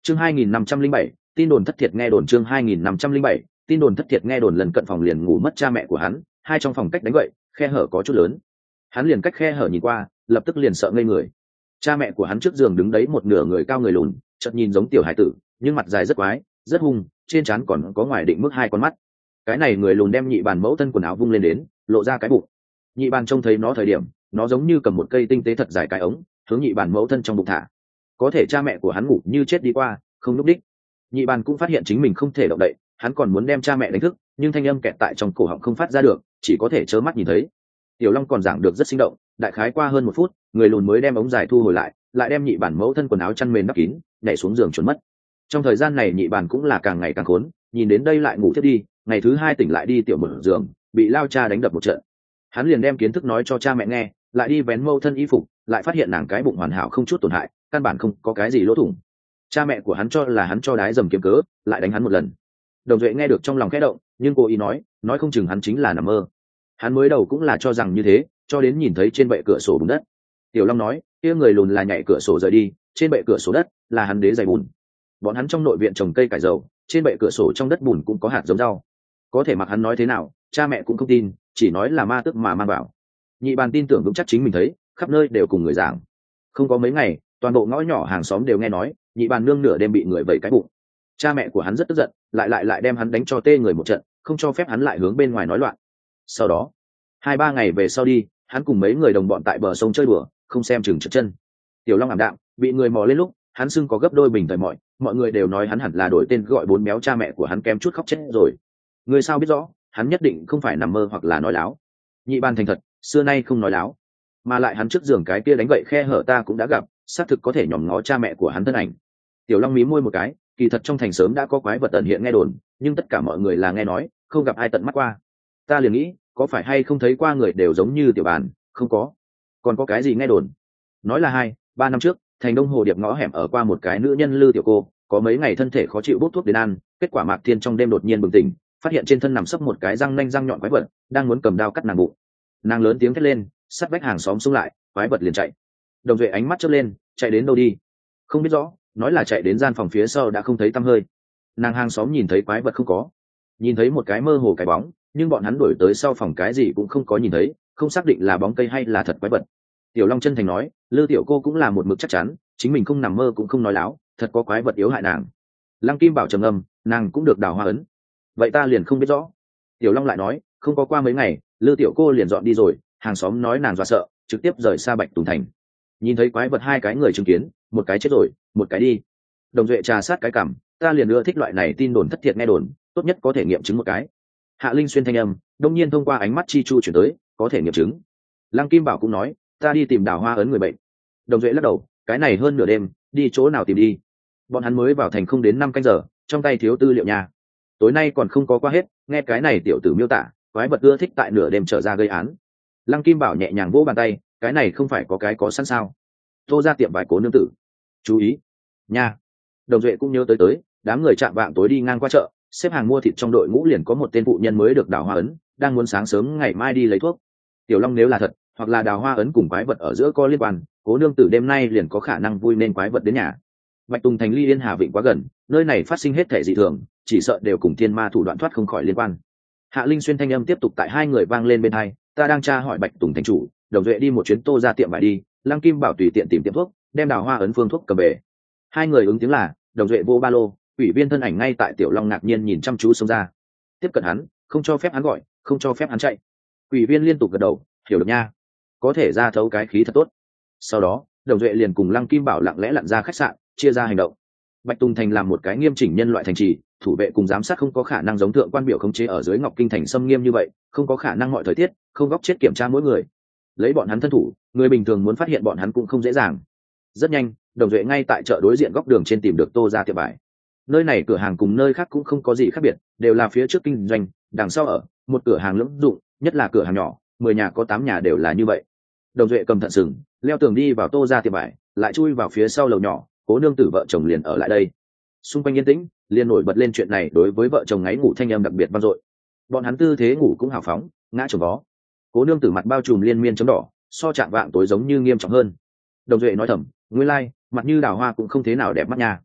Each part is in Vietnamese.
Chương 2507, tin đồn thất thiệt nghe đồn. Chương 2507, tin đồn thất thiệt nghe đồn. Lần cận phòng liền ngủ mất cha mẹ của hắn, hai trong phòng cách đánh vậy, khe hở có chút lớn. Hắn liền cách khe hở nhìn qua, lập tức liền sợ ngây người. Cha mẹ của hắn trước giường đứng đấy một nửa người cao người lùn, chợt nhìn giống tiểu hải tử, nhưng mặt dài rất quái, rất hung, trên trán còn có ngoài định mức hai con mắt. Cái này người lùn đem nhị bàn mẫu thân quần áo vung lên đến, lộ ra cái bụng. Nhị bàn trông thấy nó thời điểm, nó giống như cầm một cây tinh tế thật dài cái ống, hướng nhị bàn mẫu thân trong bụng thả. Có thể cha mẹ của hắn ngủ như chết đi qua, không lúc đích. Nhị bàn cũng phát hiện chính mình không thể động đậy, hắn còn muốn đem cha mẹ đánh thức, nhưng thanh âm kẹt tại trong cổ họng không phát ra được, chỉ có thể trơ mắt nhìn thấy. Tiểu Long còn giảng được rất sinh động, đại khái qua hơn 1 phút, người lùn mới đem ống dài thu hồi lại đem nhị bản mẫu thân quần áo chăn mền đắp kín, nhảy xuống giường chuẩn mất. Trong thời gian này nhị bản cũng là càng ngày càng khốn, nhìn đến đây lại ngủ tiếp đi, ngày thứ 2 tỉnh lại đi tiểu mở giường, bị lao cha đánh đập một trận. Hắn liền đem kiến thức nói cho cha mẹ nghe, lại đi vén mẫu thân y phục, lại phát hiện nàng cái bụng hoàn hảo không chút tổn hại, căn bản không có cái gì lỗ thủng. Cha mẹ của hắn cho là hắn cho đái dầm kiếm cớ, lại đánh hắn một lần. Đồng Duệ nghe được trong lòng khẽ động, nhưng cô ý nói không chừng hắn chính là nằm mơ. Hắn mới đầu cũng là cho rằng như thế, cho đến nhìn thấy trên bệ cửa sổ bùn đất. Tiểu Long nói kia người lùn là nhảy cửa sổ rời đi, trên bệ cửa sổ đất là hắn đế giày bùn. Bọn hắn trong nội viện trồng cây cải dầu, trên bệ cửa sổ trong đất bùn cũng có hạt giống rau. Có thể mặc hắn nói thế nào, cha mẹ cũng không tin, chỉ nói là ma tức mà mang vào. Nhị bàn tin tưởng vững chắc chính mình thấy, khắp nơi đều cùng người giảng. Không có mấy ngày, toàn bộ ngõ nhỏ hàng xóm đều nghe nói nhị bàn nương nửa đêm bị người vẩy cái bụng. Cha mẹ của hắn rất tức giận, lại đem hắn đánh cho tê người một trận, không cho phép hắn lại hướng bên ngoài nói loạn. Sau đó 2-3 ngày về sau đi, hắn cùng mấy người đồng bọn tại bờ sông chơi đùa, không xem chừng trượt chân. Tiểu Long ảm đạm, bị người mò lên lúc hắn xưng có gấp đôi bình thời mọi người đều nói hắn hẳn là đổi tên gọi bốn béo, cha mẹ của hắn kém chút khóc chết rồi. Người sao biết rõ, hắn nhất định không phải nằm mơ hoặc là nói láo. Nhị bàn thành thật, xưa nay không nói láo, mà lại hắn trước giường cái kia đánh gậy khe hở ta cũng đã gặp, xác thực có thể nhòm ngó cha mẹ của hắn thân ảnh. Tiểu Long mí môi một cái, kỳ thật trong thành sớm đã có quái vật ẩn hiện nghe đồn, nhưng tất cả mọi người là nghe nói, không gặp ai tận mắt qua. Ta liền nghĩ, có phải hay không thấy qua người đều giống như tiểu bàn, không có. Còn có cái gì nghe đồn? Nói là 2-3 năm trước, thành Đông Hồ Điệp ngõ hẻm ở qua một cái nữ nhân Lư tiểu cô, có mấy ngày thân thể khó chịu bốc thuốc đến ăn, kết quả Mạc Thiên trong đêm đột nhiên bừng tỉnh, phát hiện trên thân nằm sấp một cái răng nhọn quái vật, đang muốn cầm đao cắt nàng bụng. Nàng lớn tiếng thét lên, sắt vách hàng xóm xông lại, quái vật liền chạy. Đồng Duệ ánh mắt chớp lên, chạy đến đâu đi? Không biết rõ, nói là chạy đến gian phòng phía sau đã không thấy tăm hơi. Nàng hàng xóm nhìn thấy quái vật không có, nhìn thấy một cái mơ hồ cái bóng, nhưng bọn hắn đuổi tới sau phòng cái gì cũng không có nhìn thấy, không xác định là bóng cây hay là thật quái vật. Tiểu Long chân thành nói, Lư tiểu cô cũng là một mực chắc chắn, chính mình không nằm mơ cũng không nói láo, thật có quái vật yếu hại nàng. Lăng Kim Bảo trầm ngâm, nàng cũng được đào hoa ấn. Vậy ta liền không biết rõ. Tiểu Long lại nói, không có qua mấy ngày, Lư tiểu cô liền dọn đi rồi, hàng xóm nói nàng dọa sợ, trực tiếp rời xa Bạch Tùng Thành. Nhìn thấy quái vật 2 cái người chứng kiến, một cái chết rồi, một cái đi. Đồng Duệ trà sát cái cằm, ta liền ưa thích loại này tin đồn thất thiệt nghe đồn, tốt nhất có thể nghiệm chứng một cái. Hạ Linh xuyên thanh âm đông nhiên thông qua ánh mắt chi chu chuyển tới, có thể nghiệm chứng. Lăng Kim Bảo cũng nói, ta đi tìm đào hoa ấn người bệnh. Đồng Duệ lắc đầu, cái này hơn nửa đêm, đi chỗ nào tìm đi? Bọn hắn mới vào thành không đến 5 canh giờ, trong tay thiếu tư liệu nhà. Tối nay còn không có qua hết, nghe cái này tiểu tử miêu tả, quái vật ưa thích tại nửa đêm trở ra gây án. Lăng Kim Bảo nhẹ nhàng vỗ bàn tay, cái này không phải có cái có sẵn sao? Tô ra tiệm vải Cố nương tử. Chú ý nha. Đồng Duệ cũng nhớ tới, đám người chạm vạng tối đi ngang qua chợ, xếp hàng mua thịt trong đội ngũ liền có một tên phụ nhân mới được đào hoa ấn, đang muốn sáng sớm ngày mai đi lấy thuốc. Tiểu Long nếu là thật, hoặc là đào hoa ấn cùng quái vật ở giữa có liên quan, Cố nương tử đêm nay liền có khả năng vui nên quái vật đến nhà. Bạch Tùng Thành ly Yên Hà Vịnh quá gần, nơi này phát sinh hết thể dị thường, chỉ sợ đều cùng thiên ma thủ đoạn thoát không khỏi liên quan. Hạ Linh xuyên thanh âm tiếp tục tại 2 người vang lên bên hai, ta đang tra hỏi Bạch Tùng Thành chủ. Đồng Duệ đi một chuyến Tô ra tiệm vải đi, Lăng Kim Bảo tùy tiện tìm tiệm thuốc, đem đào hoa ấn phương thuốc cầm về. 2 người ứng tiếng là, Đồng Duệ vô ba lô, ủy viên thân ảnh ngay tại Tiểu Long ngạc nhiên nhìn chăm chú xông ra. Tiếp cận hắn, không cho phép hắn gọi, không cho phép hắn chạy. Ủy viên liên tục gật đầu, hiểu được nha, có thể ra thấu cái khí thật tốt. Sau đó, Đồng Duệ liền cùng Lăng Kim Bảo lặng lẽ lặn ra khách sạn, chia ra hành động. Bạch Tùng Thành làm một cái nghiêm chỉnh nhân loại thành trì, thủ vệ cùng giám sát không có khả năng giống thượng quan biểu khống chế ở dưới Ngọc Kinh thành xâm nghiêm như vậy, không có khả năng mọi thời tiết, không góc chết kiểm tra mỗi người. Lấy bọn hắn thân thủ, người bình thường muốn phát hiện bọn hắn cũng không dễ dàng. Rất nhanh, Đồng Duệ ngay tại chợ đối diện góc đường trên tìm được Tô ra tiệm vải. Nơi này cửa hàng cùng nơi khác cũng không có gì khác biệt, đều là phía trước kinh doanh, đằng sau ở một cửa hàng lưỡng dụng, nhất là cửa hàng nhỏ, 10 nhà có 8 nhà đều là như vậy. Đồng Duệ cầm thận sừng, leo tường đi vào Tô ra tiệm vải, lại chui vào phía sau lầu nhỏ, Cố nương tử vợ chồng liền ở lại đây. Xung quanh yên tĩnh, liền nổi bật lên chuyện này đối với vợ chồng ngáy ngủ thanh âm đặc biệt vang dội. Bọn hắn tư thế ngủ cũng hào phóng, ngã chồng vó. Cố nương tử mặt bao trùm liên miên chấm đỏ, so chạm vạng tối giống như nghiêm trọng hơn. Đồng Duệ nói thầm, nguyên lai, mặt như đào hoa cũng không thế nào đẹp mắt nha.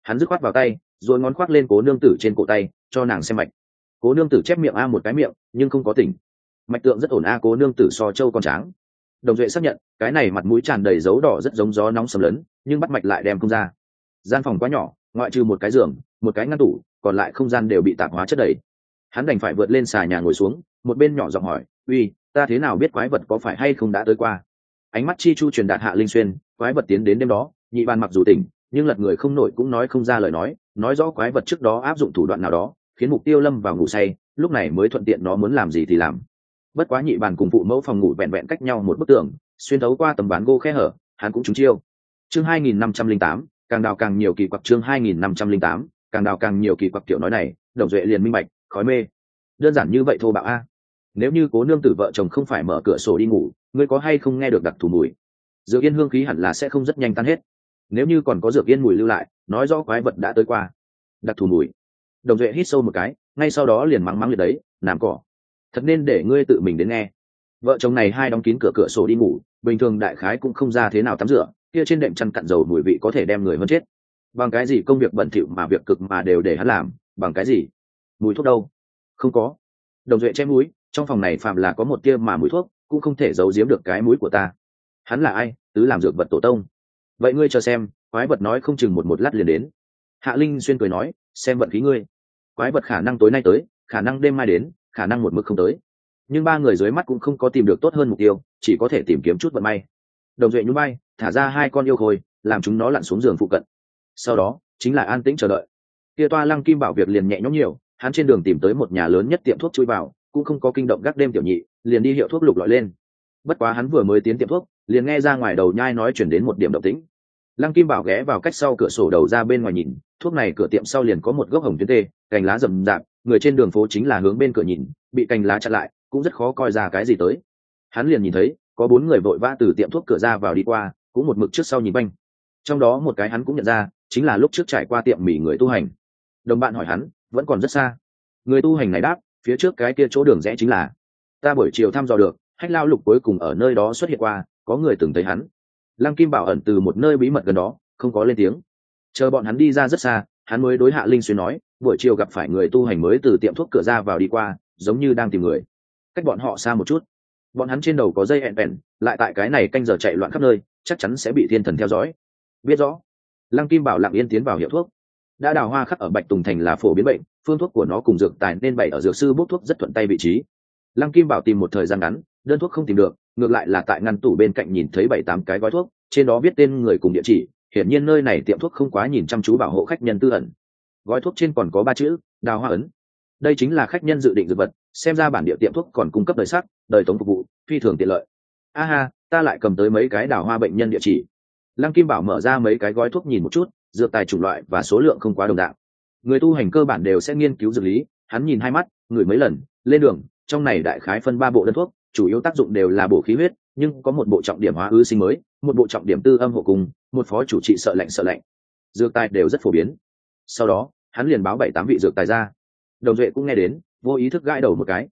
Hắn dứt khoát vào tay rồi ngón khoác lên cố nương tử trên cổ tay cho nàng xem mạch. Cố nương tử chép miệng a một cái miệng nhưng không có tỉnh. Mạch tượng rất ổn a, cố nương tử so châu con tráng. Đồng Duệ xác nhận cái này mặt mũi tràn đầy dấu đỏ rất giống gió nóng sầm lấn, nhưng bắt mạch lại đem không ra. Gian phòng quá nhỏ, ngoại trừ một cái giường một cái ngăn tủ, còn lại không gian đều bị tạp hóa chất đầy. Hắn đành phải vượt lên xà nhà ngồi xuống, một bên nhỏ giọng hỏi, uy, ta thế nào biết quái vật có phải hay không đã tới qua? Ánh mắt chi chu truyền đạt Hạ Linh Xuyên, quái vật tiến đến đêm đó, nhị ban mặc dù tỉnh nhưng lật người không nổi cũng nói không ra lời nói rõ quái vật trước đó áp dụng thủ đoạn nào đó khiến mục tiêu lâm vào ngủ say, lúc này mới thuận tiện nó muốn làm gì thì làm. Bất quá nhị bàn cùng phụ mẫu phòng ngủ vẹn vẹn cách nhau một bức tường, xuyên thấu qua tấm ván gỗ khe hở, hắn cũng trúng chiêu. Chương 2508, càng đào càng nhiều kỳ quặc. Chương 2508, càng đào càng nhiều kỳ quặc. Kiểu nói này, Đồng Duệ liền minh bạch, khói mê. Đơn giản như vậy thô bạo a. Nếu như cố nương tử vợ chồng không phải mở cửa sổ đi ngủ, ngươi có hay không nghe được đặc thù mùi? Dược yên hương khí hẳn là sẽ không rất nhanh tan hết. Nếu như còn có dược yên mùi lưu lại, nói rõ quái vật đã tới qua. Đặc thù mùi. Đồng Duệ hít sâu một cái, ngay sau đó liền mắng liệt đấy, làm cỏ. Thật nên để ngươi tự mình đến nghe. Vợ chồng này hai đóng kín cửa sổ đi ngủ, bình thường đại khái cũng không ra thế nào tắm rửa, kia trên đệm chăn cặn dầu mùi vị có thể đem người hơn chết. Bằng cái gì công việc bận thỉu mà việc cực mà đều để hắn làm, bằng cái gì? Mùi thuốc đâu? Không có. Đồng Duệ che mũi, trong phòng này phạm là có một tia mà mùi thuốc, cũng không thể giấu giếm được cái mũi của ta. Hắn là ai? Tứ làm dược vật tổ tông. Vậy ngươi chờ xem, quái vật nói không chừng một lát liền đến. Hạ Linh Xuyên cười nói, xem vận khí ngươi. Quái vật khả năng tối nay tới, khả năng đêm mai đến, khả năng một mực không tới. Nhưng ba người dưới mắt cũng không có tìm được tốt hơn mục tiêu, chỉ có thể tìm kiếm chút vận may. Đồng Duệ nhún bay, thả ra hai con yêu khôi, làm chúng nó lặn xuống giường phụ cận. Sau đó chính là an tĩnh chờ đợi. Kia toa Lăng Kim Bảo việc liền nhẹ nhõm nhiều, hắn trên đường tìm tới một nhà lớn nhất tiệm thuốc chui vào, cũng không có kinh động gác đêm tiểu nhị, liền đi hiệu thuốc lục lọi lên. Bất quá hắn vừa mới tiến tiệm thuốc, liền nghe ra ngoài đầu nhai nói chuyển đến một điểm động tĩnh. Lăng Kim Bảo ghé vào cách sau cửa sổ đầu ra bên ngoài nhìn, thuốc này cửa tiệm sau liền có một gốc hồng tuyến tê, cành lá rậm rạp, người trên đường phố chính là hướng bên cửa nhìn, bị cành lá chặn lại, cũng rất khó coi ra cái gì tới. Hắn liền nhìn thấy có 4 người vội vã từ tiệm thuốc cửa ra vào đi qua, cũng một mực trước sau nhìn quanh. Trong đó một cái hắn cũng nhận ra, chính là lúc trước trải qua tiệm mì người tu hành. Đồng bạn hỏi hắn, vẫn còn rất xa. Người tu hành này đáp, phía trước cái kia chỗ đường rẽ chính là. Ta buổi chiều thăm dò được, Hách Lao Lục cuối cùng ở nơi đó xuất hiện qua, có người từng thấy hắn. Lăng Kim Bảo ẩn từ một nơi bí mật gần đó, không có lên tiếng. Chờ bọn hắn đi ra rất xa, hắn mới đối Hạ Linh Xuyên nói, buổi chiều gặp phải người tu hành mới từ tiệm thuốc cửa ra vào đi qua, giống như đang tìm người. Cách bọn họ xa một chút. Bọn hắn trên đầu có dây hẹn, lại tại cái này canh giờ chạy loạn khắp nơi, chắc chắn sẽ bị thiên thần theo dõi. Biết rõ. Lăng Kim Bảo lặng yên tiến vào hiệu thuốc. Đã đào hoa khắc ở Bạch Tùng Thành là phổ biến bệnh, phương thuốc của nó cùng dược tài nên bày ở dược sư bốc thuốc rất thuận tay vị trí. Lăng Kim Bảo tìm một thời gian ngắn, đơn thuốc không tìm được, ngược lại là tại ngăn tủ bên cạnh nhìn thấy 7-8 cái gói thuốc, trên đó viết tên người cùng địa chỉ, hiển nhiên nơi này tiệm thuốc không quá nhìn chăm chú bảo hộ khách nhân tư ẩn. Gói thuốc trên còn có 3 chữ, Đào Hoa ấn. Đây chính là khách nhân dự định dược vật, xem ra bản địa tiệm thuốc còn cung cấp đời sắc, đời tống phục vụ, phi thường tiện lợi. Ha, ta lại cầm tới mấy cái đào hoa bệnh nhân địa chỉ. Lăng Kim Bảo mở ra mấy cái gói thuốc nhìn một chút, dược tài chủng loại và số lượng không quá đồng dạng. Người tu hành cơ bản đều sẽ nghiên cứu dược lý, hắn nhìn hai mắt, ngửi mấy lần, lên đường, trong này đại khái phân 3 bộ đơn thuốc, chủ yếu tác dụng đều là bổ khí huyết, nhưng có một bộ trọng điểm hóa ứ sinh mới, một bộ trọng điểm tư âm hộ cùng, một phó chủ trị sợ lạnh. Dược tài đều rất phổ biến. Sau đó, hắn liền báo 7-8 vị dược tài ra. Đồng Duệ cũng nghe đến, vô ý thức gãi đầu một cái,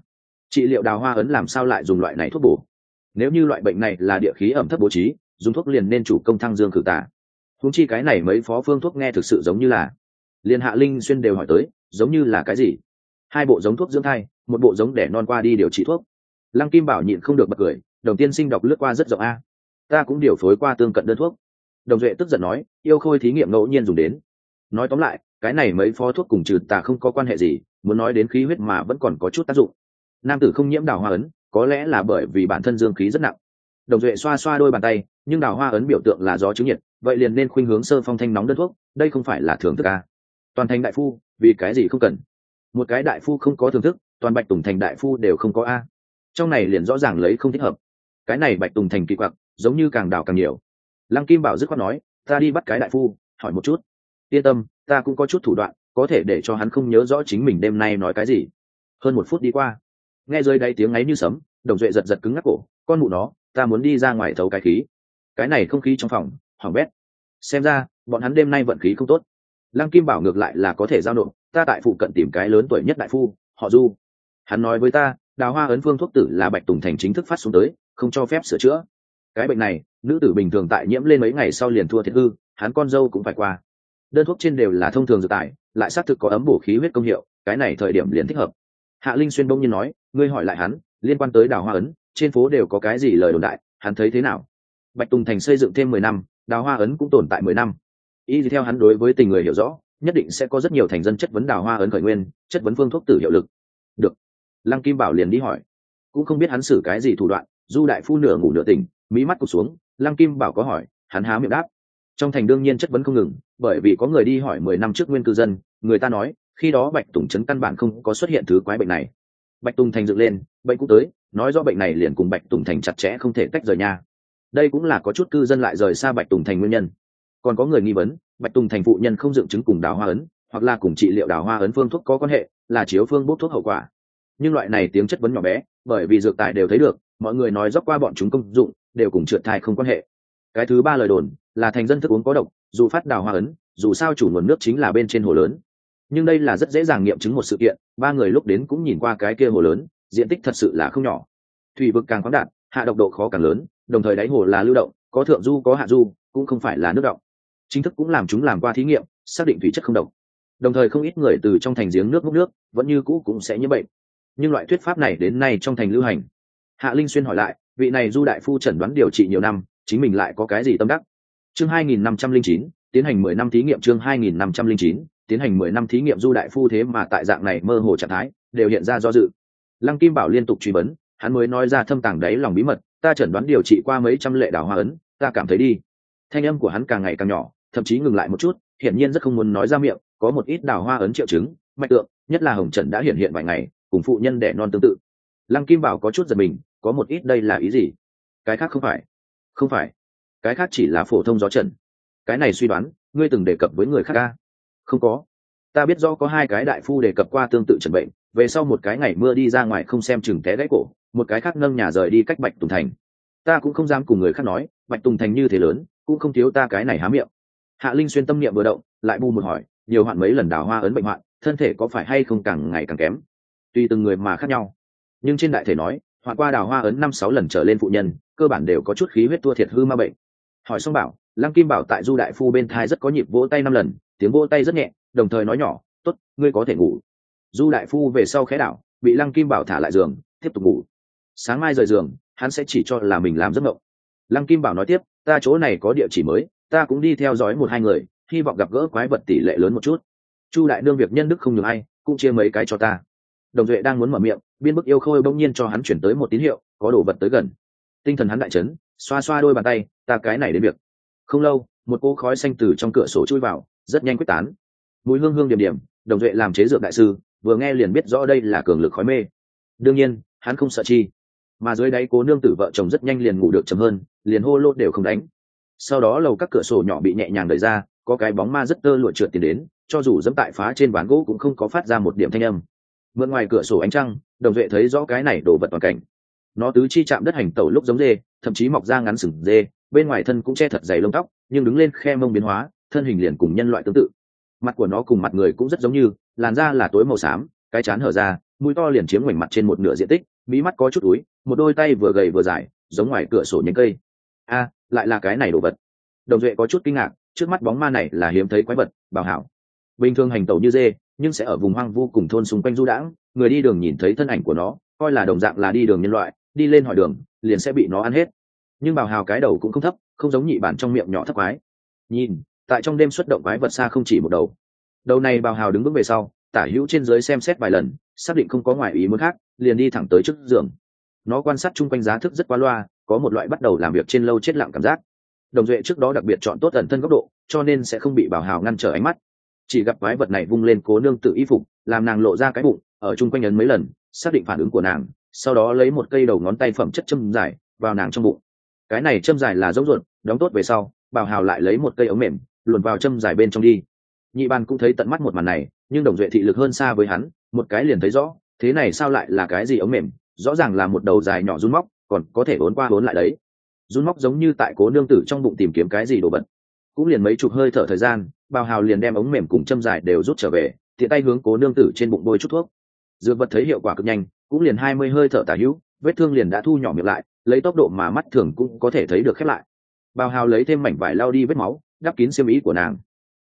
trị liệu đào hoa ấn làm sao lại dùng loại này thuốc bổ? Nếu như loại bệnh này là địa khí ẩm thấp bố trí, dùng thuốc liền nên chủ công thăng dương khử tà. Huống chi cái này mấy phó phương thuốc nghe thực sự giống như là. Liên Hạ Linh Xuyên đều hỏi tới, giống như là cái gì? 2 bộ giống thuốc dưỡng thai, một bộ giống đẻ non qua đi điều trị thuốc. Lăng Kim Bảo nhịn không được bật cười, Đồng tiên sinh đọc lướt qua rất rộng a. Ta cũng điều phối qua tương cận đơn thuốc. Đồng Duệ tức giận nói, yêu khôi thí nghiệm ngẫu nhiên dùng đến. Nói tóm lại, cái này mấy phó thuốc cùng trừ tà không có quan hệ gì, muốn nói đến khí huyết mà vẫn còn có chút tác dụng. Nam tử không nhiễm đào hoa ấn, có lẽ là bởi vì bản thân dương khí rất nặng. Đồng Duệ xoa xoa đôi bàn tay, nhưng đào hoa ấn biểu tượng là gió chứng nhiệt, vậy liền nên khuynh hướng sơ phong thanh nóng đơn thuốc, đây không phải là thưởng thức a. Toàn thành đại phu, vì cái gì không cần? Một cái đại phu không có thưởng thức, toàn Bạch Tùng Thành đại phu đều không có a. Trong này liền rõ ràng lấy không thích hợp. Cái này Bạch Tùng Thành kỳ quặc, giống như càng đào càng nhiều. Lăng Kim Bảo dứt khoát nói, ta đi bắt cái đại phu, hỏi một chút. Yên tâm, ta cũng có chút thủ đoạn, có thể để cho hắn không nhớ rõ chính mình đêm nay nói cái gì. Hơn 1 phút đi qua, nghe rơi đáy tiếng ngáy như sấm, Đồng Duệ giật cứng ngắc cổ, con mụ nó, ta muốn đi ra ngoài thấu cái khí. Cái này không khí trong phòng, hỏng bét. Xem ra, bọn hắn đêm nay vận khí không tốt. Lăng Kim Bảo ngược lại là có thể giao nộp, ta tại phụ cận tìm cái lớn tuổi nhất đại phu, họ Du. Hắn nói với ta, đào hoa ấn phương thuốc tử là Bạch Tùng Thành chính thức phát xuống tới, không cho phép sửa chữa. Cái bệnh này, nữ tử bình thường tại nhiễm lên mấy ngày sau liền thua thiệt hư, hắn con dâu cũng phải qua. đơn thuốc trên đều là thông thường dược tài, lại xác thực có ấm bổ khí huyết công hiệu, cái này thời điểm liền thích hợp. Hạ Linh Xuyên bỗng nhiên nói, ngươi hỏi lại hắn, liên quan tới Đào Hoa ấn, trên phố đều có cái gì lời đồn đại, hắn thấy thế nào? Bạch Tùng Thành xây dựng thêm 10 năm, Đào Hoa ấn cũng tồn tại 10 năm. Ý theo hắn đối với tình người hiểu rõ, nhất định sẽ có rất nhiều thành dân chất vấn Đào Hoa ấn khởi nguyên, chất vấn phương thuốc tử hiệu lực. Được. Lăng Kim Bảo liền đi hỏi, cũng không biết hắn xử cái gì thủ đoạn. Du đại phu nửa ngủ nửa tỉnh, mí mắt cụp xuống. Lăng Kim Bảo có hỏi, hắn há miệng đáp. Trong thành đương nhiên chất vấn không ngừng, bởi vì có người đi hỏi 10 năm trước nguyên cư dân, người ta nói khi đó Bạch Tùng trấn căn bản không có xuất hiện thứ quái bệnh này. Bạch Tùng Thành dựng lên, bệnh cũng tới, nói rõ bệnh này liền cùng Bạch Tùng Thành chặt chẽ không thể tách rời nha. Đây cũng là có chút cư dân lại rời xa Bạch Tùng Thành nguyên nhân. Còn có người nghi vấn, Bạch Tùng Thành phụ nhân không dựng chứng cùng Đào Hoa ấn, hoặc là cùng trị liệu Đào Hoa ấn phương thuốc có quan hệ, là chiếu phương bốc thuốc hậu quả. Nhưng loại này tiếng chất vấn nhỏ bé, bởi vì dược tài đều thấy được, mọi người nói dốc qua bọn chúng công dụng, đều cùng trượt thai không quan hệ. Cái thứ ba lời đồn là thành dân thức uống có độc, dù phát Đào Hoa ấn, dù sao chủ nguồn nước chính là bên trên hồ lớn. Nhưng đây là rất dễ dàng nghiệm chứng một sự kiện, ba người lúc đến cũng nhìn qua cái kia hồ lớn, diện tích thật sự là không nhỏ. Thủy vực càng khoáng đạt, hạ độc độ khó càng lớn, đồng thời đáy hồ là lưu động, có thượng du có hạ du, cũng không phải là nước động. Chính thức cũng làm chúng làm qua thí nghiệm, xác định thủy chất không độc. Đồng thời không ít người từ trong thành giếng nước múc nước, vẫn như cũ cũng sẽ nhiễm bệnh. Nhưng loại thuyết pháp này đến nay trong thành lưu hành. Hạ Linh Xuyên hỏi lại, vị này Du đại phu chẩn đoán điều trị nhiều năm, chính mình lại có cái gì tâm đắc? Chương 2509, tiến hành 10 năm thí nghiệm. Chương 2509, tiến hành 10 năm thí nghiệm. Du đại phu thế mà tại dạng này mơ hồ trạng thái, đều hiện ra do dự. Lăng Kim Bảo liên tục truy vấn, hắn mới nói ra thâm tàng đáy lòng bí mật, ta chẩn đoán điều trị qua mấy trăm lệ Đào Hoa ấn, ta cảm thấy đi. Thanh âm của hắn càng ngày càng nhỏ, thậm chí ngừng lại một chút, hiển nhiên rất không muốn nói ra miệng, có một ít Đào Hoa ấn triệu chứng, mạch tượng, nhất là hồng trần đã hiện hiện vài ngày, cùng phụ nhân đẻ non tương tự. Lăng Kim Bảo có chút giật mình, có một ít đây là ý gì? Cái khác không phải. Không phải. Cái khác chỉ là phổ thông gió trần. Cái này suy đoán, ngươi từng đề cập với người khác à? Không có. Ta biết rõ có hai cái đại phu đề cập qua tương tự trần bệnh, về sau một cái ngày mưa đi ra ngoài không xem chừng té gãy cổ, một cái khác nâng nhà rời đi cách Bạch Tùng Thành. Ta cũng không dám cùng người khác nói, Bạch Tùng Thành như thế lớn, cũng không thiếu ta cái này há miệng. Hạ Linh Xuyên tâm niệm vừa động, lại bu một hỏi, nhiều hoạn mấy lần Đào Hoa ấn bệnh hoạn, thân thể có phải hay không càng ngày càng kém? Tùy từng người mà khác nhau, nhưng trên đại thể nói, hoạn qua Đào Hoa ấn 5-6 lần trở lên phụ nhân, cơ bản đều có chút khí huyết tua thiệt hư ma bệnh. Hỏi xong bảo, Lăng Kim Bảo tại Du đại phu bên thai rất có nhịp vỗ tay 5 lần, tiếng vỗ tay rất nhẹ, đồng thời nói nhỏ, tốt, ngươi có thể ngủ. Du đại phu về sau khẽ đảo, bị Lăng Kim Bảo thả lại giường, tiếp tục ngủ. Sáng mai rời giường, hắn sẽ chỉ cho là mình làm giấc mộng. Lăng Kim Bảo nói tiếp, ta chỗ này có địa chỉ mới, ta cũng đi theo dõi 1-2 người, hy vọng gặp gỡ quái vật tỷ lệ lớn một chút. Chu đại nương việc nhân đức không nhường ai, cũng chia mấy cái cho ta. Đồng Duệ đang muốn mở miệng, biên bức yêu khôi bỗng nhiên cho hắn chuyển tới một tín hiệu, có đồ vật tới gần. Tinh thần hắn đại chấn, xoa xoa đôi bàn tay, ta cái này đến việc. Không lâu, một cỗ khói xanh từ trong cửa sổ chui vào, rất nhanh quyết tán. Mùi hương hương điểm điểm, Đồng Duệ làm chế dược đại sư, vừa nghe liền biết rõ đây là cường lực khói mê. Đương nhiên, hắn không sợ chi, mà dưới đáy Cố nương tử vợ chồng rất nhanh liền ngủ được chậm hơn, liền hô lô đều không đánh. Sau đó lầu các cửa sổ nhỏ bị nhẹ nhàng đẩy ra, có cái bóng ma rất tơ lụa trượt tiến đến, cho dù dẫm tại phá trên ván gỗ cũng không có phát ra một điểm thanh âm. Mượn ngoài cửa sổ ánh trăng, Đồng Duệ thấy rõ cái này đồ vật toàn cảnh. Nó tứ chi chạm đất hành tẩu lúc giống dê, thậm chí mọc ra ngắn sừng dê, bên ngoài thân cũng che thật dày lông tóc, nhưng đứng lên khe mông biến hóa, thân hình liền cùng nhân loại tương tự. Mặt của nó cùng mặt người cũng rất giống như, làn da là tối màu xám, cái trán hở ra, mũi to liền chiếm ngoảnh mặt trên một nửa diện tích, mí mắt có chút túi, một đôi tay vừa gầy vừa dài, giống ngoài cửa sổ nhánh cây. A, lại là cái này đồ vật. Đồng Duệ có chút kinh ngạc, trước mắt bóng ma này là hiếm thấy quái vật, bảo hảo. Bình thường hành tẩu như dê, nhưng sẽ ở vùng hoang vu cùng thôn xung quanh du đãng, người đi đường nhìn thấy thân ảnh của nó, coi là đồng dạng là đi đường nhân loại, đi lên hỏi đường, liền sẽ bị nó ăn hết. Nhưng bảo hào cái đầu cũng không thấp, không giống nhị bản trong miệng nhỏ thấp quái. Nhìn, tại trong đêm xuất động quái vật xa không chỉ một đầu. Đầu này bảo hào đứng vững về sau, tả hữu trên dưới xem xét vài lần, xác định không có ngoại ý muốn khác, liền đi thẳng tới trước giường. Nó quan sát chung quanh giá thức rất qua loa, có một loại bắt đầu làm việc trên lâu chết lặng cảm giác. Đồng Duệ trước đó đặc biệt chọn tốt ẩn thân góc độ, cho nên sẽ không bị bảo hào ngăn trở ánh mắt. Chỉ gặp quái vật này vung lên Cố nương tự y phục, làm nàng lộ ra cái bụng, ở chung quanh ấn mấy lần, xác định phản ứng của nàng, sau đó lấy một cây đầu ngón tay phẩm chất châm dài vào nàng trong bụng. Cái này châm dài là giống ruột, đóng tốt về sau, bảo hào lại lấy một cây ống mềm luồn vào châm dài bên trong đi. Nhị ban cũng thấy tận mắt một màn này, nhưng Đồng Duệ thị lực hơn xa với hắn, một cái liền thấy rõ, thế này sao lại là cái gì ống mềm, rõ ràng là một đầu dài nhỏ run móc, còn có thể uốn qua uốn lại đấy. Run móc giống như tại Cố nương tử trong bụng tìm kiếm cái gì đồ vật. Cũng liền mấy chục hơi thở thời gian, bảo hào liền đem ống mềm cùng châm dài đều rút trở về, tiện tay hướng Cố nương tử trên bụng bôi chút thuốc. Dược vật thấy hiệu quả cực nhanh, cũng liền 20 hơi thở tả hữu, vết thương liền đã thu nhỏ miệng lại, lấy tốc độ mà mắt thường cũng có thể thấy được khép lại. Bảo hào lấy thêm mảnh vải lau đi vết máu, đắp kín xiêm y của nàng.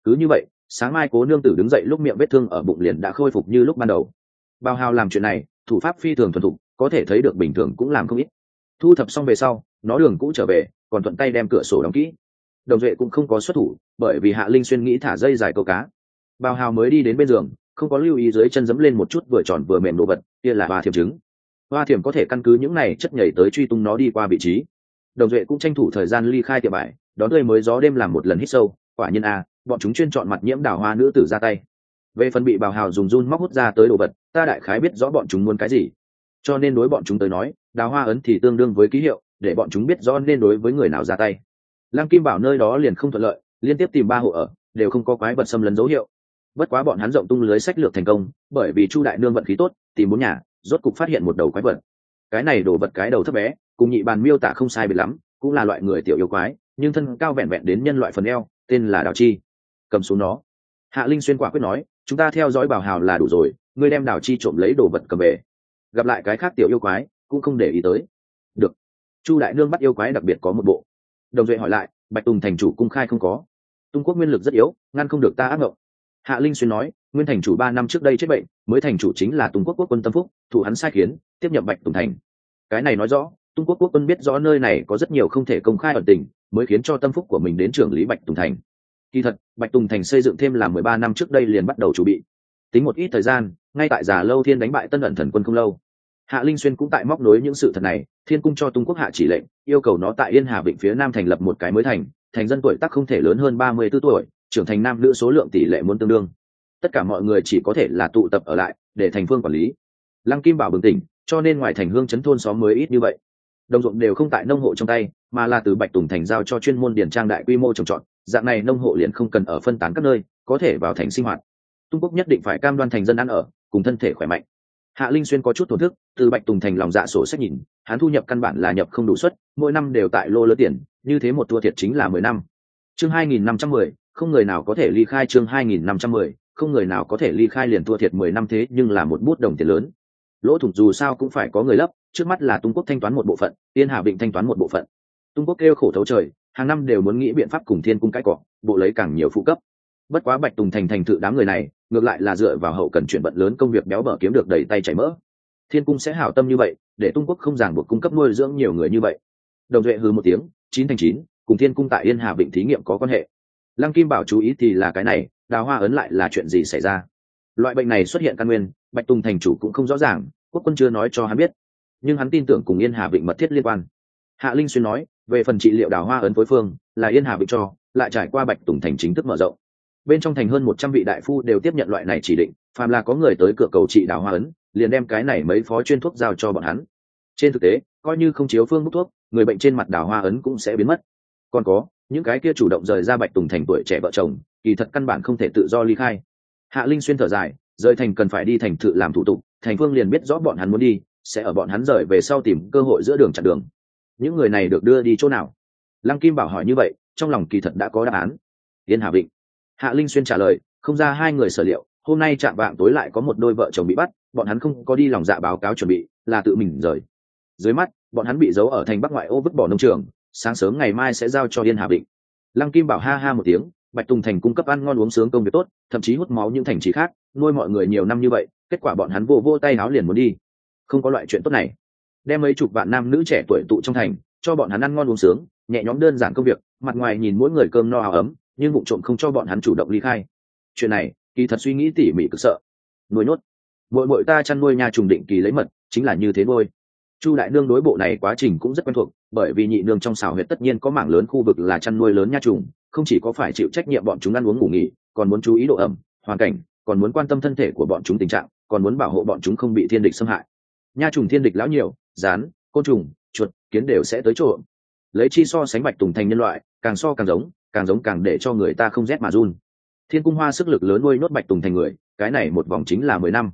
cứ như vậy sáng mai cố nương tử đứng dậy lúc miệng vết thương ở bụng liền đã khôi phục như lúc ban đầu. Bao hào làm chuyện này thủ pháp phi thường thuần thục, có thể thấy được bình thường cũng làm không ít. Thu thập xong về sau nó đường cũ trở về, còn thuận tay đem cửa sổ đóng kỹ. Đồng Duệ cũng không có xuất thủ, bởi vì Hạ Linh Xuyên nghĩ thả dây dài câu cá. Bao hào mới đi đến bên giường, không có lưu ý dưới chân dẫm lên một chút vừa tròn vừa mềm đồ vật, kia là hoa thiểm trứng. Hoa thiểm có thể căn cứ những này chất nhảy tới truy tung nó đi qua vị trí. Đồng Duệ cũng tranh thủ thời gian ly khai tiệm bãi, đón tươi mới gió đêm làm một lần hít sâu. Quả nhiên bọn chúng chuyên chọn mặt nhiễm đào hoa nữ tử ra tay. Về phần bị Bào Hào dùng run móc hút ra tới đồ vật, ta đại khái biết rõ bọn chúng muốn cái gì, cho nên đối bọn chúng tới nói, đào hoa ấn thì tương đương với ký hiệu, để bọn chúng biết rõ nên đối với người nào ra tay. Lăng Kim Bảo nơi đó liền không thuận lợi, liên tiếp tìm 3 hộ ở, đều không có quái vật xâm lấn dấu hiệu. Bất quá bọn hắn rộng tung lưới sách lược thành công, bởi vì Chu đại nương vận khí tốt, tìm 4 nhà, rốt cục phát hiện một đầu quái vật. Cái này đồ vật cái đầu thấp bé, cùng nhị bàn miêu tả không sai biệt lắm, cũng là loại người tiểu yêu quái, nhưng thân cao vẹn vẹn đến nhân loại phần eo, tên là Đào Chi. Cầm xuống nó. Hạ Linh Xuyên quả quyết nói, chúng ta theo dõi Bảo Hào là đủ rồi, ngươi đem Đào Chi trộm lấy đồ vật cầm về. Gặp lại cái khác tiểu yêu quái, cũng không để ý tới. Được. Chu đại nương bắt yêu quái đặc biệt có một bộ. Đồng Duệ hỏi lại, Bạch Tùng thành chủ cung khai không có. Tung Quốc nguyên lực rất yếu, ngăn không được ta ác ngộng. Hạ Linh Xuyên nói, nguyên thành chủ 3 năm trước đây chết bệnh, mới thành chủ chính là Tung Quốc quốc quân Tâm Phúc, thủ hắn sai khiến, tiếp nhập Bạch Tùng thành. Cái này nói rõ, Tung Quốc quốc quân biết rõ nơi này có rất nhiều không thể công khai ẩn tình, mới khiến cho Tâm Phúc của mình đến trưởng lý Bạch Tùng thành. Kỳ thật, Bạch Tùng thành xây dựng thêm là 13 năm trước đây liền bắt đầu chuẩn bị. Tính một ít thời gian, ngay tại Già Lâu Thiên đánh bại Tân ẩn thần quân không lâu. Hạ Linh Xuyên cũng tại móc nối những sự thật này, Thiên cung cho Tung Quốc hạ chỉ lệnh, yêu cầu nó tại Yên Hà Vịnh phía nam thành lập một cái mới thành dân tuổi tác không thể lớn hơn 34 tuổi, trưởng thành nam nữ số lượng tỷ lệ muốn tương đương. Tất cả mọi người chỉ có thể là tụ tập ở lại, để thành phương quản lý. Lăng Kim Bảo bừng tỉnh, cho nên ngoài thành hương trấn thôn xóm mới ít như vậy. Đồng ruộng đều không tại nông hộ trong tay, mà là từ Bạch Tùng thành giao cho chuyên môn điển trang đại quy mô trồng trọt, dạng này nông hộ liền không cần ở phân tán các nơi, có thể vào thành sinh hoạt. Tung Quốc nhất định phải cam đoan thành dân ăn ở, cùng thân thể khỏe mạnh. Hạ Linh Xuyên có chút thổn thức, từ Bạch Tùng thành lòng dạ sổ sách nhìn, hắn thu nhập căn bản là nhập không đủ suất, mỗi năm đều tại lô lớn tiền, như thế một thua thiệt chính là 10 năm. Chương 2510, không người nào có thể ly khai. Chương 2510, không người nào có thể ly khai liền thua thiệt 10 năm thế nhưng là một bút đồng tiền lớn. Lỗ thủng dù sao cũng phải có người lấp, trước mắt là Tung Quốc thanh toán một bộ phận, Yên Hà Vịnh thanh toán một bộ phận. Tung Quốc kêu khổ thấu trời, hàng năm đều muốn nghĩ biện pháp cùng Thiên cung cãi cọ, bộ lấy càng nhiều phụ cấp. Bất quá Bạch Tùng thành thự đám người này, ngược lại là dựa vào hậu cần chuyển vận lớn công việc béo bở kiếm được đầy tay chảy mỡ. Thiên cung sẽ hảo tâm như vậy, để Tung Quốc không ràng buộc cung cấp nuôi dưỡng nhiều người như vậy. Đồng Duệ hừ một tiếng, 9/9, cùng Thiên cung tại Yên Hà Vịnh thí nghiệm có quan hệ. Lăng Kim Bảo chú ý thì là cái này, đào hoa ấn lại là chuyện gì xảy ra? Loại bệnh này xuất hiện căn nguyên, Bạch Tùng thành chủ cũng không rõ ràng, quốc quân chưa nói cho hắn biết, nhưng hắn tin tưởng cùng Yên Hà Vịnh mật thiết liên quan. Hạ Linh Xuyên nói, về phần trị liệu đào hoa ấn phối phương, là Yên Hà Vịnh cho, lại trải qua Bạch Tùng thành chính thức mở rộng. Bên trong thành hơn 100 vị đại phu đều tiếp nhận loại này chỉ định, phàm là có người tới cửa cầu trị đào hoa ấn, liền đem cái này mấy phó chuyên thuốc giao cho bọn hắn. Trên thực tế, coi như không chiếu phương bút thuốc, người bệnh trên mặt đào hoa ấn cũng sẽ biến mất. Còn có những cái kia chủ động rời ra Bạch Tùng thành tuổi trẻ vợ chồng, kỳ thật căn bản không thể tự do ly khai. Hạ Linh Xuyên thở dài, rời thành cần phải đi thành thự làm thủ tục, thành phương liền biết rõ bọn hắn muốn đi, sẽ ở bọn hắn rời về sau tìm cơ hội giữa đường chặn đường. Những người này được đưa đi chỗ nào? Lăng Kim Bảo hỏi như vậy, trong lòng kỳ thật đã có đáp án. Yên Hà Vịnh. Hạ Linh Xuyên trả lời, không ra hai người sở liệu, hôm nay chạm vạng tối lại có một đôi vợ chồng bị bắt, bọn hắn không có đi lòng dạ báo cáo chuẩn bị, là tự mình rời. Dưới mắt, bọn hắn bị giấu ở thành Bắc ngoại ô vứt bỏ nông trường, sáng sớm ngày mai sẽ giao cho Yên Hà Vịnh. Lăng Kim Bảo ha ha một tiếng, Bạch Tùng thành cung cấp ăn ngon uống sướng công việc tốt, thậm chí hút máu những thành trì khác, nuôi mọi người nhiều năm như vậy, kết quả bọn hắn vô tay áo liền muốn đi. Không có loại chuyện tốt này. Đem mấy chục vạn nam nữ trẻ tuổi tụ trong thành, cho bọn hắn ăn ngon uống sướng, nhẹ nhõm đơn giản công việc, mặt ngoài nhìn mỗi người cơm no áo ấm, nhưng vụng trộm không cho bọn hắn chủ động ly khai. Chuyện này, kỳ thật suy nghĩ tỉ mỉ cực sợ. Nuôi nốt. Mỗi ta chăn nuôi nha trùng định kỳ lấy mật, chính là như thế nuôi. Chu đại nương đối bộ này quá trình cũng rất quen thuộc, bởi vì nhị nương trong xào huyệt tất nhiên có mảng lớn khu vực là chăn nuôi lớn nha trùng, không chỉ có phải chịu trách nhiệm bọn chúng ăn uống ngủ nghỉ, còn muốn chú ý độ ẩm, hoàn cảnh, còn muốn quan tâm thân thể của bọn chúng tình trạng, còn muốn bảo hộ bọn chúng không bị thiên địch xâm hại. Nha trùng thiên địch lão nhiều, rán, côn trùng, chuột, kiến đều sẽ tới chỗ. Lấy chi so sánh Bạch Tùng thành nhân loại, càng so càng giống càng để cho người ta không rét mà run. Thiên cung hoa sức lực lớn nuôi nốt Bạch Tùng thành người, cái này một vòng chính là 10 năm.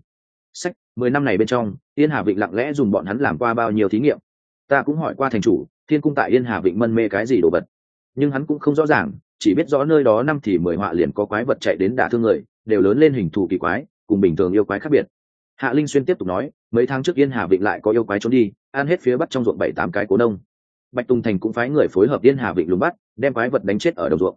10 năm này bên trong, Yên Hà Vịnh lặng lẽ dùng bọn hắn làm qua bao nhiêu thí nghiệm. Ta cũng hỏi qua thành chủ, Thiên cung tại Yên Hà Vịnh mân mê cái gì đồ vật, nhưng hắn cũng không rõ ràng, chỉ biết rõ nơi đó năm thì 10 họa liền có quái vật chạy đến đả thương người, đều lớn lên hình thù kỳ quái, cùng bình thường yêu quái khác biệt. Hạ Linh Xuyên tiếp tục nói, mấy tháng trước Yên Hà Vịnh lại có yêu quái trốn đi, ăn hết phía bắc trong ruộng 7-8 cái cố nông. Bạch Tùng thành cũng phái người phối hợp Yên Hà Vịnh lùng bắt, đem quái vật đánh chết ở đồng ruộng.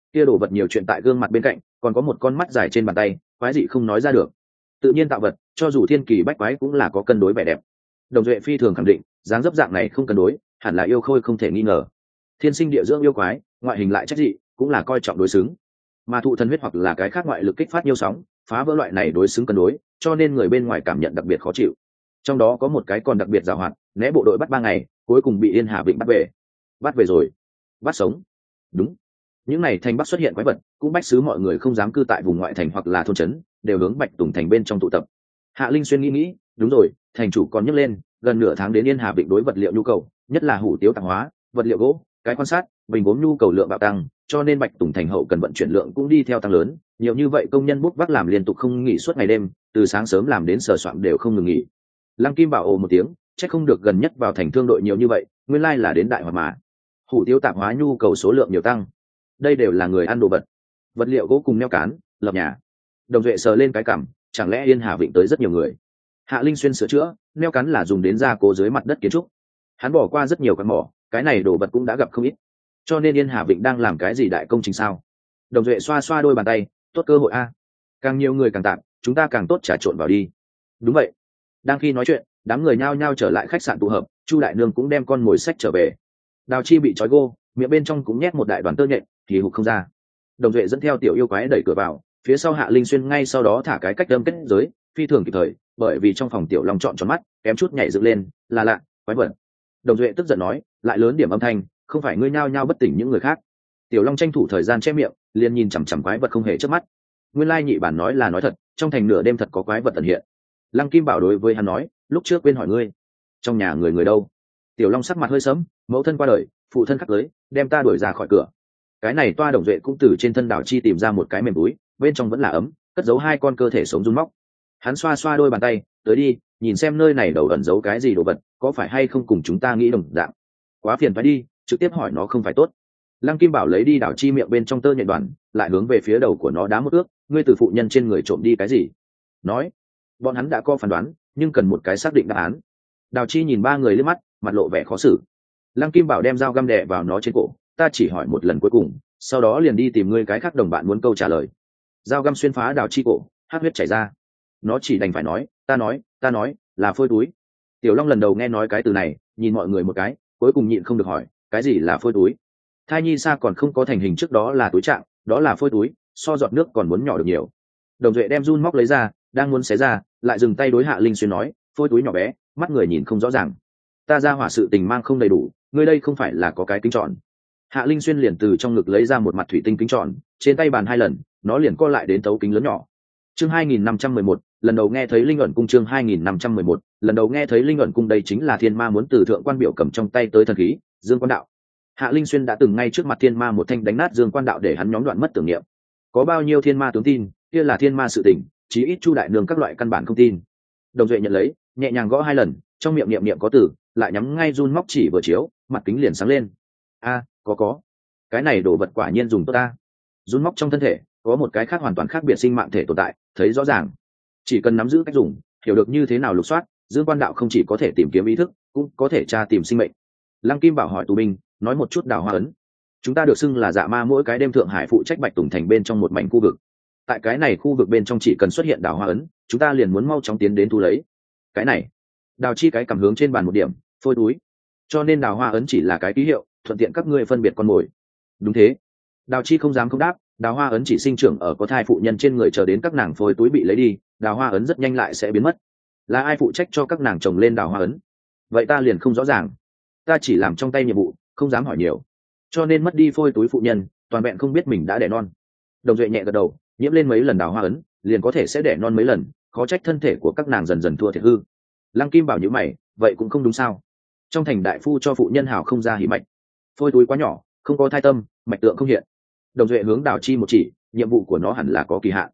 kia đồ vật nhiều chuyện tại gương mặt bên cạnh, còn có một con mắt dài trên bàn tay, quái dị không nói ra được. Tự nhiên tạo vật, cho dù thiên kỳ bách quái cũng là có cân đối vẻ đẹp. Đồng Duệ phi thường khẳng định, dáng dấp dạng này không cân đối, hẳn là yêu khôi không thể nghi ngờ. Thiên sinh địa dưỡng yêu quái, ngoại hình lại trách dị, cũng là coi trọng đối xứng. Mà thụ thần huyết hoặc là cái khác ngoại lực kích phát yêu sóng, phá vỡ loại này đối xứng cân đối, cho nên người bên ngoài cảm nhận đặc biệt khó chịu. Trong đó có một cái còn đặc biệt giàu hoạt, né bộ đội bắt 3 ngày, cuối cùng bị Yên Hà Vịnh bắt về rồi, bắt sống. Đúng, những này thành bắc xuất hiện quái vật, cũng bách xứ mọi người không dám cư tại vùng ngoại thành hoặc là thôn trấn, đều hướng Bạch Tùng thành bên trong tụ tập. Hạ Linh Xuyên nghĩ, đúng rồi, thành chủ còn nhắc lên, gần nửa tháng đến Yên Hà Vịnh đối vật liệu nhu cầu, nhất là hủ tiếu tạp hóa, vật liệu gỗ, cái quan sát, bình gốm nhu cầu lượng bạo tăng, cho nên Bạch Tùng thành hậu cần vận chuyển lượng cũng đi theo tăng lớn, nhiều như vậy công nhân bút vác làm liên tục không nghỉ suốt ngày đêm, từ sáng sớm làm đến sờ soạng đều không ngừng nghỉ. Lăng Kim Bảo ồ một tiếng, chắc không được gần nhất vào thành thương đội nhiều như vậy, nguyên lai là đến đại hoạt mà. Hủ tiếu tạp hóa nhu cầu số lượng nhiều tăng, đây đều là người ăn đồ vật liệu gỗ cùng neo cán, lập nhà. Đồng Duệ sờ lên cái cằm, chẳng lẽ Yên Hà Vịnh tới rất nhiều người? Hạ Linh Xuyên sửa chữa, neo cán là dùng đến gia cố dưới mặt đất kiến trúc. Hắn bỏ qua rất nhiều căn mỏ, cái này đồ vật cũng đã gặp không ít. Cho nên Yên Hà Vịnh đang làm cái gì đại công trình sao? Đồng Duệ xoa xoa đôi bàn tay, tốt cơ hội a. Càng nhiều người càng tạm, chúng ta càng tốt trà trộn vào đi. Đúng vậy. Đang khi nói chuyện, đám người nhao nhao trở lại khách sạn tụ hợp, Chu đại nương cũng đem con mồi sách trở về. Đào Chi bị trói gô, miệng bên trong cũng nhét một đại đoàn tơ nhện, thì hụt không ra. Đồng Duệ dẫn theo tiểu yêu quái đẩy cửa vào, phía sau Hạ Linh Xuyên ngay sau đó thả cái cách đâm kết giới, phi thường kịp thời, bởi vì trong phòng tiểu long trọn tròn mắt, kém chút nhảy dựng lên, là lạ, quái vật. Đồng Duệ tức giận nói, lại lớn điểm âm thanh, không phải ngươi nhao nhao bất tỉnh những người khác. Tiểu long tranh thủ thời gian che miệng, liền nhìn chằm chằm quái vật không hề chớp mắt. Nguyên lai nhị bản nói là nói thật, trong thành nửa đêm thật có quái vật ẩn hiện. Lăng Kim Bảo đối với hắn nói, lúc trước quên hỏi ngươi, trong nhà người đâu? Tiểu long sắc mặt hơi sẫm, mẫu thân qua đời, phụ thân khắc cưới, đem ta đuổi ra khỏi cửa. Cái này toa Đồng Duệ cũng từ trên thân Đào Chi tìm ra một cái mềm túi, bên trong vẫn là ấm, cất giấu 2 con cơ thể sống run móc. Hắn xoa xoa đôi bàn tay, tới đi, nhìn xem nơi này đầu ẩn giấu cái gì đồ vật, có phải hay không cùng chúng ta nghĩ đồng dạng. Quá phiền phải đi, trực tiếp hỏi nó không phải tốt. Lăng Kim Bảo lấy đi Đào Chi miệng bên trong tơ nhện đoàn, lại hướng về phía đầu của nó đá một ước, ngươi từ phụ nhân trên người trộm đi cái gì? Nói, bọn hắn đã có phán đoán, nhưng cần một cái xác định đáp án. Đào Chi nhìn 3 người liếc mắt, mặt lộ vẻ khó xử. Lăng Kim Bảo đem dao găm đè vào nó trên cổ, ta chỉ hỏi một lần cuối cùng, sau đó liền đi tìm ngươi cái khác đồng bạn muốn câu trả lời. Dao găm xuyên phá Đào Chi cổ, hát huyết chảy ra. Nó chỉ đành phải nói, ta nói là phôi túi. Tiểu Long lần đầu nghe nói cái từ này, nhìn mọi người một cái, cuối cùng nhịn không được hỏi, cái gì là phôi túi? Thai nhi xa còn không có thành hình trước đó là túi trạng, đó là phôi túi, so giọt nước còn muốn nhỏ được nhiều. Đồng Duệ đem run móc lấy ra, đang muốn xé ra, lại dừng tay đối Hạ Linh Xuyên nói, phôi túi nhỏ bé, mắt người nhìn không rõ ràng. Ta ra hỏa sự tình mang không đầy đủ, ngươi đây không phải là có cái kính tròn. Hạ Linh Xuyên liền từ trong ngực lấy ra một mặt thủy tinh kính tròn, trên tay bàn 2 lần, nó liền co lại đến tấu kính lớn nhỏ. Chương 2511, lần đầu nghe thấy Linh ẩn cung. Chương 2511, lần đầu nghe thấy Linh ẩn cung. Đây chính là Thiên Ma muốn từ thượng quan biểu cầm trong tay tới thần khí, Dương Quan Đạo. Hạ Linh Xuyên đã từng ngay trước mặt Thiên Ma một thanh đánh nát Dương Quan Đạo để hắn nhóm đoạn mất tưởng niệm. Có bao nhiêu Thiên Ma tướng tin, kia là Thiên Ma sự tình, chí ít Chu đại nương các loại căn bản không tin. Đồng Duệ nhận lấy, nhẹ nhàng gõ 2 lần, trong miệng niệm có từ, lại nhắm ngay run móc chỉ vừa chiếu, mặt kính liền sáng lên. A, có, cái này đồ vật quả nhiên dùng tốt ta. Run móc trong thân thể có một cái khác hoàn toàn khác biệt sinh mạng thể tồn tại, thấy rõ ràng. Chỉ cần nắm giữ cách dùng, hiểu được như thế nào lục soát, Dương Quan Đạo không chỉ có thể tìm kiếm ý thức, cũng có thể tra tìm sinh mệnh. Lăng Kim Bảo hỏi tù binh, nói một chút Đào Hoa ấn. Chúng ta được xưng là Dạ Ma mỗi cái đêm Thượng Hải phụ trách Bạch Tùng thành bên trong một mảnh khu vực. Tại cái này khu vực bên trong chỉ cần xuất hiện Đào Hoa ấn, chúng ta liền muốn mau chóng tiến đến thu lấy. Cái này, Đào Chi cái cảm hướng trên bàn một điểm, phôi túi. Cho nên Đào Hoa ấn chỉ là cái ký hiệu, thuận tiện các ngươi phân biệt con mồi. Đúng thế. Đào Chi không dám không đáp, Đào Hoa ấn chỉ sinh trưởng ở có thai phụ nhân trên người, chờ đến các nàng phôi túi bị lấy đi, Đào Hoa ấn rất nhanh lại sẽ biến mất. Là ai phụ trách cho các nàng trồng lên Đào Hoa ấn? Vậy ta liền không rõ ràng. Ta chỉ làm trong tay nhiệm vụ, không dám hỏi nhiều. Cho nên mất đi phôi túi phụ nhân, toàn vẹn không biết mình đã đẻ non. Đồng Duệ nhẹ gật đầu, nhiễm lên mấy lần Đào Hoa ấn, liền có thể sẽ đẻ non mấy lần, khó trách thân thể của các nàng dần dần thua thiệt hư. Lăng Kim Bảo nhíu mày, vậy cũng không đúng sao? Trong thành đại phu cho phụ nhân hảo không ra hỉ mạch, phôi túi quá nhỏ, không có thai tâm, mạch tượng không hiện. Đồng Duệ hướng Đào Chi một chỉ, nhiệm vụ của nó hẳn là có kỳ hạn.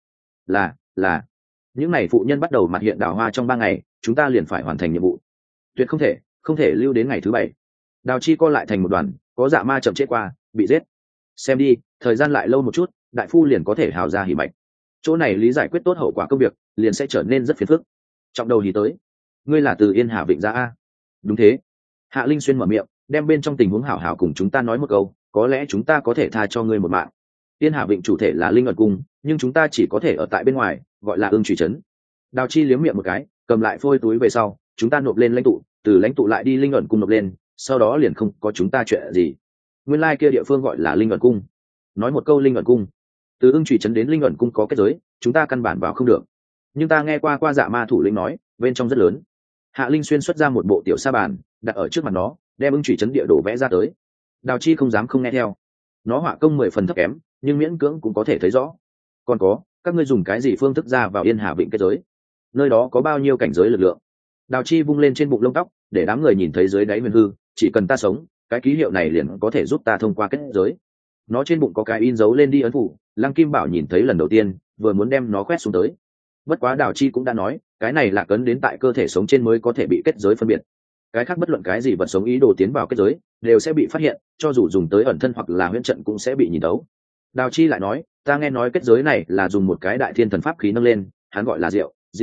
Là những này phụ nhân bắt đầu mặt hiện đào hoa trong 3 ngày, chúng ta liền phải hoàn thành nhiệm vụ. Tuyệt không thể lưu đến ngày thứ 7. Đào Chi co lại thành một đoàn, có Dạ Ma chậm chết qua, bị giết. Xem đi, thời gian lại lâu một chút, đại phu liền có thể hào ra hỉ mạch. Chỗ này lý giải quyết tốt hậu quả công việc, liền sẽ trở nên rất phiền phức. Trọng đầu thì tới. Ngươi là từ Yên Hà Vịnh ra a? Đúng thế. Hạ Linh Xuyên mở miệng, đem bên trong tình huống hảo hảo cùng chúng ta nói một câu, có lẽ chúng ta có thể tha cho ngươi một mạng. Tiên Hà Vịnh chủ thể là linh ẩn cung, nhưng chúng ta chỉ có thể ở tại bên ngoài, gọi là ưng trùy trấn. Đào Chi liếm miệng một cái, cầm lại phôi túi về sau, chúng ta nộp lên lãnh tụ, từ lãnh tụ lại đi linh ẩn cung nộp lên, sau đó liền không có chúng ta chuyện gì. Nguyên lai kia địa phương gọi là linh ẩn cung. Nói một câu linh ẩn cung, từ ưng trùy trấn đến linh ẩn cung có kết giới, chúng ta căn bản vào không được. Nhưng ta nghe qua dạ ma thủ lĩnh nói, bên trong rất lớn. Hạ Linh xuyên xuất ra một bộ tiểu sa bàn, đặt ở trước mặt nó, đem ưng trùy trấn địa đồ vẽ ra tới. Đào Chi không dám không nghe theo. Nó họa công 10 phần thấp kém, nhưng miễn cưỡng cũng có thể thấy rõ. Còn có, các ngươi dùng cái gì phương thức ra vào Yên Hà Vịnh kết giới? Nơi đó có bao nhiêu cảnh giới lực lượng? Đào Chi vung lên trên bụng lông tóc, để đám người nhìn thấy dưới đáy huyền hư, chỉ cần ta sống, cái ký hiệu này liền có thể giúp ta thông qua kết giới. Nó trên bụng có cái in dấu lên đi ấn phủ, Lăng Kim Bảo nhìn thấy lần đầu tiên, vừa muốn đem nó quét xuống tới. Bất quá Đào Chi cũng đã nói, cái này là cấn đến tại cơ thể sống trên mới có thể bị kết giới phân biệt. Cái khác bất luận cái gì vật sống ý đồ tiến vào kết giới, đều sẽ bị phát hiện, cho dù dùng tới ẩn thân hoặc là huyễn trận cũng sẽ bị nhìn thấu. Đào Chi lại nói, ta nghe nói kết giới này là dùng một cái đại thiên thần pháp khí nâng lên, hắn gọi là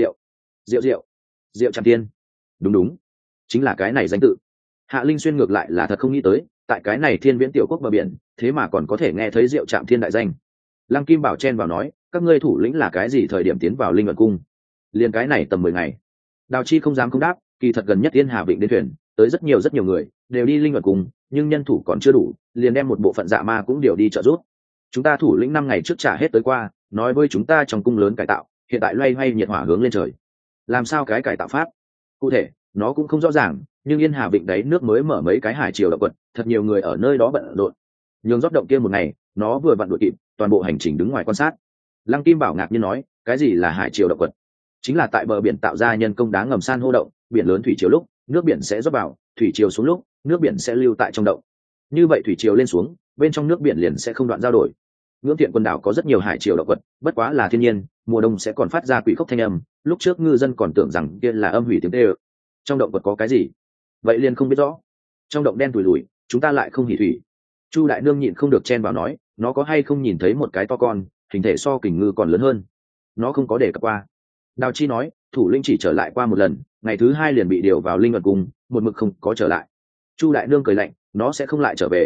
Diệu Trạm Thiên. Đúng, chính là cái này danh tự. Hạ Linh xuyên ngược lại là thật không nghĩ tới, tại cái này thiên viễn tiểu quốc bờ biển, thế mà còn có thể nghe thấy Diệu Trạm Thiên đại danh. Lăng Kim Bảo chen vào nói, các ngươi thủ lĩnh là cái gì thời điểm tiến vào linh ẩn cung? Liền cái này tầm 10 ngày. Đào Chi không dám không đáp, kỳ thật gần nhất Yên Hà Vịnh đến thuyền, tới rất nhiều người, đều đi linh ẩn cung, nhưng nhân thủ còn chưa đủ, liền đem một bộ phận dạ ma cũng điều đi trợ giúp. Chúng ta thủ lĩnh 5 ngày trước trả hết tới qua, nói với chúng ta trong cung lớn cải tạo, hiện tại loay hoay nhiệt hỏa hướng lên trời. Làm sao cái cải tạo pháp? Cụ thể, nó cũng không rõ ràng, nhưng Yên Hà Vịnh đấy nước mới mở mấy cái hải triều động quật, thật nhiều người ở nơi đó bận rộn. Nhường rót động kia một ngày, nó vừa vặn đuổi kịp, toàn bộ hành trình đứng ngoài quan sát. Lăng Kim Bảo ngạc nhiên nói, cái gì là hải triều động quật? Chính là tại bờ biển tạo ra nhân công đá ngầm san hô động, biển lớn thủy triều lúc, nước biển sẽ rót vào, thủy triều xuống lúc, nước biển sẽ lưu tại trong động. Như vậy thủy triều lên xuống, bên trong nước biển liền sẽ không đoạn giao đổi. Ngưỡng Thiện quần đảo có rất nhiều hải triều động vật, bất quá là thiên nhiên, mùa đông sẽ còn phát ra quỷ khóc thanh âm, lúc trước ngư dân còn tưởng rằng kia là âm hủy tiếng tê ơ. Trong động vật có cái gì? Vậy liền không biết rõ. Trong động đen tủi lủi, chúng ta lại không hỉ thủy. Chu đại nương nhịn không được chen vào nói, nó có hay không nhìn thấy một cái to con, hình thể so kình ngư còn lớn hơn? Nó không có để cập qua. Đào Chi nói, thủ lĩnh chỉ trở lại qua một lần, ngày thứ 2 liền bị điều vào linh ẩn cung, một mực không có trở lại. Chu đại nương cười lạnh, nó sẽ không lại trở về.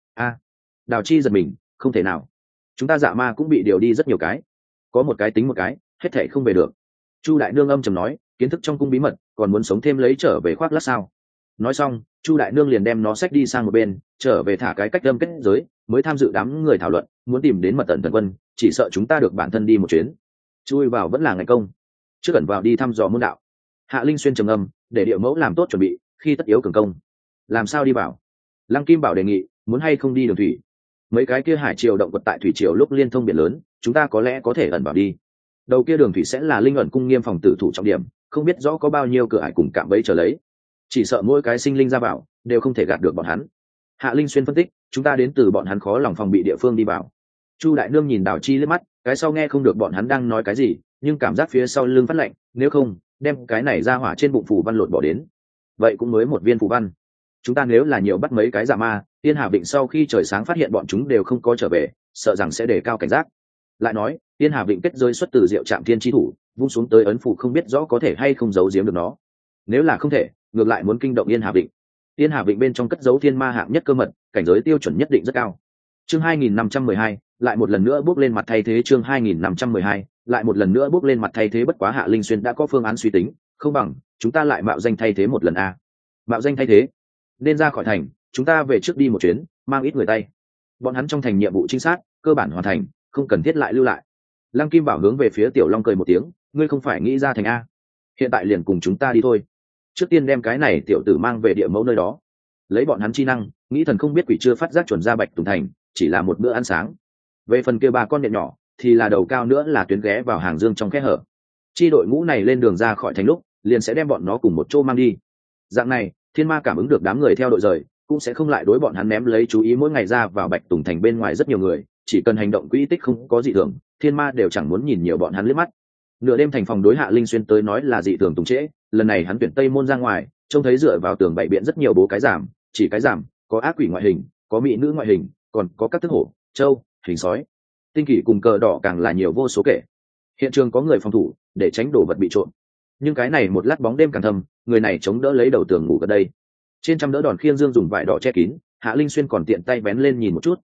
Đào Chi giật mình, không thể nào. Chúng ta dạ ma cũng bị điều đi rất nhiều cái, có một cái tính một cái, hết thể không về được. Chu đại nương âm trầm nói, kiến thức trong cung bí mật, còn muốn sống thêm lấy trở về khoác lác sao? Nói xong, Chu đại nương liền đem nó xách đi sang một bên, trở về thả cái cách âm kết giới, mới tham dự đám người thảo luận, muốn tìm đến mật tận thần quân, chỉ sợ chúng ta được bản thân đi một chuyến. Chui vào vẫn là ngày công, trước ẩn vào đi thăm dò môn đạo. Hạ Linh xuyên trầm âm, để địa mẫu làm tốt chuẩn bị, khi tất yếu cường công. Làm sao đi vào? Lăng Kim Bảo đề nghị, muốn hay không đi đường thủy? Mấy cái kia hải triều động vật tại thủy triều lúc liên thông biển lớn, chúng ta có lẽ có thể ẩn vào đi. Đầu kia đường thủy sẽ là linh ẩn cung nghiêm phòng tử thủ trọng điểm, không biết rõ có bao nhiêu cửa ải cùng cạm bẫy chờ lấy, chỉ sợ mỗi cái sinh linh ra vào đều không thể gạt được bọn hắn. Hạ Linh xuyên phân tích, chúng ta đến từ bọn hắn khó lòng phòng bị địa phương đi vào. Chu đại nương nhìn Đào Chi liếc mắt, cái sau nghe không được bọn hắn đang nói cái gì, nhưng cảm giác phía sau lưng phát lạnh, nếu không đem cái này ra hỏa trên bụng phù văn lột bỏ đến. Vậy cũng mới một viên phù văn, chúng ta nếu là nhiều bắt mấy cái dạ ma, Yên Hà Vịnh sau khi trời sáng phát hiện bọn chúng đều không có trở về, sợ rằng sẽ đề cao cảnh giác. Lại nói, Yên Hà Vịnh kết giới xuất từ Diệu Trạm Thiên chi thủ, vung xuống tới ấn phù không biết rõ có thể hay không giấu giếm được nó. Nếu là không thể, ngược lại muốn kinh động Yên Hà Vịnh. Yên Hà Vịnh bên trong cất giấu thiên ma hạng nhất cơ mật, cảnh giới tiêu chuẩn nhất định rất cao. Chương 2512, lại một lần nữa bước lên mặt thay thế. Chương 2512, lại một lần nữa bước lên mặt thay thế. Bất quá Hạ Linh xuyên đã có phương án suy tính, không bằng chúng ta lại mạo danh thay thế một lần a. Mạo danh thay thế, nên ra khỏi thành, chúng ta về trước đi một chuyến, mang ít người tay. Bọn hắn trong thành nhiệm vụ trinh sát cơ bản hoàn thành, không cần thiết lại lưu lại. Lăng Kim Bảo hướng về phía Tiểu Long cười một tiếng, ngươi không phải nghĩ ra thành a? Hiện tại liền cùng chúng ta đi thôi. Trước tiên đem cái này tiểu tử mang về địa mẫu nơi đó, lấy bọn hắn chi năng, nghĩ thần không biết quỷ chưa phát giác chuẩn ra Bạch Tùng thành, chỉ là một bữa ăn sáng. Về phần kia 3 con nhện nhỏ, thì là đầu cao nữa là tuyến ghé vào hàng dương trong kẽ hở. Chi đội ngũ này lên đường ra khỏi thành lúc, liền sẽ đem bọn nó cùng một chỗ mang đi. Dạng này, thiên ma cảm ứng được đám người theo đội rời, cũng sẽ không lại đối bọn hắn ném lấy chú ý. Mỗi ngày ra vào Bạch Tùng thành bên ngoài rất nhiều người, chỉ cần hành động quỹ tích không có dị thường, thiên ma đều chẳng muốn nhìn nhiều bọn hắn liếc mắt. Nửa đêm thành phòng đối Hạ Linh xuyên tới nói là dị thường tùng trễ, lần này hắn tuyển Tây môn ra ngoài, trông thấy dựa vào tường bày biện rất nhiều bố cái giảm, chỉ cái giảm, có ác quỷ ngoại hình, có mỹ nữ ngoại hình, còn có các thức hổ, trâu, hình sói, tinh kỷ cùng cờ đỏ càng là nhiều vô số kể. Hiện trường có người phòng thủ để tránh đồ vật bị trộm, nhưng cái này một lát bóng đêm càng thâm, người này chống đỡ lấy đầu tường ngủ gần đây. Trên trăm đỡ đòn khiêng dương dùng vải đỏ che kín, Hạ Linh xuyên còn tiện tay vén lên nhìn một chút,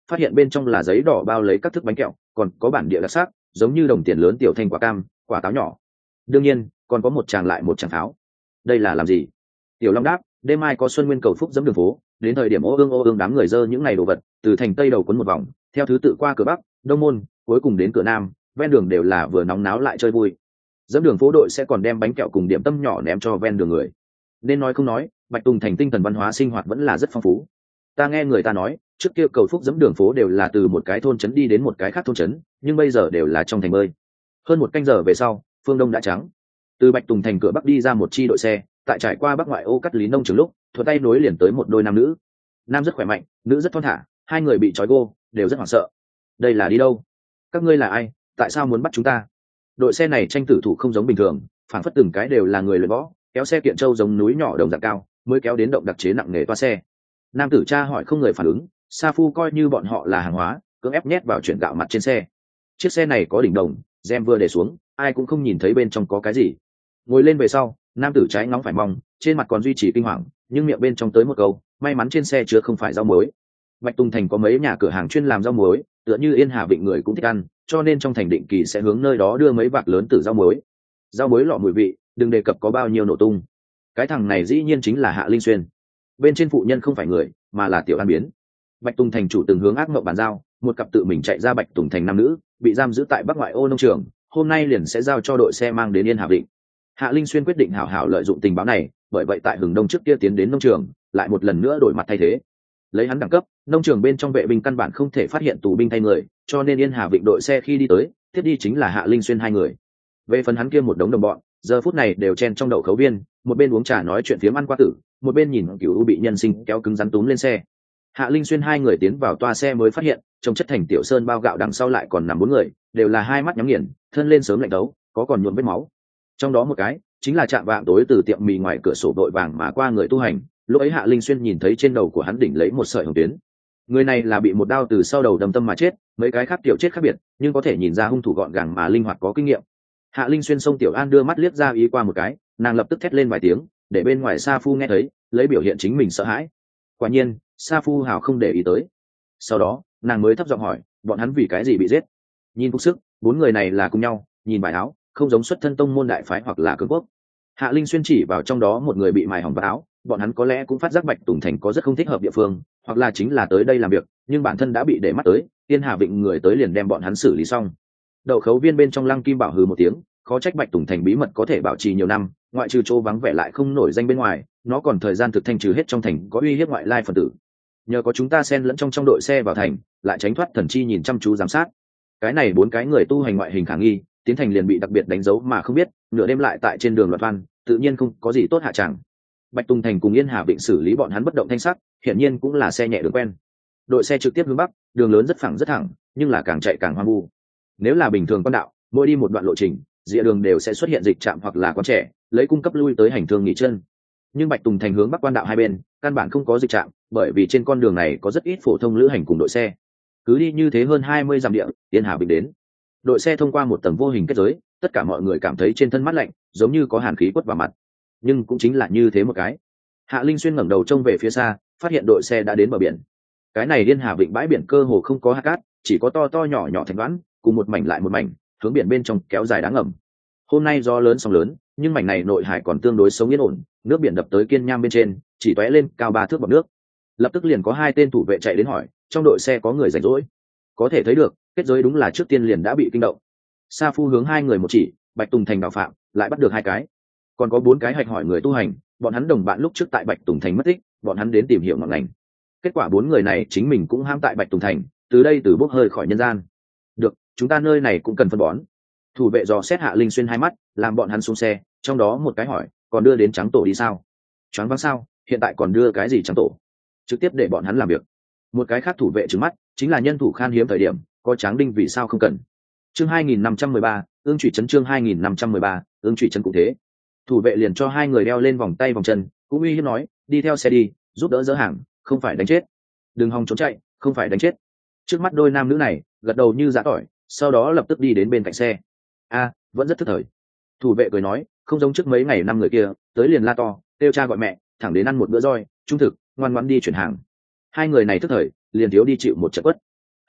phát hiện bên trong là giấy đỏ bao lấy các thức bánh kẹo, còn có bản địa đặc sắc giống như đồng tiền lớn tiểu thanh quả cam, quả táo nhỏ, đương nhiên còn có một tràng lại một tràng pháo. Đây là làm gì? Tiểu Long đáp, đêm mai có Xuân Nguyên cầu phúc dẫm đường phố, đến thời điểm ô ương đám người dơ những ngày đồ vật từ thành tây đầu quấn một vòng, theo thứ tự qua cửa bắc, đông môn, cuối cùng đến cửa nam, ven đường đều là vừa nóng náo lại chơi vui. Dẫm đường phố đội sẽ còn đem bánh kẹo cùng điểm tâm nhỏ ném cho ven đường người. Nên nói không nói, Bạch Tùng Thành tinh thần văn hóa sinh hoạt vẫn là rất phong phú. Ta nghe người ta nói, trước kia cầu phúc dẫm đường phố đều là từ một cái thôn trấn đi đến một cái khác thôn trấn, nhưng bây giờ đều là trong thành bơi. Hơn một canh giờ về sau, phương đông đã trắng. Từ Bạch Tùng Thành cửa bắc đi ra một chi đội xe, tại trải qua bắc ngoại ô cắt lý nông trường lúc, thuận tay nối liền tới một đôi nam nữ. Nam rất khỏe mạnh, nữ rất thon thả, hai người bị trói gô, đều rất hoảng sợ. Đây là đi đâu? Các ngươi là ai? Tại sao muốn bắt chúng ta? Đội xe này tranh tử thủ không giống bình thường, phản phất từng cái đều là người luyện võ, kéo xe kiện trâu giống núi nhỏ đồng dạng cao, mới kéo đến động đặc chế nặng nghề toa xe. Nam tử cha hỏi không người phản ứng, Sa Phu coi như bọn họ là hàng hóa, cưỡng ép nhét vào chuyển gạo mặt trên xe. Chiếc xe này có đỉnh đồng, rèm vừa để xuống, ai cũng không nhìn thấy bên trong có cái gì. Ngồi lên về sau, nam tử trái ngóng phải mong, trên mặt còn duy trì kinh hoàng, nhưng miệng bên trong tới một câu, may mắn trên xe chứa không phải rau muối. Bạch Tùng Thành có mấy nhà cửa hàng chuyên làm rau muối, tựa như Yên Hà Vịnh người cũng thích ăn, cho nên trong thành định kỳ sẽ hướng nơi đó đưa mấy vạc lớn từ rau muối. Rau muối lọ mùi vị, đừng đề cập có bao nhiêu nổ tung. Cái thằng này dĩ nhiên chính là Hạ Linh Xuyên. Bên trên phụ nhân không phải người, mà là Tiểu An biến. Bạch Tùng Thành chủ từng hướng ác mộng bàn giao, một cặp tự mình chạy ra Bạch Tùng Thành nam nữ, bị giam giữ tại Bắc ngoại ô nông trường, hôm nay liền sẽ giao cho đội xe mang đến Yên Hà Vịnh. Hạ Linh Xuyên quyết định hảo hảo lợi dụng tình báo này, bởi vậy tại Hừng Đông trước kia tiến đến nông trường, lại một lần nữa đổi mặt thay thế. Lấy hắn đẳng cấp, nông trường bên trong vệ binh căn bản không thể phát hiện tù binh thay người, cho nên Yên Hà Vịnh đội xe khi đi tới, tiếp đi chính là Hạ Linh Xuyên hai người. Về phần hắn kia một đống đồng bọn, giờ phút này đều chen trong đậu khấu viên, một bên uống trà nói chuyện phiếm ăn qua tử, một bên nhìn Cửu bị nhân sinh kéo cứng rắn túm lên xe. Hạ Linh Xuyên hai người tiến vào toa xe mới phát hiện, trong chất thành tiểu sơn bao gạo đằng sau lại còn nằm bốn người, đều là hai mắt nhắm nghiền, thân lên sớm lạnh đấu, có còn nhuộm vết máu. Trong đó một cái chính là chạm vạng tối từ tiệm mì ngoài cửa sổ vội vàng mà qua người tu hành, lúc ấy Hạ Linh Xuyên nhìn thấy trên đầu của hắn đỉnh lấy một sợi hồng tuyến. Người này là bị một đao từ sau đầu đâm tâm mà chết, mấy cái khác tiểu chết khác biệt, nhưng có thể nhìn ra hung thủ gọn gàng mà linh hoạt có kinh nghiệm. Hạ Linh Xuyên xông Tiểu An đưa mắt liếc ra ý qua một cái, nàng lập tức thét lên vài tiếng, để bên ngoài Sa Phu nghe thấy, lấy biểu hiện chính mình sợ hãi. Quả nhiên, Sa Phu hào không để ý tới. Sau đó, nàng mới thấp giọng hỏi, bọn hắn vì cái gì bị giết? Nhìn phúc sức, bốn người này là cùng nhau, nhìn bài áo, không giống xuất thân tông môn đại phái hoặc là cường quốc. Hạ Linh Xuyên chỉ vào trong đó một người bị mài hỏng vào áo, bọn hắn có lẽ cũng phát giác Bạch Tùng Thành có rất không thích hợp địa phương, hoặc là chính là tới đây làm việc, nhưng bản thân đã bị để mắt tới, Yên Hà Vịnh người tới liền đem bọn hắn xử lý xong. Đậu khấu viên bên trong Lăng Kim Bảo hừ một tiếng, khó trách Bạch Tùng Thành bí mật có thể bảo trì nhiều năm, ngoại trừ chỗ vắng vẻ lại không nổi danh bên ngoài, nó còn thời gian thực thanh trừ hết trong thành có uy hiếp ngoại lai phần tử. Nhờ có chúng ta xen lẫn trong đội xe vào thành, lại tránh thoát thần chi nhìn chăm chú giám sát. Cái này bốn cái người tu hành ngoại hình khả nghi, tiến thành liền bị đặc biệt đánh dấu mà không biết, nửa đêm lại tại trên đường loạt văn, tự nhiên không có gì tốt hạ chẳng. Bạch Tùng Thành cùng Yên Hà Vịnh xử lý bọn hắn bất động thanh sắc, hiển nhiên cũng là xe nhẹ đường quen. Đội xe trực tiếp hướng bắc, đường lớn rất phẳng rất thẳng, nhưng là càng chạy càng hoang vu. Nếu là bình thường con đạo, mỗi đi một đoạn lộ trình, rìa đường đều sẽ xuất hiện dịch trạm hoặc là quán trẻ, lấy cung cấp lui tới hành thương nghỉ chân. Nhưng Bạch Tùng Thành hướng bắc quan đạo hai bên, căn bản không có dịch trạm, bởi vì trên con đường này có rất ít phổ thông lữ hành cùng đội xe. Cứ đi như thế hơn 20 dặm địa, Yên Hà Vịnh đến. Đội xe thông qua một tầng vô hình kết giới, tất cả mọi người cảm thấy trên thân mát lạnh, giống như có hàn khí quất vào mặt. Nhưng cũng chính là như thế một cái. Hạ Linh Xuyên ngẩng đầu trông về phía xa, phát hiện đội xe đã đến bờ biển. Cái này Yên Hà Vịnh bãi biển cơ hồ không có hạt cát, chỉ có to to nhỏ nhỏ thành đoán, cùng một mảnh lại một mảnh, hướng biển bên trong kéo dài đáng ngầm. Hôm nay gió lớn sóng lớn, nhưng mảnh này nội hải còn tương đối sống yên ổn, nước biển đập tới kiên nham bên trên, chỉ tóe lên cao 3 thước bọt nước. Lập tức liền có hai tên thủ vệ chạy đến hỏi, trong đội xe có người rảnh rỗi. Có thể thấy được, kết giới đúng là trước tiên liền đã bị kinh động. Sa Phu hướng hai người một chỉ, Bạch Tùng Thành đạo phạm, lại bắt được hai cái. Còn có 4 cái hạch hỏi người tu hành, bọn hắn đồng bạn lúc trước tại Bạch Tùng Thành mất tích, bọn hắn đến tìm hiểu ngọn ngành. Kết quả 4 người này chính mình cũng ham tại Bạch Tùng Thành, từ đây từ bốc hơi khỏi nhân gian. Được, chúng ta nơi này cũng cần phân bón. Thủ vệ dò xét Hạ Linh Xuyên hai mắt, làm bọn hắn xuống xe, trong đó một cái hỏi, còn đưa đến Trắng Tổ đi sao? Choáng váng sao? Hiện tại còn đưa cái gì Trắng Tổ? Trực tiếp để bọn hắn làm việc. Một cái khác thủ vệ trừng mắt, chính là nhân thủ khan hiếm thời điểm, có Tráng Đinh vì sao không cần? Chương 2513, ương trụy trấn chương 2513, ương trụy trấn cũng thế. Thủ vệ liền cho hai người đeo lên vòng tay vòng chân, cũng uy hiếp nói, đi theo xe đi, giúp đỡ dỡ hàng, không phải đánh chết. Đừng hòng trốn chạy, không phải đánh chết. Trước mắt đôi nam nữ này, gật đầu như giã tỏi, sau đó lập tức đi đến bên cạnh xe. A, vẫn rất thức thời. Thủ vệ cười nói, không giống trước mấy ngày năm người kia, tới liền la to, kêu cha gọi mẹ, thẳng đến ăn một bữa roi, trung thực, ngoan ngoãn đi chuyển hàng. Hai người này thức thời, liền thiếu đi chịu một trận quất.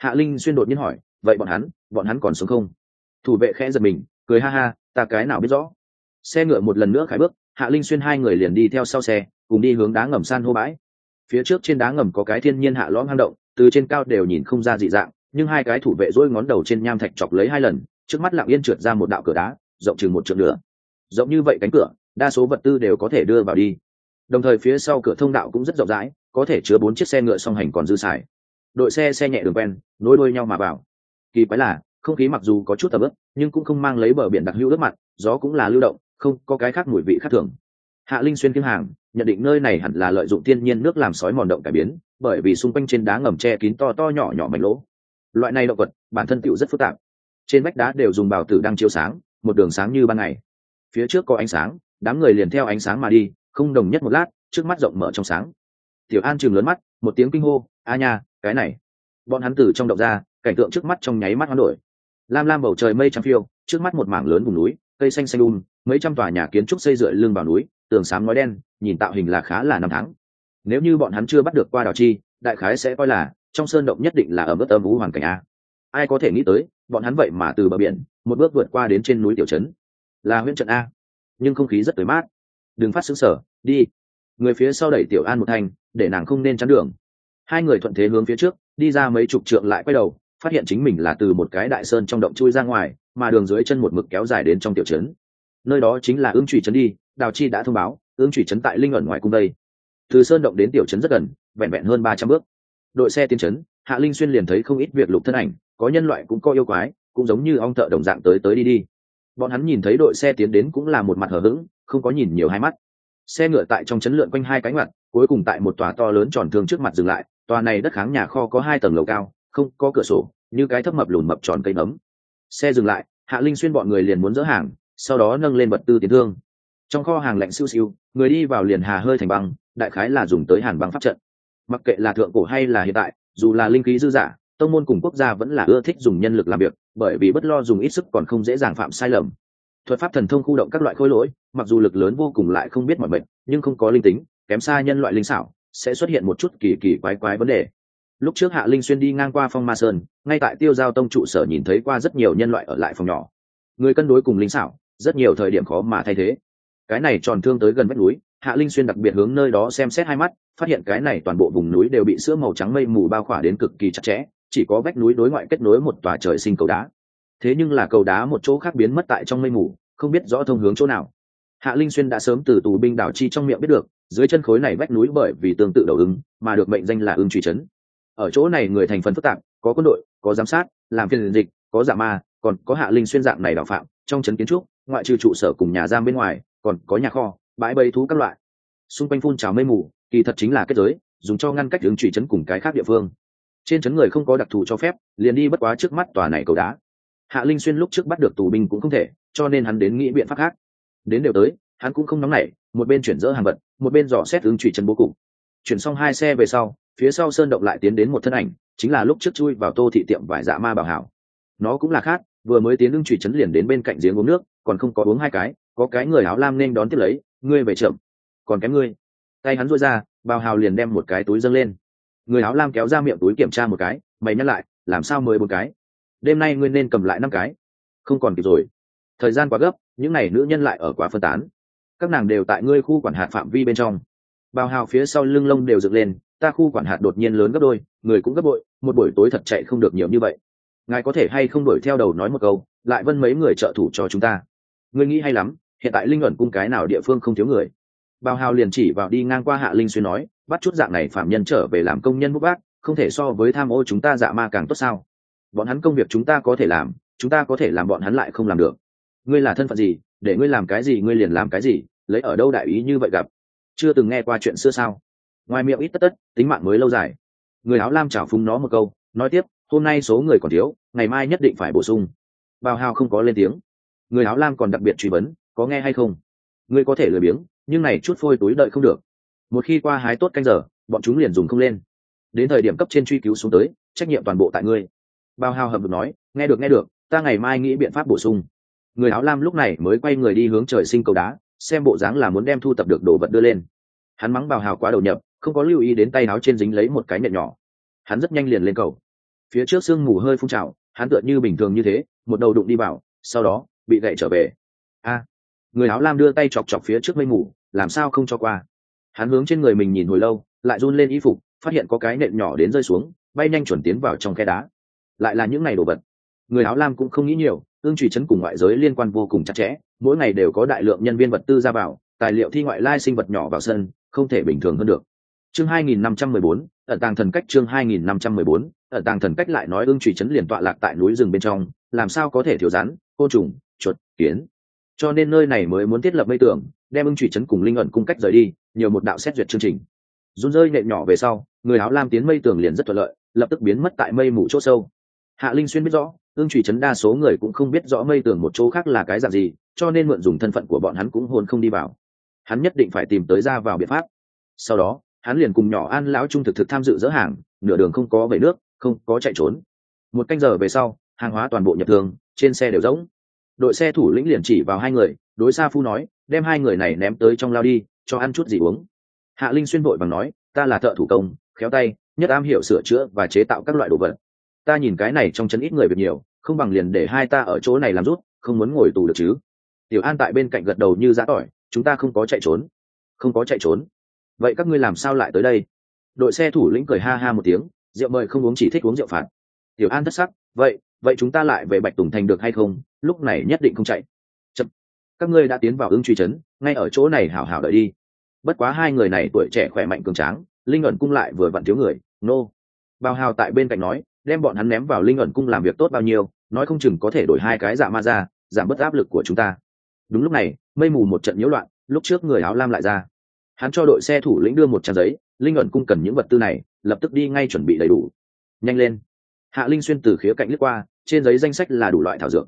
Hạ Linh Xuyên đột nhiên hỏi, vậy bọn hắn còn sống không? Thủ vệ khẽ giật mình, cười ha ha, ta cái nào biết rõ. Xe ngựa một lần nữa khởi bước, Hạ Linh Xuyên hai người liền đi theo sau xe, cùng đi hướng đá ngầm san hô bãi. Phía trước trên đá ngầm có cái thiên nhiên hạ lõm hang động, từ trên cao đều nhìn không ra dị dạng, nhưng hai cái thủ vệ dỗi ngón đầu trên nham thạch chọc lấy hai lần, trước mắt lặng yên trượt ra một đạo cửa đá, rộng chừng một trượng nữa. Rộng như vậy cánh cửa, đa số vật tư đều có thể đưa vào đi. Đồng thời phía sau cửa thông đạo cũng rất rộng rãi, có thể chứa 4 chiếc xe ngựa song hành còn dư xài. Đội xe nhẹ đường quen, nối đuôi nhau mà vào. Kỳ quái là, không khí mặc dù có chút ẩm ướt, nhưng cũng không mang lấy bờ biển đặc hữu ướt mặn, gió cũng là lưu động, không có cái khác mùi vị khác thường. Hạ Linh Xuyên kiêng hàng, nhận định nơi này hẳn là lợi dụng thiên nhiên nước làm sói mòn động cải biến, bởi vì xung quanh trên đá ngầm che kín to nhỏ nhỏ mảnh lỗ. Loại này động vật bản thân tựu rất phức tạp. Trên vách đá đều dùng bào tử đang chiếu sáng, một đường sáng như ban ngày. Phía trước có ánh sáng, đám người liền theo ánh sáng mà đi, không đồng nhất một lát, trước mắt rộng mở trong sáng. Tiểu An trừng lớn mắt, một tiếng kinh hô, a nha, cái này. Bọn hắn từ trong động ra, cảnh tượng trước mắt trong nháy mắt hoán đổi. Lam lam bầu trời mây trắng phiêu, trước mắt một mảng lớn vùng núi, cây xanh xanh mấy trăm tòa nhà kiến trúc xây dựa lưng vào núi, tường xám ngói đen, nhìn tạo hình là khá là năm tháng. Nếu như bọn hắn chưa bắt được qua đảo chi, đại khái sẽ coi là trong sơn động nhất định là ở mức âm u hoàn cảnh a. Ai có thể nghĩ tới, bọn hắn vậy mà từ bờ biển một bước vượt qua đến trên núi tiểu trấn, là huyện trận a. Nhưng không khí rất tươi mát. Đừng phát sững sở, đi. Người phía sau đẩy Tiểu An một thành, để nàng không nên chắn đường. Hai người thuận thế hướng phía trước, đi ra mấy chục trượng lại quay đầu, phát hiện chính mình là từ một cái đại sơn trong động chui ra ngoài, mà đường dưới chân một mực kéo dài đến trong tiểu trấn. Nơi đó chính là Ưng Chủy trấn đi, Đào Chi đã thông báo, Ưng Chủy trấn tại linh ẩn ngoài cung đây. Từ sơn động đến tiểu trấn rất gần, vẹn vẹn hơn 300 bước. Đội xe tiến trấn, Hạ Linh Xuyên liền thấy không ít việc lục thân ảnh, có nhân loại cũng có yêu quái, cũng giống như ong thợ đồng dạng tới đi. Bọn hắn nhìn thấy đội xe tiến đến cũng là một mặt hờ hững, không có nhìn nhiều hai mắt. Xe ngựa tại trong trấn lượn quanh hai cánh mặt, cuối cùng tại một tòa to lớn tròn thương trước mặt dừng lại. Tòa này đất kháng nhà kho có 2 tầng lầu cao, không có cửa sổ, như cái thấp mập lùn mập tròn cây nấm. Xe dừng lại, Hạ Linh Xuyên bọn người liền muốn dỡ hàng, sau đó nâng lên vật tư tiến thương. Trong kho hàng lạnh siêu siêu, người đi vào liền hà hơi thành băng, đại khái là dùng tới hàn băng pháp trận. Mặc kệ là thượng cổ hay là hiện tại, dù là linh khí dư dả, tông môn cùng quốc gia vẫn là ưa thích dùng nhân lực làm việc, bởi vì bất lo dùng ít sức còn không dễ dàng phạm sai lầm. Thuật pháp thần thông khu động các loại khối lỗi, mặc dù lực lớn vô cùng lại không biết mọi mệnh, nhưng không có linh tính, kém xa nhân loại linh xảo, sẽ xuất hiện một chút kỳ quái vấn đề. Lúc trước Hạ Linh Xuyên đi ngang qua Phong Ma Sơn, ngay tại Tiêu Giao Tông trụ sở nhìn thấy qua rất nhiều nhân loại ở lại phòng nhỏ. Người cân đối cùng linh xảo, rất nhiều thời điểm khó mà thay thế. Cái này tròn thương tới gần vách núi, Hạ Linh Xuyên đặc biệt hướng nơi đó xem xét hai mắt, phát hiện cái này toàn bộ vùng núi đều bị sữa màu trắng mây mù bao khỏa đến cực kỳ chặt chẽ, chỉ có vách núi đối ngoại kết nối một tòa trời sinh cầu đá. Thế nhưng là cầu đá một chỗ khác biến mất tại trong mây mù, không biết rõ thông hướng chỗ nào. Hạ Linh Xuyên đã sớm từ tù binh đảo chi trong miệng biết được, dưới chân khối này vách núi bởi vì tương tự đầu ứng, mà được mệnh danh là Ưng Chủy trấn. Ở chỗ này người thành phần phức tạp, có quân đội, có giám sát, làm phiên dịch, có giả ma, còn có Hạ Linh Xuyên dạng này đạo phạm. Trong trấn kiến trúc, ngoại trừ trụ sở cùng nhà giam bên ngoài, còn có nhà kho, bãi bầy thú các loại. Xung quanh phun trào mây mù, kỳ thật chính là kết giới, dùng cho ngăn cách Ưng Chủy trấn cùng cái khác địa phương. Trên trấn người không có đặc thù cho phép, liền đi bất quá trước mắt tòa này cầu đá. Hạ Linh Xuyên lúc trước bắt được tù binh cũng không thể, cho nên hắn đến nghĩ biện pháp khác. Đến đều tới, hắn cũng không nóng nảy, một bên chuyển dỡ hàng vật, một bên dò xét Ưng Chủy trấn bố cục. Chuyển xong 2 xe về sau, phía sau sơn động lại tiến đến một thân ảnh, chính là lúc trước chui vào Tô thị tiệm vải dạ ma Bảo Hảo. Nó cũng là khác, vừa mới tiến Ưng Chủy trấn liền đến bên cạnh giếng uống nước, còn không có uống 2 cái, có cái người áo lam nên đón tiếp lấy, ngươi về chậm, còn kém ngươi. Tay hắn duỗi ra, Bảo Hảo liền đem một cái túi dâng lên. Người áo lam kéo ra miệng túi kiểm tra một cái, mày nhắc lại, làm sao mới 4 cái? Đêm nay ngươi nên cầm lại 5 cái. Không còn kịp rồi. Thời gian quá gấp, những này nữ nhân lại ở quá phân tán. Các nàng đều tại ngươi khu quản hạt phạm vi bên trong. Bao hào phía sau lưng lông đều dựng lên, ta khu quản hạt đột nhiên lớn gấp đôi, người cũng gấp bội, một buổi tối thật chạy không được nhiều như vậy. Ngài có thể hay không đuổi theo đầu nói một câu, lại vân mấy người trợ thủ cho chúng ta. Ngươi nghĩ hay lắm, hiện tại linh ẩn cung cái nào địa phương không thiếu người. Bao hào liền chỉ vào đi ngang qua Hạ Linh Xuyên nói, bắt chút dạng này phạm nhân trở về làm công nhân bốc vác, không thể so với tham ô chúng ta dạ ma càng tốt sao? Bọn hắn công việc chúng ta có thể làm, chúng ta có thể làm bọn hắn lại không làm được. Ngươi là thân phận gì, để ngươi làm cái gì ngươi liền làm cái gì, lấy ở đâu đại ý như vậy gặp? Chưa từng nghe qua chuyện xưa sao? Ngoài miệng ít tất, tính mạng mới lâu dài. Người áo lam chảo phúng nó một câu, nói tiếp, hôm nay số người còn thiếu, ngày mai nhất định phải bổ sung. Bao hào không có lên tiếng. Người áo lam còn đặc biệt truy vấn, có nghe hay không? Ngươi có thể lười biếng, nhưng này chút phôi túi đợi không được. Một khi qua hái tốt canh giờ, bọn chúng liền dùng không lên. Đến thời điểm cấp trên truy cứu xuống tới, trách nhiệm toàn bộ tại ngươi. Bao hào hậm hực nói, nghe được, ta ngày mai nghĩ biện pháp bổ sung. Người áo lam lúc này mới quay người đi hướng trời sinh cầu đá, xem bộ dáng là muốn đem thu tập được đồ vật đưa lên. Hắn mắng Bao hào quá đầu nhập, không có lưu ý đến tay áo trên dính lấy một cái nện nhỏ. Hắn rất nhanh liền lên cầu. Phía trước sương mù hơi phun trào, hắn tựa như bình thường như thế, một đầu đụng đi vào, sau đó bị gậy trở về. A, người áo lam đưa tay chọc chọc phía trước mây mù, làm sao không cho qua. Hắn hướng trên người mình nhìn hồi lâu, lại run lên y phục, phát hiện có cái nện nhỏ đến rơi xuống, bay nhanh chuẩn tiến vào trong khe đá. Lại là những ngày đồ vật. Người áo lam cũng không nghĩ nhiều, ương trùy trấn cùng ngoại giới liên quan vô cùng chặt chẽ, mỗi ngày đều có đại lượng nhân viên vật tư ra vào, tài liệu thi ngoại lai sinh vật nhỏ vào sân, không thể bình thường hơn được. Chương 2514, ẩn tàng thần cách. Chương 2514, ẩn tàng thần cách. Lại nói ương trùy trấn liền tọa lạc tại núi rừng bên trong, làm sao có thể thiếu rắn, côn trùng, chuột, kiến. Cho nên nơi này mới muốn thiết lập mây tường, đem ương trùy trấn cùng linh ẩn cung cách rời đi, nhiều một đạo xét duyệt chương trình. Run rơi nện nhỏ về sau, người áo lam tiến mây tường liền rất thuận lợi, lập tức biến mất tại mây mù chỗ sâu. Hạ Linh Xuyên biết rõ, ương trùy trấn đa số người cũng không biết rõ mây tường một chỗ khác là cái dạng gì, cho nên mượn dùng thân phận của bọn hắn cũng hồn không đi vào. Hắn nhất định phải tìm tới ra vào biện pháp. Sau đó hắn liền cùng nhỏ An lão trung thực tham dự dỡ hàng, nửa đường không có về nước, không có chạy trốn. Một canh giờ về sau, hàng hóa toàn bộ nhập thương, trên xe đều rỗng. Đội xe thủ lĩnh liền chỉ vào hai người, đối Sa Phu nói, đem hai người này ném tới trong lao đi, cho ăn chút gì uống. Hạ Linh Xuyên vội vàng nói, ta là thợ thủ công, khéo tay, nhất am hiểu sửa chữa và chế tạo các loại đồ vật. Ta nhìn cái này trong trấn ít người việc nhiều, không bằng liền để hai ta ở chỗ này làm rút, không muốn ngồi tù được chứ. Tiểu An tại bên cạnh gật đầu như giã tỏi, chúng ta không có chạy trốn. Không có chạy trốn. Vậy các ngươi làm sao lại tới đây? Đội xe thủ lĩnh cười ha ha một tiếng, rượu mời không uống, chỉ thích uống rượu phạt. Tiểu An thất sắc, vậy chúng ta lại về Bạch Tùng Thành được hay không? Lúc này nhất định không chạy. Chậm. Các ngươi đã tiến vào ương truy trấn, ngay ở chỗ này hảo hảo đợi đi. Bất quá hai người này tuổi trẻ khỏe mạnh cường tráng, linh ẩn cung lại vừa vặn thiếu người, nô. Bao Hào tại bên cạnh nói, đem bọn hắn ném vào linh ẩn cung làm việc tốt bao nhiêu, nói không chừng có thể đổi hai cái dạ ma ra, giảm bớt áp lực của chúng ta. Đúng lúc này, mây mù một trận nhiễu loạn, lúc trước người áo lam lại ra. Hắn cho đội xe thủ lĩnh đưa một trang giấy, linh ẩn cung cần những vật tư này, lập tức đi ngay chuẩn bị đầy đủ. Nhanh lên. Hạ Linh Xuyên từ khía cạnh lướt qua, trên giấy danh sách là đủ loại thảo dược.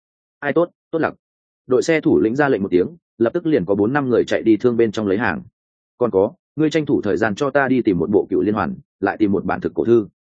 Ai tốt lặc. Đội xe thủ lĩnh ra lệnh một tiếng, lập tức liền có 4-5 người chạy đi thương bên trong lấy hàng. Còn có, ngươi tranh thủ thời gian cho ta đi tìm một bộ cựu liên hoàn, lại tìm một bản thực cổ thư.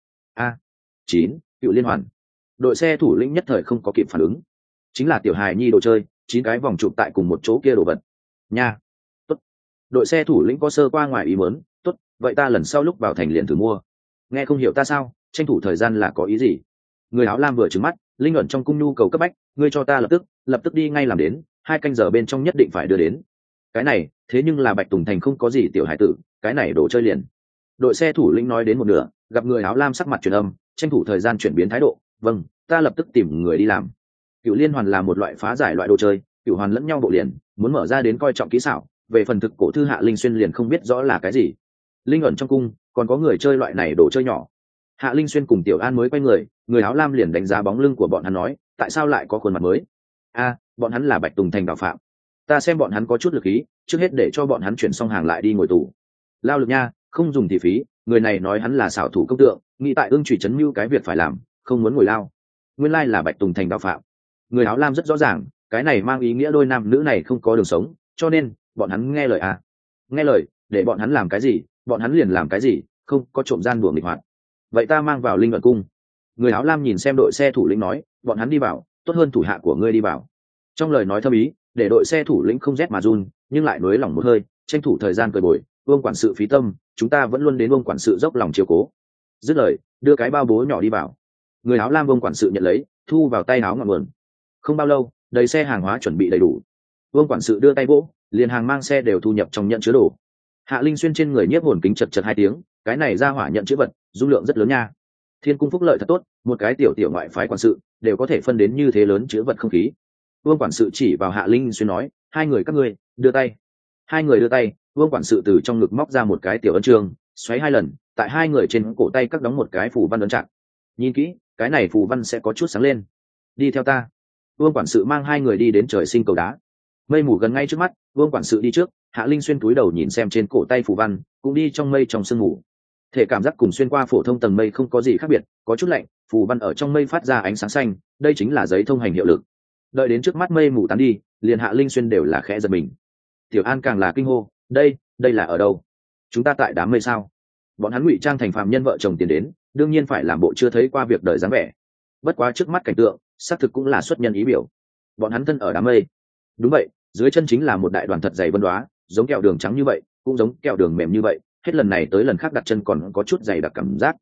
9, cựu liên hoàn. Đội xe thủ lĩnh nhất thời không có kịp phản ứng. Chính là tiểu hài nhi đồ chơi, 9 cái vòng chụp tại cùng một chỗ kia đồ vật. Nha. Tốt. Đội xe thủ lĩnh có sơ qua ngoài ý muốn, tốt, vậy ta lần sau lúc vào thành liền thử mua. Nghe không hiểu ta sao, tranh thủ thời gian là có ý gì? Người áo lam vừa trừng mắt, linh ẩn trong cung nhu cầu cấp bách, ngươi cho ta lập tức đi ngay làm đến, 2 canh giờ bên trong nhất định phải đưa đến. Cái này, thế nhưng là Bạch Tùng Thành không có gì tiểu hải tử, cái này đồ chơi liền. Đội xe thủ lĩnh nói đến một nửa, gặp người áo lam sắc mặt truyền âm, tranh thủ thời gian chuyển biến thái độ, vâng, ta lập tức tìm người đi làm. Cựu liên hoàn là một loại phá giải loại đồ chơi, cựu hoàn lẫn nhau bộ liền, muốn mở ra đến coi trọng kỹ xảo. Về phần thực cổ thư Hạ Linh Xuyên liền không biết rõ là cái gì. Linh ẩn trong cung còn có người chơi loại này đồ chơi nhỏ. Hạ Linh Xuyên cùng Tiểu An mới quay người áo lam liền đánh giá bóng lưng của bọn hắn nói, tại sao lại có khuôn mặt mới? Bọn hắn là Bạch Tùng Thành đạo phạm. Ta xem bọn hắn có chút lực khí, trước hết để cho bọn hắn chuyển xong hàng lại đi ngồi tù. Lao lực nha, không dùng thì phí. Người này nói hắn là xảo thủ công tượng, nghĩ tại ương trùy trấn mưu cái việc phải làm, không muốn ngồi lao. Nguyên lai là Bạch Tùng Thành đạo phạm. Người áo lam rất rõ ràng, cái này mang ý nghĩa đôi nam nữ này không có đường sống, cho nên bọn hắn nghe lời nghe lời, để bọn hắn làm cái gì bọn hắn liền làm cái gì, không có trộm gian đùa nghịch hoạt. Vậy ta mang vào linh ẩn cung. Người áo lam nhìn xem đội xe thủ lĩnh nói, bọn hắn đi vào, tốt hơn thủ hạ của ngươi đi vào. Trong lời nói thâm ý, để đội xe thủ lĩnh không rét mà run, nhưng lại nới lỏng một hơi, tranh thủ thời gian cười bồi, vương quản sự phí tâm, chúng ta vẫn luôn đến vương quản sự dốc lòng chiếu cố. Dứt lời, đưa cái bao bố nhỏ đi vào. Người áo lam vương quản sự nhận lấy, thu vào tay áo ngọn nguồn. Không bao lâu, đầy xe hàng hóa chuẩn bị đầy đủ. Vương quản sự đưa tay vỗ, liền hàng mang xe đều thu nhập trong nhận chứa đồ. Hạ Linh Xuyên trên người nhiếp hồn kính chật 2 tiếng, cái này ra hỏa nhận chữ vật, dung lượng rất lớn nha. Thiên cung phúc lợi thật tốt, một cái tiểu tiểu ngoại phái quản sự đều có thể phân đến như thế lớn chữ vật không khí. Vương quản sự chỉ vào Hạ Linh Xuyên nói, hai người các ngươi đưa tay. Hai người đưa tay, vương quản sự từ trong ngực móc ra một cái tiểu ấn chương, xoáy 2 lần, tại hai người trên cổ tay cắt đóng một cái phù văn ấn trạng. Nhìn kỹ, cái này phù văn sẽ có chút sáng lên. Đi theo ta. Vương quản sự mang hai người đi đến trời sinh cầu đá. Mây mù gần ngay trước mắt, vương quản sự đi trước, Hạ Linh Xuyên cúi đầu nhìn xem trên cổ tay phù văn, cũng đi trong mây trong sương mù. Thể cảm giác cùng xuyên qua phổ thông tầng mây không có gì khác biệt, có chút lạnh, phù văn ở trong mây phát ra ánh sáng xanh, đây chính là giấy thông hành hiệu lực. Đợi đến trước mắt mây mù tán đi, liền Hạ Linh Xuyên đều là khẽ giật mình. Tiểu An càng là kinh hô, đây là ở đâu? Chúng ta tại đám mây sao? Bọn hắn ngụy trang thành phàm nhân vợ chồng tiền đến, đương nhiên phải làm bộ chưa thấy qua việc đời dáng vẻ. Bất quá trước mắt cảnh tượng, xác thực cũng là xuất nhân ý biểu. Bọn hắn thân ở đám mây. Đúng vậy, dưới chân chính là một đại đoàn thật dày vân đoá, giống kẹo đường trắng như vậy, cũng giống kẹo đường mềm như vậy, hết lần này tới lần khác đặt chân còn có chút dày đặc cảm giác.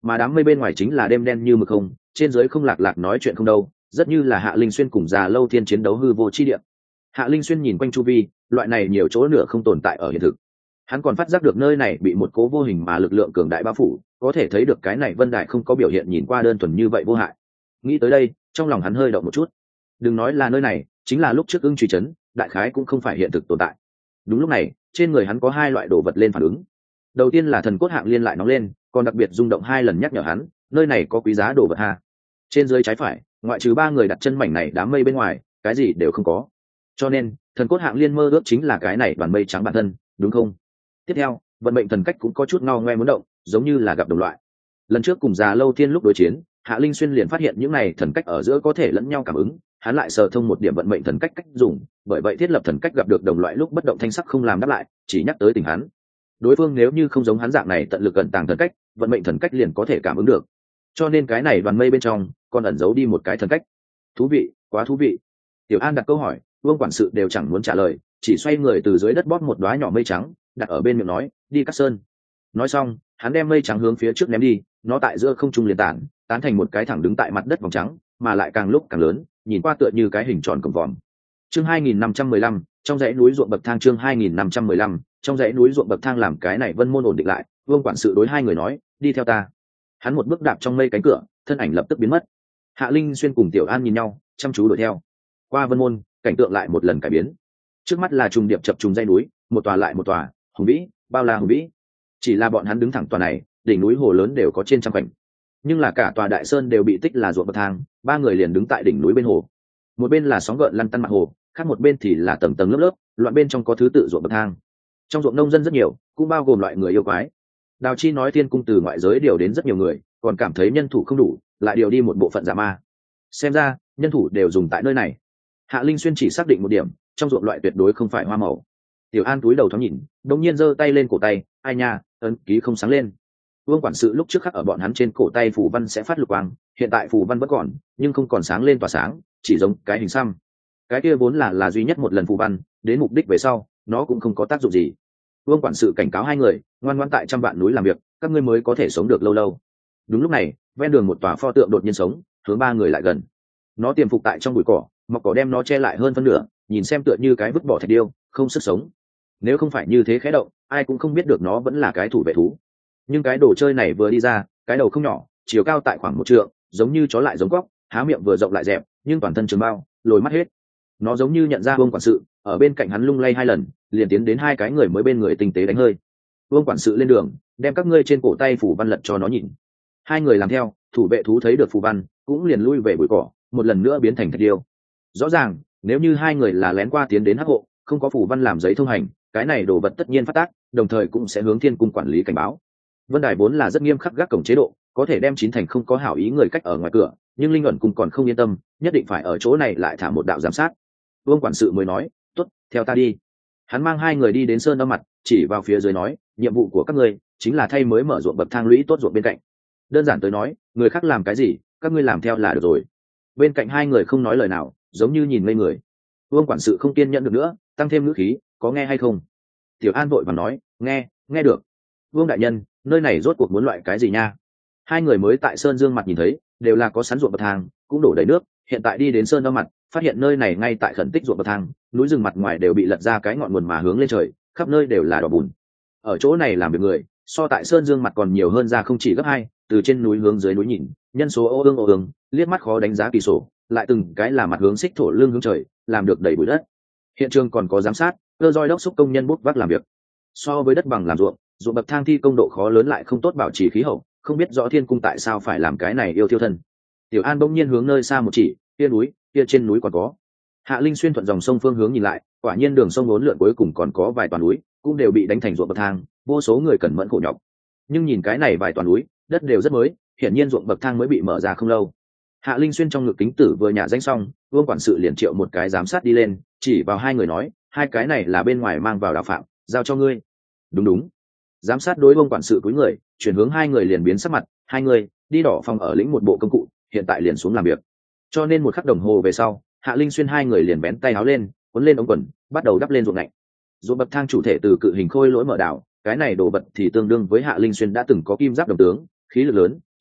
mà đám mây bên ngoài chính là đêm đen như mực không, trên dưới không lạc lạc nói chuyện không đâu, rất như là Hạ Linh Xuyên cùng Già Lâu Thiên chiến đấu hư vô chi địa. Hạ Linh Xuyên nhìn quanh chu vi, loại này nhiều chỗ nửa không tồn tại ở hiện thực. Hắn còn phát giác được nơi này bị một cố vô hình mà lực lượng cường đại bao phủ, có thể thấy được cái này Vân Đại không có biểu hiện nhìn qua đơn thuần như vậy vô hại. Nghĩ tới đây, trong lòng hắn hơi động một chút. Đừng nói là nơi này, chính là lúc trước Ưng truy chấn, đại khái cũng không phải hiện thực tồn tại. Đúng lúc này, trên người hắn có hai loại đồ vật lên phản ứng. Đầu tiên là thần cốt hạng liên lại nóng lên, còn đặc biệt rung động hai lần nhắc nhở hắn, nơi này có quý giá đồ vật ha. Trên dưới trái phải, ngoại trừ ba người đặt chân mảnh này đám mây bên ngoài, cái gì đều không có. Cho nên, thần cốt hạng liên mơ ước chính là cái này đoàn mây trắng bản thân, đúng không? Tiếp theo, vận mệnh thần cách cũng có chút ngao ngoe muốn động, giống như là gặp đồng loại. Lần trước cùng Già Lâu Thiên lúc đối chiến, Hạ Linh Xuyên liền phát hiện những này thần cách ở giữa có thể lẫn nhau cảm ứng, hắn lại sờ thông một điểm vận mệnh thần cách cách dùng, bởi vậy thiết lập thần cách gặp được đồng loại lúc bất động thanh sắc không làm đáp lại, chỉ nhắc tới tình hắn. Đối phương nếu như không giống hắn dạng này tận lực cẩn tàng thần cách, vận mệnh thần cách liền có thể cảm ứng được. Cho nên cái này đoàn mây bên trong còn ẩn giấu đi một cái thần cách. Thú vị, quá thú vị. Tiểu An đặt câu hỏi, Vương quản sự đều chẳng muốn trả lời, chỉ xoay người từ dưới đất bóp một đóa nhỏ mây trắng, đặt ở bên miệng nói, đi cắt sơn. Nói xong, hắn đem mây trắng hướng phía trước ném đi, nó tại giữa không trung liền tán thành một cái thẳng đứng tại mặt đất vòng trắng, mà lại càng lúc càng lớn, nhìn qua tựa như cái hình tròn cổng vòm. Chương 2515, trong dãy núi ruộng bậc thang. Chương 2515, trong dãy núi ruộng bậc thang. Làm cái này Vân Môn ổn định lại, Vương quản sự đối hai người nói, đi theo ta. Hắn một bước đạp trong mây cánh cửa, thân ảnh lập tức biến mất. Hạ Linh Xuyên cùng Tiểu An nhìn nhau, chăm chú đuổi theo. Qua Vân Môn, cảnh tượng lại một lần cải biến. Trước mắt là trùng điệp chập trùng dãy núi, một tòa lại một tòa, hùng vĩ, bao la hùng vĩ. Chỉ là bọn hắn đứng thẳng tòa này, đỉnh núi hồ lớn đều có trên trăm cảnh, nhưng là cả tòa đại sơn đều bị tích là ruộng bậc thang. Ba người liền đứng tại đỉnh núi bên hồ, một bên là sóng gợn lăn tăn mặt hồ, khác một bên thì là tầng tầng lớp lớp loạn bên trong có thứ tự ruộng bậc thang. Trong ruộng nông dân rất nhiều, cũng bao gồm loại người yêu quái. Đào Chi nói Thiên cung từ ngoại giới điều đến rất nhiều người, còn cảm thấy nhân thủ không đủ, lại điều đi một bộ phận giả ma. Xem ra nhân thủ đều dùng tại nơi này. Hạ Linh Xuyên chỉ xác định một điểm, trong ruộng loại tuyệt đối không phải hoa màu. Tiểu An túi đầu thoáng nhìn, đột nhiên giơ tay lên cổ tay, ai nha, ấn ký không sáng lên. Vương quản sự lúc trước khắc ở bọn hắn trên cổ tay phù văn sẽ phát lục quang, hiện tại phù văn vẫn còn, nhưng không còn sáng lên tỏa sáng, chỉ giống cái hình xăm. Cái kia vốn là duy nhất một lần phù văn, đến mục đích về sau, nó cũng không có tác dụng gì. Vương quản sự cảnh cáo hai người, ngoan ngoãn tại trăm vạn núi làm việc, các ngươi mới có thể sống được lâu lâu. Đúng lúc này, ven đường một tòa pho tượng đột nhiên sống, hướng ba người lại gần. Nó tiềm phục tại trong bụi cỏ, mọc cỏ đem nó che lại hơn phân nửa, nhìn xem tựa như cái vứt bỏ thạch điêu, không sức sống. Nếu không phải như thế khẽ động, ai cũng không biết được nó vẫn là cái thủ vệ thú. Nhưng cái đồ chơi này vừa đi ra, cái đầu không nhỏ, chiều cao tại khoảng 1 trượng, giống như chó lại giống cóc, há miệng vừa rộng lại dẹp, nhưng toàn thân trường bao, lồi mắt hết. Nó giống như nhận ra Vương quản sự, ở bên cạnh hắn lung lay 2 lần, liền tiến đến 2 cái người mới bên người tinh tế đánh hơi. Vương quản sự lên đường, đem các ngươi trên cổ tay phủ văn lật cho nó nhìn. 2 người làm theo, thủ vệ thú thấy được phù văn, cũng liền lui về bụi cỏ, một lần nữa biến thành thạch điêu. Rõ ràng, nếu như 2 người là lén qua tiến đến hắc hộ, không có phù văn làm giấy thông hành, cái này đồ vật tất nhiên phát tác, đồng thời cũng sẽ hướng Thiên cung quản lý cảnh báo. Vân Đài vốn là rất nghiêm khắc gác cổng chế độ, có thể đem 9 thành không có hảo ý người cách ở ngoài cửa, nhưng Linh ẩn cung còn không yên tâm, nhất định phải ở chỗ này lại thả một đạo giám sát. Vương quản sự mới nói, tốt, theo ta đi. Hắn mang 2 người đi đến sơn âm mặt, chỉ vào phía dưới nói, nhiệm vụ của các ngươi chính là thay mới mở ruộng bậc thang lũy tốt ruộng bên cạnh. Đơn giản tới nói, người khác làm cái gì, các ngươi làm theo là được rồi. Bên cạnh 2 người không nói lời nào, giống như nhìn ngây người. Vương quản sự không kiên nhẫn được nữa, tăng thêm ngữ khí, có nghe hay không? Tiểu An vội vàng nói, nghe được. Vương đại nhân, nơi này rốt cuộc muốn loại cái gì nha? 2 người mới tại sơn dương mặt nhìn thấy, đều là có sẵn ruộng bậc thang, cũng đổ đầy nước. Hiện tại đi đến sơn âm mặt, phát hiện nơi này ngay tại khẩn tích ruộng bậc thang, núi rừng mặt ngoài đều bị lật ra cái ngọn nguồn mà hướng lên trời, khắp nơi đều là đỏ bùn. Ở chỗ này làm việc người, so tại sơn dương mặt còn nhiều hơn ra không chỉ gấp 2. Từ trên núi hướng dưới núi nhìn, nhân số ô ương, liếc mắt khó đánh giá kỳ sổ, lại từng cái là mặt hướng xích thổ lưng hướng trời, làm được đầy bụi đất. Hiện trường còn có giám sát, cơ roi đốc xúc công nhân bút vác làm việc. So với đất bằng làm ruộng bậc thang thi công độ khó lớn lại không tốt bảo trì khí hậu, không biết rõ Thiên cung tại sao phải làm cái này yêu thiêu thân. Tiểu An bỗng nhiên hướng nơi xa một chỉ, kia núi, kia trên núi còn có. Hạ Linh xuyên thuận dòng sông phương hướng nhìn lại, quả nhiên đường sông uốn lượn cuối cùng còn có vài toàn núi, cũng đều bị đánh thành ruộng bậc thang, vô số người cẩn mẫn khổ nhọc. Nhưng nhìn cái này vài toàn núi, đất đều rất mới, hiển nhiên ruộng bậc thang mới bị mở ra không lâu. Hạ Linh xuyên trong ngực kính tử vừa nhả danh xong, Vương quản sự liền triệu một cái giám sát đi lên, chỉ vào 2 người nói, 2 cái này là bên ngoài mang vào đạo phạm, giao cho ngươi. Đúng. Giám sát đối Vương quản sự cúi người, chuyển hướng 2 người liền biến sắc mặt, 2 người đi đỏ phòng ở lĩnh một bộ công cụ, hiện tại liền xuống làm việc. Cho nên một khắc đồng hồ về sau, Hạ Linh xuyên 2 người liền bén tay áo lên, cuốn lên ống quần, bắt đầu đắp lên ruộng lạnh. Ruộng bậc thang chủ thể từ cự hình khôi lỗi mở đảo, cái này đồ vật thì tương đương với Hạ Linh xuyên đã từng có kim giáp đồng tướng, khí lực lớn,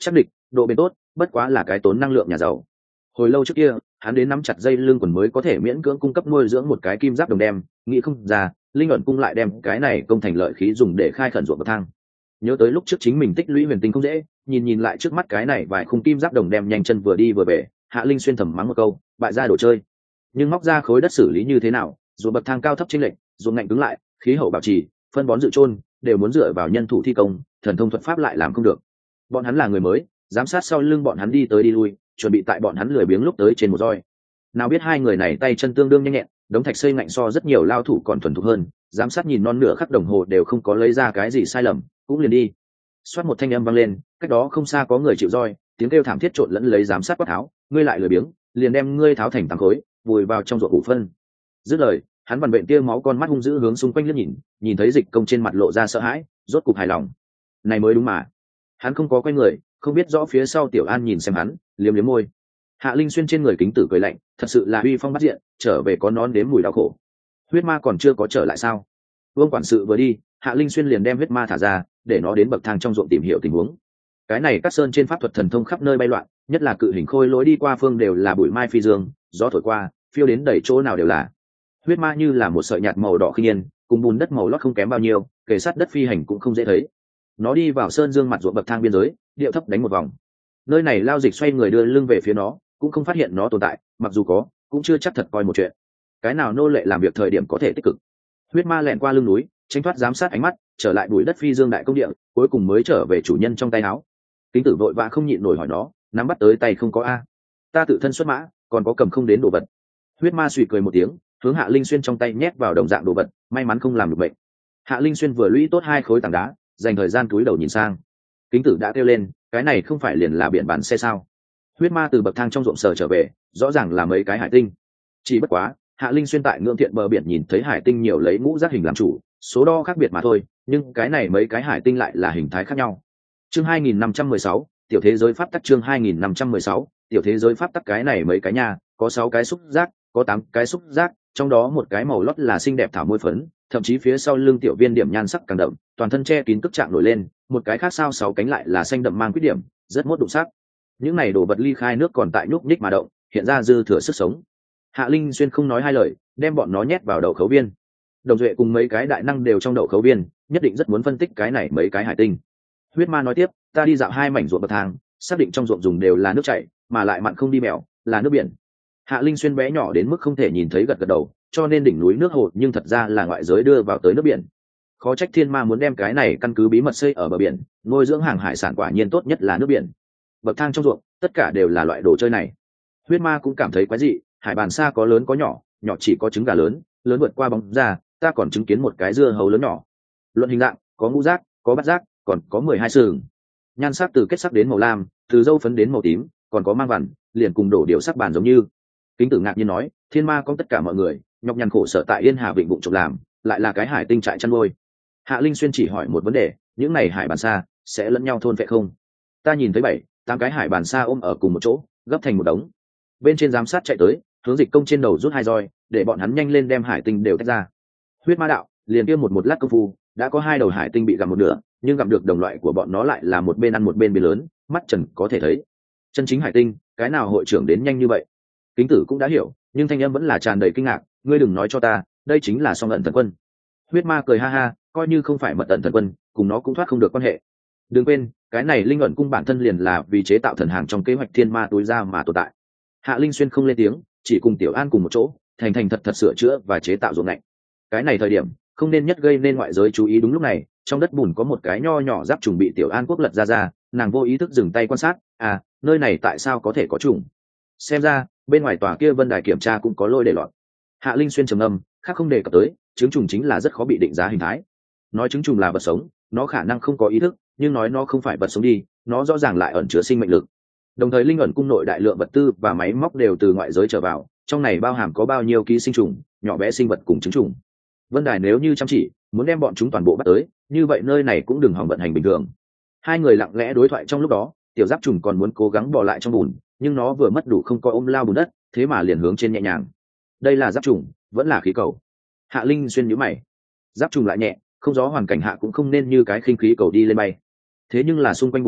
chắc địch, độ bền tốt, bất quá là cái tốn năng lượng nhà giàu. Hồi lâu trước kia, hắn đến nắm chặt dây lưng quần mới có thể miễn cưỡng cung cấp nuôi dưỡng một cái kim giáp đồng đem, nghĩ không ra, linh ẩn cung lại đem cái này công thành lợi khí dùng để khai khẩn ruộng bậc thang. Nhớ tới lúc trước chính mình tích lũy huyền tinh không dễ, nhìn lại trước mắt cái này vài khung kim giáp đồng đem nhanh chân vừa đi vừa về, Hạ Linh xuyên thầm mắng một câu, bại gia đồ chơi. Nhưng móc ra khối đất xử lý như thế nào, ruộng bậc thang cao thấp chênh lệch, ruộng ngạnh cứng lại, khí hậu bảo trì, phân bón dự trôn, đều muốn dựa vào nhân thủ thi công, thần thông thuật pháp lại làm không được. Bọn hắn là người mới, giám sát sau lưng bọn hắn đi tới đi lui, chuẩn bị tại bọn hắn lười biếng lúc tới trên một roi. Nào biết hai người này tay chân tương đương nhanh nhẹn, đống thạch xây ngạnh so rất nhiều lao thủ còn thuần thục hơn, giám sát nhìn non nửa khắc đồng hồ đều không có lấy ra cái gì sai lầm, cũng liền đi. Xoát một thanh âm vang lên, cách đó không xa có người chịu roi, tiếng kêu thảm thiết trộn lẫn lấy giám sát quát tháo, ngươi lại lười biếng, liền đem ngươi tháo thành tám khối, vùi vào trong ruộng củ phân. Dứt lời, hắn vằn vện tia máu con mắt hung dữ hướng xung quanh liếc nhìn, nhìn thấy dịch công trên mặt lộ ra sợ hãi, rốt cục hài lòng. Này mới đúng mà. Hắn không có quay người, không biết rõ phía sau Tiểu An nhìn xem hắn, liếm liếm môi. Hạ Linh xuyên trên người kính tử cười lạnh, thật sự là uy phong bắt diện, trở về có nón đếm mùi đau khổ. Huyết ma còn chưa có trở lại sao? Vương quản sự vừa đi, Hạ Linh xuyên liền đem huyết ma thả ra, để nó đến bậc thang trong ruộng tìm hiểu tình huống. Cái này Cát Sơn trên pháp thuật thần thông khắp nơi bay loạn, nhất là cự hình khôi lối đi qua phương đều là bụi mai phi dương, gió thổi qua, phiêu đến đầy chỗ nào đều là. Huyết ma như là một sợi nhạt màu đỏ khinh yên, cùng bùn đất màu lót không kém bao nhiêu, kề sát đất phi hành cũng không dễ thấy. Nó đi vào sơn dương mặt ruộng bậc thang biên giới, điệu thấp đánh một vòng. Nơi này lao dịch xoay người đưa lưng về phía nó, cũng không phát hiện nó tồn tại, mặc dù có, cũng chưa chắc thật coi một chuyện. Cái nào nô lệ làm việc thời điểm có thể tích cực. Huyết ma lẹn qua lưng núi, tránh thoát giám sát ánh mắt, trở lại bụi đất phi dương đại công địa, cuối cùng mới trở về chủ nhân trong tay áo. Kính tử vội vã không nhịn nổi hỏi nó, nắm bắt tới tay không có a? Ta tự thân xuất mã, còn có cầm không đến đồ vật. Huyết ma suy cười một tiếng, hướng Hạ Linh xuyên trong tay nhét vào đồng dạng đồ vật, may mắn không làm được bệnh. Hạ Linh xuyên vừa lũy tốt hai khối tảng đá, dành thời gian cúi đầu nhìn sang. Kính tử đã kêu lên, cái này không phải liền là biển bản xe sao? Huyết ma từ bậc thang trong ruộng sờ trở về, rõ ràng là mấy cái hải tinh. Chỉ bất quá, Hạ Linh xuyên tại ngưỡng thiện bờ biển nhìn thấy hải tinh nhiều lấy ngũ giác hình làm chủ, số đo khác biệt mà thôi, nhưng cái này mấy cái hải tinh lại là hình thái khác nhau. Chương 2516, tiểu thế giới pháp tắc. Chương 2516, tiểu thế giới pháp tắc. Cái này mấy cái nha, có 6 cái xúc giác, có 8 cái xúc giác, trong đó một cái màu lót là xinh đẹp thảo môi phấn, thậm chí phía sau lưng tiểu viên điểm nhan sắc càng đậm, toàn thân che kín tức trạng nổi lên, một cái khác sao 6 cánh lại là xanh đậm mang khuyết điểm, rất mốt đụng sắc. Những này đồ vật ly khai nước còn tại nhúc nhích mà động, hiện ra dư thừa sức sống. Hạ Linh xuyên không nói hai lời, đem bọn nó nhét vào đậu khấu viên. Đồng Duệ cùng mấy cái đại năng đều trong đậu khấu viên, nhất định rất muốn phân tích cái này mấy cái hải tinh. Huyết ma nói tiếp, ta đi dạo hai mảnh ruộng bậc thang, xác định trong ruộng dùng đều là nước chảy, mà lại mặn không đi mèo, là nước biển. Hạ Linh xuyên bé nhỏ đến mức không thể nhìn thấy, gật gật đầu, cho nên đỉnh núi nước hồ nhưng thật ra là ngoại giới đưa vào tới nước biển. Khó trách thiên ma muốn đem cái này căn cứ bí mật xây ở bờ biển, nuôi dưỡng hàng hải sản quả nhiên tốt nhất là nước biển. Bậc thang trong ruộng, tất cả đều là loại đồ chơi này. Huyết ma cũng cảm thấy quái dị, hải bàn sa có lớn có nhỏ, nhỏ chỉ có trứng gà lớn, lớn vượt qua bóng ra, ta còn chứng kiến một cái dưa hấu lớn nhỏ. Luận hình dạng, có ngũ giác, có bát giác, còn có 12 sừng. Nhan sắc từ kết sắc đến màu lam, từ dâu phấn đến màu tím, còn có mang vằn, liền cùng đổ điệu sắc bàn giống như. Kính tử ngạc nhiên nói, thiên ma có tất cả mọi người, nhọc nhằn khổ sở tại Yên Hà Vịnh bụng trộm làm, lại là cái hải tinh trại chăn nuôi. Hạ Linh xuyên chỉ hỏi một vấn đề, những này hải bàn sa sẽ lẫn nhau thôn phệ không? Ta nhìn thấy 7-8 cái hải bàn sa ôm ở cùng một chỗ, gấp thành một đống. Bên trên giám sát chạy tới, hướng dịch công trên đầu rút 2 roi, để bọn hắn nhanh lên đem hải tinh đều tách ra. Huyết ma đạo, liền kia một lát công phu, đã có 2 đầu hải tinh bị gặm một nửa, nhưng gặm được đồng loại của bọn nó lại là một bên ăn một bên biến lớn, mắt trần có thể thấy. Chân chính hải tinh, cái nào hội trưởng đến nhanh như vậy? Kính tử cũng đã hiểu, nhưng thanh âm vẫn là tràn đầy kinh ngạc, ngươi đừng nói cho ta, đây chính là Song Ẩn Thần Quân. Huyết ma cười ha ha, coi như không phải Mật Ẩn Thần Quân, cùng nó cũng thoát không được quan hệ. Đừng quên, cái này linh ẩn cung bản thân liền là vì chế tạo thần hàng trong kế hoạch thiên ma túi ra mà tồn tại. Hạ Linh xuyên không lên tiếng, chỉ cùng Tiểu An cùng một chỗ, thành thành thật thật sửa chữa và chế tạo ruộng lạnh. Cái này thời điểm, không nên nhất gây nên ngoại giới chú ý. Đúng lúc này, trong đất bùn có một cái nho nhỏ giáp trùng bị Tiểu An quốc lật ra, nàng vô ý thức dừng tay quan sát, nơi này tại sao có thể có trùng? Xem ra, bên ngoài tòa kia vân đài kiểm tra cũng có lôi để lọt. Hạ Linh xuyên trầm ngâm, khác không đề cập tới, trứng trùng chính là rất khó bị định giá hình thái. Nói trứng trùng là vật sống, nó khả năng không có ý thức, nhưng nói nó không phải vật sống đi, nó rõ ràng lại ẩn chứa sinh mệnh lực. Đồng thời linh ẩn cung nội đại lượng vật tư và máy móc đều từ ngoại giới trở vào, trong này bao hàm có bao nhiêu ký sinh trùng, nhỏ bé sinh vật cùng trứng trùng. Vân đài nếu như chăm chỉ, muốn đem bọn chúng toàn bộ bắt tới, như vậy nơi này cũng đừng hỏng vận hành bình thường. Hai người lặng lẽ đối thoại trong lúc đó, tiểu giáp trùng còn muốn cố gắng bò lại trong bùn, nhưng nó vừa mất đủ không coi ôm lao bùn đất, thế mà liền hướng trên nhẹ nhàng. Đây là giáp trùng, vẫn là khí cầu? Hạ Linh xuyên nhíu mày. Giáp trùng lại nhẹ, không gió hoàn cảnh hạ cũng không nên như cái khinh khí cầu đi lên bay. Thế nhưng là xung quanh bùn đất,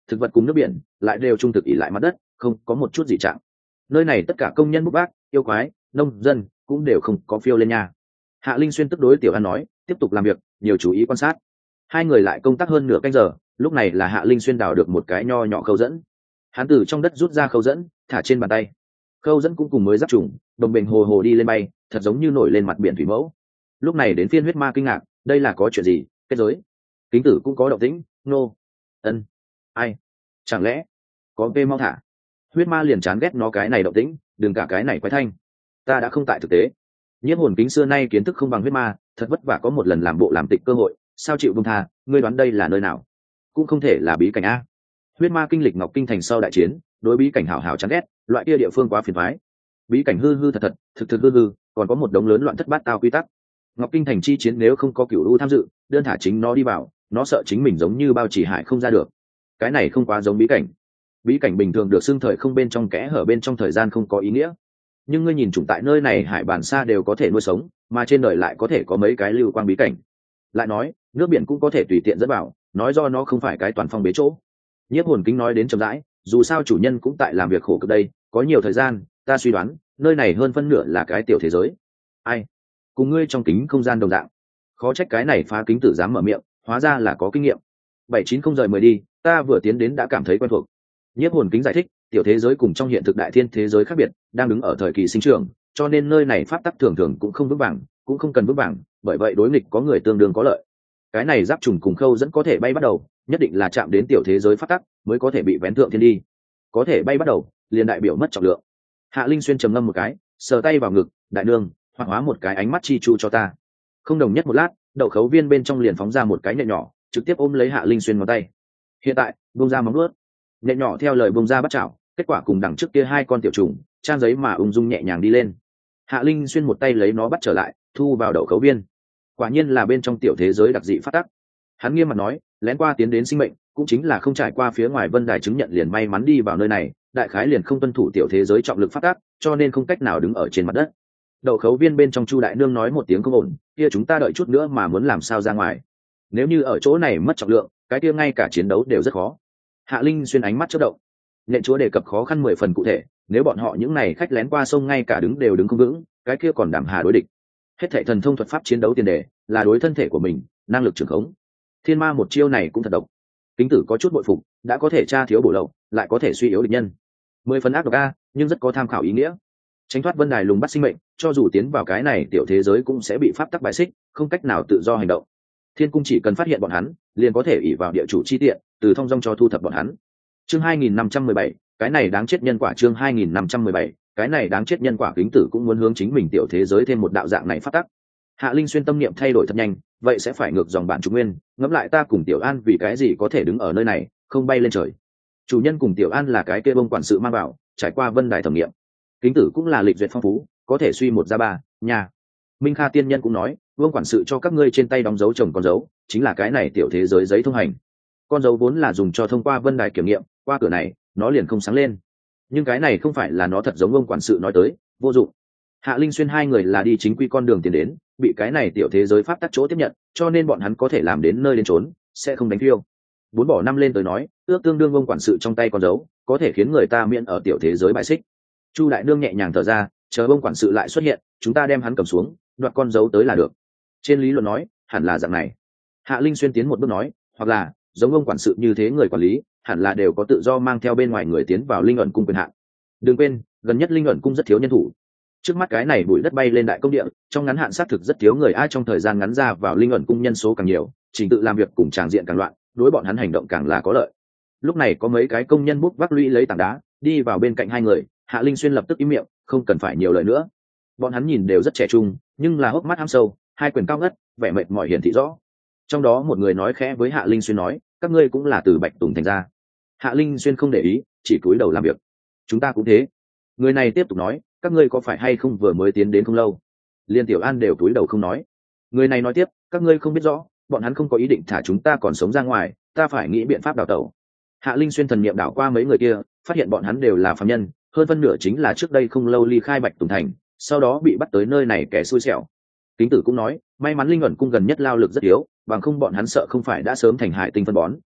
thực vật cùng nước biển lại đều trung thực ỉ lại mặt đất, không có một chút gì chạm. Nơi này tất cả công nhân bốc vác, yêu quái, nông dân cũng đều không có phiêu lên nhà. Hạ Linh Xuyên tức đối Tiểu An nói, tiếp tục làm việc, nhiều chú ý quan sát. Hai người lại công tác hơn nửa canh giờ, lúc này là Hạ Linh Xuyên đào được một cái nho nhỏ khâu dẫn. Hắn từ trong đất rút ra khâu dẫn, thả trên bàn tay. Khâu dẫn cũng cùng mới giáp trùng, đồng bình hồ hồ đi lên bay, thật giống như nổi lên mặt biển thủy mẫu. Lúc này đến phiên huyết ma kinh ngạc, đây là có chuyện gì? Kết giới. Kính tử cũng có động tĩnh, nô. Ân. Ai? Chẳng lẽ có vê mau thả? Huyết ma liền chán ghét nó cái này động tĩnh, đừng cả cái này quái thanh. Ta đã không tại thực tế. Nhiếp hồn kính xưa nay kiến thức không bằng huyết ma, thật vất vả có một lần làm bộ làm tịch cơ hội, sao chịu buông tha? Ngươi đoán đây là nơi nào? Cũng không thể là bí cảnh a. Huyết ma kinh lịch Ngọc Kinh thành sau đại chiến, đối bí cảnh hảo hảo chán ghét, loại kia địa phương quá phiền toái. Bí cảnh hư hư thật thật, thực thực hư hư, còn có một đống lớn loạn thất bát tao quy tắc. Ngọc Kinh thành chi chiến nếu không có Cửu U tham dự, đơn thả chính nó đi vào, nó sợ chính mình giống như bao chỉ hại không ra được. Cái này không quá giống bí cảnh. Bí cảnh bình thường được xưng thời không bên trong kẽ hở bên trong thời gian không có ý nghĩa. Nhưng ngươi nhìn chủng tại nơi này hải bản xa đều có thể nuôi sống, mà trên đời lại có thể có mấy cái lưu quang bí cảnh. Lại nói, nước biển cũng có thể tùy tiện dẫn vào, nói do nó không phải cái toàn phong bế chỗ. Nhiếp hồn kính nói đến chậm rãi, dù sao chủ nhân cũng tại làm việc khổ cực đây, có nhiều thời gian, ta suy đoán, nơi này hơn phân nửa là cái tiểu thế giới. Ai? Cùng ngươi trong kính không gian đồng dạng. Khó trách cái này phá kính tử dám mở miệng, hóa ra là có kinh nghiệm. 790 rời 10 đi, ta vừa tiến đến đã cảm thấy quen thuộc. Nhiếp hồn kính giải thích, tiểu thế giới cùng trong hiện thực đại thiên thế giới khác biệt, đang đứng ở thời kỳ sinh trưởng, cho nên nơi này pháp tắc thường thường cũng không vững vàng, cũng không cần vững vàng, bởi vậy đối nghịch có người tương đương có lợi. Cái này giáp trùng cùng khâu dẫn có thể bay bắt đầu, nhất định là chạm đến tiểu thế giới pháp tắc mới có thể bị vén thượng thiên đi. Có thể bay bắt đầu, liền đại biểu mất trọng lượng. Hạ Linh Xuyên trầm ngâm một cái, sờ tay vào ngực, đại nương, hoặc hóa một cái ánh mắt chi chu cho ta. Không đồng nhất một lát, đậu khấu viên bên trong liền phóng ra một cái nhện nhỏ, trực tiếp ôm lấy Hạ Linh Xuyên ngón tay. Hiện tại, buông ra móng vuốt. Nhện nhỏ theo lời buông ra bắt chảo, kết quả cùng đằng trước kia hai con tiểu trùng, trang giấy mà ung dung nhẹ nhàng đi lên. Hạ Linh Xuyên một tay lấy nó bắt trở lại, thu vào đậu khấu viên. Quả nhiên là bên trong tiểu thế giới đặc dị phát tắc. Hắn nghiêm mặt nói, lén qua tiến đến sinh mệnh, cũng chính là không trải qua phía ngoài vân đài chứng nhận liền may mắn đi vào nơi này, đại khái liền không tuân thủ tiểu thế giới trọng lực phát tắc, cho nên không cách nào đứng ở trên mặt đất. Đậu khấu viên bên trong Chu đại nương nói một tiếng không ổn, kia chúng ta đợi chút nữa mà muốn làm sao ra ngoài. Nếu như ở chỗ này mất trọng lượng, cái kia ngay cả chiến đấu đều rất khó. Hạ Linh Xuyên ánh mắt chớp động. Nện chúa đề cập khó khăn 10 phần cụ thể, nếu bọn họ những này khách lén qua sông ngay cả đứng đều đứng không vững, cái kia còn đảm hà đối địch. Hết thảy thần thông thuật pháp chiến đấu tiền đề là đối thân thể của mình, năng lực trưởng khống. Thiên ma một chiêu này cũng thật độc. Kính tử có chút bội phục, đã có thể tra thiếu bổ lậu, lại có thể suy yếu địch nhân. 10 phần ác độc a, nhưng rất có tham khảo ý nghĩa. Tránh thoát vân đài lùng bắt sinh mệnh, cho dù tiến vào cái này tiểu thế giới cũng sẽ bị pháp tắc bài xích, không cách nào tự do hành động. Thiên cung chỉ cần phát hiện bọn hắn, liền có thể ỷ vào địa chủ chi tiện, từ thông dong cho thu thập bọn hắn. Chương 2517, cái này đáng chết nhân quả. Chương 2517, cái này đáng chết nhân quả. Kính tử cũng muốn hướng chính mình tiểu thế giới thêm một đạo dạng này phát tắc. Hạ Linh Xuyên tâm niệm thay đổi thật nhanh, vậy sẽ phải ngược dòng bản chủ nguyên, ngẫm lại ta cùng Tiểu An vì cái gì có thể đứng ở nơi này, không bay lên trời. Chủ nhân cùng Tiểu An là cái kia bông quản sự mang vào, trải qua vân đài thẩm nghiệm. Kính tử cũng là lịch duyệt phong phú, có thể suy một ra ba, nhà. Minh Kha tiên nhân cũng nói, vương quản sự cho các ngươi trên tay đóng dấu chồng con dấu, chính là cái này tiểu thế giới giấy thông hành. Con dấu vốn là dùng cho thông qua vân đài kiểm nghiệm, qua cửa này nó liền không sáng lên. Nhưng cái này không phải là nó thật giống ông quản sự nói tới, vô dụng. Hạ Linh Xuyên hai người là đi chính quy con đường tiến đến, bị cái này tiểu thế giới pháp tắc chỗ tiếp nhận, cho nên bọn hắn có thể làm đến nơi đến trốn, sẽ không đánh phiêu. 4 bỏ 5 lên tới nói, ước tương đương ông quản sự trong tay con dấu, có thể khiến người ta miễn ở tiểu thế giới bại xích. Chu đại nương nhẹ nhàng thở ra, chờ ông quản sự lại xuất hiện, chúng ta đem hắn cầm xuống, đoạt con dấu tới là được. Trên lý luận nói, hẳn là dạng này. Hạ Linh Xuyên tiến một bước nói, hoặc là giống ông quản sự như thế người quản lý, hẳn là đều có tự do mang theo bên ngoài người tiến vào linh ẩn cung quyền hạn. Đừng quên, gần nhất linh ẩn cung rất thiếu nhân thủ. Trước mắt cái này bụi đất bay lên đại công địa, trong ngắn hạn xác thực rất thiếu người ai trong thời gian ngắn ra vào linh ẩn cung nhân số càng nhiều, trình tự làm việc cùng tràng diện càng loạn, đối bọn hắn hành động càng là có lợi. Lúc này có mấy cái công nhân bút vác lũy lấy tảng đá, đi vào bên cạnh hai người, Hạ Linh Xuyên lập tức im miệng, không cần phải nhiều lời nữa. Bọn hắn nhìn đều rất trẻ trung, nhưng là hốc mắt hăm sâu, hai quyền cao ngất, vẻ mệt mỏi hiển thị rõ. Trong đó một người nói khẽ với Hạ Linh Xuyên nói, các ngươi cũng là từ Bạch Tùng thành ra. Hạ Linh Xuyên không để ý, chỉ cúi đầu làm việc. Chúng ta cũng thế. Người này tiếp tục nói, các ngươi có phải hay không vừa mới tiến đến không lâu? Liên Tiểu An đều cúi đầu không nói. Người này nói tiếp, các ngươi không biết rõ, bọn hắn không có ý định thả chúng ta còn sống ra ngoài, ta phải nghĩ biện pháp đào tẩu. Hạ Linh Xuyên thần niệm đảo qua mấy người kia, phát hiện bọn hắn đều là phàm nhân, hơn phân nửa chính là trước đây không lâu ly khai Bạch Tùng thành, sau đó bị bắt tới nơi này kẻ xui xẻo. Kính tử cũng nói, may mắn linh ẩn cung gần nhất lao lực rất yếu, bằng không bọn hắn sợ không phải đã sớm thành hại tinh phân bón.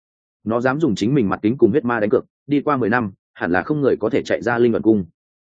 nó dám dùng chính mình mặt kính cùng huyết ma đánh cược, đi qua 10 năm hẳn là không người có thể chạy ra linh luận cung.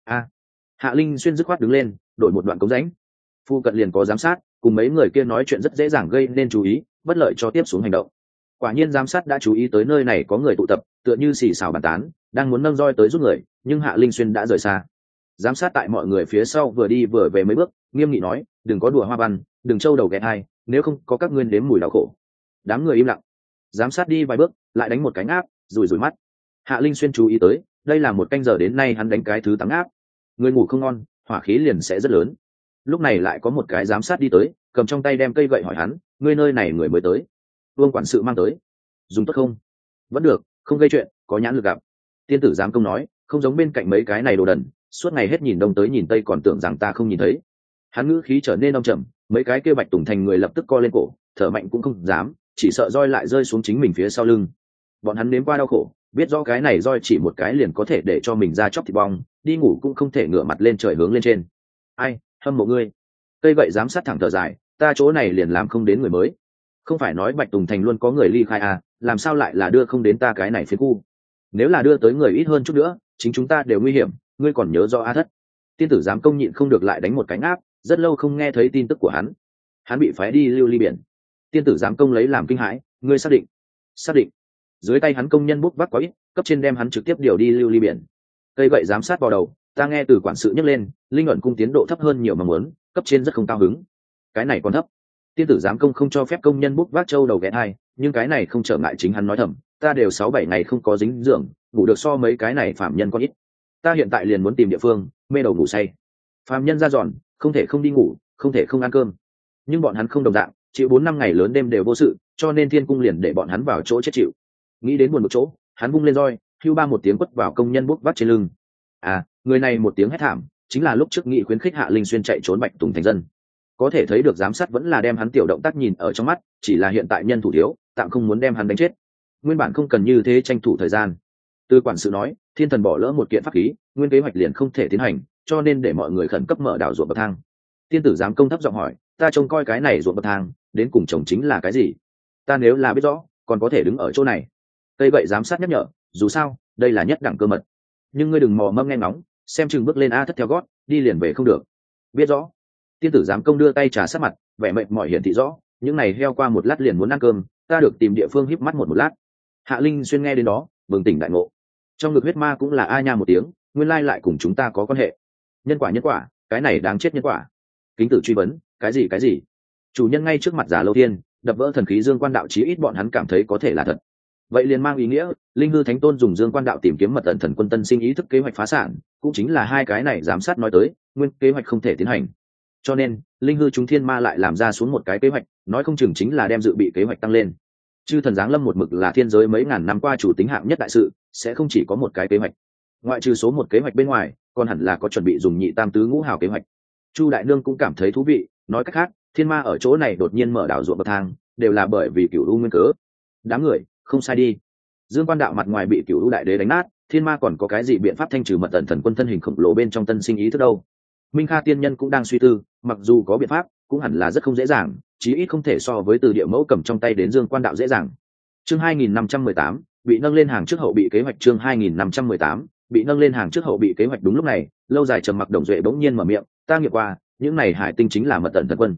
Hạ Linh Xuyên dứt khoát đứng lên, đổi một đoạn cống rãnh. Phu cận liền có giám sát, cùng mấy người kia nói chuyện rất dễ dàng gây nên chú ý, bất lợi cho tiếp xuống hành động. Quả nhiên giám sát đã chú ý tới nơi này có người tụ tập, tựa như xì xào bàn tán, đang muốn nâng roi tới giúp người, nhưng Hạ Linh Xuyên đã rời xa. Giám sát tại mọi người phía sau vừa đi vừa về mấy bước, nghiêm nghị nói, đừng có đùa hoa văn, đừng trâu đầu ghé thai, nếu không có các ngươi đếm mùi đau khổ. Đám người im lặng. Giám sát đi vài bước, lại đánh một cái áp, rủi rủi mắt. Hạ Linh Xuyên chú ý tới, đây là một canh giờ đến nay hắn đánh cái thứ 8 áp. Người ngủ không ngon, hỏa khí liền sẽ rất lớn. Lúc này lại có một cái giám sát đi tới, cầm trong tay đem cây gậy hỏi hắn, ngươi nơi này người mới tới, vương quản sự mang tới, dùng tốt không? Vẫn được, không gây chuyện, có nhãn lực gặp. Tiên tử giám công nói, không giống bên cạnh mấy cái này đồ đần, suốt ngày hết nhìn đông tới nhìn tây còn tưởng rằng ta không nhìn thấy. Hắn ngữ khí trở nên âm trầm, mấy cái kia Bạch Tùng Thành người lập tức co lên cổ, thở mạnh cũng không dám, chỉ sợ roi lại rơi xuống chính mình phía sau lưng. Bọn hắn nếm qua đau khổ, biết rõ cái này roi chỉ một cái liền có thể để cho mình ra chóc thịt bong, đi ngủ cũng không thể ngửa mặt lên trời hướng lên trên. Ai, hâm mộ ngươi. Cây gậy giám sát thẳng thở dài, ta chỗ này liền làm không đến người mới. Không phải nói Bạch Tùng Thành luôn có người ly khai à, làm sao lại là đưa không đến ta cái này phiến khu? Nếu là đưa tới người ít hơn chút nữa, chính chúng ta đều nguy hiểm, ngươi còn nhớ rõ A Thất. Tiên tử giám công nhịn không được lại đánh một cái áp, rất lâu không nghe thấy tin tức của hắn. Hắn bị phái đi lưu ly biển. Tiên tử giám công lấy làm kinh hãi, ngươi xác định? Xác định. Dưới tay hắn công nhân bút vác quá ít, cấp trên đem hắn trực tiếp điều đi lưu ly biển. Cây gậy giám sát vào đầu, ta nghe từ quản sự nhắc lên, linh luận cung tiến độ thấp hơn nhiều mà muốn, cấp trên rất không cao hứng. Cái này còn thấp. Tiên tử giám công không cho phép công nhân bút vác trâu đầu ghé thai, nhưng cái này không trở ngại chính hắn nói thầm, ta đều 6-7 ngày không có dính dưỡng, ngủ được so mấy cái này phạm nhân con ít. Ta hiện tại liền muốn tìm địa phương, mê đầu ngủ say. Phạm nhân ra giòn, không thể không đi ngủ, không thể không ăn cơm. Nhưng bọn hắn không đồng dạng, chịu 4-5 ngày lớn đêm đều vô sự, cho nên thiên cung liền để bọn hắn vào chỗ chết chịu. Nghĩ đến buồn một chỗ, hắn vung lên roi, hưu ba một tiếng quất vào công nhân bút vác trên lưng. Người này một tiếng hét thảm, chính là lúc trước nghị khuyến khích Hạ Linh Xuyên chạy trốn Bạch Tùng Thành dân. Có thể thấy được giám sát vẫn là đem hắn tiểu động tác nhìn ở trong mắt, chỉ là hiện tại nhân thủ thiếu, tạm không muốn đem hắn đánh chết. Nguyên bản không cần như thế tranh thủ thời gian. Từ quản sự nói, thiên thần bỏ lỡ một kiện pháp khí, nguyên kế hoạch liền không thể tiến hành, cho nên để mọi người khẩn cấp mở đào ruộng bậc thang. Tiên tử giám công thấp giọng hỏi, ta trông coi cái này ruộng bậc thang, đến cùng trồng chính là cái gì? Ta nếu là biết rõ, còn có thể đứng ở chỗ này. Cây gậy giám sát nhắc nhở, dù sao, đây là nhất đẳng cơ mật. Nhưng ngươi đừng mò mẫm nghe ngóng, xem chừng bước lên A Thất theo gót, đi liền về không được. Biết rõ. Tiên tử giám công đưa tay trà sát mặt, vẻ mệt mỏi hiển thị rõ, những này heo qua một lát liền muốn ăn cơm, ta được tìm địa phương híp mắt một lát. Hạ Linh Xuyên nghe đến đó, bừng tỉnh đại ngộ. Trong ngực huyết ma cũng là a nha một tiếng, nguyên lai lại cùng chúng ta có quan hệ. Nhân quả, cái này đáng chết nhân quả. Kính tử truy vấn, cái gì? Chủ nhân ngay trước mặt Giả Lâu Thiên, đập vỡ thần khí Dương Quan Đạo, chí ít bọn hắn cảm thấy có thể là thật. Vậy liền mang ý nghĩa, Linh Hư Thánh Tôn dùng Dương Quan Đạo tìm kiếm mật tận thần quân tân sinh ý thức kế hoạch phá sản, cũng chính là hai cái này giám sát nói tới, nguyên kế hoạch không thể tiến hành. Cho nên, Linh Hư chúng thiên ma lại làm ra xuống một cái kế hoạch, nói không chừng chính là đem dự bị kế hoạch tăng lên. Chư thần giáng lâm một mực là thiên giới mấy ngàn năm qua chủ tính hạng nhất đại sự, sẽ không chỉ có một cái kế hoạch. Ngoại trừ số một kế hoạch bên ngoài, còn hẳn là có chuẩn bị dùng nhị tam tứ ngũ hào kế hoạch. Chu đại nương cũng cảm thấy thú vị, nói cách khác, thiên ma ở chỗ này đột nhiên mở đảo ruộng bậc thang, đều là bởi vì Cửu U nguyên cớ. Đám người, không sai đi. Dương Quan Đạo mặt ngoài bị Cửu U đại đế đánh nát, thiên ma còn có cái gì biện pháp thanh trừ mật tận thần quân thân hình khổng lồ bên trong tân sinh ý thức đâu? Minh Kha tiên nhân cũng đang suy tư, mặc dù có biện pháp, cũng hẳn là rất không dễ dàng, chí ít không thể so với từ địa mẫu cầm trong tay đến Dương Quan Đạo dễ dàng. Chương 2518, bị nâng lên hàng trước hậu bị kế hoạch. Chương 2518, bị nâng lên hàng trước hậu bị kế hoạch. Đúng lúc này, lâu dài trầm mặc Đồng Duệ bỗng nhiên mở miệng, ta nghiệm qua, những này hải tinh chính là mật tận thần quân.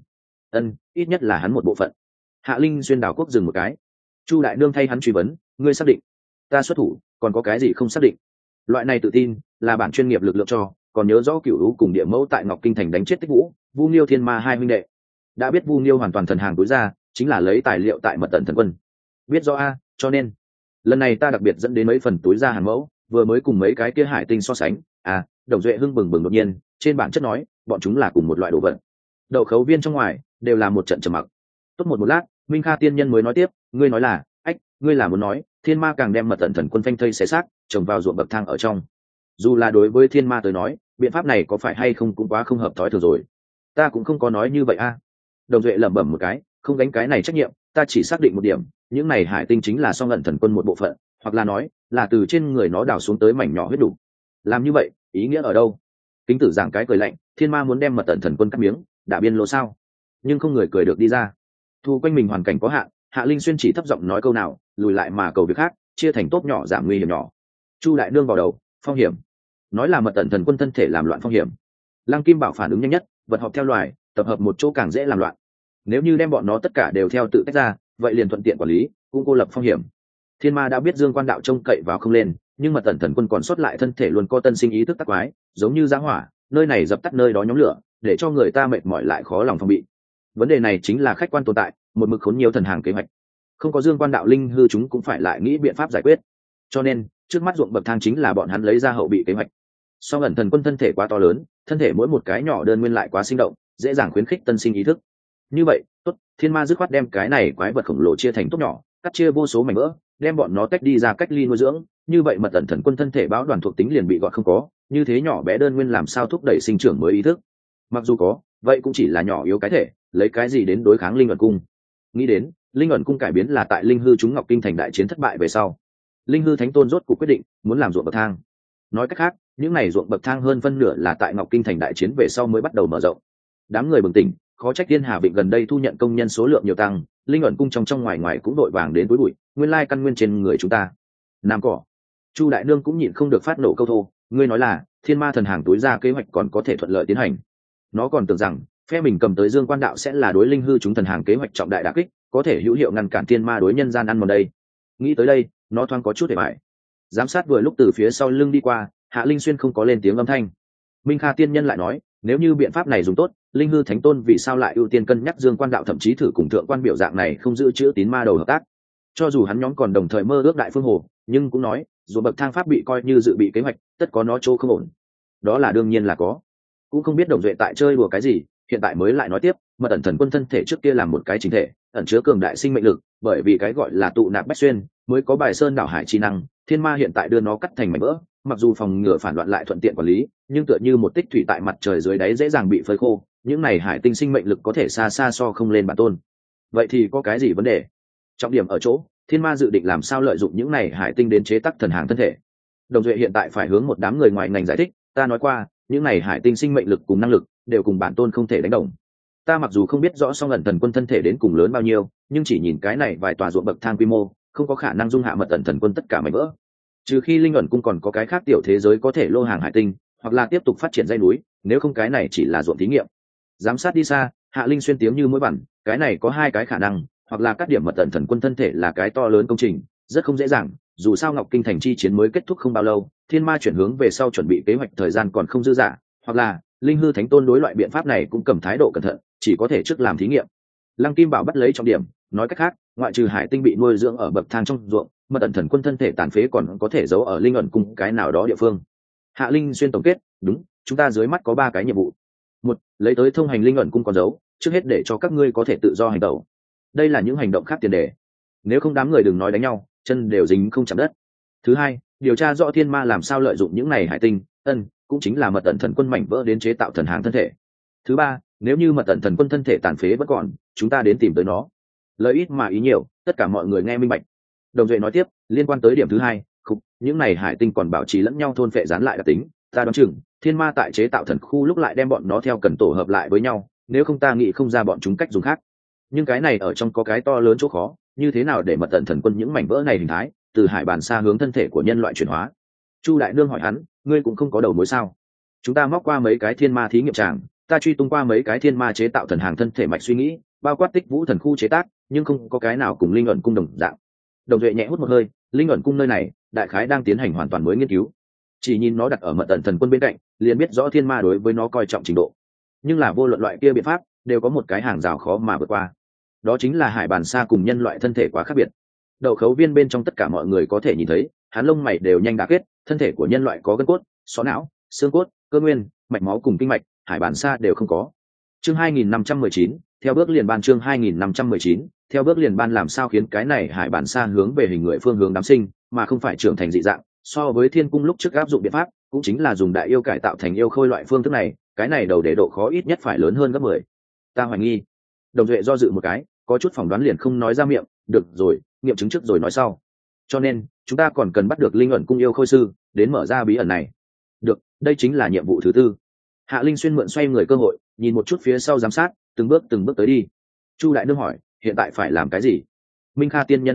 Ít nhất là hắn một bộ phận. Hạ Linh Xuyên đảo quốc dừng một cái. Chu đại nương thay hắn truy vấn, ngươi xác định? Ta xuất thủ, còn có cái gì không xác định? Loại này tự tin là bản chuyên nghiệp lực lượng cho, còn nhớ rõ Cửu U cùng địa mẫu tại Ngọc Kinh thành đánh chết Tích Vũ, Vu Nghiêu thiên ma hai huynh đệ. Đã biết Vu Nghiêu hoàn toàn thần hàng túi ra, chính là lấy tài liệu tại mật tận thần quân. Biết rõ a, cho nên lần này ta đặc biệt dẫn đến mấy phần túi ra hàn mẫu, vừa mới cùng mấy cái kia hải tinh so sánh. Đồng Duệ hưng bừng bừng đột nhiên, trên bản chất nói, bọn chúng là cùng một loại đồ vật. Đậu khấu viên trong ngoài đều là một trận trầm mặc. Tốt một lát, Minh Kha tiên nhân mới nói tiếp, ngươi nói là, ngươi là muốn nói, thiên ma càng đem mật tận thần quân phanh thây xé xác, trồng vào ruộng bậc thang ở trong. Dù là đối với thiên ma tới nói, biện pháp này có phải hay không cũng quá không hợp thói thường rồi. Ta cũng không có nói như vậy a. Đồng Duệ lẩm bẩm một cái, không gánh cái này trách nhiệm, ta chỉ xác định một điểm, những này hải tinh chính là song ngẩn thần quân một bộ phận, hoặc là nói là từ trên người nó đào xuống tới mảnh nhỏ huyết đủ. Làm như vậy, ý nghĩa ở đâu? Kính tử giảng cái cười lạnh, thiên ma muốn đem mật tận thần quân cắt miếng, đã biên lỗ sao? Nhưng không người cười được đi ra. Thu quanh mình hoàn cảnh có hạn, Hạ Linh Xuyên chỉ thấp giọng nói câu nào, lùi lại mà cầu việc khác, chia thành tốp nhỏ giảm nguy hiểm nhỏ. Chu đại nương vào đầu, phong hiểm, nói là mật tần thần quân thân thể làm loạn phong hiểm. Lăng Kim Bảo phản ứng nhanh nhất, vật họp theo loài, tập hợp một chỗ càng dễ làm loạn. Nếu như đem bọn nó tất cả đều theo tự tách ra, vậy liền thuận tiện quản lý, cũng cô lập phong hiểm. Thiên Ma đã biết Dương Quan đạo trông cậy vào không lên, nhưng mật tần thần quân còn sót lại thân thể luôn có tân sinh ý thức tắc quái, giống như giã hỏa, nơi này dập tắt nơi đó nhóm lửa, để cho người ta mệt mỏi lại khó lòng phòng bị. Vấn đề này chính là khách quan tồn tại, một mực khốn nhiều thần hàng kế hoạch. Không có Dương Quan đạo linh hư, chúng cũng phải lại nghĩ biện pháp giải quyết. Cho nên trước mắt ruộng bậc thang chính là bọn hắn lấy ra hậu bị kế hoạch. Song ẩn thần quân thân thể quá to lớn, thân thể mỗi một cái nhỏ đơn nguyên lại quá sinh động, dễ dàng khuyến khích tân sinh ý thức. Như vậy tốt, Thiên Ma dứt khoát đem cái này quái vật khổng lồ chia thành tốt nhỏ, cắt chia vô số mảnh vỡ, đem bọn nó tách đi ra cách ly nuôi dưỡng. Như vậy mật ẩn thần quân thân thể báo đoàn thuộc tính liền bị gọt không có, như thế nhỏ bé đơn nguyên làm sao thúc đẩy sinh trưởng mới ý thức? Mặc dù có, vậy cũng chỉ là nhỏ yếu cái thể, lấy cái gì đến đối kháng linh ẩn cung? Nghĩ đến linh ẩn cung cải biến là tại linh hư chúng Ngọc Kinh thành đại chiến thất bại về sau, linh hư thánh tôn rốt cuộc quyết định muốn làm ruộng bậc thang. Nói cách khác, những này ruộng bậc thang hơn phân nửa là tại Ngọc Kinh thành đại chiến về sau mới bắt đầu mở rộng. Đám người bừng tỉnh, khó trách Thiên Hà Vịnh gần đây thu nhận công nhân số lượng nhiều tăng, linh ẩn cung trong ngoài ngoài cũng đội vàng đến túi bụi, nguyên lai căn nguyên trên người chúng ta. Nam cỏ. Chu đại nương cũng nhịn không được phát nổ câu thô, ngươi nói là Thiên Ma thần hàng túi ra kế hoạch còn có thể thuận lợi tiến hành. Nó còn tưởng rằng phe mình cầm tới Dương Quan đạo sẽ là đối linh hư chúng thần hàng kế hoạch trọng đại đả kích, có thể hữu hiệu ngăn cản Thiên Ma đối nhân gian ăn mòn đây. Nghĩ tới đây, nó thoáng có chút để bại. Giám sát vừa lúc từ phía sau lưng đi qua, Hạ Linh Xuyên không có lên tiếng âm thanh. Minh Kha tiên nhân lại nói, nếu như biện pháp này dùng tốt, linh hư thánh tôn vì sao lại ưu tiên cân nhắc Dương Quan đạo, thậm chí thử cùng thượng quan biểu dạng này không giữ chữ tín ma đầu hợp tác. Cho dù hắn nhóm còn đồng thời mơ ước đại phương hồ, nhưng cũng nói dù bậc thang pháp bị coi như dự bị kế hoạch, tất có nó chỗ không ổn. Đó là đương nhiên là có. Cũng không biết Đồng Duệ tại chơi đùa cái gì, hiện tại mới lại nói tiếp, mật ẩn thần quân thân thể trước kia làm một cái chính thể, ẩn chứa cường đại sinh mệnh lực, bởi vì cái gọi là tụ nạp bách xuyên, mới có bài sơn đảo hải chi năng. Thiên Ma hiện tại đưa nó cắt thành mảnh vỡ, mặc dù phòng ngừa phản loạn lại thuận tiện quản lý, nhưng tựa như một tích thủy tại mặt trời dưới đáy dễ dàng bị phơi khô, những này hải tinh sinh mệnh lực có thể xa xa so không lên bản tôn. Vậy thì có cái gì vấn đề? Trọng điểm ở chỗ Thiên Ma dự định làm sao lợi dụng những này hải tinh đến chế tác thần hàng thân thể. Đồng Duệ hiện tại phải hướng một đám người ngoài ngành giải thích, ta nói qua những này hải tinh sinh mệnh lực cùng năng lực đều cùng bản tôn không thể đánh đồng. Ta mặc dù không biết rõ song ẩn thần quân thân thể đến cùng lớn bao nhiêu, nhưng chỉ nhìn cái này vài tòa ruộng bậc thang quy mô, không có khả năng dung hạ mật ẩn thần quân tất cả mảnh vỡ. Trừ khi linh ẩn cung còn có cái khác tiểu thế giới có thể lô hàng hải tinh, hoặc là tiếp tục phát triển dãy núi, nếu không cái này chỉ là ruộng thí nghiệm. Giám sát đi xa, Hạ Linh Xuyên tiếng như mũi vằn, cái này có hai cái khả năng, hoặc là cắt điểm mật ẩn thần quân thân thể là cái to lớn công trình, rất không dễ dàng, dù sao Ngọc Kinh thành chi chiến mới kết thúc không bao lâu, Thiên Ma chuyển hướng về sau chuẩn bị kế hoạch thời gian còn không dư dả, hoặc là linh hư thánh tôn đối loại biện pháp này cũng cầm thái độ cẩn thận, chỉ có thể trước làm thí nghiệm. Lăng Kim Bảo bắt lấy trọng điểm, nói cách khác, ngoại trừ hải tinh bị nuôi dưỡng ở bậc thang trong ruộng, mật ẩn thần quân thân thể tàn phế còn có thể giấu ở linh ẩn cung cái nào đó địa phương. Hạ Linh Xuyên tổng kết, đúng, chúng ta dưới mắt có 3 cái nhiệm vụ. Một, lấy tới thông hành linh ẩn cung còn giấu, trước hết để cho các ngươi có thể tự do hành động. Đây là những hành động khác tiền đề, nếu không đám người đừng nói đánh nhau, chân đều dính không chạm đất. Thứ hai, điều tra rõ Thiên Ma làm sao lợi dụng những này hải tinh, cũng chính là mật ẩn thần quân mảnh vỡ đến chế tạo thần hàng thân thể. Thứ ba, nếu như mật ẩn thần quân thân thể tàn phế vẫn còn, chúng ta đến tìm tới nó. Lời ít mà ý nhiều, tất cả mọi người nghe minh bạch. Đồng Duệ nói tiếp, liên quan tới điểm thứ hai, những này hải tinh còn bảo trì lẫn nhau thôn phệ gián lại đặc tính, ta đoán chừng Thiên Ma tại chế tạo thần khu lúc lại đem bọn nó theo cần tổ hợp lại với nhau, nếu không ta nghĩ không ra bọn chúng cách dùng khác. Nhưng cái này ở trong có cái to lớn chỗ khó, như thế nào để mật ẩn thần quân những mảnh vỡ này hình thái từ hải bàn xa hướng thân thể của nhân loại chuyển hóa? Chu đại nương hỏi hắn, ngươi cũng không có đầu mối sao? Chúng ta móc qua mấy cái Thiên Ma thí nghiệm tràng, ta truy tung qua mấy cái Thiên Ma chế tạo thần hàng thân thể mạch suy nghĩ, bao quát Tích Vũ thần khu chế tác, nhưng không có cái nào cùng linh ẩn cung đồng dạng. Đồng Duệ nhẹ hút một hơi, linh ẩn cung nơi này đại khái đang tiến hành hoàn toàn mới nghiên cứu, chỉ nhìn nó đặt ở mật ẩn thần quân bên cạnh liền biết rõ Thiên Ma đối với nó coi trọng trình độ. Nhưng là vô luận loại kia biện pháp đều có một cái hàng rào khó mà vượt qua, đó chính là hải bàn xa cùng nhân loại thân thể quá khác biệt. Đậu khấu viên bên trong tất cả mọi người có thể nhìn thấy, hắn lông mày đều nhanh đã kết, thân thể của nhân loại có gân cốt, xó não, xương cốt, cơ nguyên, mạch máu cùng kinh mạch, hải bàn xa đều không có. Chương 2519, theo bước liền ban. Chương 2519, theo bước liền ban làm sao khiến cái này hải bàn xa hướng về hình người phương hướng đám sinh, mà không phải trưởng thành dị dạng. So với Thiên cung lúc trước áp dụng biện pháp, cũng chính là dùng đại yêu cải tạo thành yêu khôi loại phương thức này, cái này đầu để độ khó ít nhất phải lớn hơn gấp 10. Ta hoài nghi. Đồng Duệ do dự một cái, có chút phỏng đoán liền không nói ra miệng, được rồi, nghiệm chứng trước rồi nói sau. Cho nên chúng ta còn cần bắt được linh ẩn cung yêu khôi sư đến mở ra bí ẩn này. Được, đây chính là nhiệm vụ thứ tư. Hạ Linh Xuyên mượn xoay người cơ hội, nhìn một chút phía sau giám sát, từng bước tới đi. Chu đại nương hỏi, hiện tại phải làm cái gì? Minh Kha tiên nhân đời đáp,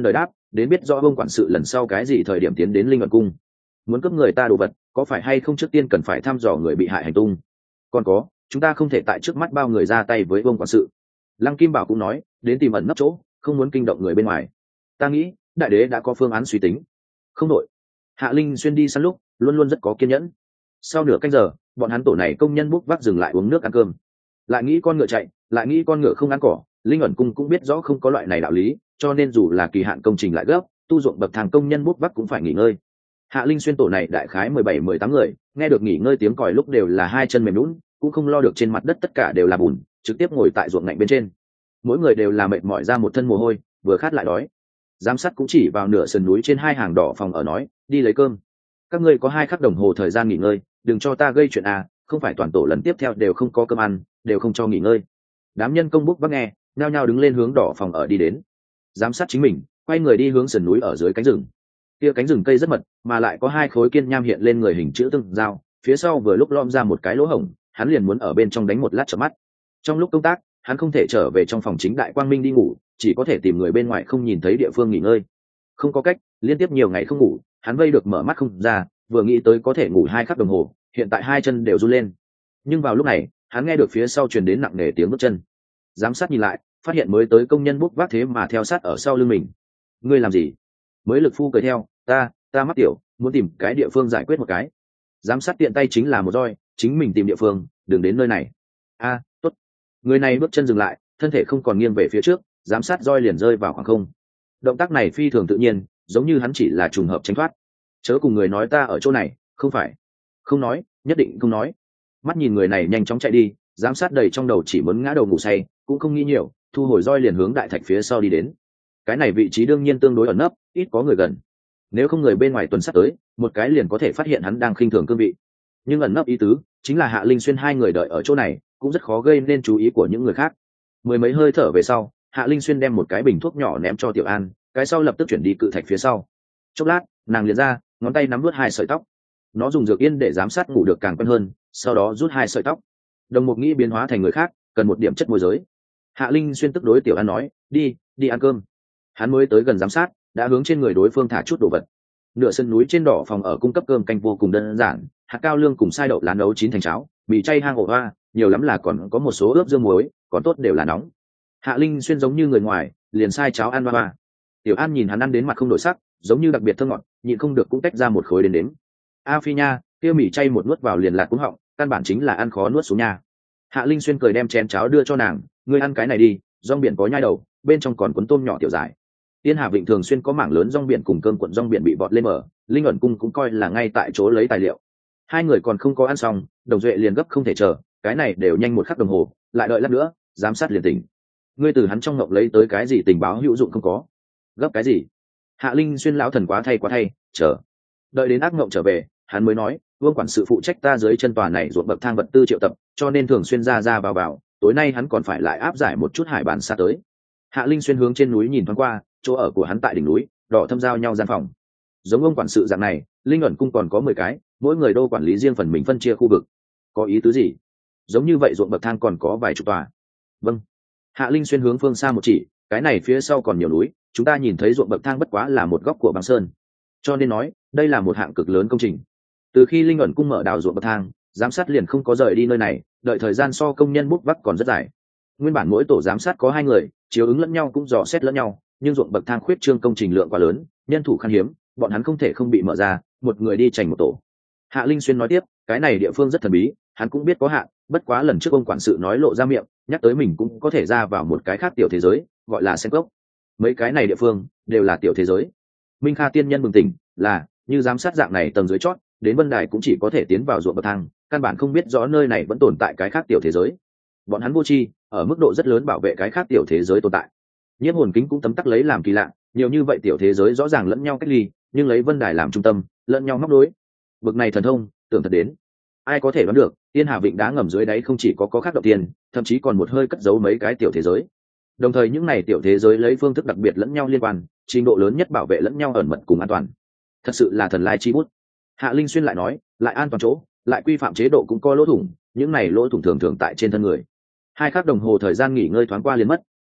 đến biết rõ vương quản sự lần sau cái gì thời điểm tiến đến linh ẩn cung. Muốn cướp người ta đồ vật, có phải hay không trước tiên cần phải thăm dò người bị hại hành tung. Còn có, chúng ta không thể tại trước mắt bao người ra tay với vương quản sự. Lăng Kim Bảo cũng nói, đến tìm ẩn nấp chỗ, không muốn kinh động người bên ngoài. Ta nghĩ đại đế đã có phương án suy tính. Không đội. Hạ Linh Xuyên đi săn lúc luôn luôn rất có kiên nhẫn. Sau nửa canh giờ, bọn hắn tổ này công nhân bốc vác dừng lại uống nước ăn cơm. Lại nghĩ con ngựa chạy, lại nghĩ con ngựa không ăn cỏ, linh ẩn cung cũng biết rõ không có loại này đạo lý, cho nên dù là kỳ hạn công trình lại gấp, tu ruộng bậc thang công nhân bốc vác cũng phải nghỉ ngơi. Hạ Linh Xuyên tổ này đại khái 17-18 người, nghe được nghỉ ngơi tiếng còi lúc đều là hai chân mềm nhũn, cũng không lo được trên mặt đất tất cả đều là bùn, trực tiếp ngồi tại ruộng ngạnh bên trên. Mỗi người đều là mệt mỏi ra một thân mồ hôi, vừa khát lại đói. Giám sát cũng chỉ vào nửa sườn núi trên hai hàng đỏ phòng ở nói, đi lấy cơm. Các ngươi có 2 khắc đồng hồ thời gian nghỉ ngơi, đừng cho ta gây chuyện à, không phải toàn tổ lần tiếp theo đều không có cơm ăn, đều không cho nghỉ ngơi. Đám nhân công bốc vác nghe, nhao nhao đứng lên hướng đỏ phòng ở đi đến. Giám sát chính mình quay người đi hướng sườn núi ở dưới cánh rừng. Kia cánh rừng cây rất mật, mà lại có 2 khối kiên nham hiện lên người hình chữ tương giao, phía sau vừa lúc lom ra một cái lỗ hổng, hắn liền muốn ở bên trong đánh một lát chợp mắt. Trong lúc công tác, hắn không thể trở về trong phòng chính đại quang minh đi ngủ, chỉ có thể tìm người bên ngoài không nhìn thấy địa phương nghỉ ngơi. Không có cách, liên tiếp nhiều ngày không ngủ, hắn vây được mở mắt không ra, vừa nghĩ tới có thể ngủ 2 khắc đồng hồ, hiện tại 2 chân đều run lên. Nhưng vào lúc này, hắn nghe được phía sau truyền đến nặng nề tiếng bước chân. Giám sát nhìn lại, phát hiện mới tới công nhân bốc vác thế mà theo sát ở sau lưng mình. Ngươi làm gì? Mới lực phu cười theo, ta mắc tiểu, muốn tìm cái địa phương giải quyết một cái. Giám sát tiện tay chính là một roi, chính mình tìm địa phương, đừng đến nơi này. Tốt. Người này bước chân dừng lại, thân thể không còn nghiêng về phía trước, giám sát roi liền rơi vào khoảng không. Động tác này phi thường tự nhiên, giống như hắn chỉ là trùng hợp tránh thoát. Chớ cùng người nói ta ở chỗ này, không phải. Không nói, nhất định không nói. Mắt nhìn người này nhanh chóng chạy đi, giám sát đầy trong đầu chỉ muốn ngã đầu ngủ say, cũng không nghĩ nhiều, thu hồi roi liền hướng đại thạch phía sau đi đến. Cái này vị trí đương nhiên tương đối ẩn nấp, ít có người gần. Nếu không người bên ngoài tuần sát tới, một cái liền có thể phát hiện hắn đang khinh thường cương vị. Nhưng ẩn nấp ý tứ chính là Hạ Linh Xuyên 2 người đợi ở chỗ này, cũng rất khó gây nên chú ý của những người khác. Mười mấy hơi thở về sau, Hạ Linh Xuyên đem một cái bình thuốc nhỏ ném cho Tiểu An, cái sau lập tức chuyển đi cự thạch phía sau. Chốc lát, nàng liền ra, ngón tay nắm nuốt 2 sợi tóc. Nó dùng dược yên để giám sát ngủ được càng quen hơn, sau đó rút 2 sợi tóc. Đồng Mục nghĩ biến hóa thành người khác, cần một điểm chất môi giới. Hạ Linh Xuyên tức đối Tiểu An nói, đi ăn cơm. Hắn mới tới gần giám sát, đã hướng trên người đối phương thả chút đồ vật. Nửa sân núi trên đỏ phòng ở cung cấp cơm canh vô cùng đơn giản, hạt cao lương cùng sai đậu lá nấu chín thành cháo, mì chay hang ổ hoa, nhiều lắm là còn có một số ướp dương muối, còn tốt đều là nóng. Hạ Linh Xuyên giống như người ngoài, liền sai cháo ăn hoa. Tiểu An nhìn hắn ăn đến mặt không đổi sắc, giống như đặc biệt thơm ngọt, nhịn không được cũng tách ra một khối đến đếm. A Phi nha, kia mì chay một nuốt vào liền lạc cúng họng, căn bản chính là ăn khó nuốt xuống nha. Hạ Linh Xuyên cười đem chén cháo đưa cho nàng, ngươi ăn cái này đi, rong biển có nhai đầu, bên trong còn cuốn tôm nhỏ tiểu giải. Tiên Hà Vịnh thường xuyên có mảng lớn rong biển cùng cơm cuộn rong biển bị bọt lên mở, Linh ẩn cung cũng coi là ngay tại chỗ lấy tài liệu. 2 người còn không có ăn xong, Đồng Duệ liền gấp không thể chờ, cái này đều nhanh 1 khắc đồng hồ, lại đợi lát nữa, giám sát liền tỉnh. Ngươi từ hắn trong ngộng lấy tới cái gì tình báo hữu dụng không có? Gấp cái gì? Hạ Linh Xuyên lão thần quá thay, chờ. Đợi đến ác ngộng trở về, hắn mới nói, Vương quản sự phụ trách ta dưới chân tòa này ruộng bậc thang vật tư triệu tập, cho nên thường xuyên ra vào, tối nay hắn còn phải lại áp giải một chút hải bản xa tới. Hạ Linh Xuyên hướng trên núi nhìn thoáng qua, chỗ ở của hắn tại đỉnh núi, đỏ thâm giao nhau gian phòng. Giống ông quản sự dạng này, Linh ẩn cung còn có 10 cái, mỗi người đô quản lý riêng phần mình phân chia khu vực. Có ý tứ gì? Giống như vậy ruộng bậc thang còn có vài chục tòa. Vâng. Hạ Linh Xuyên hướng phương xa một chỉ, cái này phía sau còn nhiều núi, chúng ta nhìn thấy ruộng bậc thang bất quá là một góc của băng sơn. Cho nên nói, đây là một hạng cực lớn công trình. Từ khi Linh ẩn cung mở đào ruộng bậc thang, giám sát liền không có rời đi nơi này, đợi thời gian so công nhân bút vác còn rất dài. Nguyên bản mỗi tổ giám sát có 2 người, chiếu ứng lẫn nhau cũng dò xét lẫn nhau, nhưng ruộng bậc thang khuyết trương công trình lượng quá lớn, nhân thủ khan hiếm, bọn hắn không thể không bị mở ra, một người đi chành một tổ. Hạ Linh Xuyên nói tiếp, cái này địa phương rất thần bí, hắn cũng biết có hạn, bất quá lần trước ông quản sự nói lộ ra miệng, nhắc tới mình cũng có thể ra vào một cái khác tiểu thế giới, gọi là sen cốc. Mấy cái này địa phương đều là tiểu thế giới. Minh Kha tiên nhân bừng tỉnh, là như giám sát dạng này tầng dưới chót, đến Vân Đài cũng chỉ có thể tiến vào ruộng bậc thang, căn bản không biết rõ nơi này vẫn tồn tại cái khác tiểu thế giới. Bọn hắn vô tri, ở mức độ rất lớn bảo vệ cái khác tiểu thế giới tồn tại. Nhiếp hồn kính cũng tấm tắc lấy làm kỳ lạ, nhiều như vậy tiểu thế giới rõ ràng lẫn nhau cách ly, nhưng lấy Vân Đài làm trung tâm, lẫn nhau móc nối. Bực này thần thông, tưởng thật đến. Ai có thể đoán được, Tiên Hà Vịnh đá ngầm dưới đáy không chỉ có khác động tiền, thậm chí còn một hơi cất giấu mấy cái tiểu thế giới. Đồng thời những này tiểu thế giới lấy phương thức đặc biệt lẫn nhau liên quan, trình độ lớn nhất bảo vệ lẫn nhau ẩn mật cùng an toàn. Thật sự là thần lai chi bút. Hạ Linh Xuyên lại nói, lại an toàn chỗ, lại quy phạm chế độ cũng có lỗ thủng, những này lỗ thủng thường thường tại trên thân người. 2 khắc đồng hồ thời gian nghỉ ngơi thoáng qua liền mất,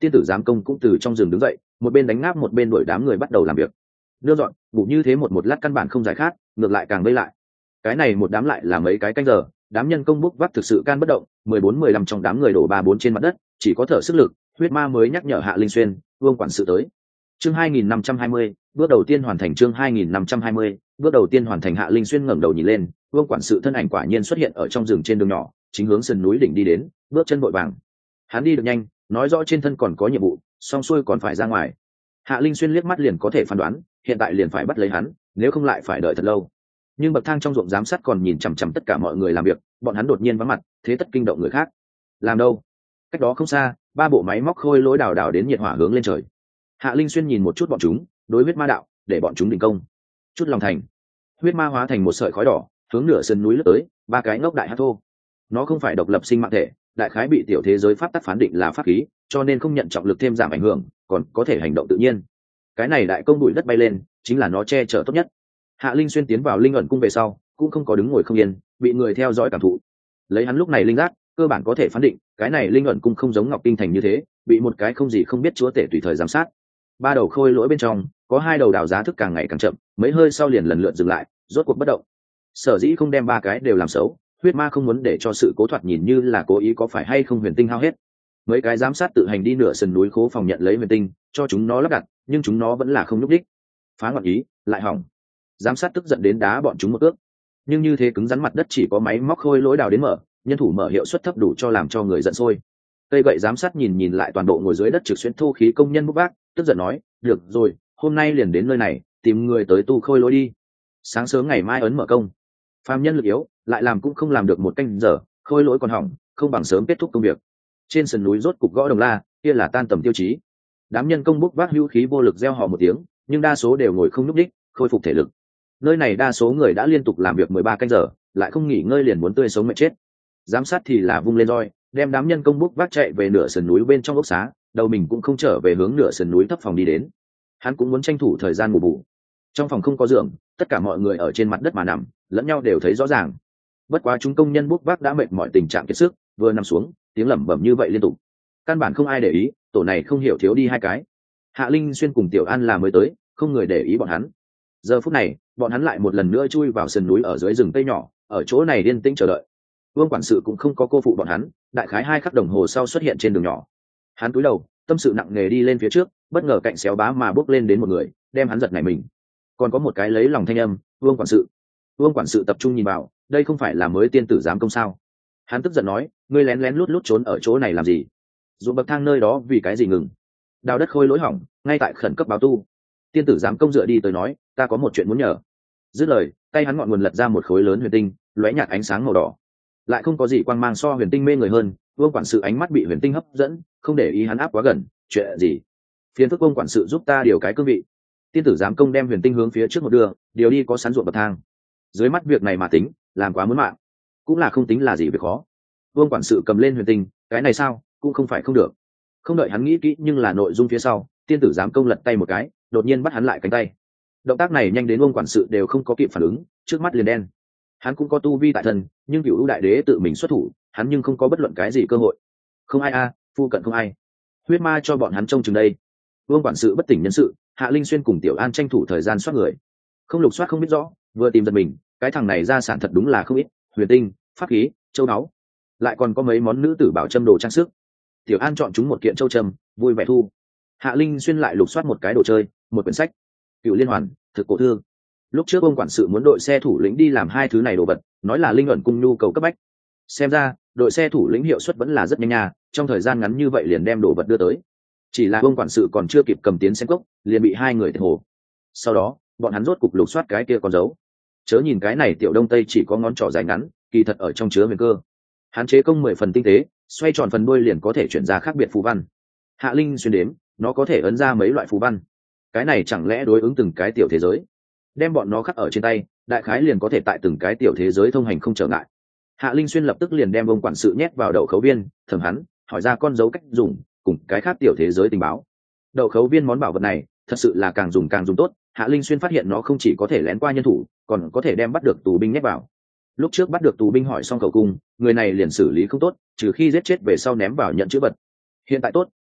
tiên tử giám công cũng từ trong rừng đứng dậy, một bên đánh ngáp một bên đuổi đám người bắt đầu làm việc. Nương dọn ngủ như thế một lát căn bản không giải khát, ngược lại càng vây lại. Cái này một đám lại là mấy cái canh giờ, đám nhân công bốc vác thực sự can bất động, 14-15 trong đám người đổ 3-4 trên mặt đất, chỉ có thở sức lực. Huyết ma mới nhắc nhở Hạ Linh Xuyên, Vương quản sự tới. Chương 2520, bước đầu tiên hoàn thành. Chương 2520, bước đầu tiên hoàn thành. Hạ Linh Xuyên ngẩng đầu nhìn lên, Vương quản sự thân ảnh quả nhiên xuất hiện ở trong rừng trên đường nhỏ, chính hướng sườn núi đỉnh đi đến, bước chân vội vàng. Hắn đi được nhanh, nói rõ trên thân còn có nhiệm vụ, xong xuôi còn phải ra ngoài. Hạ Linh Xuyên liếc mắt liền có thể phán đoán, hiện tại liền phải bắt lấy hắn, nếu không lại phải đợi thật lâu. Nhưng bậc thang trong ruộng giám sát còn nhìn chằm chằm tất cả mọi người làm việc, bọn hắn đột nhiên vắng mặt, thế tất kinh động người khác. Làm đâu? Cách đó không xa, 3 bộ máy móc khôi lỗi đào đến nhiệt hỏa hướng lên trời. Hạ Linh Xuyên nhìn một chút bọn chúng, đối huyết ma đạo, để bọn chúng đình công. Chút lòng thành. Huyết ma hóa thành một sợi khói đỏ, hướng nửa sườn núi lướt tới, 3 cái ngốc đại hắc thô. Nó không phải độc lập sinh mạng thể, đại khái bị tiểu thế giới pháp tắc phán định là pháp khí, cho nên không nhận trọng lực thêm giảm ảnh hưởng, còn có thể hành động tự nhiên. Cái này đại công bụi đất bay lên, chính là nó che chở tốt nhất. Hạ Linh Xuyên tiến vào linh ẩn cung về sau, cũng không có đứng ngồi không yên, bị người theo dõi cảm thụ. Lấy hắn lúc này linh giác, cơ bản có thể phán định, cái này linh ẩn cung không giống Ngọc Kinh thành như thế, bị một cái không gì không biết chúa tể tùy thời giám sát. 3 đầu khôi lỗi bên trong, có 2 đầu đào giá thức càng ngày càng chậm, mấy hơi sau liền lần lượt dừng lại, rốt cuộc bất động. Sở dĩ không đem 3 cái đều làm xấu, huyết ma không muốn để cho sự cố thoạt nhìn như là cố ý có phải hay không huyền tinh hao hết. Mấy cái giám sát tự hành đi nửa sườn núi khố phòng nhận lấy huyền tinh, cho chúng nó lắp đặt, nhưng chúng nó vẫn là không nhúc đích. Phá ngọn ý, lại hỏng. Giám sát tức giận đến đá bọn chúng một cước. Nhưng như thế cứng rắn mặt đất chỉ có máy móc khôi lỗi đào đến mở, nhân thủ mở hiệu suất thấp đủ cho làm cho người giận sôi. Cây gậy giám sát nhìn lại toàn bộ ngồi dưới đất trực xuyên thô khí công nhân bốc vác, tức giận nói, được rồi, hôm nay liền đến nơi này, tìm người tới tu khôi lỗi đi. Sáng sớm ngày mai ấn mở công. Phàm nhân lực yếu, lại làm cũng không làm được 1 canh giờ, khôi lỗi còn hỏng, không bằng sớm kết thúc công việc. Trên sườn núi rốt cục gõ đồng la, kia là tan tầm tiêu chí. Đám nhân công bốc vác hữu khí vô lực reo hò một tiếng, nhưng đa số đều ngồi không nhúc đích, khôi phục thể lực. Nơi này đa số người đã liên tục làm việc 13 canh giờ, lại không nghỉ ngơi liền muốn tươi sống mệt chết. Giám sát thì là vung lên roi, đem đám nhân công bốc vác chạy về nửa sườn núi bên trong ốc xá, đầu mình cũng không trở về hướng nửa sườn núi thấp phòng đi đến. Hắn cũng muốn tranh thủ thời gian ngủ bù. Trong phòng không có giường, tất cả mọi người ở trên mặt đất mà nằm, lẫn nhau đều thấy rõ ràng. Bất quá chúng công nhân bốc vác đã mệt mỏi tình trạng kiệt sức, vừa nằm xuống, tiếng lẩm bẩm như vậy liên tục. Căn bản không ai để ý, tổ này không hiểu thiếu đi 2 cái. Hạ Linh Xuyên cùng Tiểu An là mới tới, không người để ý bọn hắn. Giờ phút này, bọn hắn lại một lần nữa chui vào sườn núi ở dưới rừng cây nhỏ, ở chỗ này yên tĩnh chờ đợi. Vương quản sự cũng không có cô phụ bọn hắn, đại khái 2 khắc đồng hồ sau xuất hiện trên đường nhỏ. Hắn cúi đầu, tâm sự nặng nề đi lên phía trước, bất ngờ cạnh xéo bá mà bước lên đến một người, đem hắn giật nảy mình. Còn có một cái lấy lòng thanh âm, Vương quản sự. Vương quản sự tập trung nhìn vào, đây không phải là mới tiên tử giám công sao? Hắn tức giận nói, ngươi lén lén lút lút trốn ở chỗ này làm gì? Ruộng bậc thang nơi đó vì cái gì ngừng? Đào đất khôi lỗi hỏng, ngay tại khẩn cấp báo tu. Tiên tử giám công dựa đi tới nói, ta có một chuyện muốn nhờ. Dứt lời, tay hắn ngọn nguồn lật ra một khối lớn huyền tinh, lóe nhạt ánh sáng màu đỏ. Lại không có gì quang mang so huyền tinh mê người hơn. Vương quản sự ánh mắt bị huyền tinh hấp dẫn, không để ý hắn áp quá gần. Chuyện gì? Phiền phức Vương quản sự giúp ta điều cái cương vị. Tiên tử giám công đem huyền tinh hướng phía trước một đường, điều đi có sắn ruộng bậc thang. Dưới mắt việc này mà tính, làm quá muốn mạng, cũng là không tính là gì việc khó. Vương quản sự cầm lên huyền tinh, cái này sao, cũng không phải không được. Không đợi hắn nghĩ kỹ, nhưng là nội dung phía sau, tiên tử giám công lật tay một cái, đột nhiên bắt hắn lại cánh tay. Động tác này nhanh đến Vương quản sự đều không có kịp phản ứng, trước mắt liền đen. Hắn cũng có tu vi tại thân, nhưng cựu đại đế tự mình xuất thủ, hắn nhưng không có bất luận cái gì cơ hội. Không ai phu cận không ai. Huyết ma cho bọn hắn trông chừng đây. Vương quản sự bất tỉnh nhân sự, Hạ Linh Xuyên cùng Tiểu An tranh thủ thời gian soát người. Không lục soát không biết rõ, vừa tìm giật mình, cái thằng này ra sản thật đúng là không ít, huyền tinh, pháp khí, châu báu, lại còn có mấy món nữ tử bảo châm đồ trang sức. Tiểu An chọn chúng một kiện châu châm, vui vẻ thu. Hạ Linh Xuyên lại lục soát một cái đồ chơi, một quyển sách, Cựu Liên Hoàn, thực cổ thư. Lúc trước ông quản sự muốn đội xe thủ lĩnh đi làm 2 thứ này đồ vật, nói là linh ẩn cung nhu cầu cấp bách. Xem ra, đội xe thủ lĩnh hiệu suất vẫn là rất nhanh nha, trong thời gian ngắn như vậy liền đem đồ vật đưa tới. Chỉ là ông quản sự còn chưa kịp cầm tiến xem cốc, liền bị 2 người thiệt hồ. Sau đó, bọn hắn rốt cục lục soát cái kia con dấu. Chớ nhìn cái này tiểu đông tây chỉ có ngón trỏ dài ngắn, kỳ thật ở trong chứa huyền cơ. Hắn chế công 10 phần tinh tế, xoay tròn phần đuôi liền có thể chuyển ra khác biệt phù văn. Hạ Linh xuyên đến, nó có thể ấn ra mấy loại phù văn. Cái này chẳng lẽ đối ứng từng cái tiểu thế giới? Đem bọn nó khắc ở trên tay, đại khái liền có thể tại từng cái tiểu thế giới thông hành không trở ngại. Hạ Linh xuyên lập tức liền đem ông quản sự nhét vào đậu khấu viên, thẩm hắn, hỏi ra con dấu cách dùng, cùng cái khác tiểu thế giới tình báo. Đậu khấu viên món bảo vật này, thật sự là càng dùng tốt. Hạ Linh xuyên phát hiện nó không chỉ có thể lén qua nhân thủ, còn có thể đem bắt được tù binh nhét vào. Lúc trước bắt được tù binh hỏi xong khẩu cung, người này liền xử lý không tốt, trừ khi giết chết về sau ném vào nhận chữ vật. Hiện tại tốt,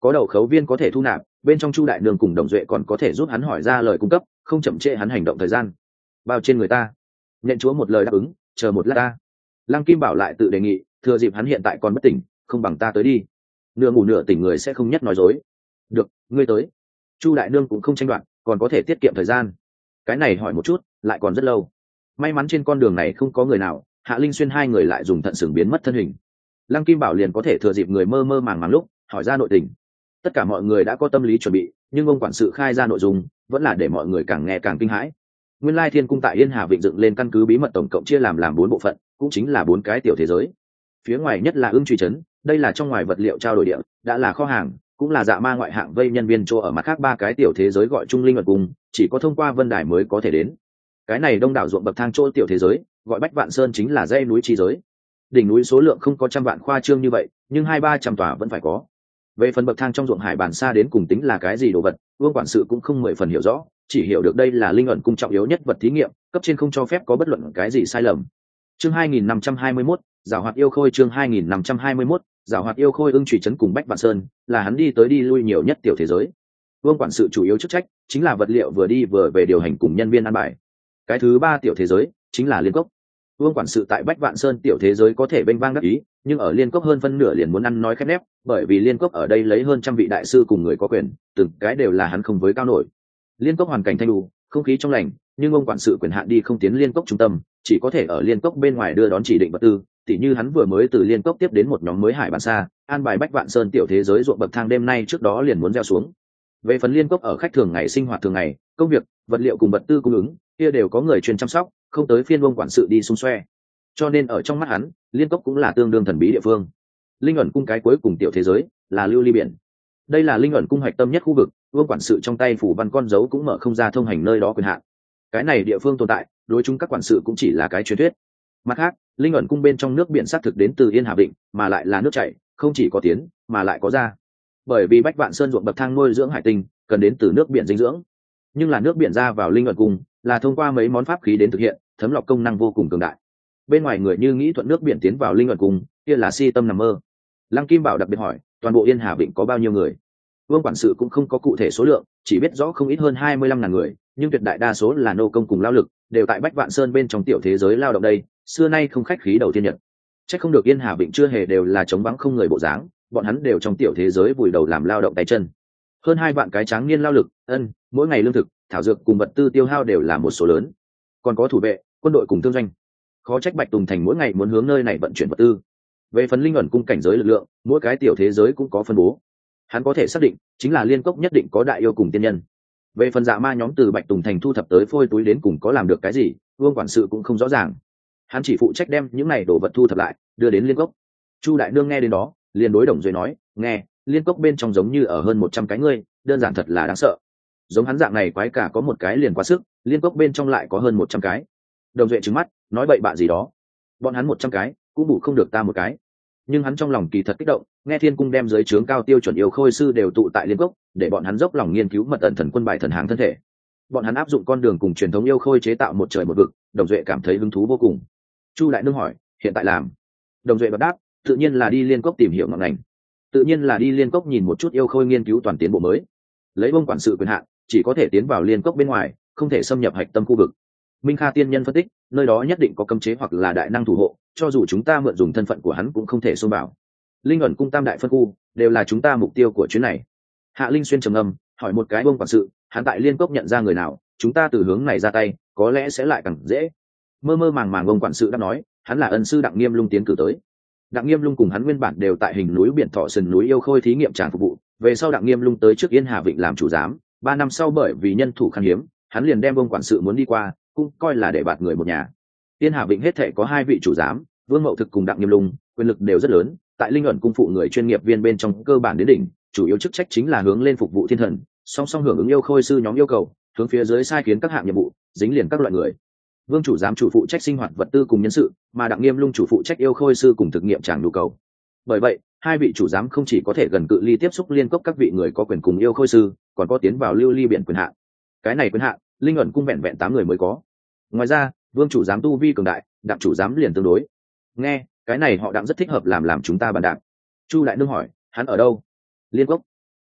có đầu khấu viên có thể thu nạp, bên trong Chu đại nương cùng Đồng Duệ còn có thể giúp hắn hỏi ra lời cung cấp, không chậm trễ hắn hành động thời gian. Bao trên người ta. Nhận chúa một lời đáp ứng, chờ một lát ta. Lăng Kim Bảo lại tự đề nghị, thừa dịp hắn hiện tại còn bất tỉnh, không bằng ta tới đi. Nửa ngủ nửa tỉnh người sẽ không nhất nói dối. Được, ngươi tới. Chu đại nương cũng không tranh đoạt, còn có thể tiết kiệm thời gian. Cái này hỏi một chút, lại còn rất lâu. May mắn trên con đường này không có người nào, Hạ Linh Xuyên hai người lại dùng thận sừng biến mất thân hình. Lăng Kim Bảo liền có thể thừa dịp người mơ mơ màng màng lúc hỏi ra nội tình. Tất cả mọi người đã có tâm lý chuẩn bị, nhưng ông quản sự khai ra nội dung vẫn là để mọi người càng nghe càng kinh hãi. Nguyên lai Thiên cung tại Yên Hà Vịnh dựng lên căn cứ bí mật tổng cộng chia làm 4 bộ phận, cũng chính là 4 cái tiểu thế giới. Phía ngoài nhất là Ưng Truy trấn, đây là trong ngoài vật liệu trao đổi địa, đã là kho hàng, cũng là dạ ma ngoại hạng vây nhân viên chỗ ở. Mặt khác 3 cái tiểu thế giới gọi Trung Linh Ẩn Cung, chỉ có thông qua Vân Đài mới có thể đến. Cái này đông đảo ruộng bậc thang chỗ tiểu thế giới, gọi Bách Vạn Sơn, chính là dãy núi chi giới. Đỉnh núi số lượng không có trăm vạn khoa trương như vậy, nhưng 200-300 tòa vẫn phải có. Về phần bậc thang trong ruộng hải bản xa đến cùng tính là cái gì đồ vật, Vương quản sự cũng không 10 phần hiểu rõ, chỉ hiểu được đây là Linh Ẩn Cung trọng yếu nhất vật thí nghiệm, cấp trên không cho phép có bất luận cái gì sai lầm. Chương 2521, Giảo hoạt yêu khôi. Chương 2521, Giảo hoạt yêu khôi. Ưng Chủy trấn cùng Bách Vạn Sơn là hắn đi tới đi lui nhiều nhất tiểu thế giới. Vương quản sự chủ yếu chức trách chính là vật liệu vừa đi vừa về điều hành cùng nhân viên an bài. Cái thứ 3 tiểu thế giới chính là Liên Cốc. Vương quản sự tại Bách Vạn Sơn tiểu thế giới có thể bênh vang đắc ý, nhưng ở Liên Cốc hơn phân nửa liền muốn ăn nói khép nép, bởi vì Liên Cốc ở đây lấy hơn trăm vị đại sư cùng người có quyền, từng cái đều là hắn không với cao nổi. Liên Cốc hoàn cảnh thanh đủ, không khí trong lành, nhưng ông quản sự quyền hạn đi không tiến Liên Cốc trung tâm, chỉ có thể ở Liên Cốc bên ngoài đưa đón chỉ định vật tư, tỉ như hắn vừa mới từ Liên Cốc tiếp đến một nhóm mới hải bản xa, an bài Bách Vạn Sơn tiểu thế giới ruộng bậc thang đêm nay trước đó liền muốn gieo xuống. Về phần Liên Cốc ở khách thường ngày sinh hoạt thường ngày, công việc, vật liệu cùng vật tư cung ứng, kia đều có người chuyên chăm sóc, không tới phiên ông quản sự đi xung xoe. Cho nên ở trong mắt hắn, Liên Cốc cũng là tương đương thần bí địa phương. Linh Ẩn Cung cái cuối cùng tiểu thế giới là Lưu Ly Biển. Đây là Linh Ẩn Cung hạch tâm nhất khu vực, vương quản sự trong tay phủ văn con dấu cũng mở không ra thông hành nơi đó quyền hạn. Cái này địa phương tồn tại, đối chung các quản sự cũng chỉ là cái truyền thuyết. Mặt khác, Linh Ẩn Cung bên trong nước biển xác thực đến từ Yên Hà Vịnh, mà lại là nước chảy, không chỉ có tiến mà lại có ra. Bởi vì Bách Vạn Sơn ruộng bậc thang nuôi dưỡng hải tinh cần đến từ nước biển dinh dưỡng, nhưng là nước biển ra vào Linh Ẩn Cung là thông qua mấy món pháp khí đến thực hiện, thấm lọc công năng vô cùng cường đại. Bên ngoài người như nghĩ thuận nước biển tiến vào Linh Ẩn Cung, kia là si tâm nằm mơ. Lăng Kim Bảo đặc biệt hỏi, toàn bộ Yên Hà Vịnh có bao nhiêu người? Vương quản sự cũng không có cụ thể số lượng, chỉ biết rõ không ít hơn 25.000 người, nhưng tuyệt đại đa số là nô công cùng lao lực, đều tại Bách Vạn Sơn bên trong tiểu thế giới lao động đây, xưa nay không khách khí đầu tiên nhật. Chắc không được Yên Hà Vịnh chưa hề đều là trống vắng không người bộ dáng, bọn hắn đều trong tiểu thế giới vùi đầu làm lao động tay chân. Hơn 2 vạn cái tráng niên lao lực, mỗi ngày lương thực, thảo dược cùng vật tư tiêu hao đều là một số lớn. Còn có thủ vệ, quân đội cùng thương doanh. Khó trách Bạch Tùng Thành mỗi ngày muốn hướng nơi này vận chuyển vật tư. Về phần Linh Ẩn Cung cảnh giới lực lượng, mỗi cái tiểu thế giới cũng có phân bố. Hắn có thể xác định, chính là Liên Cốc nhất định có đại yêu cùng tiên nhân. Về phần dạ ma nhóm từ Bạch Tùng Thành thu thập tới phôi túi đến cùng có làm được cái gì, Vương quản sự cũng không rõ ràng. Hắn chỉ phụ trách đem những này đồ vật thu thập lại, đưa đến Liên Cốc. Chu đại nương nghe đến đó, liền đối Đồng Duệ nói, nghe, Liên Cốc bên trong giống như ở hơn 100 cái ngươi, đơn giản thật là đáng sợ. Giống hắn dạng này quái cả có một cái liền quá sức, Liên Cốc bên trong lại có hơn 100 cái. Đồng Duệ trừng mắt, nói bậy bạ gì đó. Bọn hắn 100 cái, cũng bù không được ta một cái. Nhưng hắn trong lòng kỳ thật kích động, nghe Thiên Cung đem giới trướng cao tiêu chuẩn yêu khôi sư đều tụ tại Liên Cốc, để bọn hắn dốc lòng nghiên cứu mật ẩn thần quân bài thần hàng thân thể. Bọn hắn áp dụng con đường cùng truyền thống yêu khôi chế tạo một trời một vực, Đồng Duệ cảm thấy hứng thú vô cùng. Chu đại nương hỏi, hiện tại làm? Đồng Duệ đáp, tự nhiên là đi Liên Cốc tìm hiểu ngọn ngành, tự nhiên là đi Liên Cốc nhìn một chút yêu khôi nghiên cứu toàn tiến bộ mới. Lấy bông quản sự quyền hạn, chỉ có thể tiến vào Liên Cốc bên ngoài, không thể xâm nhập hạch tâm khu vực. Minh Kha tiên nhân phân tích, nơi đó nhất định có cấm chế hoặc là đại năng thủ hộ, cho dù chúng ta mượn dùng thân phận của hắn cũng không thể xông vào. Linh Ẩn Cung tam đại phân khu đều là chúng ta mục tiêu của chuyến này. Hạ Linh Xuyên trầm ngâm, hỏi một cái bông quản sự, hắn tại Liên Cốc nhận ra người nào, chúng ta từ hướng này ra tay, có lẽ sẽ lại càng dễ. Mơ mơ màng màng bông quản sự đã nói, hắn là ân sư Đặng Nghiêm Lung tiến cử tới. Đặng Nghiêm Lung cùng hắn nguyên bản đều tại hình núi biển Thọ Sừng núi yêu khôi thí nghiệm tràng phục vụ, về sau Đặng Nghiêm Lung tới trước Yên Hà Vịnh làm chủ giám, 3 năm sau bởi vì nhân thủ khan hiếm, hắn liền đem bông quản sự muốn đi qua, cũng coi là để bạt người một nhà. Yên Hà Vịnh hết thảy có 2 vị chủ giám, Vương Mậu Thực cùng Đặng Nghiêm Lung, quyền lực đều rất lớn, tại Linh Ẩn Cung phụ người chuyên nghiệp viên bên trong cơ bản đến đỉnh, chủ yếu chức trách chính là hướng lên phục vụ thiên thần, song song hưởng ứng yêu khôi sư nhóm yêu cầu, hướng phía dưới sai khiến các hạng nhiệm vụ, dính liền các loại người. Vương chủ giám chủ phụ trách sinh hoạt vật tư cùng nhân sự, mà Đặng Nghiêm Lung chủ phụ trách yêu khôi sư cùng thực nghiệm tràng nhu cầu. Bởi vậy, 2 vị chủ giám không chỉ có thể gần cự ly tiếp xúc liên cốc các vị người có quyền cùng yêu khôi sư, còn có tiến vào lưu ly biển quyền hạn. Cái này quyền hạn, Linh Ẩn Cung vẹn vẹn 8 người mới có. Ngoài ra, Vương chủ giám tu vi cường đại, Đặng chủ giám liền tương đối. Nghe, cái này họ Đặng rất thích hợp làm chúng ta bàn đạp. Chu đại nương hỏi, hắn ở đâu? Liên Cốc.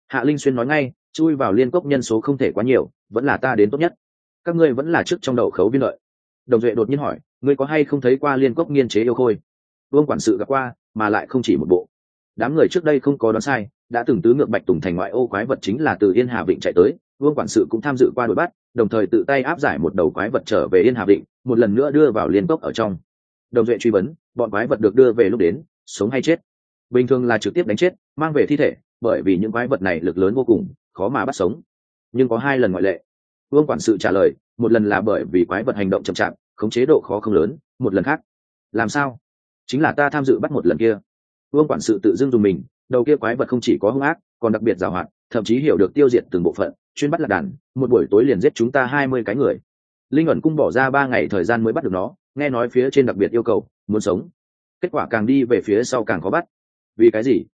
Hạ Linh Xuyên nói ngay, chui vào liên cốc nhân số không thể quá nhiều, vẫn là ta đến tốt nhất. Các ngươi vẫn là trước trong đậu khấu viên lợi. Đồng Duệ đột nhiên hỏi, ngươi có hay không thấy qua liên cốc nghiên chế yêu khôi? Vương quản sự gặp qua, mà lại không chỉ một bộ. Đám người trước đây không có đoán sai, đã từng tứ ngược Bạch Tùng thành ngoại ô quái vật chính là từ Yên Hà Vịnh chạy tới. Vương quản sự cũng tham dự qua đuổi bắt, đồng thời tự tay áp giải một đầu quái vật trở về Yên Hà Vịnh, một lần nữa đưa vào liên cốc ở trong. Đồng Duệ truy vấn, bọn quái vật được đưa về lúc đến, sống hay chết? Bình thường là trực tiếp đánh chết, mang về thi thể, bởi vì những quái vật này lực lớn vô cùng, khó mà bắt sống. Nhưng có 2 lần ngoại lệ. Vương quản sự trả lời, một lần là bởi vì quái vật hành động chậm chạp, khống chế độ khó không lớn, một lần khác. Làm sao? Chính là ta tham dự bắt một lần kia. Vương quản sự tự dưng dùng mình, đầu kia quái vật không chỉ có hung ác, còn đặc biệt giàu hoạt, thậm chí hiểu được tiêu diệt từng bộ phận, chuyên bắt lạc đàn, một buổi tối liền giết chúng ta 20 cái người. Linh ẩn cung bỏ ra 3 ngày thời gian mới bắt được nó, nghe nói phía trên đặc biệt yêu cầu, muốn sống. Kết quả càng đi về phía sau càng khó bắt. Vì cái gì?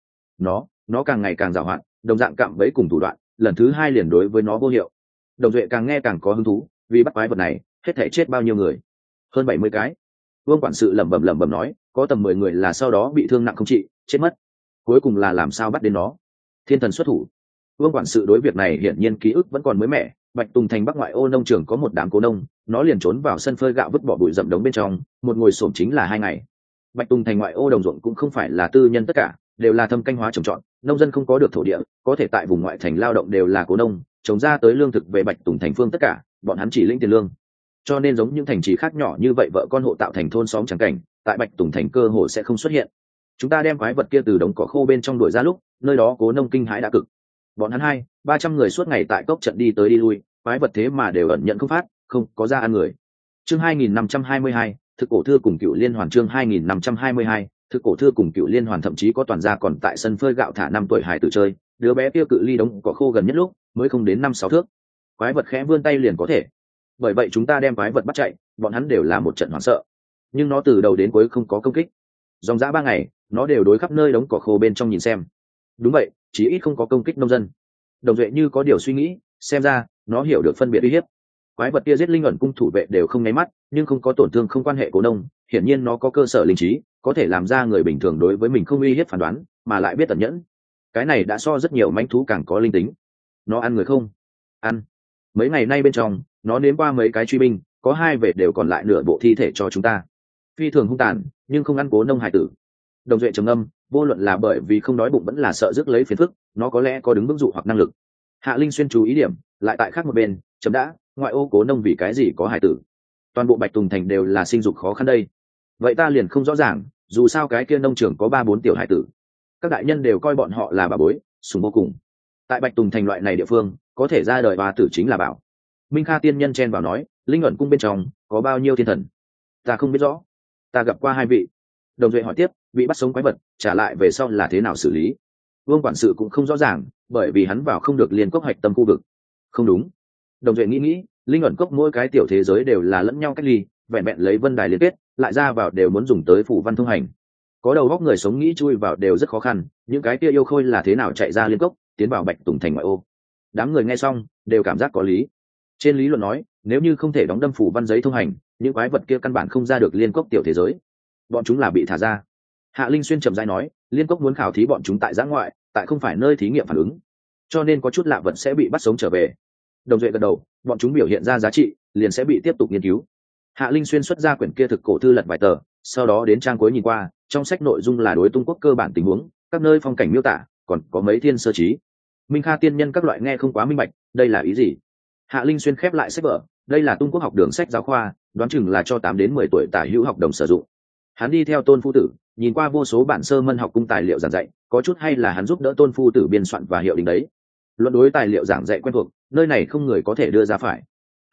Nó càng ngày càng giàu hoạt, đồng dạng cạm bẫy cùng thủ đoạn, lần thứ 2 liền đối với nó vô hiệu. Đồng Duệ càng nghe càng có hứng thú, vì bắt quái vật này, hết thảy chết bao nhiêu người? Hơn 70 cái. Vương quản sự lẩm bẩm nói, có tầm 10 người là sau đó bị thương nặng không trị, chết mất. Cuối cùng là làm sao bắt đến nó? Thiên thần xuất thủ. Vương quản sự đối việc này hiển nhiên ký ức vẫn còn mới mẻ. Bạch Tùng thành bắc ngoại ô nông trường có một đám cố nông, nó liền trốn vào sân phơi gạo vứt bỏ bụi rậm đống bên trong, một ngồi xổm chính là 2 ngày. Bạch Tùng thành ngoại ô đồng ruộng cũng không phải là tư nhân tất cả, đều là thâm canh hóa trồng trọt, nông dân không có được thổ địa, có thể tại vùng ngoại thành lao động đều là cố nông, trồng ra tới lương thực về Bạch Tùng thành phương tất cả, bọn hắn chỉ lĩnh tiền lương. Cho nên giống những thành trì khác nhỏ như vậy vợ con hộ tạo thành thôn xóm trắng cảnh, tại Bạch Tùng thành cơ hội sẽ không xuất hiện. Chúng ta đem quái vật kia từ đống cỏ khô bên trong đuổi ra lúc, nơi đó cố nông kinh hãi đã cực. Bọn hắn 200-300 người suốt ngày tại cốc trận đi tới đi lui, quái vật thế mà đều ẩn nhận không phát, không có ra ăn người. Chương 2522, thực cổ thư cùng cựu liên hoàn. Chương 2522, thực cổ thư cùng cựu liên hoàn, thậm chí có toàn gia còn tại sân phơi gạo thả 5 tuổi hài tử chơi, đứa bé kia cự ly đống cỏ khô gần nhất lúc mới không đến 5-6 thước, quái vật khẽ vươn tay liền có thể. Bởi vậy chúng ta đem quái vật bắt chạy, bọn hắn đều là một trận hoảng sợ, nhưng nó từ đầu đến cuối không có công kích. Dòng dã 3 ngày, nó đều đối khắp nơi đống cỏ khô bên trong nhìn xem. Đúng vậy, chí ít không có công kích nông dân. Đồng Duệ như có điều suy nghĩ, xem ra nó hiểu được phân biệt uy hiếp. Quái vật kia giết linh ẩn cung thủ vệ đều không nháy mắt, nhưng không có tổn thương không quan hệ cố nông, hiển nhiên nó có cơ sở linh trí, có thể làm ra người bình thường đối với mình không uy hiếp phán đoán, mà lại biết tận nhẫn. Cái này đã so rất nhiều mãnh thú càng có linh tính. Nó ăn người không? Ăn. Mấy ngày nay bên trong, nó nếm qua mấy cái truy binh, có 2 vệ đều còn lại nửa bộ thi thể cho chúng ta. Phi thường hung tàn, nhưng không ăn cố nông hải tử. Đồng Duệ trầm ngâm, vô luận là bởi vì không đói bụng vẫn là sợ rước lấy phiền phức, nó có lẽ có đứng vững dụ hoặc năng lực. Hạ Linh Xuyên chú ý điểm, lại tại khác một bên, chấm đã, ngoại ô cố nông vì cái gì có hải tử? Toàn bộ Bạch Tùng thành đều là sinh dục khó khăn đây. Vậy ta liền không rõ ràng, dù sao cái kia nông trường có 3-4 tiểu hải tử. Các đại nhân đều coi bọn họ là bà bối, sủng vô cùng. Tại Bạch Tùng thành loại này địa phương, có thể ra đời bà tử chính là bảo. Minh Kha tiên nhân chen vào nói, linh ẩn cung bên trong có bao nhiêu thiên thần? Ta không biết rõ, ta gặp qua 2 vị. Đồng Duệ hỏi tiếp, bị bắt sống quái vật trả lại về sau là thế nào xử lý? Vương quản sự cũng không rõ ràng, bởi vì hắn vào không được liên cốc hạch tâm khu vực. Không đúng. Đồng Duệ nghĩ, linh ẩn cốc mỗi cái tiểu thế giới đều là lẫn nhau cách ly, vẹn vẹn lấy vân đài liên kết, lại ra vào đều muốn dùng tới phủ văn thông hành. Có đầu góc người sống nghĩ chui vào đều rất khó khăn, những cái kia yêu khôi là thế nào chạy ra liên cốc, tiến vào Bạch Tùng thành ngoại ô. Đám người nghe xong đều cảm giác có lý. Trên lý luận nói, nếu như không thể đóng đâm phủ văn giấy thông hành, những quái vật kia căn bản không ra được liên cốc tiểu thế giới, bọn chúng là bị thả ra. Hạ Linh Xuyên trầm rãi nói, liên cốc muốn khảo thí bọn chúng tại giã ngoại, tại không phải nơi thí nghiệm phản ứng, cho nên có chút lạ vật sẽ bị bắt sống trở về. Đồng Duệ gật đầu, bọn chúng biểu hiện ra giá trị liền sẽ bị tiếp tục nghiên cứu. Hạ Linh Xuyên xuất ra quyển kia thực cổ thư lật vài tờ, sau đó đến trang cuối nhìn qua, trong sách nội dung là đối Tung Quốc cơ bản tình huống, các nơi phong cảnh miêu tả, còn có mấy thiên sơ trí. Minh Kha tiên nhân các loại nghe không quá minh bạch, đây là ý gì? Hạ Linh Xuyên khép lại sách vở, đây là Tung Quốc học đường sách giáo khoa, đoán chừng là cho 8 đến 10 tuổi tả hữu học đồng sử dụng. Hắn đi theo Tôn phu tử, nhìn qua vô số bản sơ mân học cung tài liệu giảng dạy, có chút hay là hắn giúp đỡ Tôn phu tử biên soạn và hiệu đính đấy. Luận đối tài liệu giảng dạy quen thuộc, nơi này không người có thể đưa ra phải.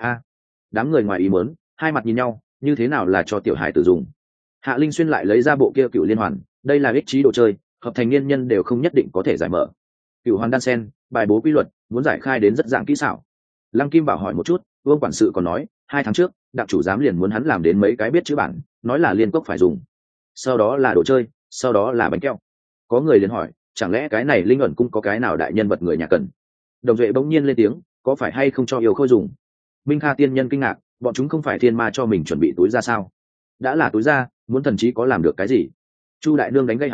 Đám người ngoài ý muốn, hai mặt nhìn nhau, như thế nào là cho tiểu hài tử dùng? Hạ Linh Xuyên lại lấy ra bộ kia cựu liên hoàn, đây là ích trí đồ chơi, hợp thành niên nhân đều không nhất định có thể giải mở. Cựu hoàn đan sen, bài bố quy luật, muốn giải khai đến rất dạng kỹ xảo. Lăng Kim Bảo hỏi một chút, Vương quản sự còn nói, 2 tháng trước, đặng chủ giám liền muốn hắn làm đến mấy cái biết chữ bản, nói là liên cốc phải dùng. Sau đó là đồ chơi, sau đó là bánh kẹo. Có người liền hỏi, chẳng lẽ cái này linh ẩn cung có cái nào đại nhân vật người nhà cần? Đồng Duệ bỗng nhiên lên tiếng, có phải hay không cho yêu khôi dùng? Minh Kha tiên nhân kinh ngạc, bọn chúng không phải thiên ma cho mình chuẩn bị túi ra sao? Đã là túi ra, muốn thần trí có làm được cái gì? Chu đại nương đánh gây hắn,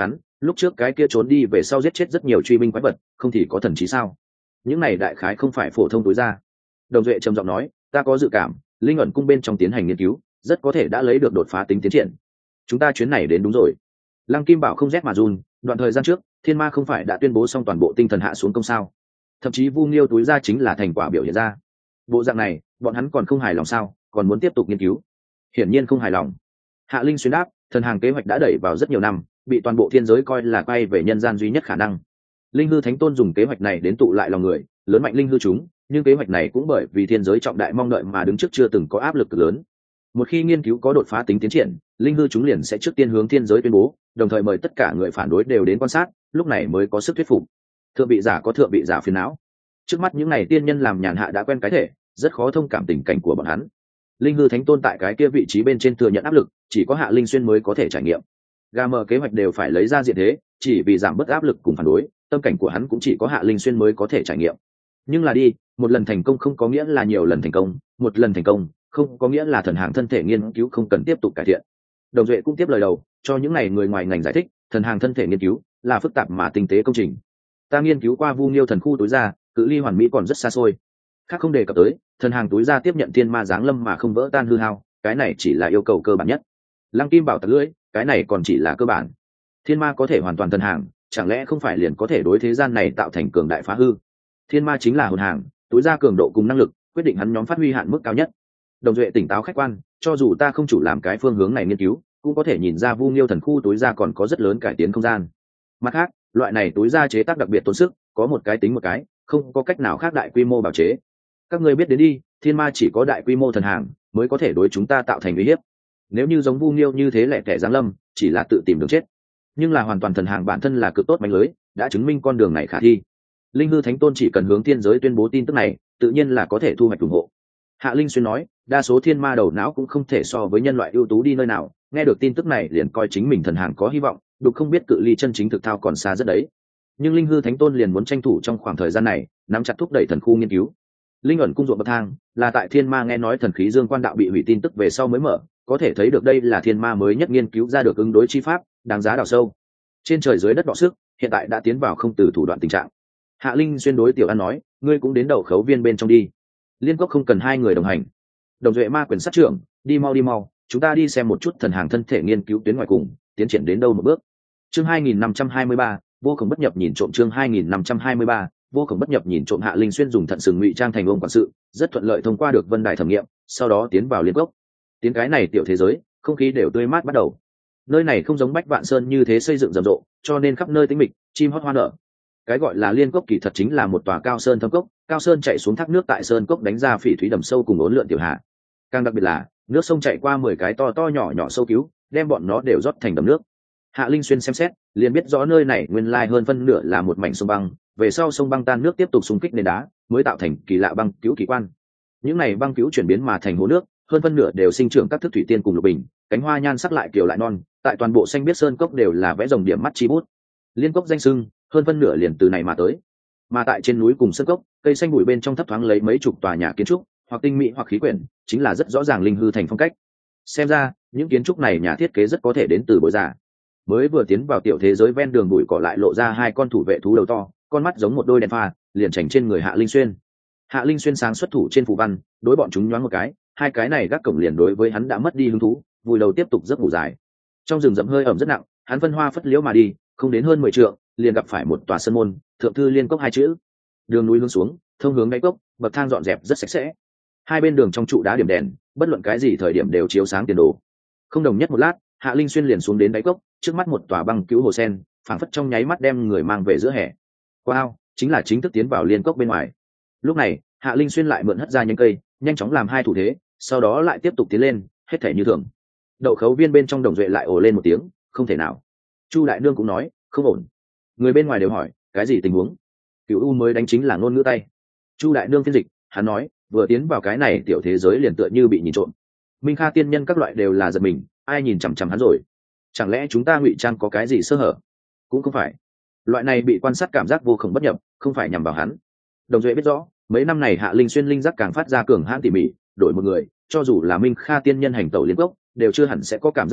lúc trước cái kia trốn đi về sau giết chết rất nhiều truy binh quái vật, không thì có thần trí sao? Những này đại khái không phải phổ thông tối ra. Đồng Duệ trầm giọng nói, ta có dự cảm linh ẩn cung bên trong tiến hành nghiên cứu rất có thể đã lấy được đột phá tính tiến triển. Chúng ta chuyến này đến đúng rồi. Lăng Kim Bảo không rét mà run, đoạn thời gian trước thiên ma không phải đã tuyên bố xong toàn bộ tinh thần hạ xuống công sao? Thậm chí Vu Nghiêu túi ra chính là thành quả biểu hiện ra. Bộ dạng này bọn hắn còn không hài lòng sao, còn muốn tiếp tục nghiên cứu? Hiển nhiên không hài lòng. Hạ Linh xuyên đáp, thần hàng kế hoạch đã đẩy vào rất nhiều năm, bị toàn bộ thiên giới coi là quay về nhân gian duy nhất khả năng. Linh hư thánh tôn dùng kế hoạch này đến tụ lại lòng người, lớn mạnh linh hư chúng, nhưng kế hoạch này cũng bởi vì thiên giới trọng đại mong đợi mà đứng trước chưa từng có áp lực cực lớn. Một khi nghiên cứu có đột phá tính tiến triển, linh hư chúng liền sẽ trước tiên hướng thiên giới tuyên bố, đồng thời mời tất cả người phản đối đều đến quan sát, lúc này mới có sức thuyết phục. Thượng vị giả có thượng vị giả phiền não. Trước mắt những này tiên nhân làm nhàn hạ đã quen cái thể, rất khó thông cảm tình cảnh của bọn hắn. Linh hư thánh tôn tại cái kia vị trí bên trên thừa nhận áp lực, chỉ có Hạ Linh xuyên mới có thể trải nghiệm. Gà mờ kế hoạch đều phải lấy ra diện thế, chỉ vì giảm bớt áp lực cùng phản đối, tâm cảnh của hắn cũng chỉ có Hạ Linh xuyên mới có thể trải nghiệm. Nhưng là đi, một lần thành công không có nghĩa là nhiều lần thành công, một lần thành công không có nghĩa là thần hàng thân thể nghiên cứu không cần tiếp tục cải thiện. Đồng Duệ cũng tiếp lời đầu, cho những này người ngoài ngành giải thích, thần hàng thân thể nghiên cứu là phức tạp mà tinh tế công trình. Ta nghiên cứu qua Vu Nghiêu thần khu tối ra, cự ly hoàn mỹ còn rất xa xôi. Khác không đề cập tới, thần hàng túi ra tiếp nhận thiên ma giáng lâm mà không vỡ tan hư hao, cái này chỉ là yêu cầu cơ bản nhất. Lăng Kim Bảo tật lưỡi, cái này còn chỉ là cơ bản. Thiên ma có thể hoàn toàn thần hàng, chẳng lẽ không phải liền có thể đối thế gian này tạo thành cường đại phá hư? Thiên ma chính là hồn hàng, túi ra cường độ cùng năng lực quyết định hắn nhóm phát huy hạn mức cao nhất. Đồng Duệ tỉnh táo khách quan, cho dù ta không chủ làm cái phương hướng này nghiên cứu, cũng có thể nhìn ra Vu Nghiêu thần khu túi ra còn có rất lớn cải tiến không gian. Mặt khác, loại này túi ra chế tác đặc biệt tốn sức, có một cái tính một cái, không có cách nào khác đại quy mô bảo chế. Các ngươi biết đến đi, thiên ma chỉ có đại quy mô thần hàng mới có thể đối chúng ta tạo thành uy hiếp. Nếu như giống Vu Nghiêu như thế lẻ tẻ giáng lâm, chỉ là tự tìm đường chết. Nhưng là hoàn toàn thần hàng bản thân là cực tốt mánh lưới, đã chứng minh con đường này khả thi. Linh hư thánh tôn chỉ cần hướng thiên giới tuyên bố tin tức này, tự nhiên là có thể thu hoạch ủng hộ. Hạ Linh xuyên nói, đa số thiên ma đầu não cũng không thể so với nhân loại ưu tú đi nơi nào, nghe được tin tức này liền coi chính mình thần hàng có hy vọng, đục không biết cự ly chân chính thực thao còn xa rất đấy. Nhưng linh hư thánh tôn liền muốn tranh thủ trong khoảng thời gian này nắm chặt thúc đẩy thần khu nghiên cứu. Linh ẩn cung ruộng bậc thang là tại thiên ma nghe nói thần khí dương quan đạo bị hủy tin tức về sau mới mở, có thể thấy được đây là thiên ma mới nhất nghiên cứu ra được ứng đối chi pháp, đáng giá đào sâu. Trên trời dưới đất đọ sức, hiện tại đã tiến vào không từ thủ đoạn tình trạng. Hạ Linh xuyên đối Tiểu An nói, ngươi cũng đến đầu khấu viên bên trong đi. Liên Cốc không cần hai người đồng hành. Đồng Duệ ma quyền sát trưởng, đi mau, chúng ta đi xem một chút thần hàng thân thể nghiên cứu tuyến ngoài cùng tiến triển đến đâu một bước. Chương 2523, vô cùng bất nhập nhìn trộm. Chương 2523, vô cùng bất nhập nhìn trộm. Hạ Linh xuyên dùng thận sừng ngụy trang thành ông quản sự, rất thuận lợi thông qua được vân đài thẩm nghiệm, sau đó tiến vào Liên Cốc. Tiến cái này tiểu thế giới, không khí đều tươi mát bắt đầu. Nơi này không giống Bách Vạn Sơn như thế xây dựng rầm rộ, cho nên khắp nơi tĩnh mịch, chim hót hoa nở. Cái gọi là Liên Cốc kỳ thật chính là một tòa cao sơn thâm cốc, cao sơn chạy xuống thác nước tại sơn cốc đánh ra phỉ thúy đầm sâu cùng uốn lượn tiểu hạ. Càng đặc biệt là nước sông chạy qua 10 cái to to nhỏ nhỏ sâu cứu, đem bọn nó đều rót thành đầm nước. Hạ Linh xuyên xem xét, liền biết rõ nơi này nguyên lai hơn phân nửa là một mảnh sông băng, về sau sông băng tan nước tiếp tục xung kích nền đá, mới tạo thành kỳ lạ băng cứu kỳ quan. Những này băng cứu chuyển biến mà thành hồ nước, hơn phân nửa đều sinh trưởng các thức thủy tiên cùng lục bình, cánh hoa nhan sắc lại kiều lại non, tại toàn bộ xanh biết sơn cốc đều là vẽ rồng điểm mắt chi bút. Liên Cốc danh sưng, hơn phân nửa liền từ này mà tới. Mà tại trên núi cùng sơn cốc, cây xanh bụi bên trong thấp thoáng lấy mấy chục tòa nhà kiến trúc, hoặc tinh mỹ hoặc khí quyển, chính là rất rõ ràng linh hư thành phong cách. Xem ra, những kiến trúc này nhà thiết kế rất có thể đến từ Bối Giả. Mới vừa tiến vào tiểu thế giới ven đường bụi cỏ lại lộ ra hai con thủ vệ thú đầu to, con mắt giống một đôi đèn pha, liền chảnh trên người Hạ Linh xuyên. Hạ Linh xuyên sáng xuất thủ trên phù văn, đối bọn chúng nhoáng một cái, hai cái này gác cổng liền đối với hắn đã mất đi hứng thú, vùi đầu tiếp tục giấc ngủ dài. Trong rừng rậm hơi ẩm rất nặng, hắn phân hoa phất liễu mà đi, không đến hơn 10 trượng, liền gặp phải một tòa sơn môn, thượng thư Liên Cốc hai chữ. Đường núi hướng xuống, thông hướng đáy cốc, bậc thang dọn dẹp rất sạch sẽ. Hai bên đường trong trụ đá điểm đèn, bất luận cái gì thời điểm đều chiếu sáng tiền đồ. Không đồng nhất một lát, Hạ Linh xuyên liền xuống đến đáy cốc, trước mắt một tòa băng cứu hồ sen, phảng phất trong nháy mắt đem người mang về giữa hè. Wow, chính là chính thức tiến vào Liên Cốc bên ngoài. Lúc này, Hạ Linh xuyên lại mượn hất ra nhánh cây, nhanh chóng làm hai thủ thế, sau đó lại tiếp tục tiến lên, hết thể như thường. Đậu khấu viên bên trong Đồng Duệ lại ồ lên một tiếng, không thể nào. Chu đại nương cũng nói, không ổn. Người bên ngoài đều hỏi, cái gì tình huống? Cửu U mới đánh chính là ngôn ngữ tay. Chu đại nương phiên dịch, hắn nói, vừa tiến vào cái này tiểu thế giới liền tựa như bị nhìn trộm. Minh Kha tiên nhân các loại đều là giật mình, ai nhìn chằm chằm hắn rồi? Chẳng lẽ chúng ta ngụy trang có cái gì sơ hở? Cũng không phải. Loại này bị quan sát cảm giác vô cùng bất nhập, không phải nhằm vào hắn. Đồng Duệ biết rõ, mấy năm này Hạ Linh xuyên linh giác càng phát ra cường hãn tỉ mỉ, đổi một người, cho dù là Minh Kha tiên nhân hành tẩu Liên Cốc, đều chưa hẳn sẽ có cảm giác này,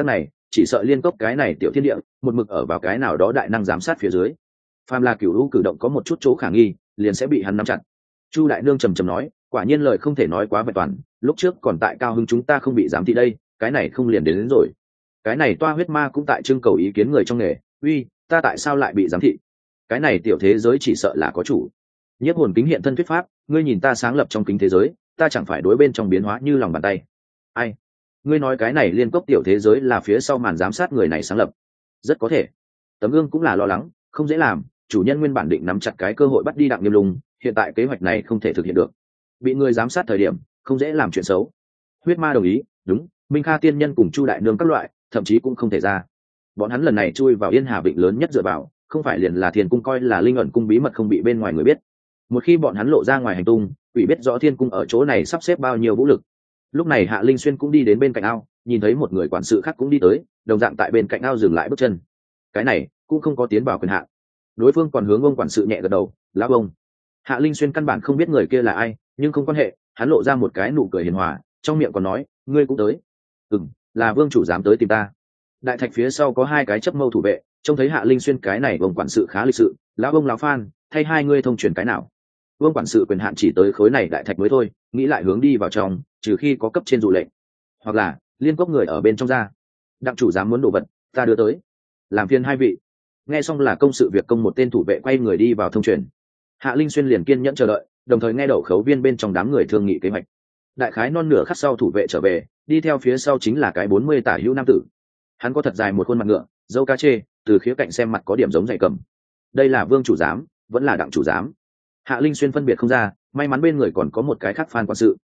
chỉ sợ liên cốc cái này tiểu thiên địa một mực ở vào cái nào đó đại năng giám sát phía dưới, phàm là cửu u cử động có một chút chỗ khả nghi liền sẽ bị hắn nắm chặt. Chu đại nương trầm trầm nói, quả nhiên lời không thể nói quá vẹn toàn, lúc trước còn tại cao hưng chúng ta không bị giám thị đây, cái này không liền đến rồi. Cái này toa huyết ma cũng tại trưng cầu ý kiến người trong nghề, uy, ta tại sao lại bị giám thị? Cái này tiểu thế giới chỉ sợ là có chủ. Nhiếp hồn kính hiện thân thuyết pháp, ngươi nhìn ta sáng lập trong kính thế giới, ta chẳng phải đối bên trong biến hóa như lòng bàn tay. Ai? Ngươi nói cái này liên cốc tiểu thế giới là phía sau màn giám sát người này sáng lập? Rất có thể. Tấm Gương cũng là lo lắng, không dễ làm, chủ nhân nguyên bản định nắm chặt cái cơ hội bắt đi Đặng Nghiêm Lung, hiện tại kế hoạch này không thể thực hiện được. Bị người giám sát thời điểm, không dễ làm chuyện xấu. Huyết ma đồng ý, đúng, Minh Kha tiên nhân cùng Chu đại nương các loại, thậm chí cũng không thể ra. Bọn hắn lần này chui vào Yên Hà Vịnh lớn nhất dựa vào, không phải liền là Thiên Cung coi là linh ẩn cung bí mật không bị bên ngoài người biết. Một khi bọn hắn lộ ra ngoài hành tung, quỷ biết rõ Thiên Cung ở chỗ này sắp xếp bao nhiêu vũ lực. Lúc này Hạ Linh Xuyên cũng đi đến bên cạnh ao, nhìn thấy một người quản sự khác cũng đi tới, đồng dạng tại bên cạnh ao dừng lại bước chân. Cái này cũng không có tiến vào quyền hạn. Đối phương còn hướng ông quản sự nhẹ gật đầu, lão ông. Hạ Linh Xuyên căn bản không biết người kia là ai, nhưng không quan hệ, hắn lộ ra một cái nụ cười hiền hòa, trong miệng còn nói, ngươi cũng tới. Là vương chủ dám tới tìm ta. Đại thạch phía sau có hai cái chấp mâu thủ vệ, trông thấy Hạ Linh Xuyên cái này ông quản sự khá lịch sự, lão ông lão Phan, thay hai ngươi thông truyền cái nào. Vương quản sự quyền hạn chỉ tới khối này đại thạch mới thôi, nghĩ lại hướng đi vào trong, trừ khi có cấp trên dụ lệnh, hoặc là liên cốc người ở bên trong ra. Đặng chủ dám muốn đồ vật, ta đưa tới. Làm phiền hai vị. Nghe xong là công sự việc công, một tên thủ vệ quay người đi vào thông truyền. Hạ Linh Xuyên liền kiên nhẫn chờ đợi, đồng thời nghe đậu khấu viên bên trong đám người thương nghị kế hoạch. Đại khái non nửa khắc sau thủ vệ trở về, đi theo phía sau chính là cái 40 tả hữu nam tử. Hắn có thật dài một khuôn mặt ngựa, râu cá chê, từ khía cạnh xem mặt có điểm giống dạy cầm. Đây là vương chủ giám, vẫn là đặng chủ giám. Hạ Linh Xuyên phân biệt không ra, may mắn bên người còn có một cái khác Phan quản sự.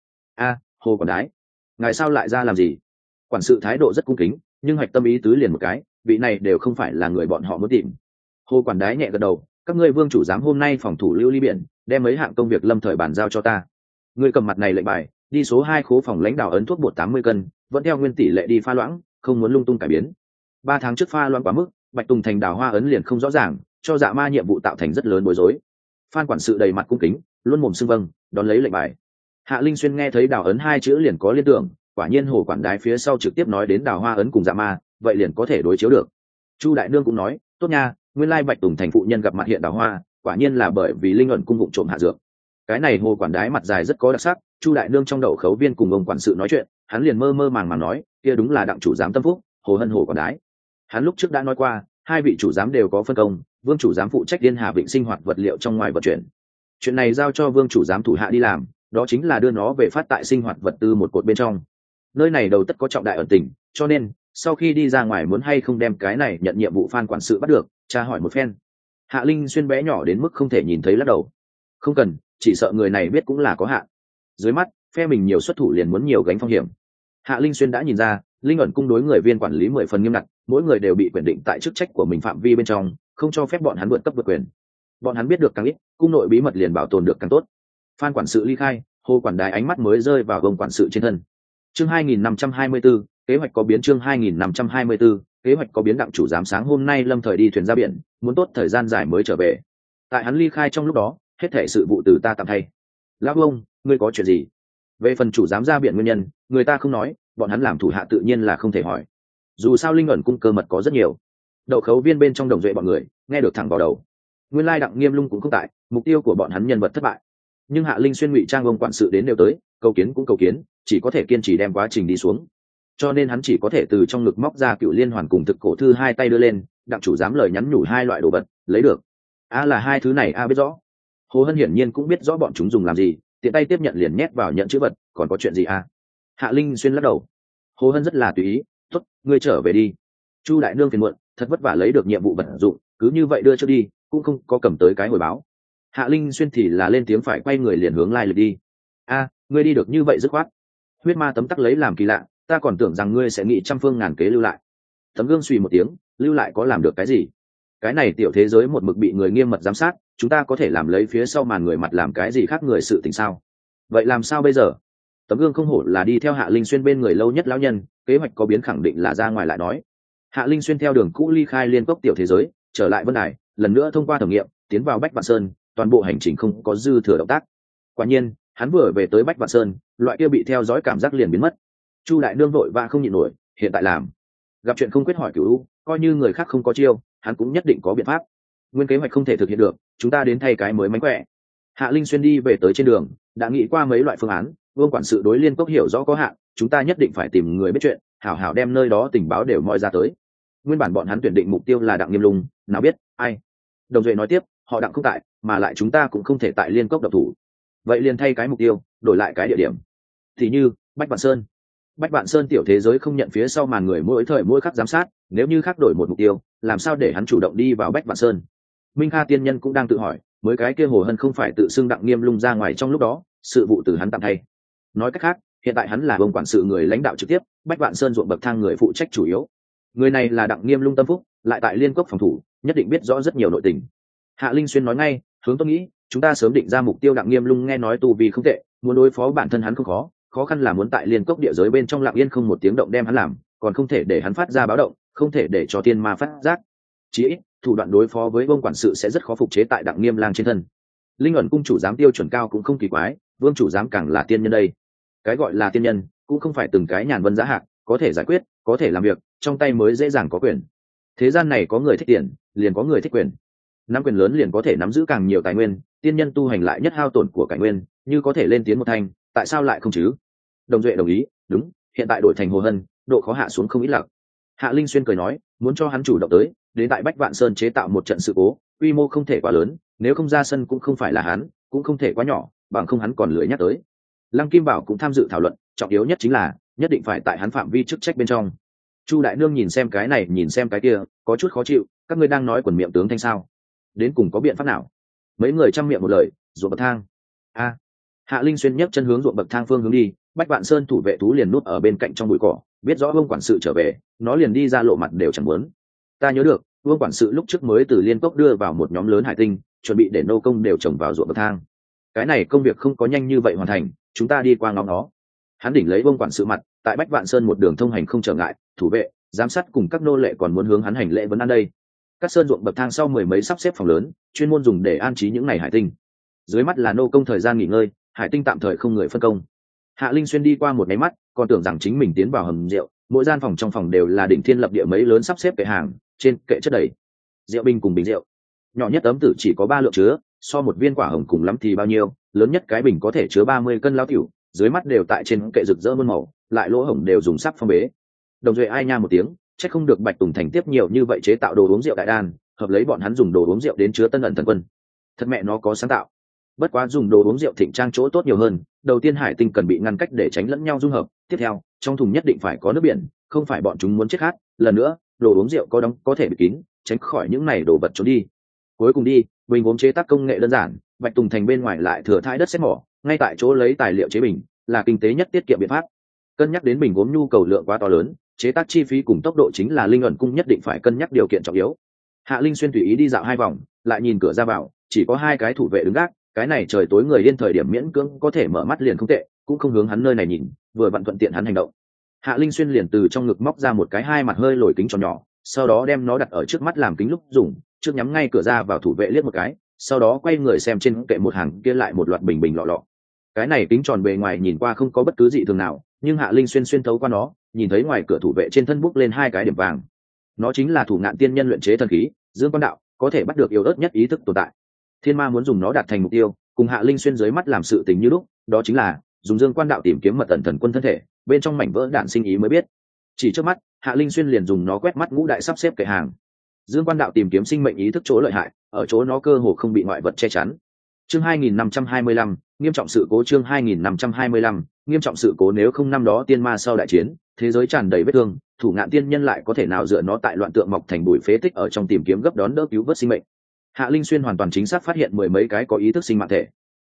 Hồ quản đái, ngài sao lại ra làm gì? Quản sự thái độ rất cung kính, nhưng hoạch tâm ý tứ liền một cái, vị này đều không phải là người bọn họ muốn tìm. Hồ quản đái nhẹ gật đầu, các ngươi vương chủ giám hôm nay phòng thủ lưu ly biển, đem mấy hạng công việc lâm thời bàn giao cho ta. Ngươi cầm mặt này lệnh bài, đi số 2 khố phòng lãnh đạo ấn thuốc bột 80 cân, vẫn theo nguyên tỷ lệ đi pha loãng, không muốn lung tung cải biến. 3 tháng trước pha loãng quá mức, Bạch Tùng thành đào hoa ấn liền không rõ ràng, cho dạ ma nhiệm vụ tạo thành rất lớn bối rối. Phan quản sự đầy mặt cung kính, luôn mồm xưng vâng, đón lấy lệnh bài. Hạ Linh Xuyên nghe thấy đào ấn hai chữ liền có liên tưởng, quả nhiên hồ quản đái phía sau trực tiếp nói đến đào hoa ấn cùng dạ ma, vậy liền có thể đối chiếu được. Chu đại nương cũng nói, tốt nha, nguyên lai Bạch Tùng thành phụ nhân gặp mặt hiện đào hoa, quả nhiên là bởi vì linh ẩn cung vụng trộm hạ dược. Cái này hồ quản đái mặt dài rất có đặc sắc. Chu đại nương trong đậu khấu viên cùng ông quản sự nói chuyện, hắn liền mơ mơ màng màng nói, kia đúng là đặng chủ giám tâm phúc, hồ hân hồ quản đái. Hắn lúc trước đã nói qua, hai vị chủ giám đều có phân công, vương chủ giám phụ trách Yên Hà Vịnh sinh hoạt vật liệu trong ngoài vận chuyển. Chuyện này giao cho vương chủ giám thủ hạ đi làm, đó chính là đưa nó về phát tại sinh hoạt vật tư một cột bên trong. Nơi này đầu tất có trọng đại ẩn tình, cho nên sau khi đi ra ngoài muốn hay không đem cái này nhận nhiệm vụ Phan quản sự bắt được, tra hỏi một phen. Hạ Linh Xuyên bé nhỏ đến mức không thể nhìn thấy lắc đầu. Không cần, chỉ sợ người này biết cũng là có hạn. Dưới mắt phe mình nhiều xuất thủ liền muốn nhiều gánh phong hiểm. Hạ Linh Xuyên đã nhìn ra, linh ẩn cung đối người viên quản lý 10 phần nghiêm ngặt, mỗi người đều bị quyền định tại chức trách của mình phạm vi bên trong, không cho phép bọn hắn vượt cấp vượt quyền. Bọn hắn biết được càng ít, cung nội bí mật liền bảo tồn được càng tốt. Phan quản sự ly khai, hồ quản đái ánh mắt mới rơi vào gông quản sự trên thân. Chương 2524, kế hoạch có biến. Chương 2524, kế hoạch có biến. Đặng chủ giám sáng hôm nay lâm thời đi thuyền ra biển, muốn tốt thời gian dài mới trở về. Tại hắn ly khai trong lúc đó, hết thảy sự vụ từ ta tạm thay. Lão ông, ngươi có chuyện gì? Về phần chủ giám ra biển nguyên nhân, người ta không nói, bọn hắn làm thủ hạ tự nhiên là không thể hỏi. Dù sao linh ẩn cung cơ mật có rất nhiều. Đậu khấu viên bên trong đồng duệ bọn người nghe được thẳng vào đầu. Nguyên lai Đặng Nghiêm Lung cũng không tại, mục tiêu của bọn hắn nhân vật thất bại. Nhưng Hạ Linh Xuyên ngụy trang ông quản sự đến đều tới, cầu kiến cũng cầu kiến, chỉ có thể kiên trì đem quá trình đi xuống. Cho nên hắn chỉ có thể từ trong ngực móc ra Cựu Liên Hoàn cùng Thực Cổ Thư hai tay đưa lên, đặng chủ giám lời nhắn nhủ hai loại đồ vật, lấy được. Là hai thứ này biết rõ. Hồ Hân hiển nhiên cũng biết rõ bọn chúng dùng làm gì, tiện tay tiếp nhận liền nhét vào nhận chữ vật, còn có chuyện gì Hạ Linh Xuyên lắc đầu. Hồ Hân rất là tùy ý, tốt, ngươi trở về đi. Chu đại nương phiền muộn, thật vất vả lấy được nhiệm vụ bận dụng, cứ như vậy đưa cho đi, cũng không có cầm tới cái hồi báo. Hạ Linh Xuyên thì là lên tiếng phải quay người liền hướng lai lịch đi. Ngươi đi được như vậy dứt khoát. Huyết ma tấm tắc lấy làm kỳ lạ, ta còn tưởng rằng ngươi sẽ nghĩ trăm phương ngàn kế lưu lại. Tấm gương suy một tiếng, lưu lại có làm được cái gì? Cái này tiểu thế giới một mực bị người nghiêm mật giám sát, chúng ta có thể làm lấy phía sau màn người mặt làm cái gì khác người sự tình sao? Vậy làm sao bây giờ? Tấm gương không hổ là đi theo Hạ Linh Xuyên bên người lâu nhất lão nhân, kế hoạch có biến khẳng định là ra ngoài lại nói. Hạ Linh Xuyên theo đường cũ ly khai liên cốc tiểu thế giới, trở lại Vân Đài, lần nữa thông qua thử nghiệm, tiến vào Bách Vạn Sơn, toàn bộ hành trình không có dư thừa động tác. Quả nhiên, hắn vừa về tới Bách Vạn Sơn, loại kia bị theo dõi cảm giác liền biến mất. Chu đại nương vội và không nhịn nổi, hiện tại làm. gặp chuyện không quyết hỏi cửu u, coi như người khác không có chiêu hắn cũng nhất định có biện pháp. Nguyên kế hoạch không thể thực hiện được, chúng ta đến thay cái mới mánh khỏe. Hạ Linh Xuyên đi về tới trên đường đã nghĩ qua mấy loại phương án. Vương quản sự đối Liên Cốc hiểu rõ có hạn, chúng ta nhất định phải tìm người biết chuyện, hảo hảo đem nơi đó tình báo đều moi ra tới. Nguyên bản bọn hắn tuyển định mục tiêu là Đặng Nghiêm Lung, nào biết ai. Đồng Duệ nói tiếp, họ Đặng không tại, mà lại chúng ta cũng không thể tại Liên Cốc độc thủ. Vậy liền thay cái mục tiêu, đổi lại cái địa điểm. Thì như Bách Vạn Sơn. Bách Vạn Sơn tiểu thế giới không nhận phía sau màn người mỗi thời mỗi khắc giám sát, nếu như khác đổi một mục tiêu, làm sao để hắn chủ động đi vào Bách Vạn Sơn? Minh Kha tiên nhân cũng đang tự hỏi, mới cái kia Hồ Hân không phải tự xưng Đặng Nghiêm Lung ra ngoài trong lúc đó, sự vụ từ hắn tạm thay. Nói cách khác, hiện tại hắn là ông quản sự người lãnh đạo trực tiếp, Bách Vạn Sơn ruộng bậc thang người phụ trách chủ yếu. Người này là Đặng Nghiêm Lung tâm phúc, lại tại Liên Cốc phòng thủ, nhất định biết rõ rất nhiều nội tình. Hạ Linh Xuyên nói ngay, hướng tôi nghĩ, chúng ta sớm định ra mục tiêu. Đặng Nghiêm Lung nghe nói tu vi không tệ, muốn đối phó bản thân hắn không khó, khó khăn là muốn tại Liên Cốc địa giới bên trong lặng yên không một tiếng động đem hắn làm, còn không thể để hắn phát ra báo động, không thể để cho tiên ma phát giác. Chỉ ít, thủ đoạn đối phó với vương quản sự sẽ rất khó phục chế tại Đặng Nghiêm Lang trên thân. Linh ẩn cung chủ giám tiêu chuẩn cao cũng không kỳ quái, vương chủ giám càng là tiên nhân đây. Cái gọi là tiên nhân cũng không phải từng cái nhàn vân giá hạc, có thể giải quyết, có thể làm việc, trong tay mới dễ dàng có quyền. Thế gian này có người thích tiền, liền có người thích quyền. Nắm quyền lớn liền có thể nắm giữ càng nhiều tài nguyên, tiên nhân tu hành lại nhất hao tổn của cải nguyên, như có thể lên tiến một thành, tại sao lại không chứ? Đồng Duệ đồng ý, đúng, hiện tại đổi thành Hồ Hân, độ khó hạ xuống không ít lạc. Hạ Linh Xuyên cười nói, muốn cho hắn chủ động tới, đến tại Bách Vạn Sơn chế tạo một trận sự cố, quy mô không thể quá lớn, nếu không ra sân cũng không phải là hắn, cũng không thể quá nhỏ, bằng không hắn còn lười nhắc tới. Lăng Kim Bảo cũng tham dự thảo luận, trọng yếu nhất chính là nhất định phải tại hắn phạm vi chức trách bên trong. Chu đại nương nhìn xem cái này nhìn xem cái kia, có chút khó chịu, các ngươi đang nói quần miệng tướng thanh sao? Đến cùng có biện pháp nào? Mấy người chăm miệng một lời, ruộng bậc thang. A. Hạ Linh Xuyên nhấc chân hướng ruộng bậc thang phương hướng đi, Bách Vạn Sơn thủ vệ thú liền núp ở bên cạnh trong bụi cỏ, biết rõ vương quản sự trở về, nó liền đi ra lộ mặt đều chẳng muốn. Ta nhớ được, vương quản sự lúc trước mới từ Liên Cốc đưa vào một nhóm lớn hải tinh, chuẩn bị để nô công đều trồng vào ruộng bậc thang. Cái này công việc không có nhanh như vậy hoàn thành, chúng ta đi qua ngóng nó. Hắn đỉnh lấy vương quản sự mặt, tại Bách Vạn Sơn một đường thông hành không trở ngại, thủ vệ, giám sát cùng các nô lệ còn muốn hướng hắn hành lễ vấn an đây. Các sơn ruộng bậc thang sau mười mấy sắp xếp phòng lớn, chuyên môn dùng để an trí những ngày hải tinh. Dưới mắt là nô công thời gian nghỉ ngơi, hải tinh tạm thời không người phân công. Hạ Linh Xuyên đi qua một máy mắt, còn tưởng rằng chính mình tiến vào hầm rượu, mỗi gian phòng trong phòng đều là đỉnh thiên lập địa mấy lớn sắp xếp kệ hàng, trên kệ chất đầy rượu bình cùng bình rượu. Nhỏ nhất ấm tử chỉ có 3 lượng chứa, so một viên quả hồng cùng lắm thì bao nhiêu, lớn nhất cái bình có thể chứa 30 cân lao tiểu, dưới mắt đều tại trên kệ rực rỡ muôn màu, lại lỗ hổng đều dùng sắp phong bế. Đồng Duệ ai nha một tiếng, chắc không được Bạch Tùng Thành tiếp nhiều như vậy chế tạo đồ uống rượu đại đan, hợp lấy bọn hắn dùng đồ uống rượu đến chứa Tân Ẩn Thần Quân. Thật mẹ nó có sáng tạo. Bất quá dùng đồ uống rượu thịnh trang chỗ tốt nhiều hơn, đầu tiên hải tinh cần bị ngăn cách để tránh lẫn nhau dung hợp, tiếp theo trong thùng nhất định phải có nước biển, không phải bọn chúng muốn chết khát. Lần nữa đồ uống rượu có đóng có thể bị kín, tránh khỏi những này đồ vật trốn đi. Cuối cùng đi bình uống chế tác công nghệ đơn giản, Bạch Tùng Thành bên ngoài lại thừa thãi đất xét mỏ, ngay tại chỗ lấy tài liệu chế bình là kinh tế nhất tiết kiệm biện pháp. Cân nhắc đến bình uống nhu cầu lượng quá to lớn, chế tác chi phí cùng tốc độ chính là Linh ẩn cung nhất định phải cân nhắc điều kiện trọng yếu. Hạ Linh Xuyên tùy ý đi dạo 2 vòng, lại nhìn cửa ra vào, chỉ có 2 cái thủ vệ đứng gác, cái này trời tối người điên thời điểm miễn cưỡng có thể mở mắt liền không tệ, cũng không hướng hắn nơi này nhìn, vừa vặn thuận tiện hắn hành động. Hạ Linh Xuyên liền từ trong ngực móc ra một cái 2 mặt hơi lồi kính tròn nhỏ, sau đó đem nó đặt ở trước mắt làm kính lúc dùng, trước nhắm ngay cửa ra vào thủ vệ liếc một cái, sau đó quay người xem trên kệ một hàng kia lại một loạt bình bình lọ lọ. Cái này kính tròn bề ngoài nhìn qua không có bất cứ dị thường nào, nhưng Hạ Linh Xuyên xuyên thấu qua nó, nhìn thấy ngoài cửa thủ vệ trên thân bút lên 2 cái điểm vàng. Nó chính là thủ ngạn tiên nhân luyện chế thần khí, Dương Quan Đạo, có thể bắt được yếu ớt nhất ý thức tồn tại. Thiên ma muốn dùng nó đạt thành mục tiêu, cùng Hạ Linh Xuyên dưới mắt làm sự tình như lúc, đó chính là dùng Dương Quan Đạo tìm kiếm mật tần thần quân thân thể, bên trong mảnh vỡ đạn sinh ý mới biết. Chỉ trước mắt, Hạ Linh Xuyên liền dùng nó quét mắt ngũ đại sắp xếp kệ hàng. Dương Quan Đạo tìm kiếm sinh mệnh ý thức chỗ lợi hại, ở chỗ nó cơ hồ không bị ngoại vật che chắn. Chương 2525, nghiêm trọng sự cố. Chương 2525, nghiêm trọng sự cố. Nếu không năm đó tiên ma sau đại chiến, thế giới tràn đầy vết thương, thủ ngạn tiên nhân lại có thể nào dựa nó tại loạn tượng mọc thành bụi phế tích ở trong tìm kiếm gấp đón đỡ cứu vớt sinh mệnh. Hạ Linh Xuyên hoàn toàn chính xác phát hiện 10 mấy cái có ý thức sinh mạng thể.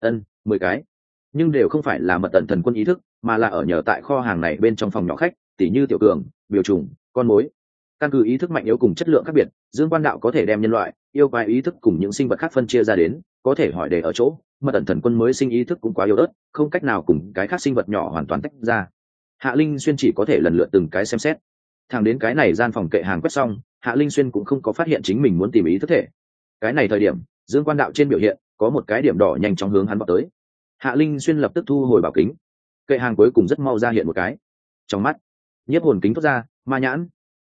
10 cái, nhưng đều không phải là mật tận thần quân ý thức, mà là ở nhờ tại kho hàng này bên trong phòng nhỏ khách, tỉ như tiểu cường, biểu trùng, con mối. Căn cứ ý thức mạnh yếu cùng chất lượng khác biệt, Dương Quan Đạo có thể đem nhân loại, yêu quái ý thức cùng những sinh vật khác phân chia ra đến, có thể hỏi đề ở chỗ, mật tận thần quân mới sinh ý thức cũng quá yếu ớt, không cách nào cùng cái khác sinh vật nhỏ hoàn toàn tách ra. Hạ Linh Xuyên chỉ có thể lần lượt từng cái xem xét. Thẳng đến cái này gian phòng kệ hàng quét xong, Hạ Linh Xuyên cũng không có phát hiện chính mình muốn tìm ý thức thể. Cái này thời điểm, Dương Quan Đạo trên biểu hiện có một cái điểm đỏ nhanh chóng hướng hắn vọt tới. Hạ Linh Xuyên lập tức thu hồi bảo kính. Kệ hàng cuối cùng rất mau ra hiện một cái. Trong mắt, nhiếp hồn kính thoát ra, ma nhãn.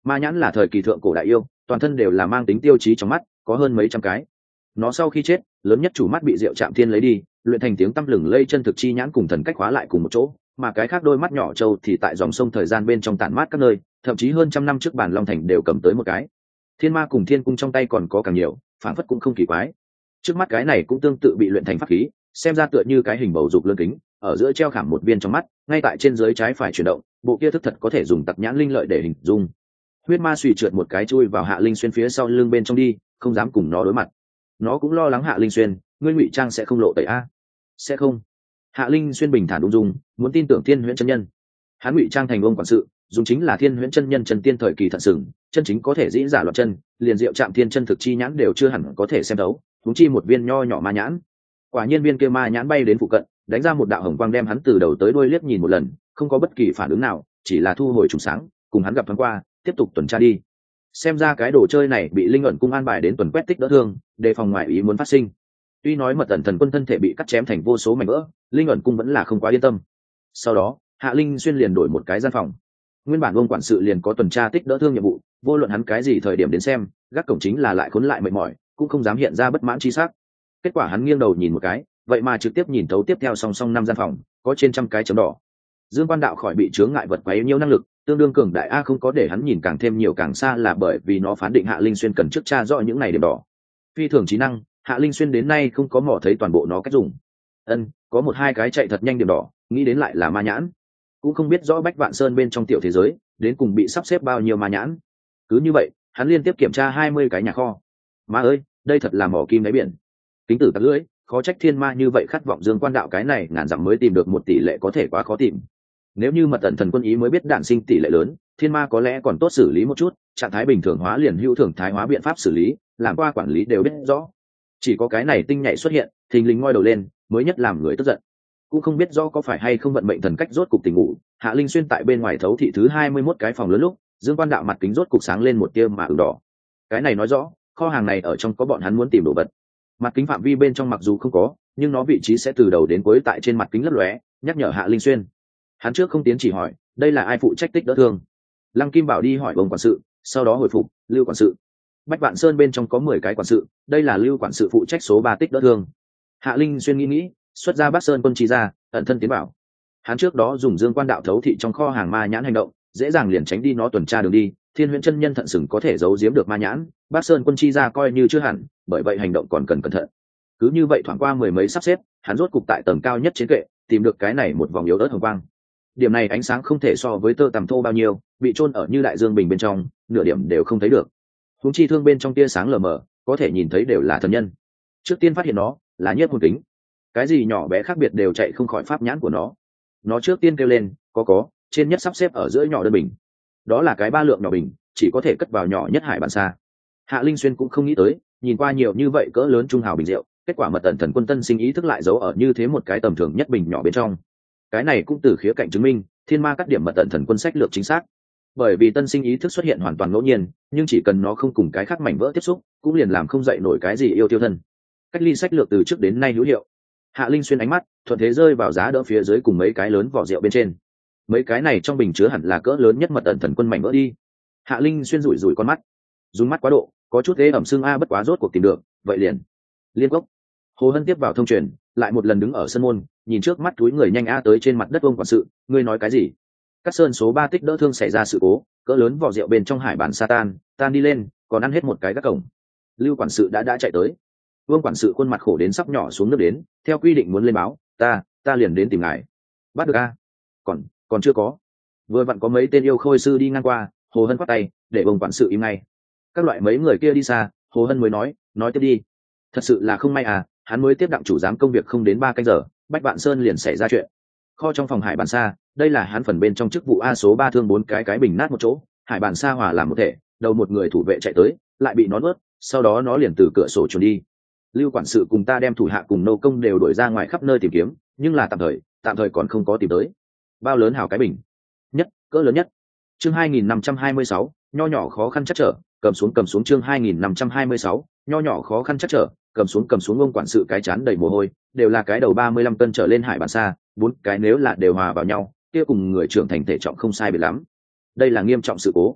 Ma nhãn là thời kỳ thượng cổ đại yêu, toàn thân đều là mang tính tiêu chí trong mắt, có hơn mấy trăm cái. Nó sau khi chết, lớn nhất chủ mắt bị Diệu Trạm Thiên lấy đi, luyện thành tiếng tăm lừng lây chân thực chi nhãn cùng thần cách hóa lại cùng một chỗ, mà cái khác đôi mắt nhỏ trâu thì tại dòng sông thời gian bên trong tản mát các nơi, thậm chí hơn trăm năm trước bản Long Thành đều cầm tới một cái. Thiên ma cùng thiên cung trong tay còn có càng nhiều, phản phất cũng không kỳ quái. Trước mắt cái này cũng tương tự bị luyện thành pháp khí, xem ra tựa như cái hình bầu dục lươn kính, ở giữa treo khảm một viên trong mắt, ngay tại trên dưới trái phải chuyển động, bộ kia thức thật có thể dùng tặc nhãn linh lợi để hình dung. Huyết ma suy trượt một cái chui vào Hạ Linh Xuyên phía sau lưng bên trong đi, không dám cùng nó đối mặt. Nó cũng lo lắng Hạ Linh Xuyên, ngươi ngụy trang sẽ không lộ tẩy a? Sẽ không. Hạ Linh Xuyên bình thản ung dung, muốn tin tưởng Thiên Huyễn chân nhân. Hắn ngụy trang thành ông quản sự, dùng chính là Thiên Huyễn chân nhân chân tiên thời kỳ thận sừng, chân chính có thể dĩ giả loạn chân, liền Diệu Trạm Thiên chân thực chi nhãn đều chưa hẳn có thể xem thấu, huống chi một viên nho nhỏ ma nhãn. Quả nhiên viên kia ma nhãn bay đến phụ cận, đánh ra một đạo hồng quang đem hắn từ đầu tới đuôi liếc nhìn một lần, không có bất kỳ phản ứng nào, chỉ là thu hồi trùng sáng, cùng hắn gặp thoáng qua, tiếp tục tuần tra đi. Xem ra cái đồ chơi này bị Linh ẩn cung an bài đến tuần quét tích đỡ thương, đề phòng ngoại ý muốn phát sinh. Tuy nói Mật Ẩn Thần Quân thân thể bị cắt chém thành vô số mảnh vỡ, Linh ẩn cung vẫn là không quá yên tâm. Sau đó, Hạ Linh Xuyên liền đổi một cái gian phòng. Nguyên bản ông quản sự liền có tuần tra tích đỡ thương nhiệm vụ, vô luận hắn cái gì thời điểm đến xem, gác cổng chính là lại khốn lại mệt mỏi, cũng không dám hiện ra bất mãn chi sắc. Kết quả hắn nghiêng đầu nhìn một cái, vậy mà trực tiếp nhìn thấu tiếp theo song song 5 gian phòng, có trên trăm cái chấm đỏ. Dương Quan Đạo khỏi bị chướng ngại vật quấy nhiều năng lực, tương đương cường đại a, không có để hắn nhìn càng thêm nhiều càng xa là bởi vì nó phán định Hạ Linh Xuyên cần trước tra rõ những này điểm đỏ. Phi thường trí năng, Hạ Linh Xuyên đến nay không có mò thấy toàn bộ nó cách dùng. Có một hai cái chạy thật nhanh điểm đỏ, nghĩ đến lại là ma nhãn. Cũng không biết rõ Bách Vạn Sơn bên trong tiểu thế giới, đến cùng bị sắp xếp bao nhiêu ma nhãn. Cứ như vậy, hắn liên tiếp kiểm tra 20 cái nhà kho. Má ơi, đây thật là mỏ kim đáy biển. Kính tử tặc lưỡi, khó trách thiên ma như vậy khát vọng Dương Quan Đạo cái này ngàn dặm mới tìm được một tỷ lệ có thể quá khó tìm. Nếu như Mật Ẩn Thần Quân ý mới biết đạn sinh tỷ lệ lớn, thiên ma có lẽ còn tốt xử lý một chút, trạng thái bình thường hóa liền hữu thường thái hóa biện pháp xử lý, làm qua quản lý đều biết rõ. Chỉ có cái này tinh nhạy xuất hiện, thình lình ngoi đầu lên, mới nhất làm người tức giận. Cũng không biết rõ có phải hay không vận mệnh thần cách rốt cục tỉnh ngủ, Hạ Linh Xuyên tại bên ngoài thấu thị thứ 21 cái phòng lớn lúc, Dương Quan Đạo mặt kính rốt cục sáng lên một tia mà ửng đỏ. Cái này nói rõ, kho hàng này ở trong có bọn hắn muốn tìm đồ vật. Mặt kính phạm vi bên trong mặc dù không có, nhưng nó vị trí sẽ từ đầu đến cuối tại trên mặt kính lấp lóe, nhắc nhở Hạ Linh Xuyên. Hắn trước không tiến chỉ hỏi, đây là ai phụ trách tích đỡ thương? Lăng Kim Bảo đi hỏi ông quản sự, sau đó hồi phục, Lưu quản sự. Bách Vạn Sơn bên trong có 10 cái quản sự, đây là Lưu quản sự phụ trách số 3 tích đỡ thương. Hạ Linh Xuyên nghĩ, xuất ra Bắc Sơn quân chi ra, ẩn thân tiến bảo. Hắn trước đó dùng Dương Quan Đạo thấu thị trong kho hàng ma nhãn hành động, dễ dàng liền tránh đi nó tuần tra đường đi, Thiên Huyễn chân nhân thận sừng có thể giấu giếm được ma nhãn, Bắc Sơn quân chi ra coi như chưa hẳn, bởi vậy hành động còn cần cẩn thận. Cứ như vậy thoáng qua mười mấy sắp xếp, hắn rốt cục tại tầng cao nhất trên kệ, tìm được cái này một vòng yếu ớt hồng quang. Điểm này ánh sáng không thể so với tơ tằm thô bao nhiêu, bị chôn ở như đại dương bình bên trong, nửa điểm đều không thấy được. Huống chi thương bên trong tia sáng lờ mờ, có thể nhìn thấy đều là thần nhân. Trước tiên phát hiện nó là Nhiếp Hồn Kính, cái gì nhỏ bé khác biệt đều chạy không khỏi pháp nhãn của nó. Nó trước tiên kêu lên, có, trên nhất sắp xếp ở giữa nhỏ đơn bình. Đó là cái 3 lượng nhỏ bình, chỉ có thể cất vào nhỏ nhất hải bản xa. Hạ Linh Xuyên cũng không nghĩ tới, nhìn qua nhiều như vậy cỡ lớn trung hào bình rượu, kết quả Mật Ẩn Thần Quân tân sinh ý thức lại giấu ở như thế một cái tầm thường nhất bình nhỏ bên trong. Cái này cũng từ khía cạnh chứng minh, thiên ma cắt điểm Mật Ẩn Thần Quân sách lược chính xác. Bởi vì tân sinh ý thức xuất hiện hoàn toàn ngẫu nhiên, nhưng chỉ cần nó không cùng cái khác mảnh vỡ tiếp xúc, cũng liền làm không dậy nổi cái gì yêu tiêu thân. Cách ly sách lược từ trước đến nay hữu hiệu. Hạ Linh Xuyên ánh mắt thuận thế rơi vào giá đỡ phía dưới cùng mấy cái lớn vỏ rượu bên trên. Mấy cái này trong bình chứa hẳn là cỡ lớn nhất Mật Ẩn Thần Quân mảnh vỡ đi. Hạ Linh Xuyên rủi rủi con mắt, dùng mắt quá độ, có chút ghê ẩm xương a, bất quá rốt cuộc tìm được, vậy liền liên cốc. Hồ Hân tiếp vào thông truyền, lại một lần đứng ở sân môn, nhìn trước mắt túi người nhanh a tới trên mặt đất ông quản sự, ngươi nói cái gì? Cát Sơn số 3 tích đỡ thương xảy ra sự cố, cỡ lớn vỏ rượu bên trong hải bản Satan, tan đi lên, còn ăn hết một cái gác cổng. Lưu quản sự đã chạy tới. Vương quản sự khuôn mặt khổ đến sắp nhỏ xuống nước đến, theo quy định muốn lên báo, ta liền đến tìm ngài. Bắt được a? Còn chưa có. Vừa vặn có mấy tên yêu khôi sư đi ngang qua, Hồ Hân quát tay, để Vương quản sự im ngay. Các loại mấy người kia đi xa, Hồ Hân mới nói tiếp đi. Thật sự là không may à, hắn mới tiếp đặng chủ giám công việc không đến 3 canh giờ, Bách Vạn Sơn liền xảy ra chuyện. Kho trong phòng hải bản xa, đây là hắn phần bên trong chức vụ A số 3 thương 4 cái bình nát một chỗ, hải bản xa hòa làm một thể, đầu một người thủ vệ chạy tới, lại bị nó nuốt, sau đó nó liền từ cửa sổ trốn đi. Lưu quản sự cùng ta đem thủ hạ cùng nô công đều đuổi ra ngoài khắp nơi tìm kiếm, nhưng là tạm thời còn không có tìm tới. Bao lớn hào cái bình? Nhất, cỡ lớn nhất. Chương 2526, nho nhỏ khó khăn chắc trở, cầm xuống chương 2526, nho nhỏ khó khăn chắc trở, cầm xuống ông quản sự cái chán đầy mồ hôi, đều là cái đầu 35 cân trở lên hải bản xa, 4 cái nếu là đều hòa vào nhau, kia cùng người trưởng thành thể trọng không sai biệt lắm. Đây là nghiêm trọng sự cố.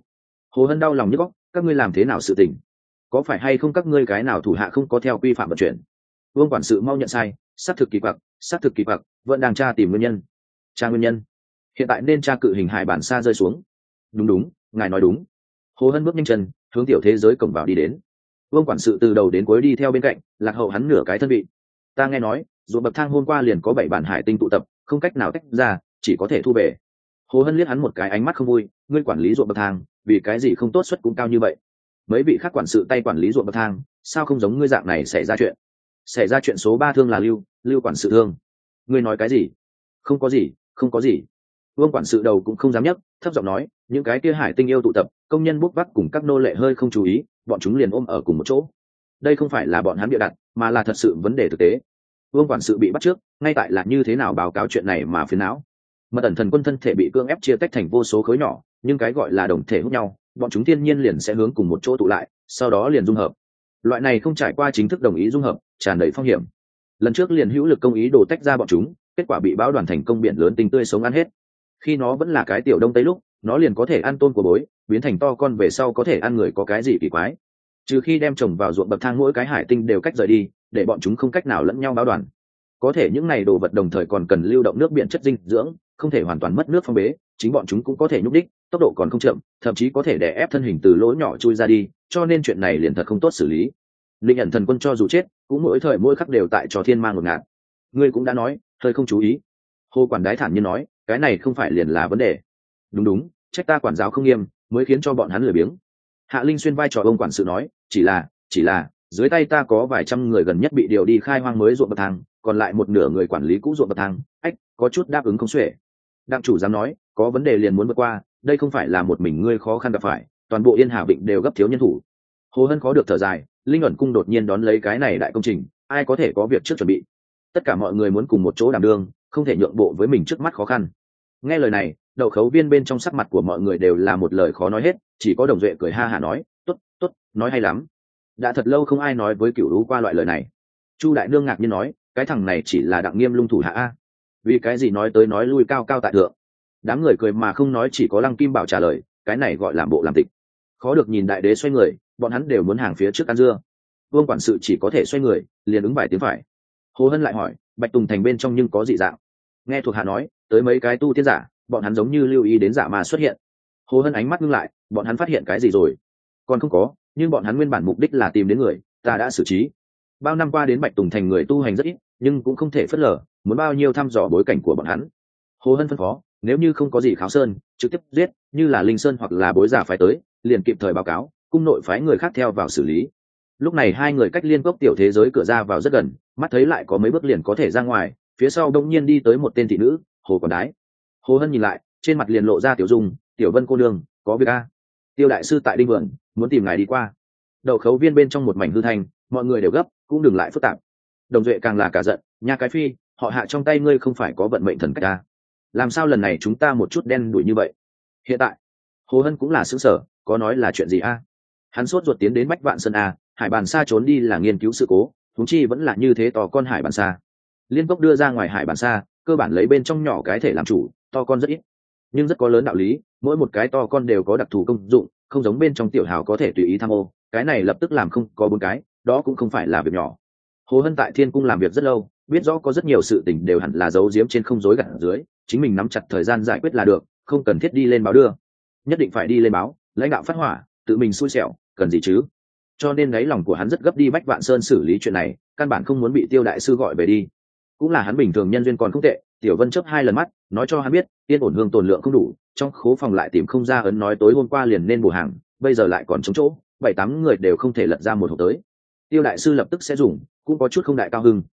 Hồ Hân đau lòng nhức óc, các ngươi làm thế nào sự tình? Có phải hay không các ngươi cái nào thủ hạ không có theo quy phạm vận chuyển? Vương quản sự mau nhận sai, xác thực kỳ quặc, vẫn đang tra tìm nguyên nhân. Tra nguyên nhân? Hiện tại nên tra cự hình hải bản xa rơi xuống. Đúng, ngài nói đúng. Hồ Hân bước nhanh chân, hướng tiểu thế giới cổng vào đi đến. Vương quản sự từ đầu đến cuối đi theo bên cạnh, lạc hậu hắn nửa cái thân vị. Ta nghe nói, ruộng bậc thang hôm qua liền có 7 bản hải tinh tụ tập, không cách nào tách ra, chỉ có thể thu về. Hồ Hân liếc hắn một cái ánh mắt không vui, ngươi quản lý ruộng bậc thang, vì cái gì không tốt suất cũng cao như vậy? Mấy vị khác quản sự tay quản lý ruộng bậc thang, sao không giống ngươi dạng này xảy ra chuyện? Xảy ra chuyện số 3 thương là Lưu quản sự thương. Ngươi nói cái gì? Không có gì. Vương quản sự đầu cũng không dám nhấc, thấp giọng nói, những cái kia hải tinh yêu tụ tập, công nhân bốc vác cùng các nô lệ hơi không chú ý, bọn chúng liền ôm ở cùng một chỗ. Đây không phải là bọn hắn bịa đặt, mà là thật sự vấn đề thực tế. Vương quản sự bị bắt trước, ngay tại là như thế nào báo cáo chuyện này mà phiền não. Mật ẩn thần quân thân thể bị cưỡng ép chia tách thành vô số khối nhỏ, nhưng cái gọi là đồng thể hút nhau, bọn chúng thiên nhiên liền sẽ hướng cùng một chỗ tụ lại, sau đó liền dung hợp. Loại này không trải qua chính thức đồng ý dung hợp, tràn đầy phong hiểm. Lần trước liền hữu lực công ý đồ tách ra bọn chúng, kết quả bị bão đoàn thành công biển lớn tinh tươi sống ăn hết. Khi nó vẫn là cái tiểu đông tây lúc, nó liền có thể ăn tôm của bối, biến thành to con về sau có thể ăn người, có cái gì kỳ quái? Trừ khi đem trồng vào ruộng bậc thang mỗi cái hải tinh đều cách rời đi, để bọn chúng không cách nào lẫn nhau báo đoàn. Có thể những này đồ vật đồng thời còn cần lưu động nước biển chất dinh dưỡng, không thể hoàn toàn mất nước phong bế, chính bọn chúng cũng có thể nhúc đích, tốc độ còn không chậm, thậm chí có thể đè ép thân hình từ lỗ nhỏ chui ra đi, cho nên chuyện này liền thật không tốt xử lý. Linh ẩn thần quân cho dù chết, cũng mỗi thời mỗi khắc đều tại cho thiên mang ngột ngạt. Ngươi cũng đã nói, hơi không chú ý. Hồ quản đái thản nhiên nói, cái này không phải liền là vấn đề. Đúng, trách ta quản giáo không nghiêm, mới khiến cho bọn hắn lười biếng. Hạ Linh xuyên vai trò ông quản sự nói, chỉ là dưới tay ta có vài trăm người gần nhất bị điều đi khai hoang mới ruộng bậc thang, còn lại một nửa người quản lý cũ ruộng bậc thang, có chút đáp ứng không xuể. Đặng chủ dám nói, có vấn đề liền muốn vượt qua, đây không phải là một mình ngươi khó khăn gặp phải, toàn bộ Yên Hà Vịnh đều gấp thiếu nhân thủ. Hồ Hân khó được thở dài, Linh ẩn cung đột nhiên đón lấy cái này đại công trình, ai có thể có việc trước chuẩn bị? Tất cả mọi người muốn cùng một chỗ đảm đương, không thể nhượng bộ với mình trước mắt khó khăn. Nghe lời này, đậu khấu viên bên trong sắc mặt của mọi người đều là một lời khó nói hết, chỉ có Đồng Duệ cười ha hả nói, tốt, nói hay lắm. Đã thật lâu không ai nói với Cửu Lũ qua loại lời này. Chu đại nương ngạc nhiên nói, cái thằng này chỉ là Đặng Nghiêm lung thủ hạ a, vì cái gì nói tới nói lui cao cao tại thượng. Đám người cười mà không nói, chỉ có Lăng Kim Bảo trả lời, cái này gọi làm bộ làm tịch. Khó được nhìn đại đế xoay người, bọn hắn đều muốn hàng phía trước ăn dưa. Vương quản sự chỉ có thể xoay người, liền ứng bài tiếng phải. Hồ Hân lại hỏi, Bạch Tùng thành bên trong nhưng có dị dạng? Nghe thuộc hạ nói, tới mấy cái tu tiên giả, bọn hắn giống như lưu ý đến giả mà xuất hiện. Hồ Hân ánh mắt ngưng lại, bọn hắn phát hiện cái gì rồi? Còn không có, nhưng bọn hắn nguyên bản mục đích là tìm đến người, ta đã xử trí. Bao năm qua đến Bạch Tùng thành người tu hành rất ít, nhưng cũng không thể phớt lờ, muốn bao nhiêu thăm dò bối cảnh của bọn hắn. Hồ Hân phân phó, nếu như không có gì kháo sơn, trực tiếp giết, như là Linh Sơn hoặc là bối giả phái tới, liền kịp thời báo cáo, cung nội phái người khác theo vào xử lý. Lúc này hai người cách Liên Cốc tiểu thế giới cửa ra vào rất gần, mắt thấy lại có mấy bước liền có thể ra ngoài, phía sau đông nhiên đi tới một tên thị nữ, Hồ Quản Đái. Hồ Hân nhìn lại, trên mặt liền lộ ra tiểu dung, tiểu Vân cô nương, có việc a? Tiêu đại sư tại Đinh Vườn, muốn tìm ngài đi qua. Đậu khấu viên bên trong một mảnh hư thành, mọi người đều gấp, cũng đừng lại phức tạp. Đồng Duệ càng là cả giận, nhà cái phi, họ Hạ trong tay ngươi không phải có vận mệnh thần cách a? Làm sao lần này chúng ta một chút đen đuổi như vậy? Hiện tại, Hồ Hân cũng là sững sờ, có nói là chuyện gì a? Hắn sốt ruột tiến đến Bách Vạn Sơn a, hải bàn sa trốn đi là nghiên cứu sự cố, huống chi vẫn là như thế to con hải bàn sa. Liên Cốc đưa ra ngoài hải bàn sa, cơ bản lấy bên trong nhỏ cái thể làm chủ, to con rất ít, nhưng rất có lớn đạo lý, mỗi một cái to con đều có đặc thù công dụng, không giống bên trong tiểu hào có thể tùy ý tham ô, cái này lập tức làm không có 4 cái, đó cũng không phải là việc nhỏ. Hồ Hân tại Thiên cung làm việc rất lâu, biết rõ có rất nhiều sự tình đều hẳn là giấu giếm trên không dối gạt ở dưới, chính mình nắm chặt thời gian giải quyết là được, không cần thiết đi lên báo đưa. Nhất định phải đi lên báo, lãnh đạo phát hỏa, tự mình xui xẻo, cần gì chứ? Cho nên đáy lòng của hắn rất gấp đi Bách Vạn Sơn xử lý chuyện này, căn bản không muốn bị Tiêu đại sư gọi về đi. Cũng là hắn bình thường nhân duyên còn không tệ, Tiểu Vân chớp 2 lần mắt, nói cho hắn biết, Yên ổn hương tồn lượng không đủ, trong khố phòng lại tìm không ra ấn nói tối hôm qua liền nên bổ hàng, bây giờ lại còn trống chỗ, 7-8 người đều không thể lật ra một hộp tới. Tiêu đại sư lập tức sẽ dùng, cũng có chút không đại cao hưng.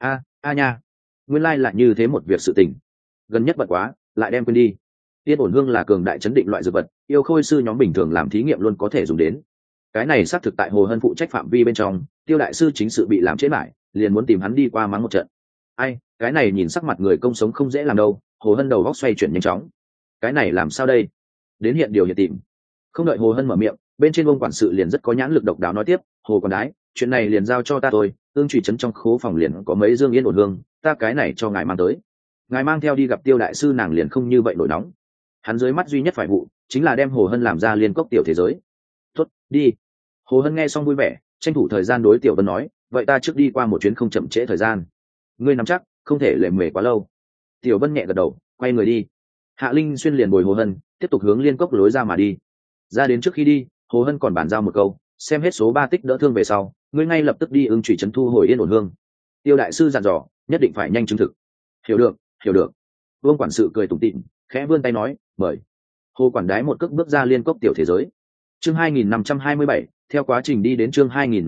A nha, nguyên lai là như thế một việc sự tình. Gần nhất bận quá, lại đem quên đi. Yên ổn hương là cường đại chấn định loại dược vật, yêu khôi sư nhóm bình thường làm thí nghiệm luôn có thể dùng đến. Cái này xác thực tại Hồ Hân phụ trách phạm vi bên trong, Tiêu đại sư chính sự bị làm chết lại, liền muốn tìm hắn đi qua mắng một trận. Ai, cái này nhìn sắc mặt người công sống không dễ làm đâu. Hồ Hân đầu góc xoay chuyển nhanh chóng. Cái này làm sao đây? Đến hiện điều hiện tìm. Không đợi Hồ Hân mở miệng, bên trên ông quản sự liền rất có nhãn lực độc đáo nói tiếp, Hồ Quản Đái, chuyện này liền giao cho ta thôi, ương trùy trấn trong khố phòng liền có mấy dương yên ổn hương, ta cái này cho ngài mang tới. Ngài mang theo đi gặp Tiêu đại sư nàng liền không như vậy nổi nóng. Hắn dưới mắt duy nhất phải vụ chính là đem Hồ Hân làm ra liên cốc tiểu thế giới. Tốt, đi. Hồ Hân nghe xong vui vẻ, tranh thủ thời gian đối Tiểu Vân nói, vậy ta trước đi qua một chuyến không chậm trễ thời gian. Ngươi nắm chắc, không thể lề mề quá lâu. Tiểu Vân nhẹ gật đầu, quay người đi. Hạ Linh Xuyên liền bồi Hồ Hân tiếp tục hướng liên cốc lối ra mà đi. Ra đến trước khi đi, Hồ Hân còn bàn giao một câu, xem hết số 3 tích đỡ thương về sau, ngươi ngay lập tức đi Ưng Chủy trấn thu hồi Yên Ổn Hương. Tiêu đại sư dặn dò, nhất định phải nhanh chứng thực. Hiểu được, hiểu được. Vương quản sự cười tủm tỉm, khẽ vươn tay nói, mời. Hồ quản đái một cước bước ra liên cốc tiểu thế giới. Chương 2527, theo quá trình đi đến chương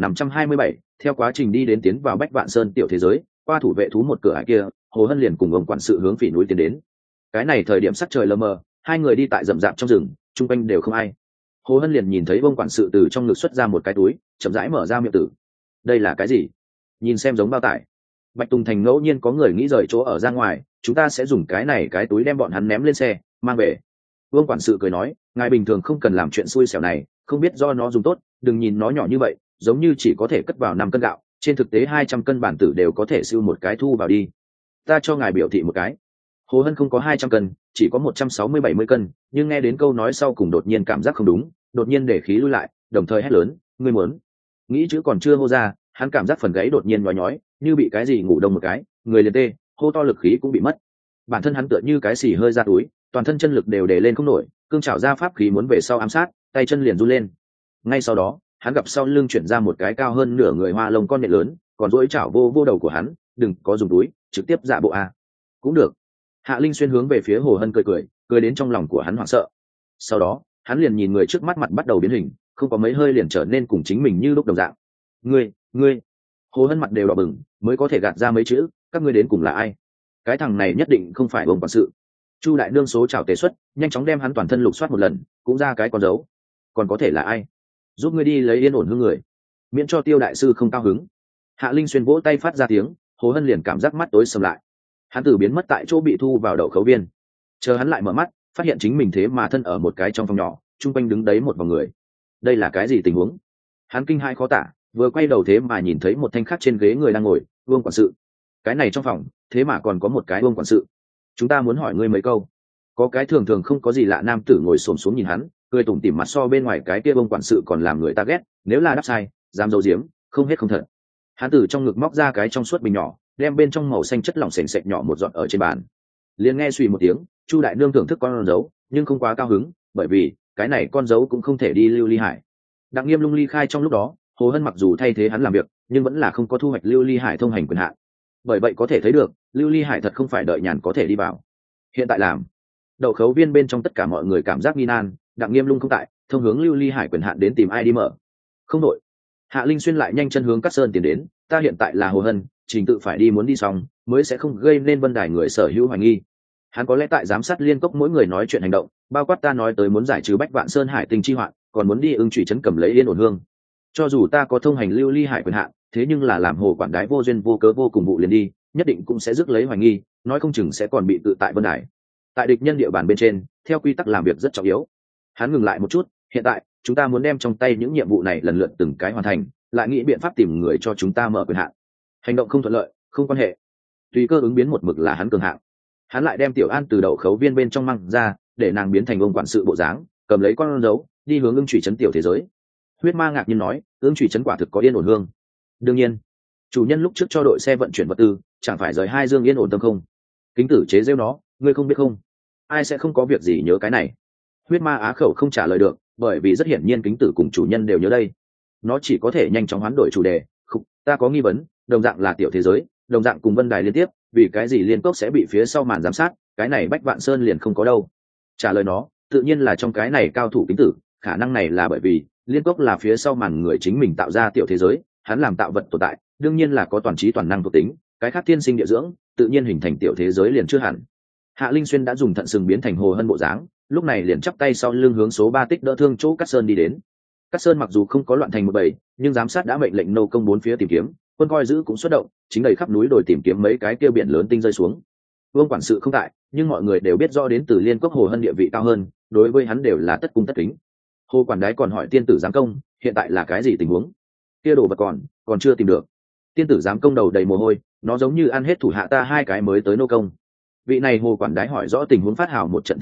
2527, theo quá trình đi đến tiến vào Bách Vạn Sơn tiểu thế giới, qua thủ vệ thú một cửa ải kia, Hồ Hân liền cùng ông quản sự hướng phỉ núi tiến đến. Cái này thời điểm sắc trời lờ mờ, hai người đi tại rậm rạp trong rừng, chung quanh đều không ai. Hồ Hân liền nhìn thấy ông quản sự từ trong ngực xuất ra một cái túi, chậm rãi mở ra miệng tử. Đây là cái gì? Nhìn xem giống bao tải. Bạch Tùng Thành ngẫu nhiên có người nghĩ rời chỗ ở ra ngoài, chúng ta sẽ dùng cái túi đem bọn hắn ném lên xe, mang về. Vương quản sự cười nói, ngài bình thường không cần làm chuyện xui xẻo này, không biết do nó dùng tốt, đừng nhìn nó nhỏ như vậy, giống như chỉ có thể cất vào 5 cân gạo, trên thực tế 200 cân bản tử đều có thể siêu một cái thu vào đi. Ta cho ngài biểu thị một cái. Hồ Hân không có 200 cân, chỉ có 160-70 cân, nhưng nghe đến câu nói sau cùng đột nhiên cảm giác không đúng, đột nhiên để khí lui lại, đồng thời hét lớn, ngươi muốn. Nghĩ chữ còn chưa hô ra, hắn cảm giác phần gáy đột nhiên nhói nhói, như bị cái gì ngủ đông một cái, người liền tê, hô to lực khí cũng bị mất. Bản thân hắn tựa như cái xì hơi ra túi, toàn thân chân lực đều để lên không nổi, cương trảo ra pháp khí muốn về sau ám sát, tay chân liền run lên. Ngay sau đó, hắn gặp sau lưng chuyển ra một cái cao hơn nửa người hoa lông con nhện lớn, còn duỗi chảo vô đầu của hắn, đừng có dùng túi, trực tiếp giả bộ a. Cũng được. Hạ Linh Xuyên hướng về phía Hồ Hân cười đến trong lòng của hắn hoảng sợ. Sau đó, hắn liền nhìn người trước mắt mặt bắt đầu biến hình, không có mấy hơi liền trở nên cùng chính mình như lúc đồng dạng. Ngươi. Hồ Hân mặt đều đỏ bừng, mới có thể gạt ra mấy chữ, các ngươi đến cùng là ai? Cái thằng này nhất định không phải ông quản sự. Chu đại nương số chảo tế xuất, nhanh chóng đem hắn toàn thân lục soát một lần, cũng ra cái con dấu. Còn có thể là ai? Giúp ngươi đi lấy Yên Ổn Hương người, miễn cho Tiêu đại sư không cao hứng. Hạ Linh Xuyên vỗ tay phát ra tiếng, Hồ Hân liền cảm giác mắt tối sầm lại. Hắn từ biến mất tại chỗ bị thu vào đậu khấu viên, chờ hắn lại mở mắt, phát hiện chính mình thế mà thân ở một cái trong phòng nhỏ, chung quanh đứng đấy một vòng người. Đây là cái gì tình huống? Hắn kinh hai khó tả, vừa quay đầu thế mà nhìn thấy một thanh khác trên ghế người đang ngồi, Vương quản sự. Cái này trong phòng, thế mà còn có một cái Vương quản sự. Chúng ta muốn hỏi ngươi mấy câu. Có cái thường thường không có gì lạ nam tử ngồi xổm xuống nhìn hắn, cười tủm tỉm mặt so bên ngoài cái kia Vương quản sự còn làm người ta ghét, nếu là đáp sai, dám giấu giếm, không hết không thật. Hắn từ trong ngực móc ra cái trong suốt bình nhỏ, đem bên trong màu xanh chất lỏng sền sệt nhỏ một giọt ở trên bàn. Liền nghe suy một tiếng, Chu đại nương thưởng thức con dấu, nhưng không quá cao hứng, bởi vì cái này con dấu cũng không thể đi Lưu Ly Hải. Đặng Nghiêm Lung ly khai trong lúc đó, Hồ Hân mặc dù thay thế hắn làm việc, nhưng vẫn là không có thu hoạch Lưu Ly Hải thông hành quyền hạn. Bởi vậy có thể thấy được, Lưu Ly Hải thật không phải đợi nhàn có thể đi vào. Hiện tại làm đậu khấu viên bên trong tất cả mọi người cảm giác nghi nan, Đặng Nghiêm Lung không tại, thông hướng Lưu Ly Hải quyền hạn đến tìm ai đi mở. Không đội. Hạ Linh Xuyên lại nhanh chân hướng Cát Sơn tiến đến, ta hiện tại là Hồ Hân, trình tự phải đi muốn đi xong, mới sẽ không gây nên Vân Đài người sở hữu hoài nghi. Hắn có lẽ tại giám sát liên cốc mỗi người nói chuyện hành động, bao quát ta nói tới muốn giải trừ Bách Vạn Sơn Hải Tinh chi hoạn, còn muốn đi Ưng Chủy trấn cầm lấy Yên Ổn Hương. Cho dù ta có thông hành Lưu Ly Hải quyền hạn, thế nhưng là làm Hồ quản đái vô duyên vô cớ vô cùng vụ liền đi, nhất định cũng sẽ rước lấy hoài nghi, nói không chừng sẽ còn bị tự tại Vân Đài. Tại địch nhân địa bàn bên trên, theo quy tắc làm việc rất trọng yếu. Hắn ngừng lại một chút, hiện tại chúng ta muốn đem trong tay những nhiệm vụ này lần lượt từng cái hoàn thành, lại nghĩ biện pháp tìm người cho chúng ta mở quyền hạn. Hành động không thuận lợi, không quan hệ, tùy cơ ứng biến một mực là hắn cường hạng. Hắn lại đem Tiểu An từ đậu khấu viên bên trong mang ra, để nàng biến thành ông quản sự bộ dáng, cầm lấy con dấu, đi hướng Ưng Chủy trấn tiểu thế giới. Huyết Ma ngạc nhiên nói, Ưng Chủy trấn quả thực có Yên Ổn Hương. Đương nhiên, chủ nhân lúc trước cho đội xe vận chuyển vật tư, chẳng phải rời 2 dương Yên Ổn Tâm không? Kính Tử chế giễu nó, ngươi không biết không? Ai sẽ không có việc gì nhớ cái này? Huyết Ma á khẩu không trả lời được, bởi vì rất hiển nhiên Kính Tử cùng chủ nhân đều nhớ đây. Nó chỉ có thể nhanh chóng hoán đổi chủ đề. Không, ta có nghi vấn, đồng dạng là tiểu thế giới, đồng dạng cùng Vân Đài liên tiếp, vì cái gì liên cốc sẽ bị phía sau màn giám sát, cái này Bách Vạn Sơn liền không có đâu. Trả lời nó, tự nhiên là trong cái này cao thủ Kính Tử, khả năng này là bởi vì liên cốc là phía sau màn người chính mình tạo ra tiểu thế giới, hắn làm tạo vật tồn tại, đương nhiên là có toàn trí toàn năng thuộc tính, cái khác thiên sinh địa dưỡng, tự nhiên hình thành tiểu thế giới liền chưa hẳn. Hạ Linh Xuyên đã dùng thận sừng biến thành Hồ Hân bộ dáng, lúc này liền chắp tay sau lưng hướng số 3 tích đỡ thương chỗ Cát Sơn đi đến. Cát Sơn mặc dù không có loạn thành một bầy, nhưng giám sát đã mệnh lệnh nô công 4 phía tìm kiếm, quân coi giữ cũng xuất động, chính đầy khắp núi đồi tìm kiếm mấy cái kia biển lớn tinh rơi xuống. Vương quản sự không tại, nhưng mọi người đều biết rõ đến từ liên cốc Hồ Hân địa vị cao hơn, đối với hắn đều là tất cung tất kính. Hồ quản đái còn hỏi tiên tử giám công, hiện tại là cái gì tình huống? Kia đồ vật còn chưa tìm được. Tiên tử giám công đầu đầy mồ hôi, nó giống như ăn hết thủ hạ ta 2 cái mới tới nô công. Vị này Hồ quản đái hỏi rõ tình huống phát hảo một trận thi lệnh,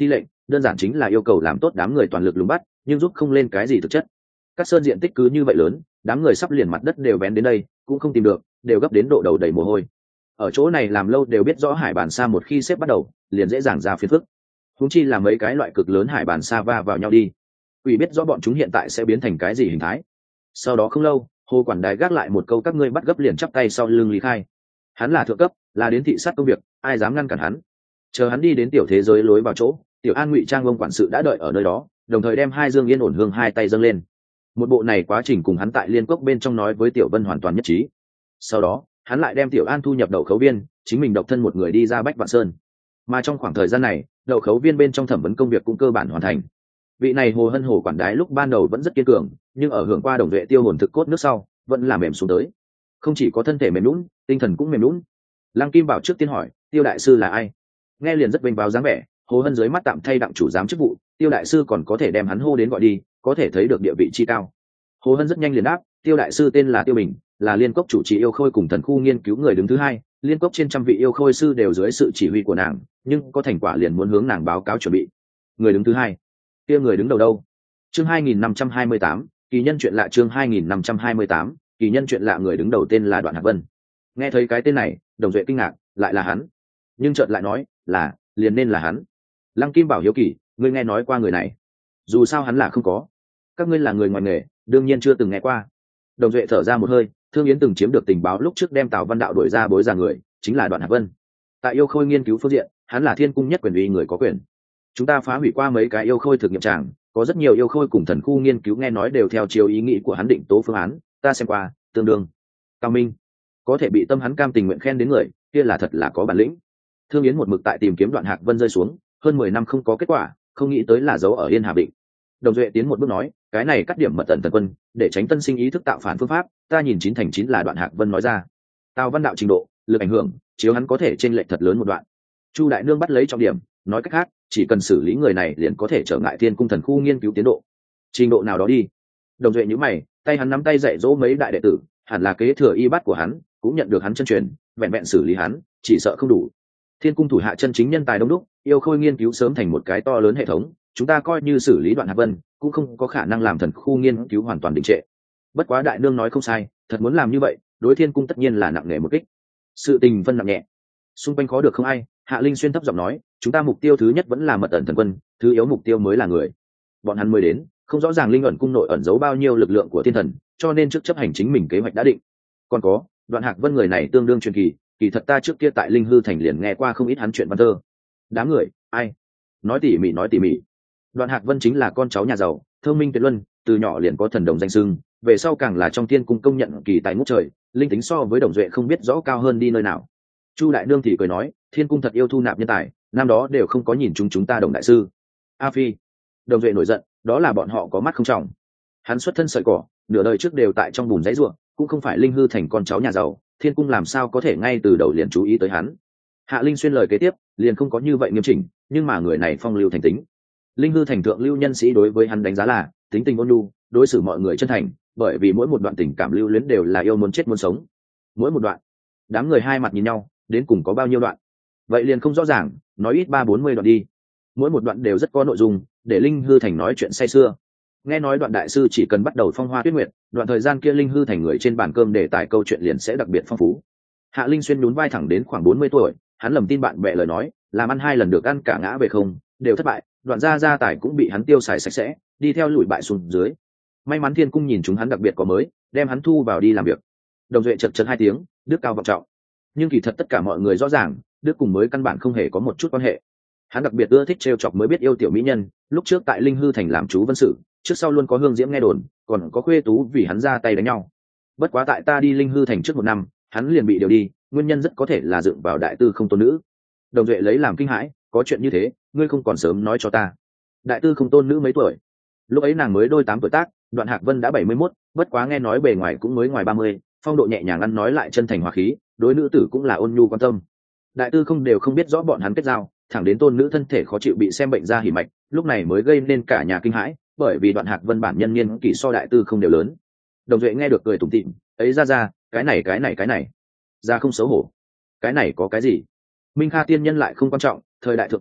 đơn giản chính là yêu cầu làm tốt đám người toàn lực lùng bắt, nhưng giúp không lên cái gì thực chất. Cát Sơn diện tích cứ như vậy lớn, đám người sắp liền mặt đất đều bén đến đây, cũng không tìm được, đều gấp đến độ đầu đầy mồ hôi. Ở chỗ này làm lâu đều biết rõ hải bản sa một khi xếp bắt đầu, liền dễ dàng ra phiền phức. Huống chi là mấy cái loại cực lớn hải bản sa va vào nhau đi. Quỷ biết rõ bọn chúng hiện tại sẽ biến thành cái gì hình thái. Sau đó không lâu, Hồ quản đài gác lại một câu các ngươi bắt gấp liền chắp tay sau lưng lý khai. Hắn là thượng cấp, là đến thị sát công việc, ai dám ngăn cản hắn. Chờ hắn đi đến tiểu thế giới lối vào chỗ, Tiểu An ngụy trang ông quản sự đã đợi ở nơi đó, đồng thời đem hai dương yên ổn hương hai tay dâng lên. Một bộ này quá trình cùng hắn tại liên cốc bên trong nói với Tiểu Vân hoàn toàn nhất trí. Sau đó, hắn lại đem Tiểu An thu nhập đậu khấu viên, chính mình độc thân một người đi ra Bách Vạn Sơn. Mà trong khoảng thời gian này, đậu khấu viên bên trong thẩm vấn công việc cũng cơ bản hoàn thành. Vị này Hồ Hân Hồ quản đái lúc ban đầu vẫn rất kiên cường, nhưng ở hưởng qua đồng vệ tiêu hồn thực cốt nước sau, vẫn là mềm xuống tới. Không chỉ có thân thể mềm nhũn, tinh thần cũng mềm nhũn. Lăng Kim Bảo trước tiên hỏi, Tiêu đại sư là ai? Nghe liền rất vênh váo dáng vẻ, Hồ Hân dưới mắt tạm thay đặng chủ giám chức vụ, Tiêu đại sư còn có thể đem hắn hô đến gọi đi, có thể thấy được địa vị chi cao. Hồ Hân rất nhanh liền đáp, Tiêu đại sư tên là Tiêu Bình, là liên cốc chủ trì yêu khôi cùng thần khu nghiên cứu người đứng thứ hai, liên cốc trên trăm vị yêu khôi sư đều dưới sự chỉ huy của nàng, nhưng có thành quả liền muốn hướng nàng báo cáo chuẩn bị. Người đứng thứ hai, kia người đứng đầu đâu? Chương 2528, kỳ nhân chuyện lạ. Chương 2528, kỳ nhân chuyện lạ. Người đứng đầu tên là Đoạn Hạc Vân. Nghe thấy cái tên này, Đồng Duệ kinh ngạc, lại là hắn. Nhưng chợt lại nói, là, liền nên là hắn. Lăng Kim Bảo hiếu kỳ, ngươi nghe nói qua người này? Dù sao hắn là không có. Các ngươi là người ngoài nghề, đương nhiên chưa từng nghe qua. Đồng Duệ thở ra một hơi, Thương Yến từng chiếm được tình báo lúc trước đem Tào Văn Đạo đuổi ra bối ra người, chính là Đoạn Hạc Vân. Tại yêu khôi nghiên cứu phương diện, hắn là thiên cung nhất quyền uy người có quyền. Chúng ta phá hủy qua mấy cái yêu khôi thực nghiệm tràng, có rất nhiều yêu khôi cùng thần khu nghiên cứu nghe nói đều theo chiều ý nghĩ của hắn định tố phương án, ta xem qua, tương đương cao minh. Có thể bị tâm hắn cam tình nguyện khen đến người, kia là thật là có bản lĩnh. Thương Yến một mực tại tìm kiếm Đoạn Hạc Vân rơi xuống, hơn 10 năm không có kết quả, không nghĩ tới là giấu ở Yên Hà Định. Đồng Duệ tiến một bước nói, cái này cắt điểm mật tận thần quân, để tránh tân sinh ý thức tạo phản phương pháp, ta nhìn 9/9 là Đoạn Hạc Vân nói ra. Tào Văn Đạo trình độ, lực ảnh hưởng, chiếu hắn có thể chênh lệch thật lớn một đoạn. Chu đại nương bắt lấy trọng điểm, nói cách khác, chỉ cần xử lý người này liền có thể trở ngại thiên cung thần khu nghiên cứu tiến độ. Trình độ nào đó đi. Đồng Duệ nhíu mày, tay hắn nắm tay dạy dỗ mấy đại đệ tử, hẳn là kế thừa y bát của hắn, cũng nhận được hắn chân truyền, vẹn vẹn xử lý hắn, chỉ sợ không đủ. Thiên cung thủ hạ chân chính nhân tài đông đúc, yêu khôi nghiên cứu sớm thành một cái to lớn hệ thống, chúng ta coi như xử lý Đoạn Hạc Vân, cũng không có khả năng làm thần khu nghiên cứu hoàn toàn đình trệ. Bất quá đại nương nói không sai, thật muốn làm như vậy, đối thiên cung tất nhiên là nặng nề một kích. Sự tình phân nặng nhẹ, xung quanh khó được không ai. Hạ Linh Xuyên thấp giọng nói, chúng ta mục tiêu thứ nhất vẫn là mật ẩn thần quân, thứ yếu mục tiêu mới là người. Bọn hắn mới đến, không rõ ràng linh ẩn cung nội ẩn giấu bao nhiêu lực lượng của thiên thần, cho nên trước chấp hành chính mình kế hoạch đã định. Còn có, Đoạn Hạc Vân người này tương đương truyền kỳ, kỳ thật ta trước kia tại Linh Hư Thành liền nghe qua không ít hắn chuyện văn thơ. Đám người, ai? Nói tỉ mỉ. Đoạn Hạc Vân chính là con cháu nhà giàu, thơ minh tuyệt luân, từ nhỏ liền có thần đồng danh xưng, về sau càng là trong tiên cung công nhận kỳ tài ngút trời, linh tính so với Đồng Duệ không biết rõ cao hơn đi nơi nào. Chu đại nương thì cười nói, thiên cung thật yêu thu nạp nhân tài, năm đó đều không có nhìn chúng ta Đồng đại sư. A Phi. Đồng Duệ nổi giận, đó là bọn họ có mắt không trọng. Hắn xuất thân sợi cỏ, nửa đời trước đều tại trong bùn giấy ruộng, cũng không phải Linh Hư Thành con cháu nhà giàu, thiên cung làm sao có thể ngay từ đầu liền chú ý tới hắn. Hạ Linh Xuyên lời kế tiếp liền không có như vậy nghiêm chỉnh, nhưng mà người này phong lưu thành tính. Linh Hư Thành thượng lưu nhân sĩ đối với hắn đánh giá là tính tình ôn nhu, đối xử mọi người chân thành, bởi vì mỗi một đoạn tình cảm lưu luyến đều là yêu muốn chết muốn sống. Mỗi một đoạn, đám người hai mặt nhìn nhau, đến cùng có bao nhiêu đoạn? Vậy liền không rõ ràng, nói ít 30-40 đoạn đi. Mỗi một đoạn đều rất có nội dung, để Linh Hư Thành nói chuyện say sưa. Nghe nói Đoạn đại sư chỉ cần bắt đầu phong hoa tuyết nguyệt, đoạn thời gian kia Linh Hư Thành người trên bàn cơm đề tài câu chuyện liền sẽ đặc biệt phong phú. Hạ Linh Xuyên nhún vai thẳng đến khoảng 40 tuổi, hắn lầm tin bạn bè lời nói, làm ăn 2 lần được ăn cả ngã về không, đều thất bại, Đoạn gia tài cũng bị hắn tiêu xài sạch sẽ, đi theo lùi bại xuống dưới. May mắn thiên cung nhìn chúng hắn đặc biệt có mới, đem hắn thu vào đi làm việc. Đồng Duệ chật 2 tiếng, đức cao vọng trọng. Nhưng kỳ thật tất cả mọi người rõ ràng, đức cùng mới căn bản không hề có một chút quan hệ. Hắn đặc biệt ưa thích trêu chọc mới biết yêu tiểu mỹ nhân, lúc trước tại Linh Hư Thành làm chú vân sự, trước sau luôn có hương diễm nghe đồn, còn có khuê tú vì hắn ra tay đánh nhau. Bất quá tại ta đi Linh Hư Thành trước 1 năm, hắn liền bị điều đi, nguyên nhân rất có thể là dựng vào đại tư không tôn nữ. Đồng Duệ lấy làm kinh hãi, có chuyện như thế, ngươi không còn sớm nói cho ta. Đại tư không tôn nữ mấy tuổi? Lúc ấy nàng mới đôi 8 tuổi tác, Đoạn Hạc Vân đã 71, bất quá nghe nói bề ngoài cũng mới ngoài 30, phong độ nhẹ nhàng ăn nói lại chân thành hòa khí, đối nữ tử cũng là ôn nhu quan tâm. Đại tư không đều không biết rõ bọn hắn kết giao, thẳng đến tôn nữ thân thể khó chịu bị xem bệnh ra hỉ mạch, lúc này mới gây nên cả nhà kinh hãi, bởi vì Đoạn Hạc Vân bản nhân niên kỷ so đại tư không đều lớn. Đồng Duệ nghe được cười tủm tỉm, ấy ra, cái này, ra không xấu hổ. Cái này có cái gì? Minh Kha tiên nhân lại không quan trọng, thời đại thượng cổ,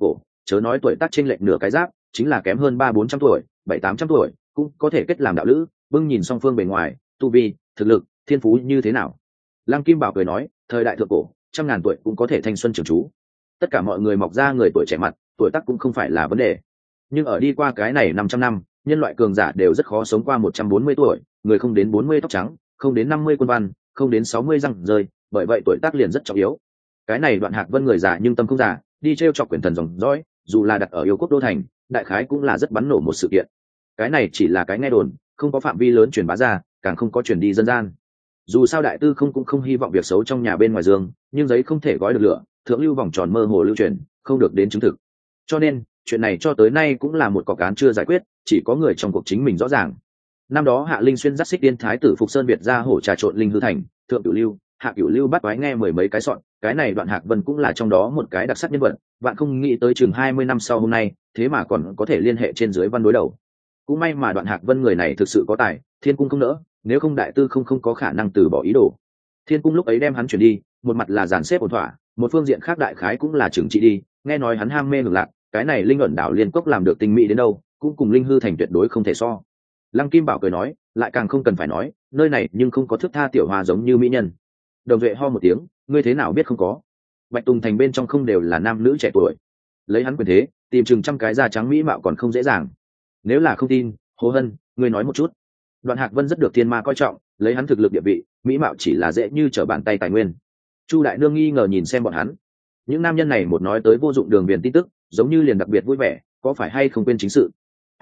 chớ nói tuổi tác chênh lệch nửa cái giáp, chính là kém hơn 300-400 tuổi, 700-800 tuổi cũng có thể kết làm đạo lữ. Bưng nhìn song phương bề ngoài, tu vi, thực lực, thiên phú như thế nào. Lăng Kim Bảo cười nói, thời đại thượng cổ, 100.000 tuổi cũng có thể thanh xuân trường chú. Tất cả mọi người mọc ra người tuổi trẻ mặt, tuổi tác cũng không phải là vấn đề. Nhưng ở đi qua cái này 500 năm, nhân loại cường giả đều rất khó sống qua 140 tuổi, người không đến 40 tóc trắng, không đến 50 quân văn, không đến 60 răng rơi, bởi vậy tuổi tác liền rất trọng yếu. Cái này Đoạn Hạc Vân người già nhưng tâm không già, đi trêu chọc quyền thần dòng dõi, dù là đặt ở yêu quốc đô thành, đại khái cũng là rất bắn nổ một sự kiện. Cái này chỉ là cái nghe đồn, không có phạm vi lớn truyền bá ra, càng không có truyền đi dân gian. Dù sao đại tư không cũng không hy vọng việc xấu trong nhà bên ngoài dương, nhưng giấy không thể gói được lửa, thượng lưu vòng tròn mơ hồ lưu truyền, không được đến chứng thực. Cho nên chuyện này cho tới nay cũng là một cọc án chưa giải quyết, chỉ có người trong cuộc chính mình rõ ràng. Năm đó Hạ Linh Xuyên dắt Xích Tiên thái tử Phục Sơn Việt ra hổ trà trộn linh hư thành, thượng cửu lưu, hạ cửu lưu bắt quái nghe mười mấy cái sọn, cái này Đoạn Hạc Vân cũng là trong đó một cái đặc sắc nhân vật. Bạn không nghĩ tới chừng 20 năm sau hôm nay, thế mà còn có thể liên hệ trên dưới văn đối đầu. Cũng may mà Đoạn Hạc Vân người này thực sự có tài, thiên cung không nỡ, nếu không đại tư không có khả năng từ bỏ ý đồ. Thiên cung lúc ấy đem hắn chuyển đi, một mặt là dàn xếp ổn thỏa, một phương diện khác đại khái cũng là trừng trị đi. Nghe nói hắn ham mê hưởng lạc, cái này linh ẩn đảo liên cốc làm được tinh mỹ đến đâu, cũng cùng linh hư thành tuyệt đối không thể so. Lăng Kim Bảo cười nói, lại càng không cần phải nói, nơi này nhưng không có thước tha tiểu hoa giống như mỹ nhân. Đồng Duệ ho một tiếng, ngươi thế nào biết không có? Bạch Tùng thành bên trong không đều là nam nữ trẻ tuổi, lấy hắn quyền thế, tìm chừng trăm cái da trắng mỹ mạo còn không dễ dàng. Nếu là không tin, Hồ Hân, ngươi nói một chút. Đoạn Hạc Vân rất được thiên ma coi trọng, lấy hắn thực lực địa vị, mỹ mạo chỉ là dễ như trở bàn tay tài nguyên. Chu đại nương nghi ngờ nhìn xem bọn hắn, những nam nhân này một nói tới vô dụng đường viền tin tức, giống như liền đặc biệt vui vẻ, có phải hay không quên chính sự?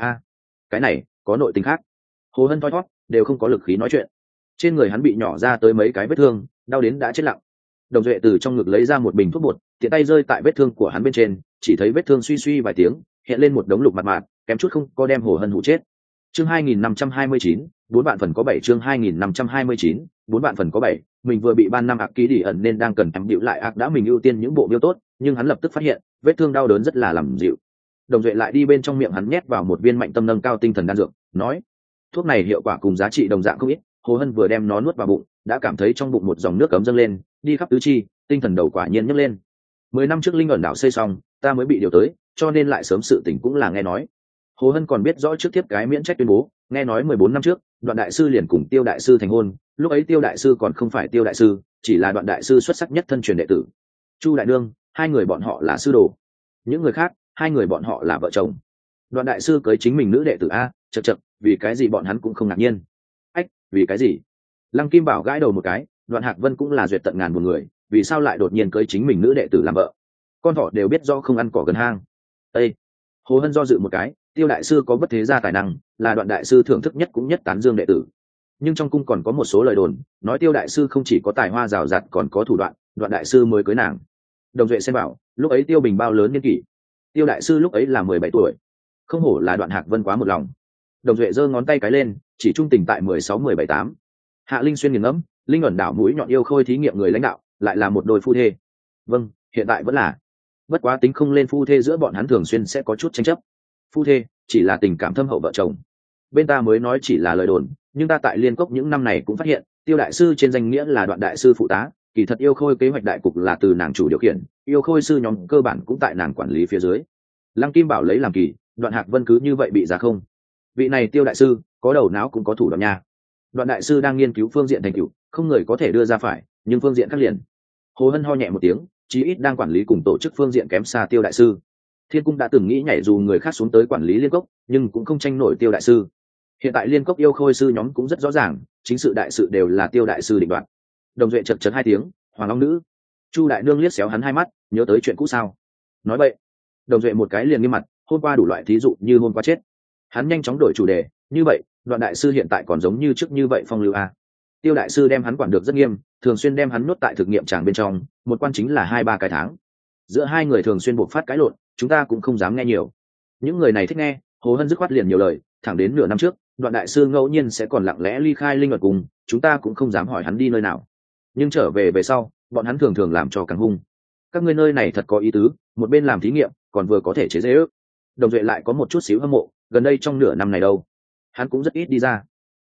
Cái này có nội tình khác. Hồ Hân thoi thót, đều không có lực khí nói chuyện. Trên người hắn bị nhỏ ra tới mấy cái vết thương, đau đến đã chết lặng. Đồng Duệ từ trong ngực lấy ra một bình thuốc bột, tiện tay rơi tại vết thương của hắn bên trên, chỉ thấy vết thương suy suy vài tiếng, hiện lên một đống lục mặt mạt, kém chút không có đem Hồ Hân hụ chết. Chương 2529, 4 bạn phần có 7. Chương 2529, 4 bạn phần có 7. Mình vừa bị ban năm ác ký đi ẩn nên đang cần em dịu lại ác đã mình ưu tiên những bộ miêu tốt, nhưng hắn lập tức phát hiện vết thương đau đớn rất là làm dịu. Đồng Duệ lại đi bên trong miệng hắn nhét vào một viên mạnh tâm nâng cao tinh thần đan dược, nói: thuốc này hiệu quả cùng giá trị đồng dạng không ít. Hồ Hân vừa đem nó nuốt vào bụng, đã cảm thấy trong bụng một dòng nước cấm dâng lên, đi khắp tứ chi, tinh thần đầu quả nhiên nhấc lên. 10 năm trước linh ẩn đảo xây xong, ta mới bị điều tới, cho nên lại sớm sự tình cũng là nghe nói. Hồ Hân còn biết rõ trước tiếp cái miễn trách tuyên bố, nghe nói 14 năm trước, Đoạn đại sư liền cùng Tiêu đại sư thành hôn, lúc ấy Tiêu đại sư còn không phải Tiêu đại sư, chỉ là Đoạn đại sư xuất sắc nhất thân truyền đệ tử. Chu đại nương, hai người bọn họ là sư đồ. Những người khác, hai người bọn họ là vợ chồng. Đoạn đại sư cưới chính mình nữ đệ tử a, chậc chậc, vì cái gì bọn hắn cũng không ngạc nhiên. Ách, vì cái gì? Lăng Kim Bảo gãi đầu một cái, Đoạn Hạc Vân cũng là duyệt tận ngàn một người, vì sao lại đột nhiên cưới chính mình nữ đệ tử làm vợ? Con thỏ đều biết do không ăn cỏ gần hang. Ê! Hồ Hân do dự một cái, Tiêu đại sư có bất thế gia tài năng, là Đoạn đại sư thưởng thức nhất cũng nhất tán dương đệ tử. Nhưng trong cung còn có một số lời đồn, nói Tiêu đại sư không chỉ có tài hoa rào rạt còn có thủ đoạn, Đoạn đại sư mới cưới nàng. Đồng Duệ xem bảo, lúc ấy Tiêu Bình bao lớn niên kỷ? Tiêu đại sư lúc ấy là 17 tuổi. Không hổ là Đoạn Hạc Vân quá một lòng. Đồng Duệ giơ ngón tay cái lên, chỉ trung tình tại 16, 17, 8. Hạ Linh Xuyên nghiền ngẫm, linh ẩn đảo mũi nhọn yêu khôi thí nghiệm người lãnh đạo, lại là một đôi phu thê. Vâng, hiện tại vẫn là. Bất quá tính không lên phu thê giữa bọn hắn thường xuyên sẽ có chút tranh chấp. Phu thê chỉ là tình cảm thâm hậu vợ chồng. Bên ta mới nói chỉ là lời đồn, nhưng ta tại Liên Cốc những năm này cũng phát hiện, Tiêu đại sư trên danh nghĩa là Đoạn đại sư phụ tá, kỳ thật yêu khôi kế hoạch đại cục là từ nàng chủ điều khiển, yêu khôi sư nhóm cơ bản cũng tại nàng quản lý phía dưới. Lăng Kim Bảo lấy làm kỳ, Đoạn Hạc Vân cứ như vậy bị giá không? Vị này Tiêu đại sư có đầu não cũng có thủ đoạn nha. Đoạn đại sư đang nghiên cứu phương diện thành tựu, không người có thể đưa ra phải, nhưng phương diện khác liền. Hồ Hân ho nhẹ một tiếng, chí ít đang quản lý cùng tổ chức phương diện kém xa Tiêu đại sư. Thiên cung đã từng nghĩ nhảy dù người khác xuống tới quản lý Liên Cốc, nhưng cũng không tranh nổi Tiêu đại sư. Hiện tại Liên Cốc yêu khôi sư nhóm cũng rất rõ ràng, chính sự đại sự đều là Tiêu đại sư định đoạt. Đồng Duệ chật chật hai tiếng, hoàng long nữ. Chu đại nương liếc xéo hắn hai mắt, nhớ tới chuyện cũ sao? Nói vậy. Đồng Duệ một cái liền nghiêm mặt, hôm qua đủ loại thí dụ như hôm qua chết. Hắn nhanh chóng đổi chủ đề, như vậy Đoạn đại sư hiện tại còn giống như trước như vậy phong lưu a? Tiêu đại sư đem hắn quản được rất nghiêm, thường xuyên đem hắn nuốt tại thực nghiệm tràng bên trong, một quan chính là 2-3 cái tháng. Giữa hai người thường xuyên buộc phát cãi lộn, chúng ta cũng không dám nghe nhiều. Những người này thích nghe, Hồ Hân dứt khoát liền nhiều lời, thẳng đến nửa năm trước, Đoạn đại sư ngẫu nhiên sẽ còn lặng lẽ ly khai linh luật cùng, chúng ta cũng không dám hỏi hắn đi nơi nào. Nhưng trở về về sau, bọn hắn thường thường làm cho càng hung. Các ngươi nơi này thật có ý tứ, một bên làm thí nghiệm, còn vừa có thể chế giễu. Đồng Duệ lại có một chút xíu hâm mộ, gần đây trong nửa năm này đâu, hắn cũng rất ít đi ra.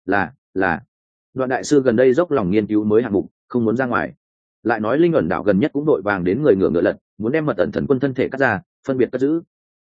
Là Đoạn đại sư gần đây dốc lòng nghiên cứu mới hạng mục, không muốn ra ngoài. Lại nói linh ẩn đảo gần nhất cũng đội vàng đến người ngựa ngựa lật, muốn đem mật ẩn thần quân thân thể cắt ra, phân biệt cất giữ.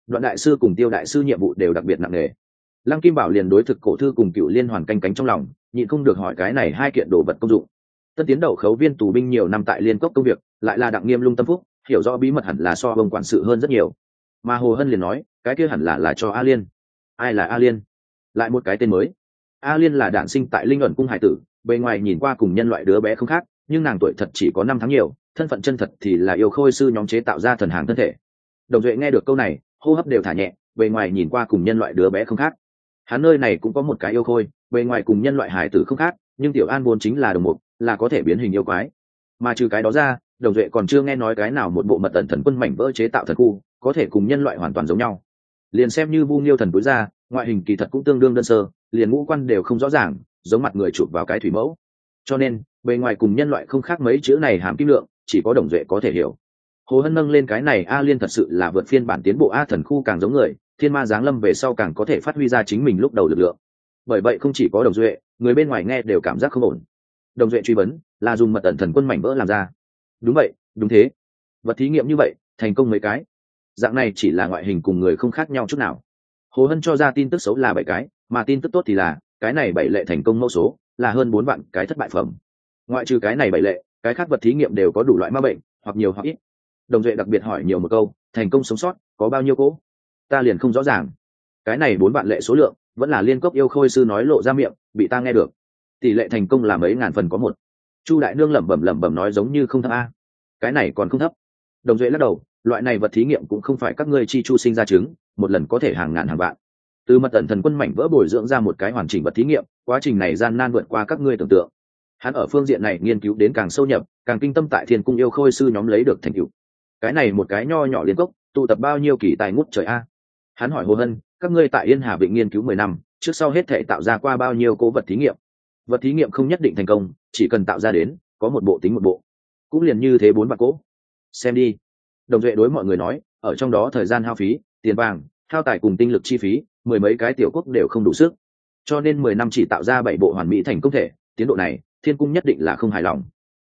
Đoạn đại sư cùng Tiêu đại sư nhiệm vụ đều đặc biệt nặng nề. Lăng Kim Bảo liền đối thực cổ thư cùng Cựu Liên hoàn canh cánh trong lòng, nhịn không được hỏi cái này hai kiện đồ vật công dụng. Tân tiến đậu khấu viên tù binh nhiều năm tại Liên Cốc công việc, lại là Đặng Nghiêm lung tâm phúc, hiểu rõ bí mật hẳn là so ông quản sự hơn rất nhiều. Mà Hồ Hân liền nói, cái kia hẳn là cho A Liên. Ai là A Liên? Lại một cái tên mới. A Liên là đản sinh tại Linh ẩn cung hải tử, bề ngoài nhìn qua cùng nhân loại đứa bé không khác, nhưng nàng tuổi thật chỉ có 5 tháng nhiều, thân phận chân thật thì là yêu khôi sư nhóm chế tạo ra thần hàng thân thể. Đồng Duệ nghe được câu này, hô hấp đều thả nhẹ, bề ngoài nhìn qua cùng nhân loại đứa bé không khác. Hắn nơi này cũng có một cái yêu khôi, bề ngoài cùng nhân loại hải tử không khác, nhưng Tiểu An vốn chính là đồng mục, là có thể biến hình yêu quái. Mà trừ cái đó ra, Đồng Duệ còn chưa nghe nói cái nào một bộ mật tận thần quân mảnh vỡ chế tạo thần khu, có thể cùng nhân loại hoàn toàn giống nhau. Liền xem như Vu Nghiêu thần túi ra, ngoại hình kỳ thật cũng tương đương đơn sơ, liền ngũ quan đều không rõ ràng, giống mặt người chụp vào cái thủy mẫu. Cho nên, bề ngoài cùng nhân loại không khác mấy chữ này hàm kim lượng, chỉ có Đồng Duệ có thể hiểu. Hồ Hân nâng lên cái này A Liên thật sự là vượt phiên bản tiến bộ A thần khu càng giống người, thiên ma giáng lâm về sau càng có thể phát huy ra chính mình lúc đầu lực lượng. Bởi vậy không chỉ có Đồng Duệ, người bên ngoài nghe đều cảm giác không ổn. Đồng Duệ truy vấn, là dùng mật tận thần quân mảnh vỡ làm ra? Đúng vậy, đúng thế. Vật thí nghiệm như vậy, thành công mấy cái? Dạng này chỉ là ngoại hình cùng người không khác nhau chút nào. Hồ Hân cho ra tin tức xấu là 7 cái, mà tin tức tốt thì là cái này 7 lệ thành công mẫu số là hơn 4 vạn cái thất bại phẩm. Ngoại trừ cái này 7 lệ, cái khác vật thí nghiệm đều có đủ loại ma bệnh, hoặc nhiều hoặc ít. Đồng Duệ đặc biệt hỏi nhiều một câu, thành công sống sót có bao nhiêu cỗ? Ta liền không rõ ràng. Cái này 4 vạn lệ số lượng, vẫn là Liên Cốc yêu khôi sư nói lộ ra miệng, bị ta nghe được. Tỷ lệ thành công là mấy ngàn phần có một. Chu đại nương lẩm bẩm nói giống như không thấp a. Cái này còn không thấp. Đồng Duệ lắc đầu, loại này vật thí nghiệm cũng không phải các ngươi chi chu sinh ra trứng, một lần có thể hàng ngàn hàng vạn. Từ mật tận thần quân mảnh vỡ bồi dưỡng ra một cái hoàn chỉnh vật thí nghiệm, quá trình này gian nan vượt qua các ngươi tưởng tượng. Hắn ở phương diện này nghiên cứu đến càng sâu nhập, càng kinh tâm tại Thiên cung yêu khôi sư nhóm lấy được thành tựu. Cái này một cái nho nhỏ Liên Cốc, tụ tập bao nhiêu kỳ tài ngút trời a. Hắn hỏi Hồ Hân, các ngươi tại Yên Hà Vịnh nghiên cứu 10 năm, trước sau hết thể tạo ra qua bao nhiêu cố vật thí nghiệm? Vật thí nghiệm không nhất định thành công, chỉ cần tạo ra đến, có một bộ tính một bộ. Cũng liền như thế 4 vạn cố. Xem đi. Đồng Duệ đối mọi người nói, ở trong đó thời gian hao phí, tiền vàng, hao tài cùng tinh lực chi phí, mười mấy cái tiểu quốc đều không đủ sức. Cho nên 10 năm chỉ tạo ra 7 bộ hoàn mỹ thành công thể, tiến độ này, Thiên cung nhất định là không hài lòng.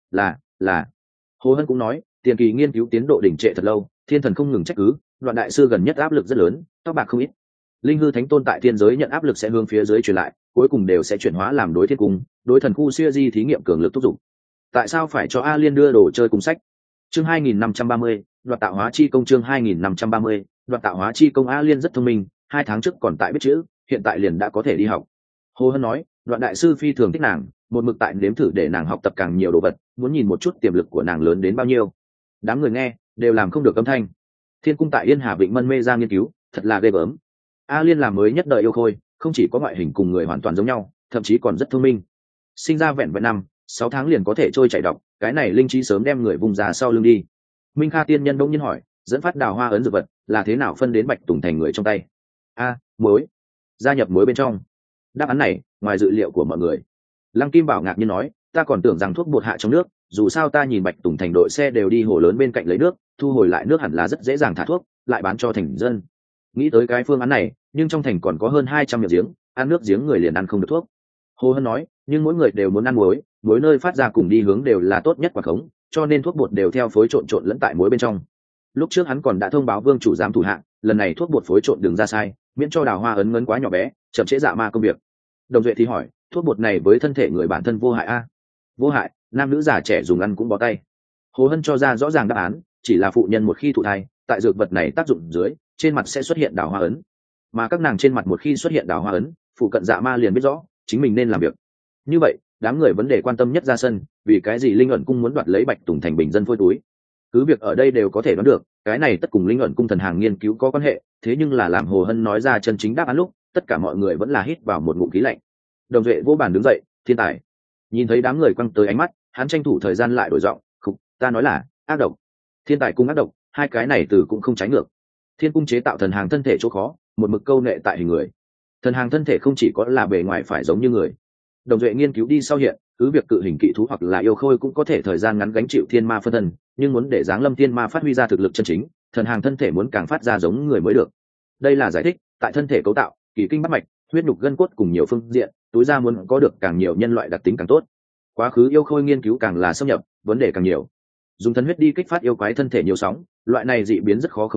Là. Hồ Hân cũng nói, tiền kỳ nghiên cứu tiến độ đỉnh trệ thật lâu, thiên thần không ngừng trách cứ, Đoạn đại sư gần nhất áp lực rất lớn, tóc bạc không ít. Linh hư thánh tôn tại thiên giới nhận áp lực sẽ hướng phía dưới truyền lại, cuối cùng đều sẽ chuyển hóa làm đối thiên cung, đối thần khu siêu di thí nghiệm cường lực thúc giục. Tại sao phải cho A Liên đưa đồ chơi cùng sách? Chương 2530, Đoạt tạo hóa chi công. Chương 2530, Đoạt tạo hóa chi công. A Liên rất thông minh, 2 tháng trước còn tại biết chữ, hiện tại liền đã có thể đi học. Hồ Hân nói, Đoạn đại sư phi thường thích nàng, một mực tại nếm thử để nàng học tập càng nhiều đồ vật, muốn nhìn một chút tiềm lực của nàng lớn đến bao nhiêu. Đám người nghe đều làm không được âm thanh. Thiên cung tại Yên Hà Vịnh mân mê ra nghiên cứu, thật là ghê gớm. A Liên làm mới nhất đời yêu khôi, không chỉ có ngoại hình cùng người hoàn toàn giống nhau, thậm chí còn rất thông minh. Sinh ra vẹn 5-6 tháng liền có thể trôi chảy đọc, cái này linh trí sớm đem người vùng già sau lưng đi. Minh Kha tiên nhân đông nhiên hỏi, dẫn phát đào hoa ấn dược vật là thế nào phân đến Bạch Tùng thành người trong tay? Muối. Gia nhập muối bên trong. Đáp án này, ngoài dự liệu của mọi người. Lăng Kim Bảo ngạc nhiên nói, ta còn tưởng rằng thuốc bột hạ trong nước, dù sao ta nhìn Bạch Tùng thành đội xe đều đi hồ lớn bên cạnh lấy nước, thu hồi lại nước hẳn là rất dễ dàng thả thuốc, lại bán cho thành dân. Nghĩ tới cái phương án này, nhưng trong thành còn có hơn 200 miệng giếng, ăn nước giếng người liền ăn không được thuốc. Hồ Hân nói, nhưng mỗi người đều muốn ăn muối, muối nơi phát ra cùng đi hướng đều là tốt nhất quả khống, cho nên thuốc bột đều theo phối trộn lẫn tại muối bên trong. Lúc trước hắn còn đã thông báo vương chủ giám thủ hạ, lần này thuốc bột phối trộn đừng ra sai, miễn cho đào hoa ấn ngấn quá nhỏ bé, chậm trễ dạ ma công việc. Đồng Duệ thì hỏi, thuốc bột này với thân thể người bản thân vô hại a? Vô hại, nam nữ già trẻ dùng ăn cũng bó tay. Hồ Hân cho ra rõ ràng đáp án, chỉ là phụ nhân một khi thụ thai, tại dược vật này tác dụng dưới, trên mặt sẽ xuất hiện đào hoa ấn, mà các nàng trên mặt một khi xuất hiện đào hoa ấn, phụ cận dạ ma liền biết rõ chính mình nên làm việc. Như vậy, đám người vấn đề quan tâm nhất ra sân, vì cái gì Linh ẩn cung muốn đoạt lấy Bạch Tùng thành bình dân phôi túi? Cứ việc ở đây đều có thể đoán được, cái này tất cùng Linh ẩn cung thần hàng nghiên cứu có quan hệ, thế nhưng là làm Hồ Hân nói ra chân chính đáp án lúc, tất cả mọi người vẫn là hít vào một ngụm khí lạnh. Đồng Duệ vô bàn đứng dậy, thiên tài. Nhìn thấy đám người quăng tới ánh mắt, hắn tranh thủ thời gian lại đổi giọng, "Khục, ta nói là ác độc." Thiên tài cung ác độc, hai cái này từ cũng không trái ngược. Thiên cung chế tạo thần hàng thân thể chỗ khó, một mực câu nệ tại hình người. Thần hàng thân thể không chỉ có là bề ngoài phải giống như người. Đồng Duệ nghiên cứu đi sau hiện, cứ việc cự hình kỵ thú hoặc là yêu khôi cũng có thể thời gian ngắn gánh chịu thiên ma phân thân, nhưng muốn để giáng lâm thiên ma phát huy ra thực lực chân chính, thần hàng thân thể muốn càng phát ra giống người mới được. Đây là giải thích, tại thân thể cấu tạo, kỳ kinh bát mạch, huyết nhục gân cốt cùng nhiều phương diện, túi ra muốn có được càng nhiều nhân loại đặc tính càng tốt. Quá khứ yêu khôi nghiên cứu càng là xâm nhập, vấn đề càng nhiều. Dùng thần huyết đi kích phát yêu quái thân thể nhiều sóng, loại này dị biến rất khó khống chế,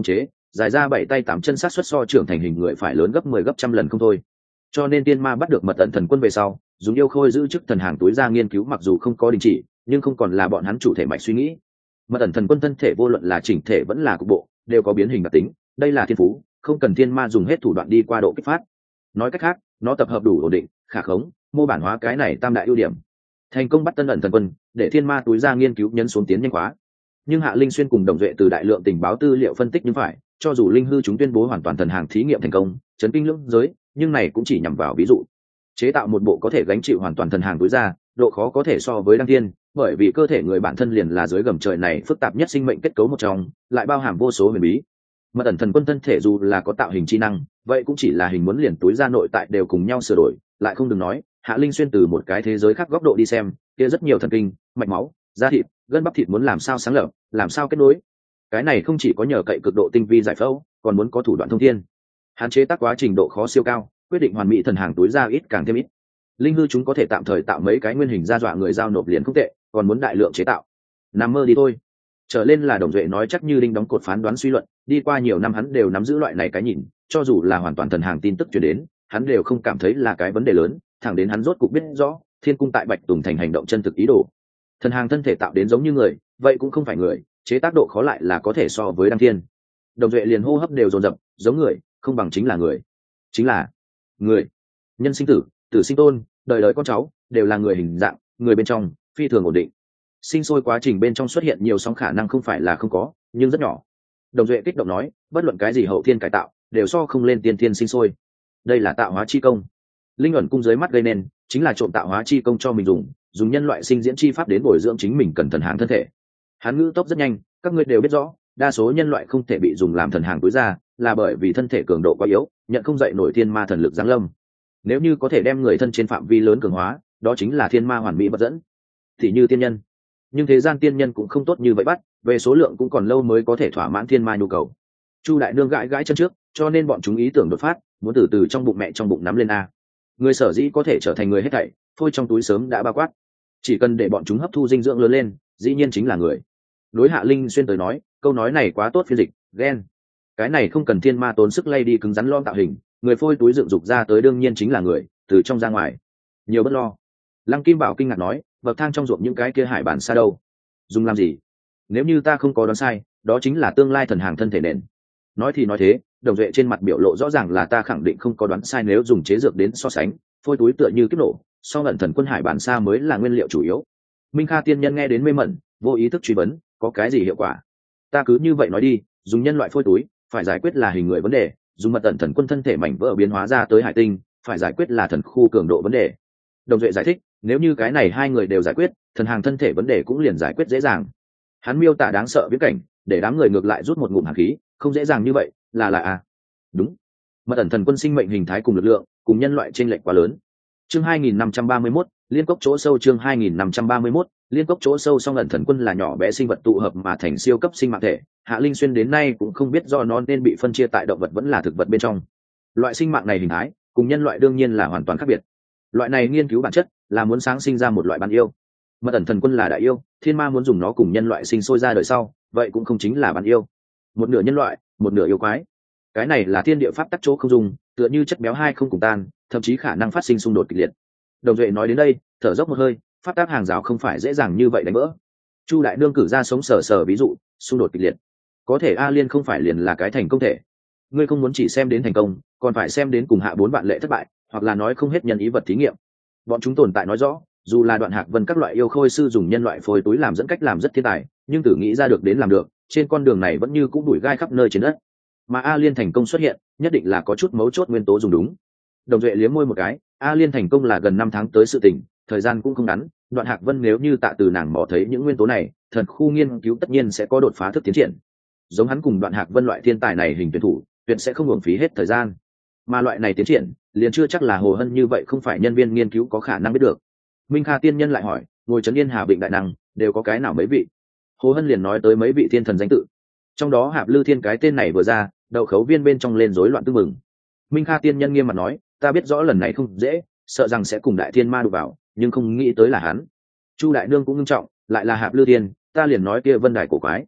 dài ra 7 tay 8 chân sát suất so trưởng thành hình người phải lớn gấp 10 gấp trăm lần không thôi. Cho nên tiên ma bắt được mật tận thần quân về sau, dùng yêu khôi giữ chức thần hàng túi ra nghiên cứu, mặc dù không có đình chỉ, nhưng không còn là bọn hắn chủ thể mạch suy nghĩ. Mật tận thần quân thân thể vô luận là chỉnh thể vẫn là cục bộ, đều có biến hình đặc tính, đây là thiên phú, không cần tiên ma dùng hết thủ đoạn đi qua độ kích phát. Nói cách khác, nó tập hợp đủ ổn định, khả khống, mô bản hóa cái này tam đại ưu điểm. Thành công bắt tân ẩn thần quân, để thiên ma túi ra nghiên cứu nhấn xuống tiến nhanh quá. Nhưng Hạ Linh Xuyên cùng Đồng Duệ từ đại lượng tình báo tư liệu phân tích nhưng phải, cho dù linh hư chúng tuyên bố hoàn toàn thần hàng thí nghiệm thành công, chấn kinh lưỡng giới, nhưng này cũng chỉ nhằm vào ví dụ. Chế tạo một bộ có thể gánh chịu hoàn toàn thần hàng túi ra, độ khó có thể so với đăng thiên, bởi vì cơ thể người bản thân liền là dưới gầm trời này phức tạp nhất sinh mệnh kết cấu một trong, lại bao hàm vô số huyền bí. Mật ẩn thần quân thân thể dù là có tạo hình chi năng, vậy cũng chỉ là hình muốn liền túi ra nội tại đều cùng nhau sửa đổi, lại không đừng nói, Hạ Linh Xuyên từ một cái thế giới khác góc độ đi xem, kia rất nhiều thần kinh, mạch máu, da thịt, gân bắp thịt muốn làm sao sáng lập, làm sao kết nối. Cái này không chỉ có nhờ cậy cực độ tinh vi giải phẫu, còn muốn có thủ đoạn thông thiên. Hạn chế tác quá trình độ khó siêu cao, quyết định hoàn mỹ thần hàng túi ra ít càng thêm ít. Linh hư chúng có thể tạm thời tạo mấy cái nguyên hình ra dọa người giao nộp liền không tệ, còn muốn đại lượng chế tạo. Nằm mơ đi thôi. Trở lên là Đồng Duệ nói chắc như đinh đóng cột phán đoán suy luận, đi qua nhiều năm hắn đều nắm giữ loại này cái nhìn, cho dù là hoàn toàn thần hàng tin tức truyền đến, hắn đều không cảm thấy là cái vấn đề lớn, thẳng đến hắn rốt cục biết rõ, Thiên cung tại Bạch Tùng thành hành động chân thực ý đồ. Thần hàng thân thể tạo đến giống như người, vậy cũng không phải người, chế tác độ khó lại là có thể so với đăng thiên. Đồng Duệ liền hô hấp đều dồn dập, giống người, không bằng chính là người. Chính là người. Nhân sinh tử, tử sinh tôn, đời đời con cháu, đều là người hình dạng, người bên trong, phi thường ổn định. Sinh sôi quá trình bên trong xuất hiện nhiều sóng khả năng không phải là không có, nhưng rất nhỏ. Đồng Duệ kích động nói, bất luận cái gì hậu thiên cải tạo, đều so không lên tiên thiên sinh sôi. Đây là tạo hóa chi công. Linh ẩn cung dưới mắt gây nên, chính là trộm tạo hóa chi công cho mình dùng nhân loại sinh diễn chi pháp đến bồi dưỡng chính mình cần thần hàng thân thể. Hắn ngữ tốc rất nhanh, các ngươi đều biết rõ, đa số nhân loại không thể bị dùng làm thần hàng túi ra, là bởi vì thân thể cường độ quá yếu, nhận không dậy nổi thiên ma thần lực giáng lâm. Nếu như có thể đem người thân trên phạm vi lớn cường hóa, đó chính là thiên ma hoàn mỹ bất dẫn. Thì như tiên nhân, nhưng thế gian tiên nhân cũng không tốt như vậy bắt, về số lượng cũng còn lâu mới có thể thỏa mãn thiên ma nhu cầu. Chu đại nương gãi gãi chân trước, cho nên bọn chúng ý tưởng đột phát, muốn từ từ trong bụng mẹ trong bụng nắm lên a. Người sở dĩ có thể trở thành người hết thảy, phôi trong túi sớm đã bao quát, chỉ cần để bọn chúng hấp thu dinh dưỡng lớn lên, dĩ nhiên chính là người. Đối Hạ Linh Xuyên tới nói, câu nói này quá tốt phiên dịch, ghen. Cái này không cần thiên ma tốn sức lay đi cứng rắn lon tạo hình, người phôi túi dựng dục ra tới đương nhiên chính là người, từ trong ra ngoài. Nhiều bất lo. Lăng Kim Bảo kinh ngạc nói, bậc thang trong ruộng những cái kia hải bản xa đâu, dùng làm gì? Nếu như ta không có đoán sai, đó chính là tương lai thần hàng thân thể nền. Nói thì nói thế, Đồng Duệ trên mặt biểu lộ rõ ràng là ta khẳng định không có đoán sai, nếu dùng chế dược đến so sánh, phôi túi tựa như kiếp nổ, so ngẩn thần quân hải bản xa mới là nguyên liệu chủ yếu. Minh Kha tiên nhân nghe đến mê mẩn, vô ý thức truy vấn, có cái gì hiệu quả? Ta cứ như vậy nói đi, dùng nhân loại phôi túi, phải giải quyết là hình người vấn đề, dùng mật tận thần quân thân thể mảnh vỡ biến hóa ra tới hải tinh, phải giải quyết là thần khu cường độ vấn đề. Đồng Duệ giải thích, nếu như cái này hai người đều giải quyết, thần hàng thân thể vấn đề cũng liền giải quyết dễ dàng. Hắn miêu tả đáng sợ viễn cảnh, để đám người ngược lại rút một ngụm hàn khí, không dễ dàng như vậy, là đúng. Mật ẩn thần quân sinh mệnh hình thái cùng lực lượng, cùng nhân loại chênh lệch quá lớn. Chương 2531, liên cốc chỗ sâu. Chương 2531, liên cốc chỗ sâu. Song ẩn thần quân là nhỏ bé sinh vật tụ hợp mà thành siêu cấp sinh mạng thể, Hạ Linh Xuyên đến nay cũng không biết do nó nên bị phân chia tại động vật vẫn là thực vật bên trong. Loại sinh mạng này hình thái cùng nhân loại đương nhiên là hoàn toàn khác biệt. Loại này nghiên cứu bản chất là muốn sáng sinh ra một loại bán yêu. Mật ẩn thần quân là đại yêu, thiên ma muốn dùng nó cùng nhân loại sinh sôi ra đời sau, vậy cũng không chính là bán yêu. Một nửa nhân loại, một nửa yêu quái. Cái này là thiên địa pháp tắc chỗ không dùng, tựa như chất béo hai không cùng tan, thậm chí khả năng phát sinh xung đột kịch liệt. Đồng Duệ nói đến đây, thở dốc một hơi, pháp tắc hàng rào không phải dễ dàng như vậy đánh vỡ. Chu đại nương cử ra sống sờ ví dụ, xung đột kịch liệt. Có thể A Liên không phải liền là cái thành công thể. Ngươi không muốn chỉ xem đến thành công, còn phải xem đến cùng hạ 4 vạn lệ thất bại, hoặc là nói không hết nhân ý vật thí nghiệm. Bọn chúng tồn tại nói rõ, dù là Đoạn Hạc Vân các loại yêu khôi sư dùng nhân loại phôi túi làm dẫn cách làm rất thiên tài, nhưng tử nghĩ ra được đến làm được, trên con đường này vẫn như cũng đuổi gai khắp nơi trên đất. Mà A Liên thành công xuất hiện, nhất định là có chút mấu chốt nguyên tố dùng đúng. Đồng Duệ liếm môi một cái, A Liên thành công là gần 5 tháng tới sự tình, thời gian cũng không ngắn. Đoạn Hạc Vân nếu như tạ từ nàng mò thấy những nguyên tố này, thần khu nghiên cứu tất nhiên sẽ có đột phá thức tiến triển. Giống hắn cùng Đoạn Hạc Vân loại thiên tài này hình tuyển thủ, tuyệt sẽ không uổng phí hết thời gian. Mà loại này tiến triển, liền chưa chắc là Hồ Hân như vậy không phải nhân viên nghiên cứu có khả năng biết được. Minh Kha tiên nhân lại hỏi, ngồi trấn yên Hà Vịnh đại năng, đều có cái nào mấy vị? Hồ Hân liền nói tới mấy vị thiên thần danh tự. Trong đó Hạp Lư Thiên cái tên này vừa ra, Đậu Khấu Viên bên trong lên rối loạn tương mừng. Minh Kha tiên nhân nghiêm mặt nói, ta biết rõ lần này không dễ, sợ rằng sẽ cùng đại thiên ma đụng vào, nhưng không nghĩ tới là hắn. Chu đại nương cũng nghiêm trọng, lại là Hạp Lư Thiên, ta liền nói kia Vân Đài cổ quái.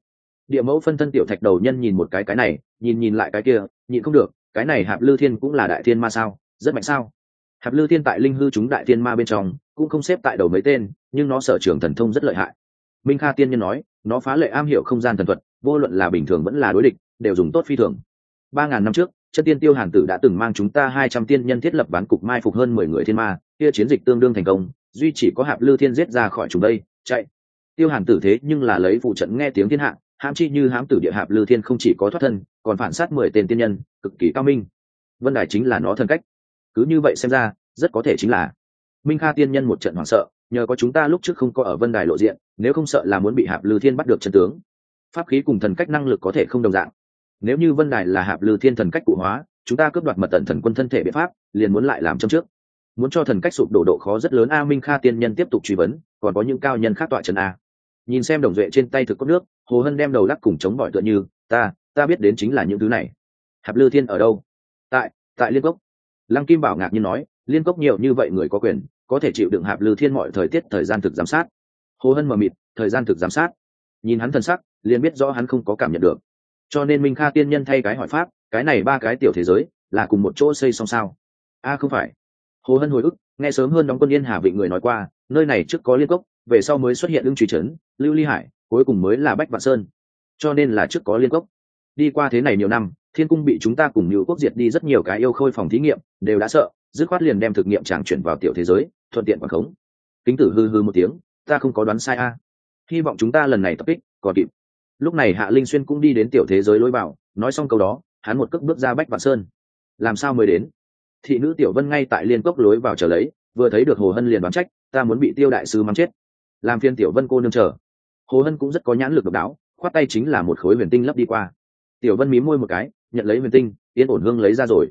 Địa mẫu phân thân tiểu thạch đầu nhân nhìn một cái này, nhìn lại cái kia, nhịn không được, cái này Hạp Lư Thiên cũng là đại thiên ma sao, rất mạnh sao? Hạp Lư Thiên tại linh hư chúng đại thiên ma bên trong cũng không xếp tại đầu mấy tên, nhưng nó sở trường thần thông rất lợi hại. Minh Kha tiên nhân nói, nó phá lệ am hiểu không gian thần thuật, vô luận là bình thường vẫn là đối địch, đều dùng tốt phi thường. 3000 năm trước, Chân Tiên Tiêu Hàn Tử đã từng mang chúng ta 200 tiên nhân thiết lập ván cục mai phục hơn 10 người thiên ma, kia chiến dịch tương đương thành công, duy chỉ có Hạp Lư Thiên giết ra khỏi chúng đây, chạy. Tiêu Hàn Tử thế nhưng là lấy phụ trận nghe tiếng thiên hạ, hãm chi như hãm tử địa. Hạp Lư Thiên không chỉ có thoát thân, còn phản sát 10 tên tiên nhân, cực kỳ cao minh. Vân Đài chính là nó thần cách. Cứ như vậy xem ra, rất có thể chính là Minh Kha tiên nhân một trận hoảng sợ, nhờ có chúng ta lúc trước không có ở Vân Đài lộ diện, nếu không sợ là muốn bị Hạp Lư Thiên bắt được chân tướng. Pháp khí cùng thần cách năng lực có thể không đồng dạng. Nếu như Vân Đài là Hạp Lư Thiên thần cách cụ hóa, chúng ta cướp đoạt mật tận thần quân thân thể biện pháp, liền muốn lại làm châm trước. Muốn cho thần cách sụp đổ độ khó rất lớn a. Minh Kha tiên nhân tiếp tục truy vấn, còn có những cao nhân khác tọa trấn a. Nhìn xem Đồng Duệ trên tay thực có nước, Hồ Hân đem đầu lắc cùng chống bỏi tựa như, ta biết đến chính là những thứ này. Hạp Lư Thiên ở đâu? Tại Liên Cốc. Lăng Kim Bảo ngạc nhiên nói, Liên Cốc nhiều như vậy người có quyền, có thể chịu đựng Hạp Lư Thiên mọi thời tiết thời gian thực giám sát. Hồ Hân mờ mịt, thời gian thực giám sát. Nhìn hắn thần sắc, liền biết rõ hắn không có cảm nhận được. Cho nên Minh Kha tiên nhân thay cái hỏi pháp, cái này ba cái tiểu thế giới là cùng một chỗ xây xong sao? Không phải. Hồ Hân hồi ức, nghe sớm hơn đóng quân Yên Hà Vịnh người nói qua, nơi này trước có Liên Cốc, về sau mới xuất hiện Ưng Truy Trấn, Lưu Ly Hải, cuối cùng mới là Bách Vạn Sơn. Cho nên là trước có Liên Cốc. Đi qua thế này nhiều năm, Thiên Cung bị chúng ta cùng Nưu Quốc diệt đi rất nhiều cái yêu khôi phòng thí nghiệm, đều đã sợ, dứt khoát liền đem thực nghiệm tràng chuyển vào tiểu thế giới, thuận tiện quản khống. Kính Tử hư một tiếng, ta không có đoán sai a. Hy vọng chúng ta lần này tập kích còn kịp. Lúc này Hạ Linh Xuyên cũng đi đến tiểu thế giới lối vào, nói xong câu đó, hắn một cước bước ra Bách Vạn Sơn. Làm sao mới đến? Thị nữ Tiểu Vân ngay tại Liên Cốc lối vào chờ lấy, vừa thấy được Hồ Hân liền đoán trách, ta muốn bị Tiêu đại sư mắng chết. Làm phiền Tiểu Vân cô nương chờ. Hồ Hân cũng rất có nhãn lực độc đáo, khoát tay chính là một khối huyền tinh lấp đi qua. Tiểu Vân mím môi một cái, nhận lấy huyền tinh, Yên Ổn Hương lấy ra rồi.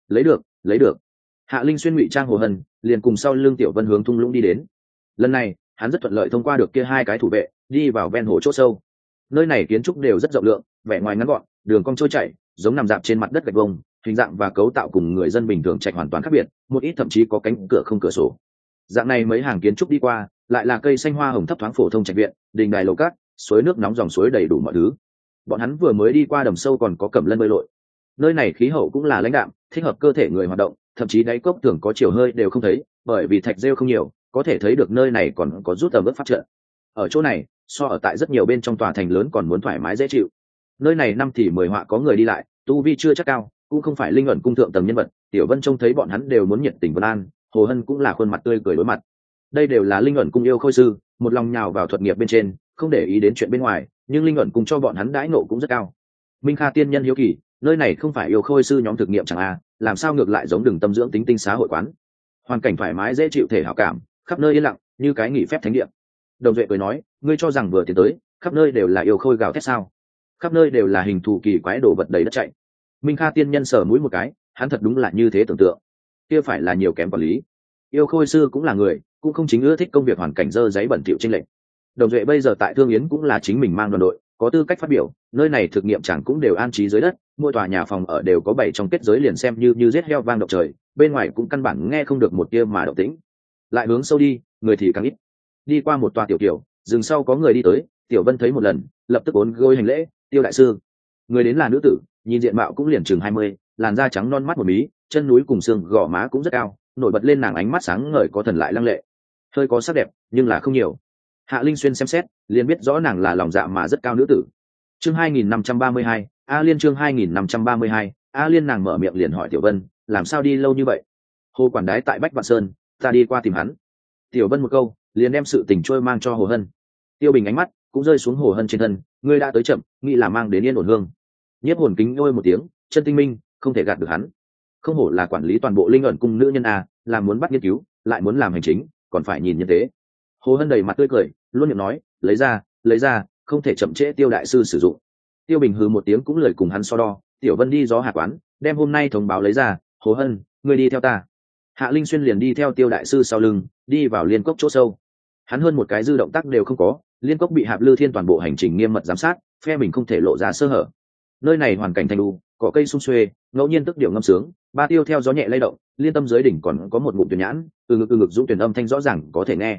Lấy được. Hạ Linh Xuyên ngụy trang Hồ Hân, liền cùng sau lưng Tiểu Vân hướng thung lũng đi đến. Lần này, hắn rất thuận lợi thông qua được kia hai cái thủ vệ, đi vào ven hồ chỗ sâu. Nơi này kiến trúc đều rất rộng lượng, vẻ ngoài ngắn gọn, đường cong trôi chảy, giống nằm dạp trên mặt đất gạch vông, hình dạng và cấu tạo cùng người dân bình thường trạch hoàn toàn khác biệt, một ít thậm chí có cánh cửa không cửa sổ. Dạng này mấy hàng kiến trúc đi qua, lại là cây xanh hoa hồng thấp thoáng phổ thông trạch viện, đình đài lầu cát, suối nước nóng dòng suối đầy đủ mọi thứ. Bọn hắn vừa mới đi qua đầm sâu còn có cẩm lân bơi lội. Nơi này khí hậu cũng là lãnh đạm, thích hợp cơ thể người hoạt động, thậm chí đáy cốc tưởng có chiều hơi đều không thấy, bởi vì thạch rêu không nhiều, có thể thấy được nơi này còn có rút ẩm ướt phát trận. Ở chỗ này, so ở tại rất nhiều bên trong tòa thành lớn còn muốn thoải mái dễ chịu. Nơi này năm thì 10 họa có người đi lại, tu vi chưa chắc cao, cũng không phải linh ẩn cung thượng tầng nhân vật. Tiểu Vân trông thấy bọn hắn đều muốn nhiệt tình vân an, Hồ Hân cũng là khuôn mặt tươi cười đối mặt. Đây đều là linh ẩn cung yêu khôi sư, một lòng nhào vào thuật nghiệp bên trên, không để ý đến chuyện bên ngoài, nhưng linh ẩn cung cho bọn hắn đãi ngộ cũng rất cao. Minh Kha tiên nhân hiếu kỳ, nơi này không phải yêu khôi sư nhóm thực nghiệm chẳng làm sao ngược lại giống đường tâm dưỡng tính tinh xá hội quán. Hoàn cảnh thoải mái dễ chịu thể hảo cảm, khắp nơi yên lặng, như cái nghỉ phép thánh địa. Đồng Duệ cười nói, ngươi cho rằng vừa tiến tới, khắp nơi đều là yêu khôi gào thét sao? Khắp nơi đều là hình thù kỳ quái đồ vật đầy đất chạy. Minh Kha tiên nhân sờ mũi một cái, hắn thật đúng là như thế tưởng tượng. Kia phải là nhiều kém quản lý. Yêu khôi sư cũng là người, cũng không chính ưa thích công việc hoàn cảnh dơ giấy bẩn thỉu chênh lệch. Đồng Duệ bây giờ tại Thương Yến cũng là chính mình mang đoàn đội, có tư cách phát biểu, nơi này thực nghiệm chẳng cũng đều an trí dưới đất, mỗi tòa nhà phòng ở đều có 7 trong kết giới liền xem như giết heo vang động trời, bên ngoài cũng căn bản nghe không được một tia mà động tĩnh. Lại hướng sâu đi, người thì càng ít. Đi qua một tòa tiểu kiểu, dừng sau có người đi tới, Tiểu Vân thấy một lần, lập tức ốn gối hành lễ, Tiêu đại sư. Người đến là nữ tử, nhìn diện mạo cũng liền chừng 20, làn da trắng non mắt một mí, chân núi cùng xương gò má cũng rất cao, nổi bật lên nàng ánh mắt sáng ngời có thần lại lăng lệ. Hơi có sắc đẹp, nhưng là không nhiều. Hạ Linh Xuyên xem xét, liền biết rõ nàng là lòng dạ mà rất cao nữ tử. Chương 2532, A Liên chương 2532, A Liên nàng mở miệng liền hỏi Tiểu Vân, làm sao đi lâu như vậy? Hồ quản đái tại Bách Vạn Sơn, ta đi qua tìm hắn. Tiểu Vân một câu, liền đem sự tình trôi mang cho Hồ Hân. Tiêu Bình ánh mắt cũng rơi xuống Hồ Hân trên thân, ngươi đã tới chậm, nghĩ là mang đến Yên Ổn Hương. Nhiếp Hồn Kính ôi một tiếng, chân tinh minh, không thể gạt được hắn. Không hổ là quản lý toàn bộ linh ẩn cung nữ nhân làm muốn bắt nghiên cứu, lại muốn làm hành chính, còn phải nhìn nhân tế. Hồ Hân đầy mặt tươi cười, luôn miệng nói, lấy ra, không thể chậm trễ Tiêu đại sư sử dụng. Tiêu Bình hừ một tiếng cũng lời cùng hắn so đo, Tiểu Vân đi gió hạ quán, đem hôm nay thông báo lấy ra, Hồ Hân, ngươi đi theo ta. Hạ Linh Xuyên liền đi theo Tiêu đại sư sau lưng, đi vào Liên Cốc chỗ sâu. Hắn hơn một cái dư động tác đều không có, Liên Cốc bị Hạp Lư Thiên toàn bộ hành trình nghiêm mật giám sát, phe mình không thể lộ ra sơ hở. Nơi này hoàn cảnh thanh đu, cỏ cây sum xuê, ngẫu nhiên tức điệu ngâm sướng, ba tiêu theo gió nhẹ lay động, liên tâm dưới đỉnh còn có một ngụm tuyển nhãn, từ ngực dũng tuyển âm thanh rõ ràng có thể nghe.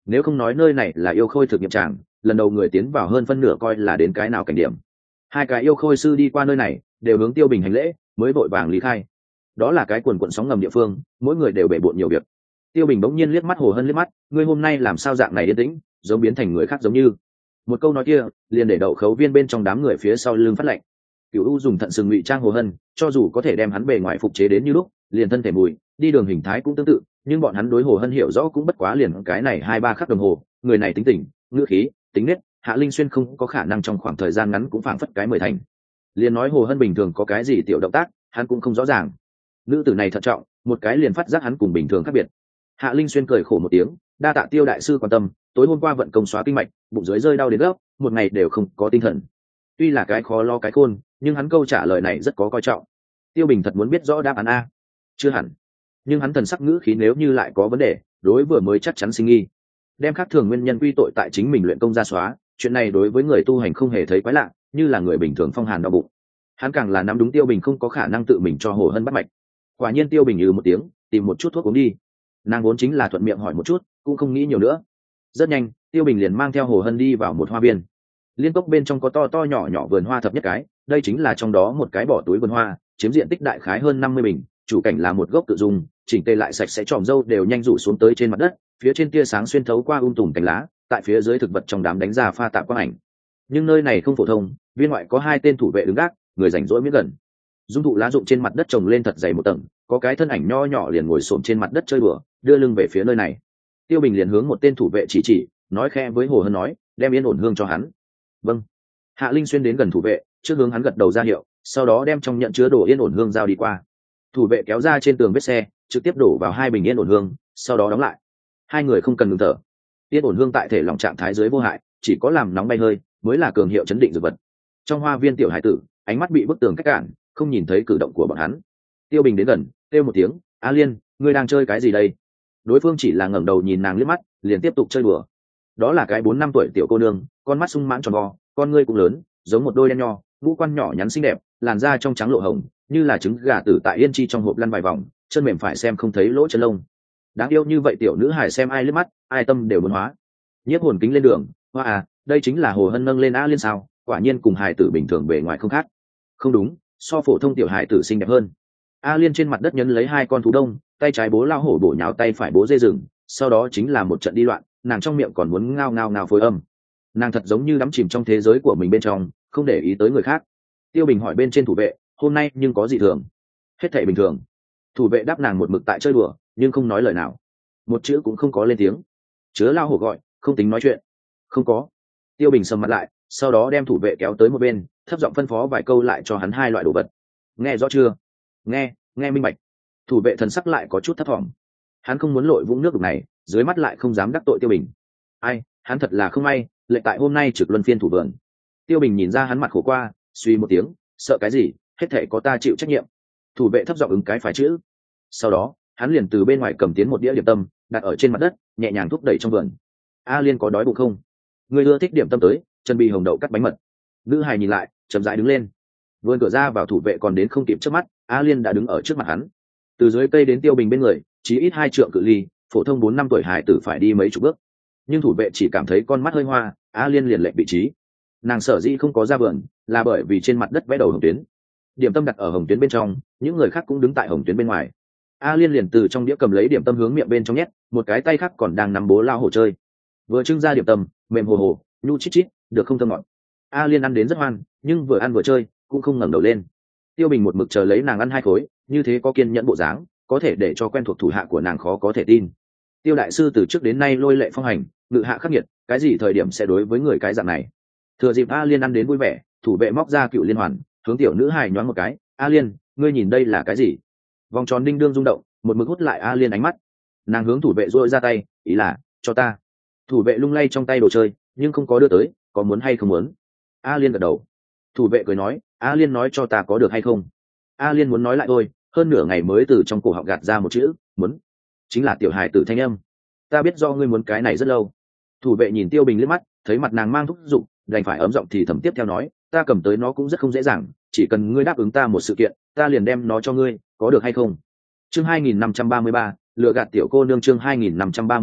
nếu không nói nơi này là yêu khôi thực nghiệm tràng, lần đầu người tiến vào hơn phân nửa coi là đến cái nào cảnh điểm. Hai cái yêu khôi sư đi qua nơi này đều hướng Tiêu Bình hành lễ, mới vội vàng lý khai. Đó là cái quần quận sóng ngầm địa phương, mỗi người đều bể bộn nhiều việc. Tiêu Bình bỗng nhiên liếc mắt Hồ Hân liếc mắt, ngươi hôm nay làm sao dạng này yên tĩnh, giống biến thành người khác giống như. Một câu nói kia liền để đậu khấu viên bên trong đám người phía sau lưng phát lạnh. Cửu U dùng thận sừng ngụy trang Hồ Hân, cho dù có thể đem hắn bề ngoài phục chế đến như lúc, liền thân thể mùi, đi đường hình thái cũng tương tự, nhưng bọn hắn đối Hồ Hân hiểu rõ cũng bất quá liền cái này 2-3 khắc đồng hồ, người này tính tình, ngữ khí, tính nết, Hạ Linh Xuyên không có khả năng trong khoảng thời gian ngắn cũng phảng phất cái 10 thành. Liền nói Hồ Hân bình thường có cái gì tiểu động tác, hắn cũng không rõ ràng. Nữ tử này thận trọng, một cái liền phát giác hắn cùng bình thường khác biệt. Hạ Linh Xuyên cười khổ một tiếng, đa tạ Tiêu đại sư quan tâm, tối hôm qua vận công xóa kinh mạch, bụng dưới rơi đau đến gấp, một ngày đều không có tinh thần. Tuy là cái khó lo cái khôn, nhưng hắn câu trả lời này rất có coi trọng. Tiêu Bình thật muốn biết rõ đáp án a. Chưa hẳn, nhưng hắn thần sắc ngữ khí nếu như lại có vấn đề, đối vừa mới chắc chắn sinh nghi. Đem khác thường nguyên nhân quy tội tại chính mình luyện công ra xóa, chuyện này đối với người tu hành không hề thấy quái lạ, như là người bình thường phong hàn đau bụng. Hắn càng là nắm đúng Tiêu Bình không có khả năng tự mình cho Hồ Hân bắt mạch. Quả nhiên Tiêu Bình một tiếng, tìm một chút thuốc uống đi. Nàng vốn chính là thuận miệng hỏi một chút, cũng không nghĩ nhiều nữa. Rất nhanh, Tiêu Bình liền mang theo Hồ Hân đi vào một hoa viên. Liên cốc bên trong có to to nhỏ nhỏ vườn hoa thập nhất cái, đây chính là trong đó một cái bỏ túi vườn hoa, chiếm diện tích đại khái hơn 50 bình, chủ cảnh là một gốc tự dùng, chỉnh tề lại sạch sẽ, tròm dâu đều nhanh rủ xuống tới trên mặt đất, phía trên tia sáng xuyên thấu qua tùm cành lá, tại phía dưới thực vật trong đám đánh ra pha tạp quang ảnh. Nhưng nơi này không phổ thông, viên ngoại có 2 tên thủ vệ đứng gác, người rảnh rỗi miết gần. Dung thụ lá rụng trên mặt đất trồng lên thật dày một tầng, có cái thân ảnh nho nhỏ liền ngồi xổm trên mặt đất chơi bừa, đưa lưng về phía nơi này. Tiêu Bình liền hướng một tên thủ vệ chỉ, nói khẽ với Hồ Hân nói, đem yên ổn hương cho hắn. Vâng. Hạ Linh Xuyên đến gần thủ vệ, trước hướng hắn gật đầu ra hiệu, sau đó đem trong nhận chứa đồ yên ổn hương giao đi qua. Thủ vệ kéo ra trên tường vết xe, trực tiếp đổ vào 2 bình yên ổn hương, sau đó đóng lại. Hai người không cần ngừng thở. Yên ổn hương tại thể lòng trạng thái dưới vô hại, chỉ có làm nóng bay hơi mới là cường hiệu chấn định dược vật. Trong hoa viên tiểu hải tử, ánh mắt bị bức tường cách cản, không nhìn thấy cử động của bọn hắn. Tiêu Bình đến gần, kêu một tiếng, "A Liên, ngươi đang chơi cái gì đây?" Đối phương chỉ là ngẩng đầu nhìn nàng liếc mắt, liền tiếp tục chơi đùa. Đó là cái 4-5 tuổi tiểu cô nương, con mắt sung mãn tròn vo, con ngươi cũng lớn, giống một đôi đen nho, ngũ quan nhỏ nhắn xinh đẹp, làn da trong trắng lộ hồng, như là trứng gà tử tại yên chi trong hộp lăn vài vòng, chân mềm phải xem không thấy lỗ chân lông. Đáng yêu như vậy tiểu nữ hài xem ai liếc mắt, ai tâm đều muốn hóa. Nhiếp hồn kính lên đường, hoa à, đây chính là Hồ Hân nâng lên A Liên sao? Quả nhiên cùng hài tử bình thường bề ngoài không khác. Không đúng, so phổ thông tiểu hài tử xinh đẹp hơn. A Liên trên mặt đất nhấn lấy 2 con thú đông, tay trái bố lao hổ bổ nhào tay phải bố dê rừng, sau đó chính là một trận đi loạn, nàng trong miệng còn muốn ngao ngao ngao phối âm. Nàng thật giống như đắm chìm trong thế giới của mình bên trong, không để ý tới người khác. Tiêu Bình hỏi bên trên thủ vệ, hôm nay nhưng có gì thường? Hết thảy bình thường. Thủ vệ đáp nàng một mực tại chơi đùa, nhưng không nói lời nào, một chữ cũng không có lên tiếng. Chứa lao hổ gọi, không tính nói chuyện. Không có. Tiêu Bình sầm mặt lại, sau đó đem thủ vệ kéo tới một bên, thấp giọng phân phó vài câu lại cho hắn 2 loại đồ vật. Nghe rõ chưa? Nghe minh bạch. Thủ vệ thần sắc lại có chút thấp thỏm. Hắn không muốn lội vũng nước đục này, dưới mắt lại không dám đắc tội Tiêu Bình. Ai, hắn thật là không may, lệnh tại hôm nay trực luân phiên thủ vườn. Tiêu Bình nhìn ra hắn mặt khổ qua, suy một tiếng, sợ cái gì, hết thể có ta chịu trách nhiệm. Thủ vệ thấp giọng ứng cái phải chữ. Sau đó hắn liền từ bên ngoài cầm tiến một đĩa điểm tâm, đặt ở trên mặt đất, nhẹ nhàng thúc đẩy trong vườn. A Liên có đói bụng không? Người ưa thích điểm tâm tới, chân bì hồng đậu cắt bánh mật. Nữ hài nhìn lại, chậm rãi đứng lên. Vườn cửa ra vào thủ vệ còn đến không kịp trước mắt, A Liên đã đứng ở trước mặt hắn. Từ dưới cây đến Tiêu Bình bên người, chỉ ít 2 trượng cự ly, phổ thông 4-5 tuổi hài tử phải đi mấy chục bước. Nhưng thủ vệ chỉ cảm thấy con mắt hơi hoa, A Liên liền lệch vị trí. Nàng sở dĩ không có ra vườn, là bởi vì trên mặt đất vẽ đầu hồng tuyến. Điểm tâm đặt ở hồng tuyến bên trong, những người khác cũng đứng tại hồng tuyến bên ngoài. A Liên liền từ trong đĩa cầm lấy điểm tâm hướng miệng bên trong nhét, một cái tay khác còn đang nắm bố lao hổ chơi. Vừa trưng ra điểm tâm, mềm hồ hồ, nhu chít chít, được không thơm ngọt. A Liên ăn đến rất hoan, nhưng vừa ăn vừa chơi, cũng không ngẩng đầu lên. Tiêu Bình một mực chờ lấy nàng ăn 2 khối, như thế có kiên nhẫn bộ dáng, có thể để cho quen thuộc thủ hạ của nàng khó có thể tin. Tiêu đại sư từ trước đến nay lôi lệ phong hành, ngự hạ khắc nghiệt, cái gì thời điểm sẽ đối với người cái dạng này? Thừa dịp A Liên ăn đến vui vẻ, thủ vệ móc ra cựu liên hoàn, hướng tiểu nữ hài nhoáng một cái. A Liên, ngươi nhìn đây là cái gì? Vòng tròn đinh đương rung động, một mực hút lại A Liên ánh mắt. Nàng hướng thủ vệ duỗi ra tay, ý là cho ta. Thủ vệ lung lay trong tay đồ chơi, nhưng không có đưa tới, có muốn hay không muốn? A Liên gật đầu. Thủ vệ cười nói, A Liên nói cho ta có được hay không? A Liên muốn nói lại thôi, hơn nửa ngày mới từ trong cổ họng gạt ra một chữ, muốn. Chính là tiểu hài tử thanh âm. Ta biết do ngươi muốn cái này rất lâu. Thủ vệ nhìn Tiêu Bình liếc mắt, thấy mặt nàng mang thúc giục, đành phải ấm giọng thì thầm tiếp theo nói, ta cầm tới nó cũng rất không dễ dàng, chỉ cần ngươi đáp ứng ta một sự kiện, ta liền đem nó cho ngươi, có được hay không? Chương 2533, lựa gạt tiểu cô nương. Chương 2533,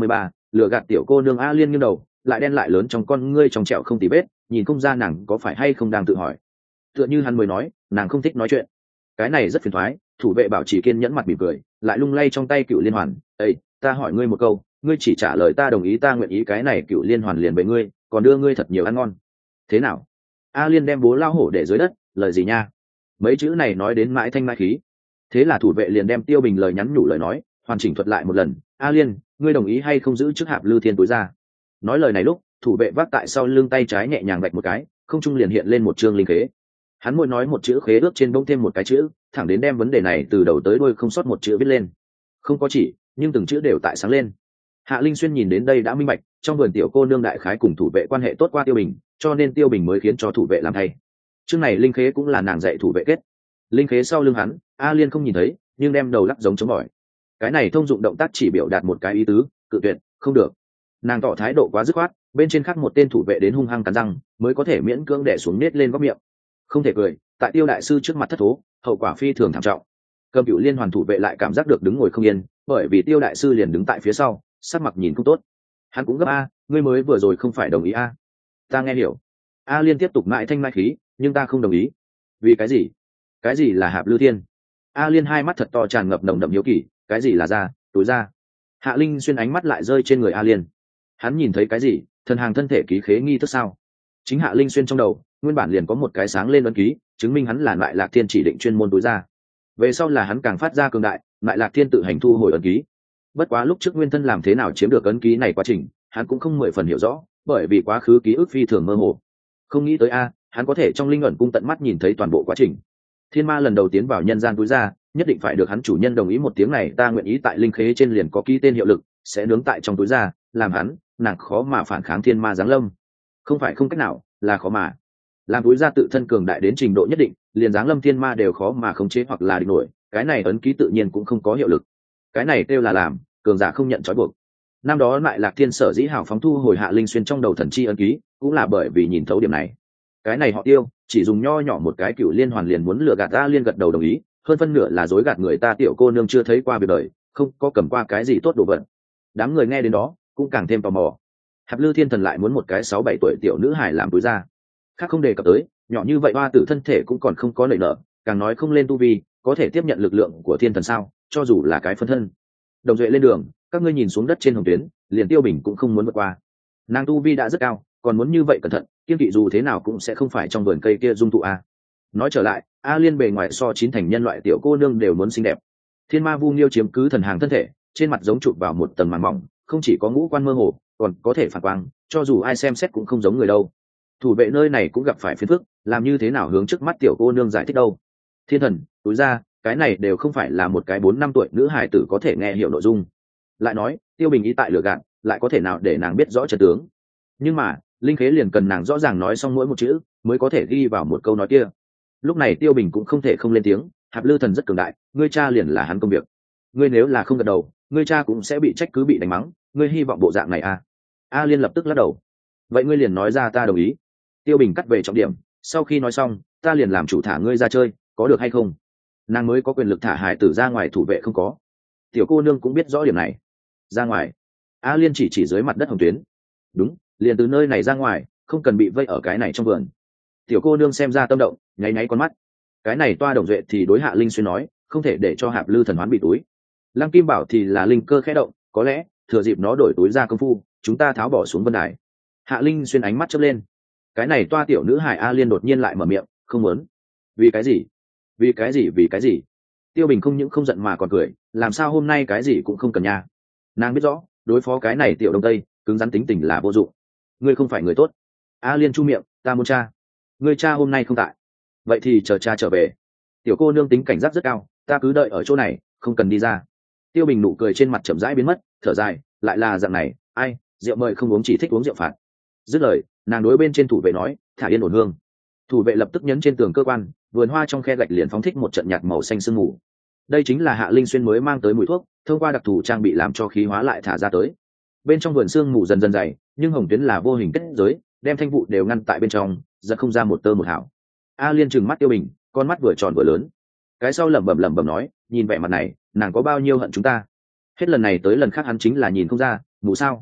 lừa gạt tiểu cô nương A Liên nghiêng đầu, lại đen lại lớn trong con ngươi trong trẻo không tì vết, nhìn không ra nàng có phải hay không đang tự hỏi. Tựa như hắn mới nói, nàng không thích nói chuyện. Cái này rất phiền toái. Thủ vệ bảo trì kiên nhẫn mặt mỉm cười, lại lung lay trong tay cựu liên hoàn. Ê, ta hỏi ngươi một câu, ngươi chỉ trả lời ta đồng ý ta nguyện ý, cái này cựu liên hoàn liền với ngươi, còn đưa ngươi thật nhiều ăn ngon. Thế nào? A Liên đem bố lao hổ để dưới đất, lời gì nha? Mấy chữ này nói đến mãi thanh mai khí. Thế là thủ vệ liền đem Tiêu Bình lời nhắn nhủ lời nói hoàn chỉnh thuật lại một lần. A Liên, ngươi đồng ý hay không giữ chức Hạp Lư Thiên túi ra? Nói lời này lúc, thủ vệ vác tại sau lưng tay trái nhẹ nhàng vạch một cái, không trung liền hiện lên một chương linh khế. Hắn mỗi nói một chữ khế ước trên bỗng thêm một cái chữ, thẳng đến đem vấn đề này từ đầu tới đuôi không sót một chữ viết lên. Không có chỉ, nhưng từng chữ đều tại sáng lên. Hạ Linh Xuyên nhìn đến đây đã minh bạch, trong vườn tiểu cô nương đại khái cùng thủ vệ quan hệ tốt qua Tiêu Bình, cho nên Tiêu Bình mới khiến cho thủ vệ làm thay. Chương này linh khế cũng là nàng dạy thủ vệ kết. Linh khế sau lưng hắn, A Liên không nhìn thấy, nhưng đem đầu lắc giống chống bỏi. Cái này thông dụng động tác chỉ biểu đạt một cái ý tứ, cự tuyệt, không được. Nàng tỏ thái độ quá dứt khoát, bên trên khắc một tên thủ vệ đến hung hăng cắn răng, mới có thể miễn cưỡng đè xuống nết lên góc miệng. Không thể cười, tại Tiêu đại sư trước mặt thất thố, hậu quả phi thường thảm trọng. Cầm Cửu Liên hoàn thủ vệ lại cảm giác được đứng ngồi không yên, bởi vì Tiêu đại sư liền đứng tại phía sau, sắc mặt nhìn không tốt. Hắn cũng gấp a, ngươi mới vừa rồi không phải đồng ý a? Ta nghe hiểu. A Liên tiếp tục mãi thanh mai khí, nhưng ta không đồng ý. Vì cái gì? Cái gì là Hạp Lư Thiên? A Liên hai mắt thật to tràn ngập nồng đậm hiếu kỳ, cái gì là ra, túi ra? Hạ Linh Xuyên ánh mắt lại rơi trên người A Liên. Hắn nhìn thấy cái gì? Thần hàng thân thể ký khế nghi thức sao? Chính Hạ Linh Xuyên trong đầu nguyên bản liền có một cái sáng lên ấn ký, chứng minh hắn là Lại Lạc Thiên chỉ định chuyên môn túi ra. Về sau là hắn càng phát ra cường đại, Lại Lạc Thiên tự hành thu hồi ấn ký. Bất quá lúc trước nguyên thân làm thế nào chiếm được ấn ký này quá trình, hắn cũng không mười phần hiểu rõ, bởi vì quá khứ ký ức phi thường mơ hồ. Không nghĩ tới a, hắn có thể trong linh ẩn cung tận mắt nhìn thấy toàn bộ quá trình. Thiên ma lần đầu tiến vào nhân gian túi ra, nhất định phải được hắn chủ nhân đồng ý một tiếng này, ta nguyện ý tại linh khế trên liền có ký tên hiệu lực, sẽ nướng tại trong túi ra, làm hắn, nàng khó mà phản kháng thiên ma giáng lâm. Không phải không cách nào, là khó mà. Làm túi ra tự thân cường đại đến trình độ nhất định, liền giáng lâm thiên ma đều khó mà khống chế hoặc là địch nổi, cái này ấn ký tự nhiên cũng không có hiệu lực. Cái này kêu là làm, cường giả không nhận trói buộc. Năm đó Lại Lạc Thiên sở dĩ hào phóng thu hồi Hạ Linh Xuyên trong đầu thần chi ấn ký, cũng là bởi vì nhìn thấu điểm này. Cái này họ Tiêu, chỉ dùng nho nhỏ một cái Cửu Liên hoàn liền muốn lừa gạt A Liên gật đầu đồng ý, hơn phân nửa là dối gạt người ta, tiểu cô nương chưa thấy qua việc đời, không có cầm qua cái gì tốt đồ vật. Đám người nghe đến đó cũng càng thêm tò mò. Hạp Lư Thiên Thần lại muốn một cái 6-7 tuổi tiểu nữ hài làm túi ra. Khác không đề cập tới, nhỏ như vậy hoa tử thân thể cũng còn không có nảy nở, càng nói không lên tu vi, có thể tiếp nhận lực lượng của thiên thần sao, cho dù là cái phân thân. Đồng Duệ lên đường, các ngươi nhìn xuống đất trên hồng tuyến, liền Tiêu Bình cũng không muốn vượt qua. Nàng tu vi đã rất cao, còn muốn như vậy cẩn thận, kiên kỵ dù thế nào cũng sẽ không phải trong vườn cây kia dung thụ a. Nói trở lại, A Liên bề ngoài so 9 thành nhân loại tiểu cô nương đều muốn xinh đẹp. Thiên ma vu nghiêu chiếm cứ thần hàng thân thể, trên mặt giống chụp vào một tầng màng mỏng, không chỉ có ngũ quan mơ hồ, còn có thể phản quang, cho dù ai xem xét cũng không giống người đâu. Thủ vệ nơi này cũng gặp phải phiền phức, làm như thế nào hướng trước mắt tiểu cô nương giải thích đâu? Thiên thần, túi ra, cái này đều không phải là một cái 4-5 tuổi nữ hài tử có thể nghe hiểu nội dung. Lại nói, Tiêu Bình ý tại lừa gạt, lại có thể nào để nàng biết rõ trận tướng? Nhưng mà, linh khế liền cần nàng rõ ràng nói xong mỗi một chữ, mới có thể ghi vào một câu nói kia. Lúc này Tiêu Bình cũng không thể không lên tiếng, Hạp Lư Thần rất cường đại, ngươi cha liền là hắn công việc. Ngươi nếu là không gật đầu, ngươi cha cũng sẽ bị trách cứ bị đánh mắng, ngươi hy vọng bộ dạng này à? A Liên lập tức lắc đầu. Vậy ngươi liền nói ra ta đồng ý. Tiêu Bình cắt về trọng điểm, sau khi nói xong, ta liền làm chủ thả ngươi ra chơi, có được hay không? Nàng mới có quyền lực thả hải tử ra ngoài, thủ vệ không có. Tiểu cô nương cũng biết rõ điểm này. Ra ngoài? A Liên chỉ dưới mặt đất hồng tuyến. Đúng, liền từ nơi này ra ngoài, không cần bị vây ở cái này trong vườn. Tiểu cô nương xem ra tâm động, nháy nháy con mắt. Cái này toa Đồng Duệ thì đối Hạ Linh Xuyên nói, không thể để cho Hạp Lư Thần hoán bị túi. Lăng Kim Bảo thì là linh cơ khẽ động, có lẽ thừa dịp nó đổi túi ra công phu, chúng ta tháo bỏ xuống vân đài. Hạ Linh Xuyên ánh mắt chớp lên. Cái này toa tiểu nữ hài A Liên đột nhiên lại mở miệng, không muốn. Vì cái gì? Vì cái gì? Vì cái gì? Tiêu Bình không những không giận mà còn cười, làm sao hôm nay cái gì cũng không cần nha. Nàng biết rõ, đối phó cái này tiểu đông tây, cứng rắn tính tình là vô dụng. Ngươi không phải người tốt. A Liên chu miệng, ta muốn cha. Ngươi cha hôm nay không tại. Vậy thì chờ cha trở về. Tiểu cô nương tính cảnh giác rất cao, ta cứ đợi ở chỗ này, không cần đi ra. Tiêu Bình nụ cười trên mặt chậm rãi biến mất, thở dài, lại là dạng này, ai, rượu mời không uống chỉ thích uống rượu phạt. Dứt lời, nàng đối bên trên thủ vệ nói, thả yên ổn hương. Thủ vệ lập tức nhấn trên tường cơ quan, vườn hoa trong khe gạch liền phóng thích một trận nhạt màu xanh sương mù. Đây chính là Hạ Linh Xuyên mới mang tới mùi thuốc, thông qua đặc thù trang bị làm cho khí hóa lại thả ra tới. Bên trong vườn sương mù dần dần dày, nhưng hồng tuyến là vô hình kết giới, đem thanh vụ đều ngăn tại bên trong, giật không ra một tơ một hảo. A Liên trừng mắt Tiêu Bình, con mắt vừa tròn vừa lớn. Cái sau lẩm bẩm nói, nhìn vẻ mặt này, nàng có bao nhiêu hận chúng ta. Hết lần này tới lần khác hắn chính là nhìn không ra, mù sao?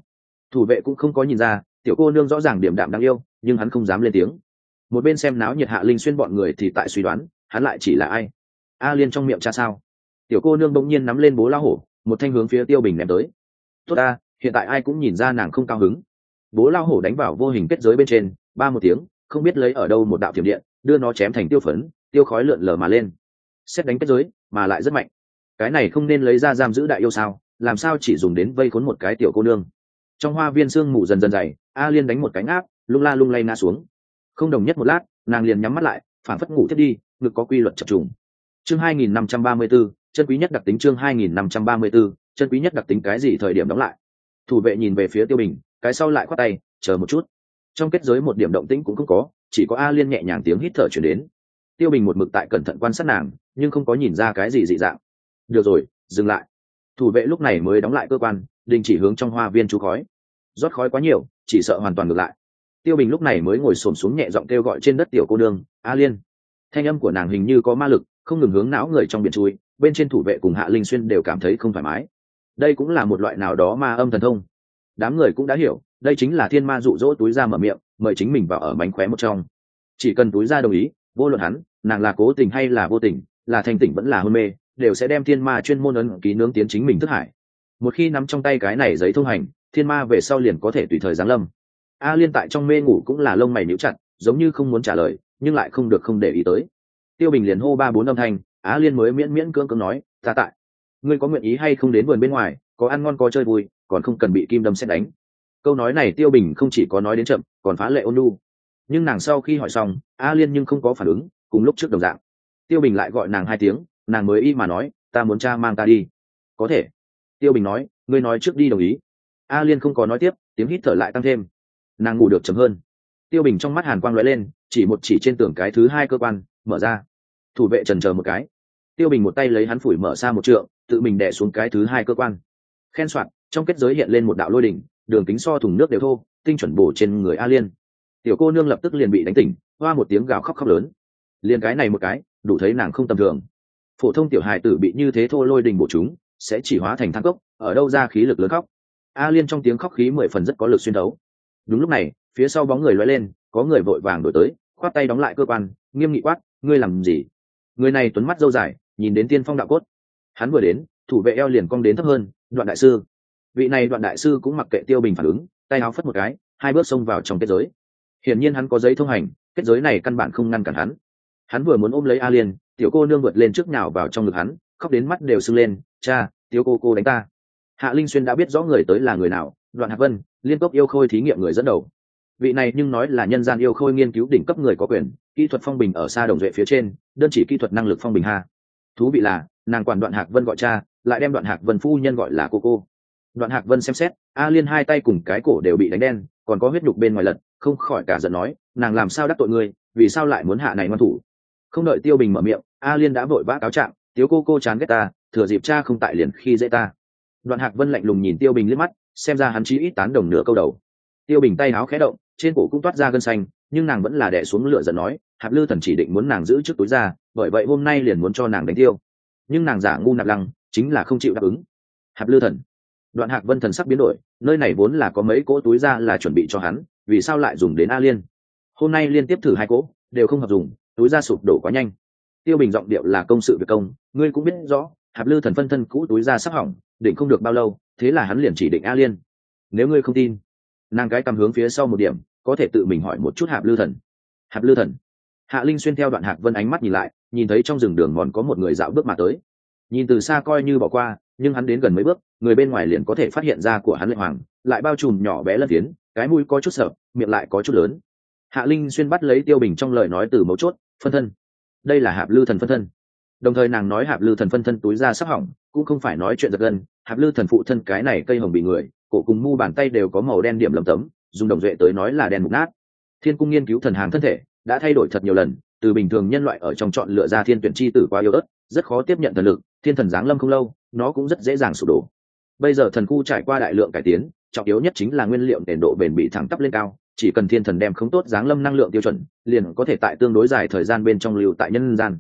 Thủ vệ cũng không có nhìn ra, tiểu cô nương rõ ràng điềm đạm đáng yêu, nhưng hắn không dám lên tiếng. Một bên xem náo nhiệt Hạ Linh Xuyên bọn người thì tại suy đoán hắn lại chỉ là ai. A Liên trong miệng cha sao? Tiểu cô nương bỗng nhiên nắm lên bố lao hổ, một thanh hướng phía Tiêu Bình ném tới. Tốt ta, hiện tại ai cũng nhìn ra nàng không cao hứng. Bố lao hổ đánh vào vô hình kết giới bên trên, ba một tiếng, không biết lấy ở đâu một đạo thiểm điện, đưa nó chém thành tiêu phấn, tiêu khói lượn lờ mà lên. Xét đánh kết giới, mà lại rất mạnh. Cái này không nên lấy ra giam giữ đại yêu sao? Làm sao chỉ dùng đến vây khốn một cái tiểu cô nương? Trong hoa viên sương mù dần dần dày, A Liên đánh một cánh áp, lung la lung lay ngã xuống. Không đồng nhất một lát, nàng liền nhắm mắt lại, phản phất ngủ thiết đi, ngực có quy luật chập trùng. Chương 2534, chân quý nhất đặc tính. Chương 2534, chân quý nhất đặc tính. Cái gì thời điểm đóng lại? Thủ vệ nhìn về phía Tiêu Bình, cái sau lại khoát tay, chờ một chút. Trong kết giới một điểm động tĩnh cũng không có, chỉ có A Liên nhẹ nhàng tiếng hít thở truyền đến. Tiêu Bình một mực tại cẩn thận quan sát nàng, nhưng không có nhìn ra cái gì dị dạng. Được rồi, dừng lại. Thủ vệ lúc này mới đóng lại cơ quan, đình chỉ hướng trong hoa viên chú khói. Rót khói quá nhiều, chỉ sợ hoàn toàn ngược lại. Tiêu Bình lúc này mới ngồi xổm xuống nhẹ giọng kêu gọi trên đất tiểu cô nương, A Liên. Thanh âm của nàng hình như có ma lực, không ngừng hướng não người trong biển chui, bên trên thủ vệ cùng Hạ Linh Xuyên đều cảm thấy không thoải mái. Đây cũng là một loại nào đó ma âm thần thông. Đám người cũng đã hiểu, đây chính là thiên ma dụ dỗ túi ra mở miệng, mời chính mình vào ở mánh khóe một trong. Chỉ cần túi ra đồng ý, vô luận hắn, nàng là cố tình hay là vô tình, là thanh tỉnh vẫn là hôn mê, đều sẽ đem thiên ma chuyên môn ấn ký nướng tiến chính mình thức hải. Một khi nắm trong tay cái này giấy thông hành, thiên ma về sau liền có thể tùy thời giáng lâm. A Liên tại trong mê ngủ cũng là lông mày nhíu chặt, giống như không muốn trả lời, nhưng lại không được không để ý tới. Tiêu Bình liền hô ba bốn âm thanh, Á Liên mới miễn miễn cưỡng cưỡng nói, ta tại. Ngươi có nguyện ý hay không đến vườn bên ngoài, có ăn ngon có chơi vui, còn không cần bị kim đâm xét đánh. Câu nói này Tiêu Bình không chỉ có nói đến chậm, còn phá lệ ôn nhu. Nhưng nàng sau khi hỏi xong, A Liên nhưng không có phản ứng, cùng lúc trước đồng dạng. Tiêu Bình lại gọi nàng hai tiếng, nàng mới y mà nói, ta muốn cha mang ta đi. Có thể. Tiêu Bình nói, ngươi nói trước đi đồng ý. A Liên không có nói tiếp, tiếng hít thở lại tăng thêm. Nàng ngủ được chậm hơn. Tiêu Bình trong mắt hàn quang lóe lên, chỉ trên tường cái thứ hai cơ quan mở ra. Thủ vệ chần chờ một cái. Tiêu Bình một tay lấy hắn phủi mở xa một trượng, tự mình đè xuống cái thứ hai cơ quan. Khen soạn, trong kết giới hiện lên một đạo lôi đỉnh, đường kính so thùng nước đều thô, tinh chuẩn bổ trên người A Liên. Tiểu cô nương lập tức liền bị đánh tỉnh, hoa một tiếng gào khóc khóc lớn. Liền cái này một cái, đủ thấy nàng không tầm thường. Phổ thông tiểu hài tử bị như thế thô lôi đỉnh bổ chúng, sẽ chỉ hóa thành than cốc, ở đâu ra khí lực lớn khóc. A Liên trong tiếng khóc khí 10 phần rất có lực xuyên đấu. Đúng lúc này, phía sau bóng người lóe lên, có người vội vàng đuổi tới, khoát tay đóng lại cơ quan, nghiêm nghị quát, ngươi làm gì? Người này tuấn mắt râu dài, nhìn đến tiên phong đạo cốt. Hắn vừa đến, thủ vệ eo liền cong đến thấp hơn, Đoạn đại sư. Vị này Đoạn đại sư cũng mặc kệ Tiêu Bình phản ứng, tay áo phất một cái, hai bước xông vào trong kết giới. Hiển nhiên hắn có giấy thông hành, kết giới này căn bản không ngăn cản hắn. Hắn vừa muốn ôm lấy A Liên, tiểu cô nương vượt lên trước nhào vào trong ngực hắn, khóc đến mắt đều sưng lên, cha, tiểu cô đánh ta. Hạ Linh Xuyên đã biết rõ người tới là người nào, Đoạn Hạc Vân, Liên Cốc yêu khôi thí nghiệm người dẫn đầu. Vị này nhưng nói là nhân gian yêu khôi nghiên cứu đỉnh cấp người có quyền, kỹ thuật phong bình ở xa đồng duệ phía trên, đơn chỉ kỹ thuật năng lực phong bình ha. Thú vị là, nàng quản Đoạn Hạc Vân gọi cha, lại đem Đoạn Hạc Vân phu nhân gọi là cô. Đoạn Hạc Vân xem xét, A Liên hai tay cùng cái cổ đều bị đánh đen, còn có huyết nhục bên ngoài lật, không khỏi cả giận nói, nàng làm sao đắc tội ngươi, vì sao lại muốn hạ này ngoan thủ? Không đợi Tiêu Bình mở miệng, A Liên đã vội vã cáo trạng, tiếu cô chán ghét ta, thừa dịp cha không tại liền khi dễ ta. Đoạn Hạc Vân lạnh lùng nhìn Tiêu Bình liếc mắt, xem ra hắn chí ít tán đồng nửa câu đầu. Tiêu Bình tay áo khẽ động, trên cổ cũng toát ra gân xanh, nhưng nàng vẫn là đè xuống lửa giận nói, Hạp Lư Thần chỉ định muốn nàng giữ trước túi ra, bởi vậy hôm nay liền muốn cho nàng đánh tiêu. Nhưng nàng giả ngu nạp lăng, chính là không chịu đáp ứng. Hạp Lư Thần. Đoạn Hạc Vân thần sắc biến đổi, nơi này vốn là có mấy cỗ túi ra là chuẩn bị cho hắn, vì sao lại dùng đến A Liên? Hôm nay liên tiếp thử hai cỗ, đều không hợp dùng, túi ra sụp đổ quá nhanh. Tiêu Bình giọng điệu là công sự việc công, ngươi cũng biết rõ, Hạp Lư Thần phân thân cũ túi ra sắp hỏng, định không được bao lâu, thế là hắn liền chỉ định A Liên. Nếu ngươi không tin, nàng cái cầm hướng phía sau một điểm, có thể tự mình hỏi một chút Hạp Lư Thần. Hạp Lư Thần. Hạ Linh Xuyên theo Đoạn Hạc Vân ánh mắt nhìn lại, nhìn thấy trong rừng đường mòn có một người dạo bước mà tới. Nhìn từ xa coi như bỏ qua, nhưng hắn đến gần mấy bước, người bên ngoài liền có thể phát hiện ra của hắn lệ hoàng, lại bao trùm nhỏ bé lân phiến, cái mũi có chút sợ, miệng lại có chút lớn. Hạ Linh Xuyên bắt lấy Tiêu Bình trong lời nói từ mấu chốt, phân thân. Đây là Hạp Lư Thần phân thân. Đồng thời nàng nói Hạp Lư Thần phân thân túi ra sắp hỏng, cũng không phải nói chuyện giật gân, Hạp Lư Thần phụ thân cái này cây hồng bị người, cổ cùng mu bàn tay đều có màu đen điểm lấm tấm, dùng đồng duệ tới nói là đen mục nát. Thiên cung nghiên cứu thần hàng thân thể đã thay đổi thật nhiều lần, từ bình thường nhân loại ở trong chọn lựa ra thiên tuyển chi tử quá yếu ớt, rất khó tiếp nhận thần lực, thiên thần giáng lâm không lâu, nó cũng rất dễ dàng sụp đổ. Bây giờ thần khu trải qua đại lượng cải tiến, trọng yếu nhất chính là nguyên liệu nền độ bền bỉ thẳng tắp lên cao, chỉ cần thiên thần đem không tốt giáng lâm năng lượng tiêu chuẩn, liền có thể tại tương đối dài thời gian bên trong lưu tại nhân gian.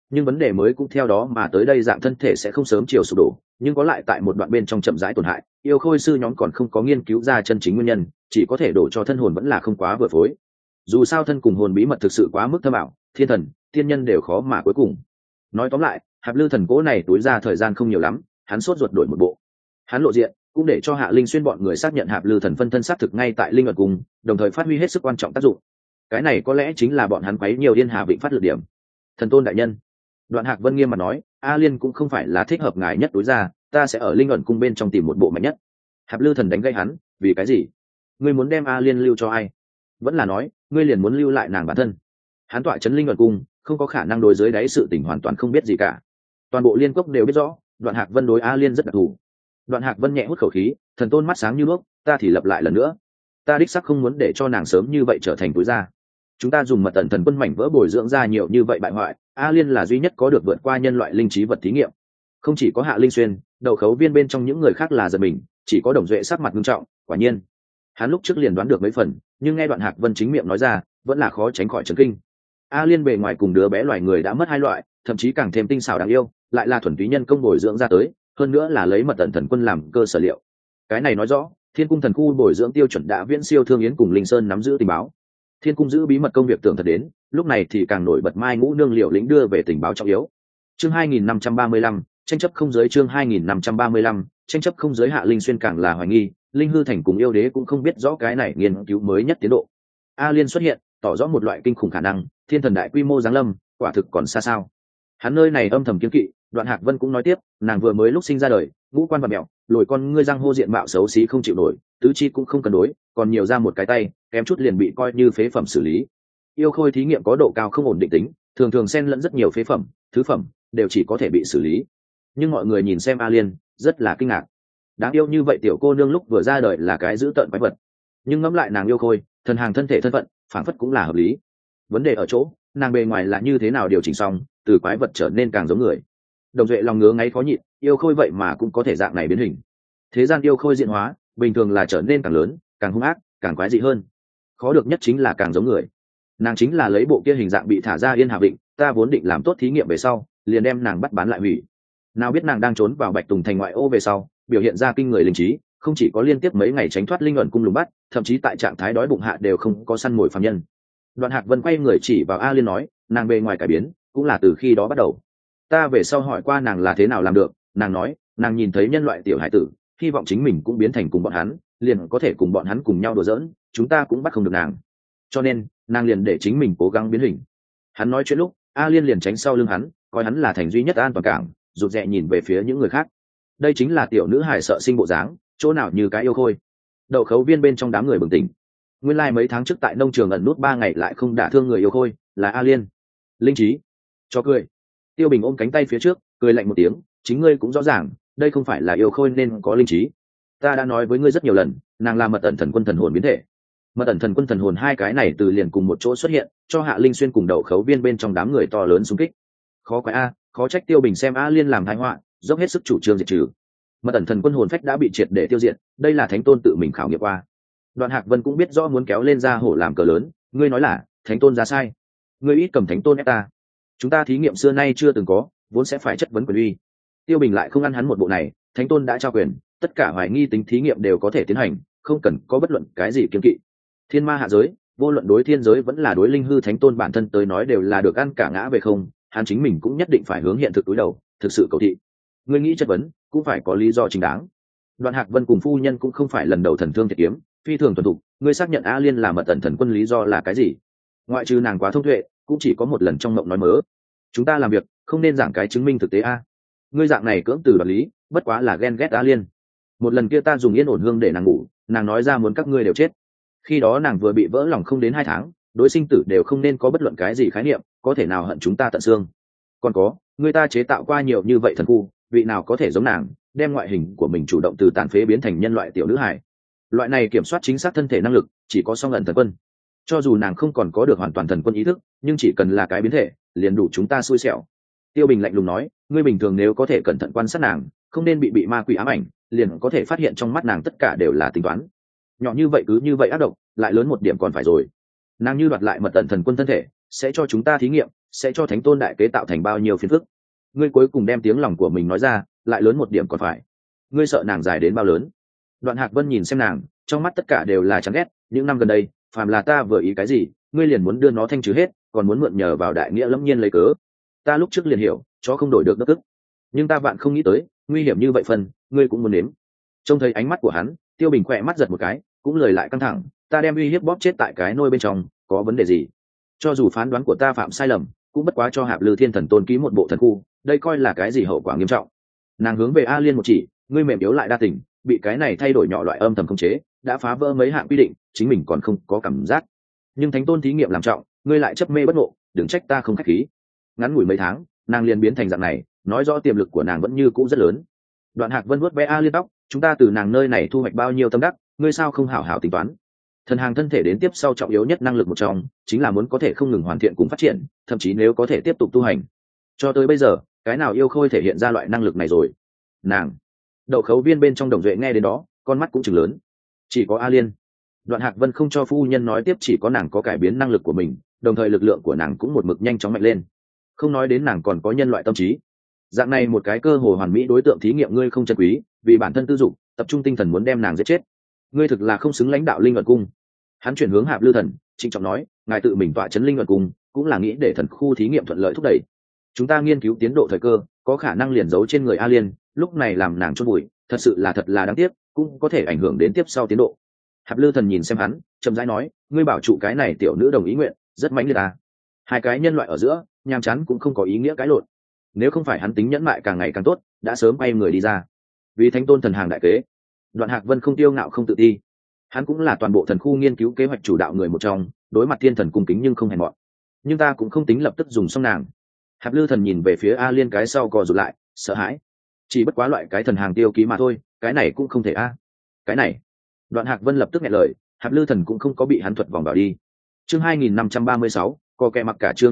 nhưng vấn đề mới cũng theo đó mà tới đây, dạng thân thể sẽ không sớm chiều sụp đổ, nhưng có lại tại một đoạn bên trong chậm rãi tổn hại. Yêu khôi sư nhóm còn không có nghiên cứu ra chân chính nguyên nhân, chỉ có thể đổ cho thân hồn vẫn là không quá vừa phối. Dù sao thân cùng hồn bí mật thực sự quá mức thâm ảo, thiên thần tiên nhân đều khó mà cuối cùng. Nói tóm lại, Hạp Lư Thần Cố này túi ra thời gian không nhiều lắm, hắn sốt ruột đổi một bộ. Hắn lộ diện cũng để cho Hạ Linh Xuyên bọn người xác nhận Hạp Lư Thần phân thân xác thực ngay tại Linh Ẩn Cung, đồng thời phát huy hết sức quan trọng tác dụng. Cái này có lẽ chính là bọn hắn quấy nhiều Yên Hà Vịnh phát lực điểm. Thần tôn đại nhân, Đoạn Hạc Vân nghiêm mặt nói, A Liên cũng không phải là thích hợp ngài nhất túi ra, ta sẽ ở Linh Ẩn Cung bên trong tìm một bộ mạnh nhất. Hạp Lư Thần đánh gây hắn, vì cái gì? Ngươi muốn đem A Liên lưu cho ai? Vẫn là nói, ngươi liền muốn lưu lại nàng bản thân? Hắn tọa trấn Linh Ẩn Cung, không có khả năng đối dưới đáy sự tình hoàn toàn không biết gì cả. Toàn bộ Liên Cốc đều biết rõ, Đoạn Hạc Vân đối A Liên rất đặc thù. Đoạn Hạc Vân nhẹ hút khẩu khí, thần tôn mắt sáng như đuốc, ta thì lập lại lần nữa, ta đích xác không muốn để cho nàng sớm như vậy trở thành túi ra. Chúng ta dùng mật tận thần quân mảnh vỡ bồi dưỡng ra nhiều như vậy bại hoại, A Liên là duy nhất có được vượt qua nhân loại linh trí vật thí nghiệm. Không chỉ có Hạ Linh Xuyên, Đậu Khấu Viên bên trong những người khác là giật mình, chỉ có Đồng Duệ sắc mặt nghiêm trọng. Quả nhiên, hắn lúc trước liền đoán được mấy phần, nhưng nghe Đoạn Hạc Vân chính miệng nói ra, vẫn là khó tránh khỏi chấn kinh. A Liên bề ngoài cùng đứa bé loài người đã mất hai loại, thậm chí càng thêm tinh xảo đáng yêu, lại là thuần túy nhân công bồi dưỡng ra tới, hơn nữa là lấy mật tận thần quân làm cơ sở liệu. Cái này nói rõ, Thiên Cung thần khu bồi dưỡng tiêu chuẩn đã viễn siêu Thương Yến cùng Linh Sơn nắm giữ tình báo. Thiên Cung giữ bí mật công việc tưởng thật đến, lúc này thì càng nổi bật Mai Ngũ Nương Liệu lĩnh đưa về tình báo trọng yếu. Chương 2535, tranh chấp không giới. Chương 2535, tranh chấp không giới. Hạ Linh Xuyên càng là hoài nghi, Linh Hư Thành cùng yêu đế cũng không biết rõ cái này nghiên cứu mới nhất tiến độ. A Liên xuất hiện, tỏ rõ một loại kinh khủng khả năng, thiên thần đại quy mô giáng lâm, quả thực còn xa sao. Hắn nơi này âm thầm kiêng kỵ. Đoạn Hạc Vân cũng nói tiếp, nàng vừa mới lúc sinh ra đời, ngũ quan và mẹo, lồi con ngươi răng hô diện mạo xấu xí không chịu nổi, tứ chi cũng không cân đối, còn nhiều ra một cái tay, kém chút liền bị coi như phế phẩm xử lý. Yêu khôi thí nghiệm có độ cao không ổn định tính, thường thường xen lẫn rất nhiều phế phẩm, thứ phẩm, đều chỉ có thể bị xử lý. Nhưng mọi người nhìn xem A Liên, rất là kinh ngạc. Đáng yêu như vậy tiểu cô nương lúc vừa ra đời là cái dữ tợn quái vật, nhưng ngẫm lại nàng yêu khôi, thần hàng thân thể thân phận, phản phất cũng là hợp lý. Vấn đề ở chỗ, nàng bề ngoài là như thế nào điều chỉnh xong, từ quái vật trở nên càng giống người. Đồng Duệ lòng ngứa ngáy khó nhịn, yêu khôi vậy mà cũng có thể dạng này biến hình. Thế gian yêu khôi diễn hóa, bình thường là trở nên càng lớn, càng hung ác, càng quái dị hơn. Khó được nhất chính là càng giống người. Nàng chính là lấy bộ kia hình dạng bị thả ra Yên Hà Vịnh, ta vốn định làm tốt thí nghiệm về sau, liền đem nàng bắt bán lại hủy. Nào biết nàng đang trốn vào Bạch Tùng thành ngoại ô về sau, biểu hiện ra kinh người linh trí, không chỉ có liên tiếp mấy ngày tránh thoát Linh Ẩn Cung lùng bắt, thậm chí tại trạng thái đói bụng hạ đều không có săn mồi phàm nhân. Đoạn Hạc Vân quay người chỉ vào A Liên nói, nàng bề ngoài cải biến, cũng là từ khi đó bắt đầu. Ta về sau hỏi qua nàng là thế nào làm được, nàng nói, nàng nhìn thấy nhân loại tiểu hải tử, hy vọng chính mình cũng biến thành cùng bọn hắn, liền có thể cùng bọn hắn cùng nhau đùa giỡn, chúng ta cũng bắt không được nàng. Cho nên, nàng liền để chính mình cố gắng biến hình. Hắn nói chuyện lúc, A Liên liền tránh sau lưng hắn, coi hắn là thành duy nhất an toàn cảng, rụt rè nhìn về phía những người khác. Đây chính là tiểu nữ hài sợ sinh bộ dáng, chỗ nào như cái yêu khôi. Đậu Khấu Viên bên trong đám người bừng tỉnh. Nguyên lai mấy tháng trước tại nông trường ẩn nút 3 ngày lại không đả thương người yêu khôi, là A Liên. Linh trí. Cho cười. Tiêu Bình ôm cánh tay phía trước, cười lạnh một tiếng, chính ngươi cũng rõ ràng, đây không phải là yêu khôi nên có linh trí. Ta đã nói với ngươi rất nhiều lần, nàng là mật ẩn thần quân thần hồn biến thể. Mật ẩn thần quân thần hồn hai cái này từ liền cùng một chỗ xuất hiện, cho Hạ Linh Xuyên cùng Đậu Khấu Viên bên trong đám người to lớn xung kích. Khó quái a, khó trách Tiêu Bình xem A Liên làm tai họa, dốc hết sức chủ trương diệt trừ. Mật ẩn thần quân hồn phách đã bị triệt để tiêu diệt, đây là Thánh Tôn tự mình khảo nghiệm qua. Đoạn Hạc Vân cũng biết rõ muốn kéo lên ra hổ làm cờ lớn, ngươi nói là Thánh Tôn ra sai, ngươi ít cầm Thánh Tôn ép ta. Chúng ta thí nghiệm xưa nay chưa từng có, vốn sẽ phải chất vấn quyền uy. Tiêu Bình lại không ăn hắn một bộ này, Thánh Tôn đã trao quyền, tất cả hoài nghi tính thí nghiệm đều có thể tiến hành, không cần có bất luận cái gì kiêng kỵ. Thiên ma hạ giới, vô luận đối thiên giới vẫn là đối linh hư Thánh Tôn bản thân tới nói đều là được ăn cả ngã về không, hắn chính mình cũng nhất định phải hướng hiện thực đối đầu, thực sự cầu thị. Ngươi nghĩ chất vấn, cũng phải có lý do chính đáng. Đoạn Hạc Vân cùng phu nhân cũng không phải lần đầu thần thương thiệt kiếm, phi thường thuần thục, ngươi xác nhận A Liên là mật ẩn thần quân lý do là cái gì? Ngoại trừ nàng quá thông tuệ, cũng chỉ có một lần trong mộng nói mớ. Chúng ta làm việc không nên giảng cái chứng minh thực tế a. Ngươi dạng này cưỡng từ đoạt lý, bất quá là ghen ghét A Liên. Một lần kia ta dùng yên ổn hương để nàng ngủ, nàng nói ra muốn các ngươi đều chết. Khi đó nàng vừa bị vỡ lòng không đến 2 tháng, đối sinh tử đều không nên có bất luận cái gì khái niệm, có thể nào hận chúng ta tận xương. Còn có, người ta chế tạo qua nhiều như vậy thần khu, vị nào có thể giống nàng, đem ngoại hình của mình chủ động từ tàn phế biến thành nhân loại tiểu nữ hài. Loại này kiểm soát chính xác thân thể năng lực, chỉ có song ẩn thần quân. Cho dù nàng không còn có được hoàn toàn thần quân ý thức, nhưng chỉ cần là cái biến thể, liền đủ chúng ta xui xẻo. Tiêu Bình lạnh lùng nói, ngươi bình thường nếu có thể cẩn thận quan sát nàng, không nên bị ma quỷ ám ảnh, liền có thể phát hiện trong mắt nàng tất cả đều là tính toán. Nhỏ như vậy cứ như vậy ác độc, lại lớn một điểm còn phải rồi. Nàng như đoạt lại mật tận thần quân thân thể, sẽ cho chúng ta thí nghiệm, sẽ cho thánh tôn đại kế tạo thành bao nhiêu phiền phức. Ngươi cuối cùng đem tiếng lòng của mình nói ra, lại lớn một điểm còn phải. Ngươi sợ nàng dài đến bao lớn? Đoạn Hạc Vân nhìn xem nàng, trong mắt tất cả đều là chán ghét. Những năm gần đây, phàm là ta vừa ý cái gì, ngươi liền muốn đưa nó thanh trừ hết, còn muốn mượn nhờ vào đại nghĩa lâm nhiên lấy cớ. Ta lúc trước liền hiểu, chó không đổi được đất tức. Nhưng ta vạn không nghĩ tới, nguy hiểm như vậy phần, ngươi cũng muốn nếm. Trông thấy ánh mắt của hắn, Tiêu Bình khỏe mắt giật một cái, cũng lời lại căng thẳng. Ta đem uy hiếp bóp chết tại cái nôi bên trong, có vấn đề gì? Cho dù phán đoán của ta phạm sai lầm, cũng bất quá cho Hạp Lư Thiên Thần Tôn ký một bộ thần khu, đây coi là cái gì hậu quả nghiêm trọng. Nàng hướng về A Liên một chỉ, ngươi mềm yếu lại đa tình, bị cái này thay đổi nhỏ loại âm thầm khống chế, đã phá vỡ mấy hạng quy định, chính mình còn không có cảm giác. Nhưng Thánh Tôn thí nghiệm làm trọng, ngươi lại chấp mê bất ngộ, đừng trách ta không khách khí. Ngắn ngủi mấy tháng, nàng liền biến thành dạng này, nói rõ tiềm lực của nàng vẫn như cũ rất lớn. Đoạn Hạc Vân vuốt ve A Liên tóc, chúng ta từ nàng nơi này thu hoạch bao nhiêu tâm đắc, ngươi sao không hảo hảo tính toán? Thần hàng thân thể đến tiếp sau trọng yếu nhất năng lực một trong, chính là muốn có thể không ngừng hoàn thiện cùng phát triển, thậm chí nếu có thể tiếp tục tu hành. Cho tới bây giờ, cái nào yêu khôi thể hiện ra loại năng lực này rồi? Nàng. Đậu khấu viên bên trong Đồng Duệ nghe đến đó, con mắt cũng chừng lớn. Chỉ có A Liên. Đoạn Hạc Vân không cho phu nhân nói tiếp, chỉ có nàng có cải biến năng lực của mình, đồng thời lực lượng của nàng cũng một mực nhanh chóng mạnh lên. Không nói đến nàng còn có nhân loại tâm trí. Dạng này một cái cơ hội hoàn mỹ đối tượng thí nghiệm ngươi không chân quý, vì bản thân tư dụng, tập trung tinh thần muốn đem nàng giết chết. Ngươi thực là không xứng lãnh đạo Linh Luận Cung. Hắn chuyển hướng Hạp Lư Thần, trịnh trọng nói, ngài tự mình tọa chấn Linh Luận Cung, cũng là nghĩ để thần khu thí nghiệm thuận lợi thúc đẩy. Chúng ta nghiên cứu tiến độ thời cơ, có khả năng liền giấu trên người A Liên, lúc này làm nàng chôn bụi, thật là đáng tiếc, cũng có thể ảnh hưởng đến tiếp sau tiến độ. Hạp Lư Thần nhìn xem hắn, chậm rãi nói, ngươi bảo trụ cái này tiểu nữ đồng ý nguyện, rất mãnh liệt à? Hai cái nhân loại ở giữa, nhàm chán cũng không có ý nghĩa cãi lộn. Nếu không phải hắn tính nhẫn mại càng ngày càng tốt, đã sớm bay người đi ra. Vì Thánh Tôn thần hàng đại kế. Đoạn Hạc Vân không tiêu ngạo không tự ti. Hắn cũng là toàn bộ thần khu nghiên cứu kế hoạch chủ đạo người một trong, đối mặt thiên thần cung kính nhưng không hèn mọn. Nhưng ta cũng không tính lập tức dùng xong nàng. Hạp Lư Thần nhìn về phía A Liên, cái sau co rụt lại, sợ hãi. Chỉ bất quá loại cái thần hàng tiêu ký mà thôi, cái này cũng không thể a. Cái này. Đoạn Hạc Vân lập tức nghẹn lời, Hạp Lư Thần cũng không có bị hắn thuật vòng vào đi. Chương 2536, có kẻ mặc cả. Chương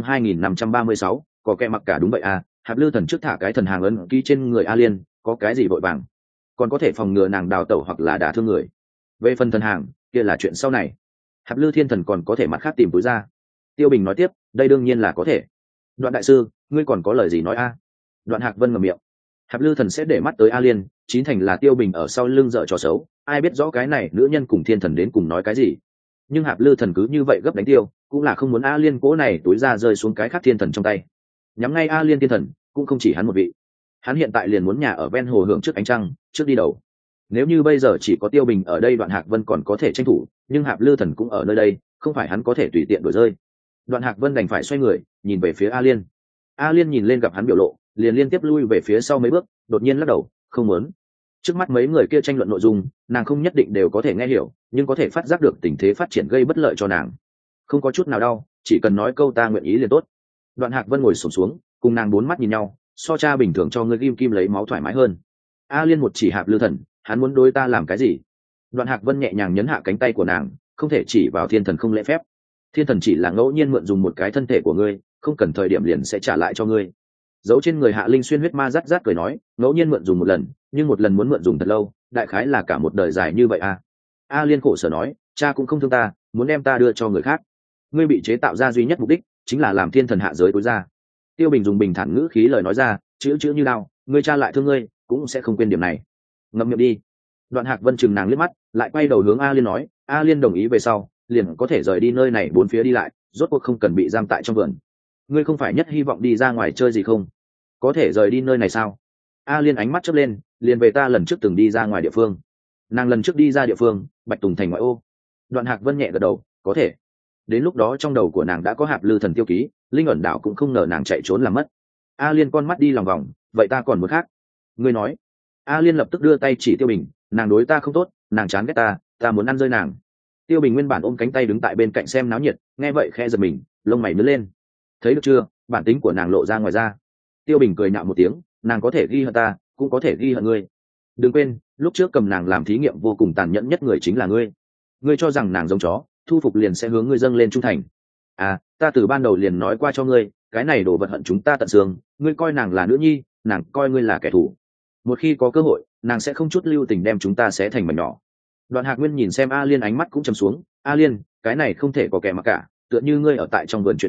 2536, có kẻ mặc cả. Đúng vậy a, Hạp Lư Thần trước thả cái thần hàng ấn ký trên người A Liên, có cái gì vội vàng? Còn có thể phòng ngừa nàng đào tẩu hoặc là đả thương người. Về phần thần hàng, kia là chuyện sau này. Hạp Lư Thiên Thần còn có thể mặt khác tìm túi ra. Tiêu Bình nói tiếp, đây đương nhiên là có thể. Đoạn đại sư, ngươi còn có lời gì nói a? Đoạn Hạc Vân ngậm miệng. Hạp Lư Thần sẽ để mắt tới A Liên, chín thành là Tiêu Bình ở sau lưng dở trò xấu, ai biết rõ cái này nữ nhân cùng Thiên Thần đến cùng nói cái gì. Nhưng Hạp Lư Thần cứ như vậy gấp đánh Tiêu, cũng là không muốn A Liên cố này túi ra rơi xuống cái khác Thiên Thần trong tay. Nhắm ngay A Liên Thiên Thần, cũng không chỉ hắn một vị. Hắn hiện tại liền muốn nhà ở ven hồ hưởng trước ánh trăng, trước đi đầu. Nếu như bây giờ chỉ có Tiêu Bình ở đây, Đoạn Hạc Vân còn có thể tranh thủ, nhưng Hạp Lư Thần cũng ở nơi đây, không phải hắn có thể tùy tiện đuổi rơi. Đoạn Hạc Vân đành phải xoay người, nhìn về phía A Liên. A Liên nhìn lên gặp hắn biểu lộ, liền liên tiếp lui về phía sau mấy bước, đột nhiên lắc đầu, không muốn. Trước mắt mấy người kia tranh luận nội dung, nàng không nhất định đều có thể nghe hiểu, nhưng có thể phát giác được tình thế phát triển gây bất lợi cho nàng. Không có chút nào đau, chỉ cần nói câu ta nguyện ý liền tốt. Đoạn Hạc Vân ngồi xổm xuống, cùng nàng bốn mắt nhìn nhau, so cha bình thường cho ngươi ghim kim lấy máu thoải mái hơn. A Liên một chỉ Hạp Lư Thần, hắn muốn đối ta làm cái gì? Đoạn Hạc Vân nhẹ nhàng nhấn hạ cánh tay của nàng, không thể chỉ vào Thiên Thần không lễ phép. Thiên Thần chỉ là ngẫu nhiên mượn dùng một cái thân thể của ngươi, không cần thời điểm liền sẽ trả lại cho ngươi. Giấu trên người Hạ Linh xuyên huyết ma rát rát cười nói, ngẫu nhiên mượn dùng một lần, nhưng một lần muốn mượn dùng thật lâu, đại khái là cả một đời dài như vậy à? A Liên khổ sở nói, cha cũng không thương ta, muốn đem ta đưa cho người khác. Ngươi bị chế tạo ra duy nhất mục đích chính là làm Thiên Thần hạ giới tối ra. Tiêu Bình dùng bình thản ngữ khí lời nói ra, chữ chữ như đao, ngươi cha lại thương ngươi, cũng sẽ không quên điểm này. Ngậm miệng đi. Đoạn Hạc Vân chừng nàng liếc mắt, lại quay đầu hướng A Liên nói, A Liên đồng ý về sau, liền có thể rời đi nơi này bốn phía đi lại, rốt cuộc không cần bị giam tại trong vườn. Ngươi không phải nhất hy vọng đi ra ngoài chơi gì không? Có thể rời đi nơi này sao? A Liên ánh mắt chớp lên, liền về ta lần trước từng đi ra ngoài địa phương. Nàng lần trước đi ra địa phương, Bạch Tùng thành ngoại ô. Đoạn Hạc Vân nhẹ gật đầu, có thể. Đến lúc đó trong đầu của nàng đã có Hạp Lư Thần tiêu ký, Linh ẩn đảo cũng không ngờ nàng chạy trốn làm mất. A Liên con mắt đi lòng vòng, vậy ta còn một khác. Ngươi nói. A Liên lập tức đưa tay chỉ Tiêu Bình, nàng đối ta không tốt, nàng chán ghét ta muốn ăn rơi nàng. Tiêu Bình nguyên bản ôm cánh tay đứng tại bên cạnh xem náo nhiệt, nghe vậy khẽ giật mình, lông mày nhướng lên. Thấy được chưa, bản tính của nàng lộ ra ngoài ra. Tiêu Bình cười nhạo một tiếng, nàng có thể ghi hận ta, cũng có thể ghi hận ngươi. Đừng quên, lúc trước cầm nàng làm thí nghiệm vô cùng tàn nhẫn nhất người chính là ngươi. Ngươi cho rằng nàng giống chó, thu phục liền sẽ hướng ngươi dâng lên trung thành. À, ta từ ban đầu liền nói qua cho ngươi, cái này đồ vật hận chúng ta tận xương, ngươi coi nàng là nữ nhi, nàng coi ngươi là kẻ thù. Một khi có cơ hội, nàng sẽ không chút lưu tình đem chúng ta xé thành mảnh nhỏ. Đoạn Hạc Nguyên nhìn xem A Liên, ánh mắt cũng trầm xuống. A Liên, cái này không thể có kẻ mặc cả, tựa như ngươi ở tại trong vườn chuyện này,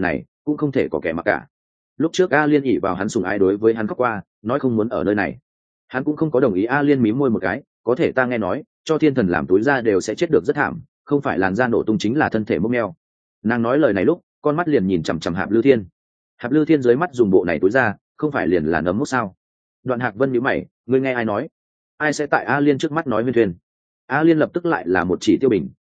cũng không thể có kẻ mặc cả. Lúc trước A Liên ỉ vào hắn sùng ái đối với hắn khóc qua, nói không muốn ở nơi này. Hắn cũng không có đồng ý. A Liên mím môi một cái, có thể ta nghe nói cho thiên thần làm túi da đều sẽ chết được rất thảm, không phải làn da nổ tung chính là thân thể mốc meo. Nàng nói lời này lúc con mắt liền nhìn chằm chằm Hạp Lư Thiên. Hạp Lư Thiên dưới mắt dùng bộ này túi da, không phải liền là nấm mốc sao? Đoạn Hạc Vân nhíu mày, ngươi nghe ai nói? Ai sẽ tại A Liên trước mắt nói Huyên Thuyền? A Liên lập tức lại là một chỉ Tiêu Bình,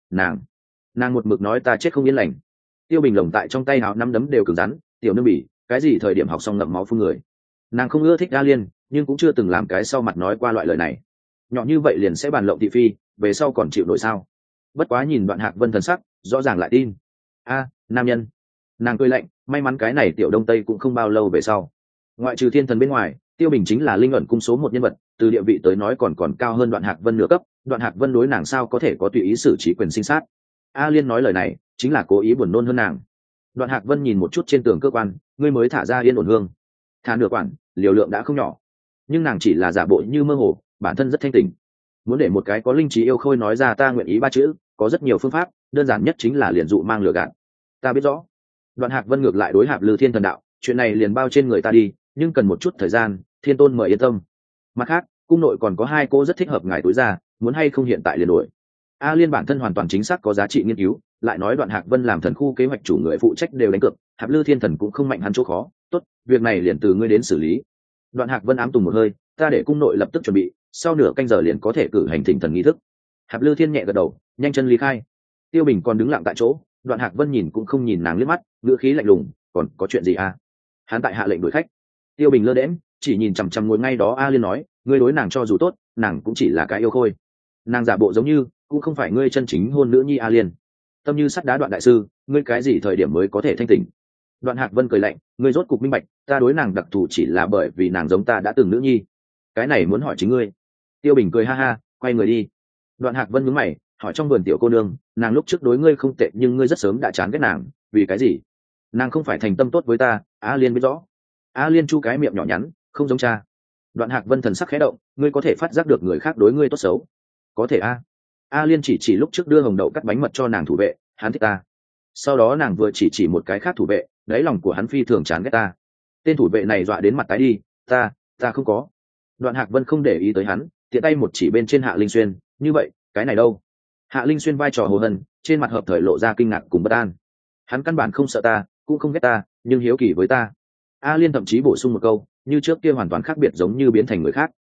nàng một mực nói ta chết không yên lành. Tiêu Bình lồng tại trong tay áo nắm đấm đều cứng rắn, tiểu nương bỉ, cái gì thời điểm học xong ngậm máu phun người. Nàng không ưa thích A Liên, nhưng cũng chưa từng làm cái sau mặt nói qua loại lời này. Nhỏ như vậy liền sẽ bàn lộng thị phi, về sau còn chịu nổi sao? Bất quá nhìn Đoạn Hạc Vân thần sắc, rõ ràng lại tin. A, nam nhân. Nàng cười lạnh, may mắn cái này tiểu đông tây cũng không bao lâu về sau. Ngoại trừ thiên thần bên ngoài, Tiêu Bình chính là linh ẩn cung số một nhân vật, từ địa vị tới nói còn cao hơn Đoạn Hạc Vân nửa cấp. Đoạn Hạc Vân đối nàng sao có thể có tùy ý xử trí quyền sinh sát? A Liên nói lời này chính là cố ý buồn nôn hơn nàng. Đoạn Hạc Vân nhìn một chút trên tường cơ quan, ngươi mới thả ra Yên Ổn Hương, thả nửa quản, liều lượng đã không nhỏ, nhưng nàng chỉ là giả bộ như mơ hồ, bản thân rất thanh tỉnh. Muốn để một cái có linh trí yêu khôi nói ra ta nguyện ý ba chữ, có rất nhiều phương pháp, đơn giản nhất chính là liền dụ mang lừa gạt. Ta biết rõ. Đoạn Hạc Vân ngược lại đối Hạp Lư Thiên thần đạo, chuyện này liền bao trên người ta đi, nhưng cần một chút thời gian, Thiên Tôn mời yên tâm. Mặt khác, cung nội còn có hai cô rất thích hợp ngài tối ra, muốn hay không hiện tại liền đổi. A Liên bản thân hoàn toàn chính xác có giá trị nghiên cứu, lại nói Đoạn Hạc Vân làm thần khu kế hoạch chủ người phụ trách đều đánh cược, Hạp Lư Thiên thần cũng không mạnh hắn chỗ khó, tốt, việc này liền từ ngươi đến xử lý. Đoạn Hạc Vân ám tùng một hơi, ta để cung nội lập tức chuẩn bị, sau nửa canh giờ liền có thể cử hành thỉnh thần nghi thức. Hạp Lư Thiên nhẹ gật đầu, nhanh chân ly khai. Tiêu Bình còn đứng lặng tại chỗ, Đoạn Hạc Vân nhìn cũng không nhìn nàng liếc mắt, ngữ khí lạnh lùng, còn có chuyện gì à? Hắn tại hạ lệnh đuổi khách. Tiêu Bình lơ đễnh, chỉ nhìn chằm chằm ngồi ngay đó. A Liên nói, ngươi đối nàng cho dù tốt, nàng cũng chỉ là cái yêu khôi. Nàng giả bộ giống như cũng không phải ngươi chân chính hôn nữ nhi. A Liên, tâm như sắt đá. Đoạn đại sư, ngươi cái gì thời điểm mới có thể thanh tỉnh? Đoạn Hạc Vân cười lạnh, ngươi rốt cục minh bạch, ta đối nàng đặc thù chỉ là bởi vì nàng giống ta đã từng nữ nhi. Cái này muốn hỏi chính ngươi. Tiêu Bình cười ha ha, quay người đi. Đoạn Hạc Vân nhướng mày, hỏi trong vườn tiểu cô nương, nàng lúc trước đối ngươi không tệ nhưng ngươi rất sớm đã chán ghét nàng, vì cái gì? Nàng không phải thành tâm tốt với ta. A Liên biết rõ. A Liên chu cái miệng nhỏ nhắn, không giống cha. Đoạn Hạc Vân thần sắc khẽ động, ngươi có thể phát giác được người khác đối ngươi tốt xấu. Có thể a. A Liên chỉ lúc trước đưa hồng đậu cắt bánh mật cho nàng thủ vệ, hắn thích ta. Sau đó nàng vừa chỉ một cái khác thủ vệ, đáy lòng của hắn phi thường chán ghét ta. Tên thủ vệ này dọa đến mặt tái đi, ta không có. Đoạn Hạc Vân không để ý tới hắn, tiện tay một chỉ bên trên Hạ Linh Xuyên, như vậy, cái này đâu? Hạ Linh Xuyên vai trò hồ hân, trên mặt hợp thời lộ ra kinh ngạc cùng bất an. Hắn căn bản không sợ ta, cũng không ghét ta, nhưng hiếu kỳ với ta. A Liên thậm chí bổ sung một câu, như trước kia hoàn toàn khác biệt, giống như biến thành người khác.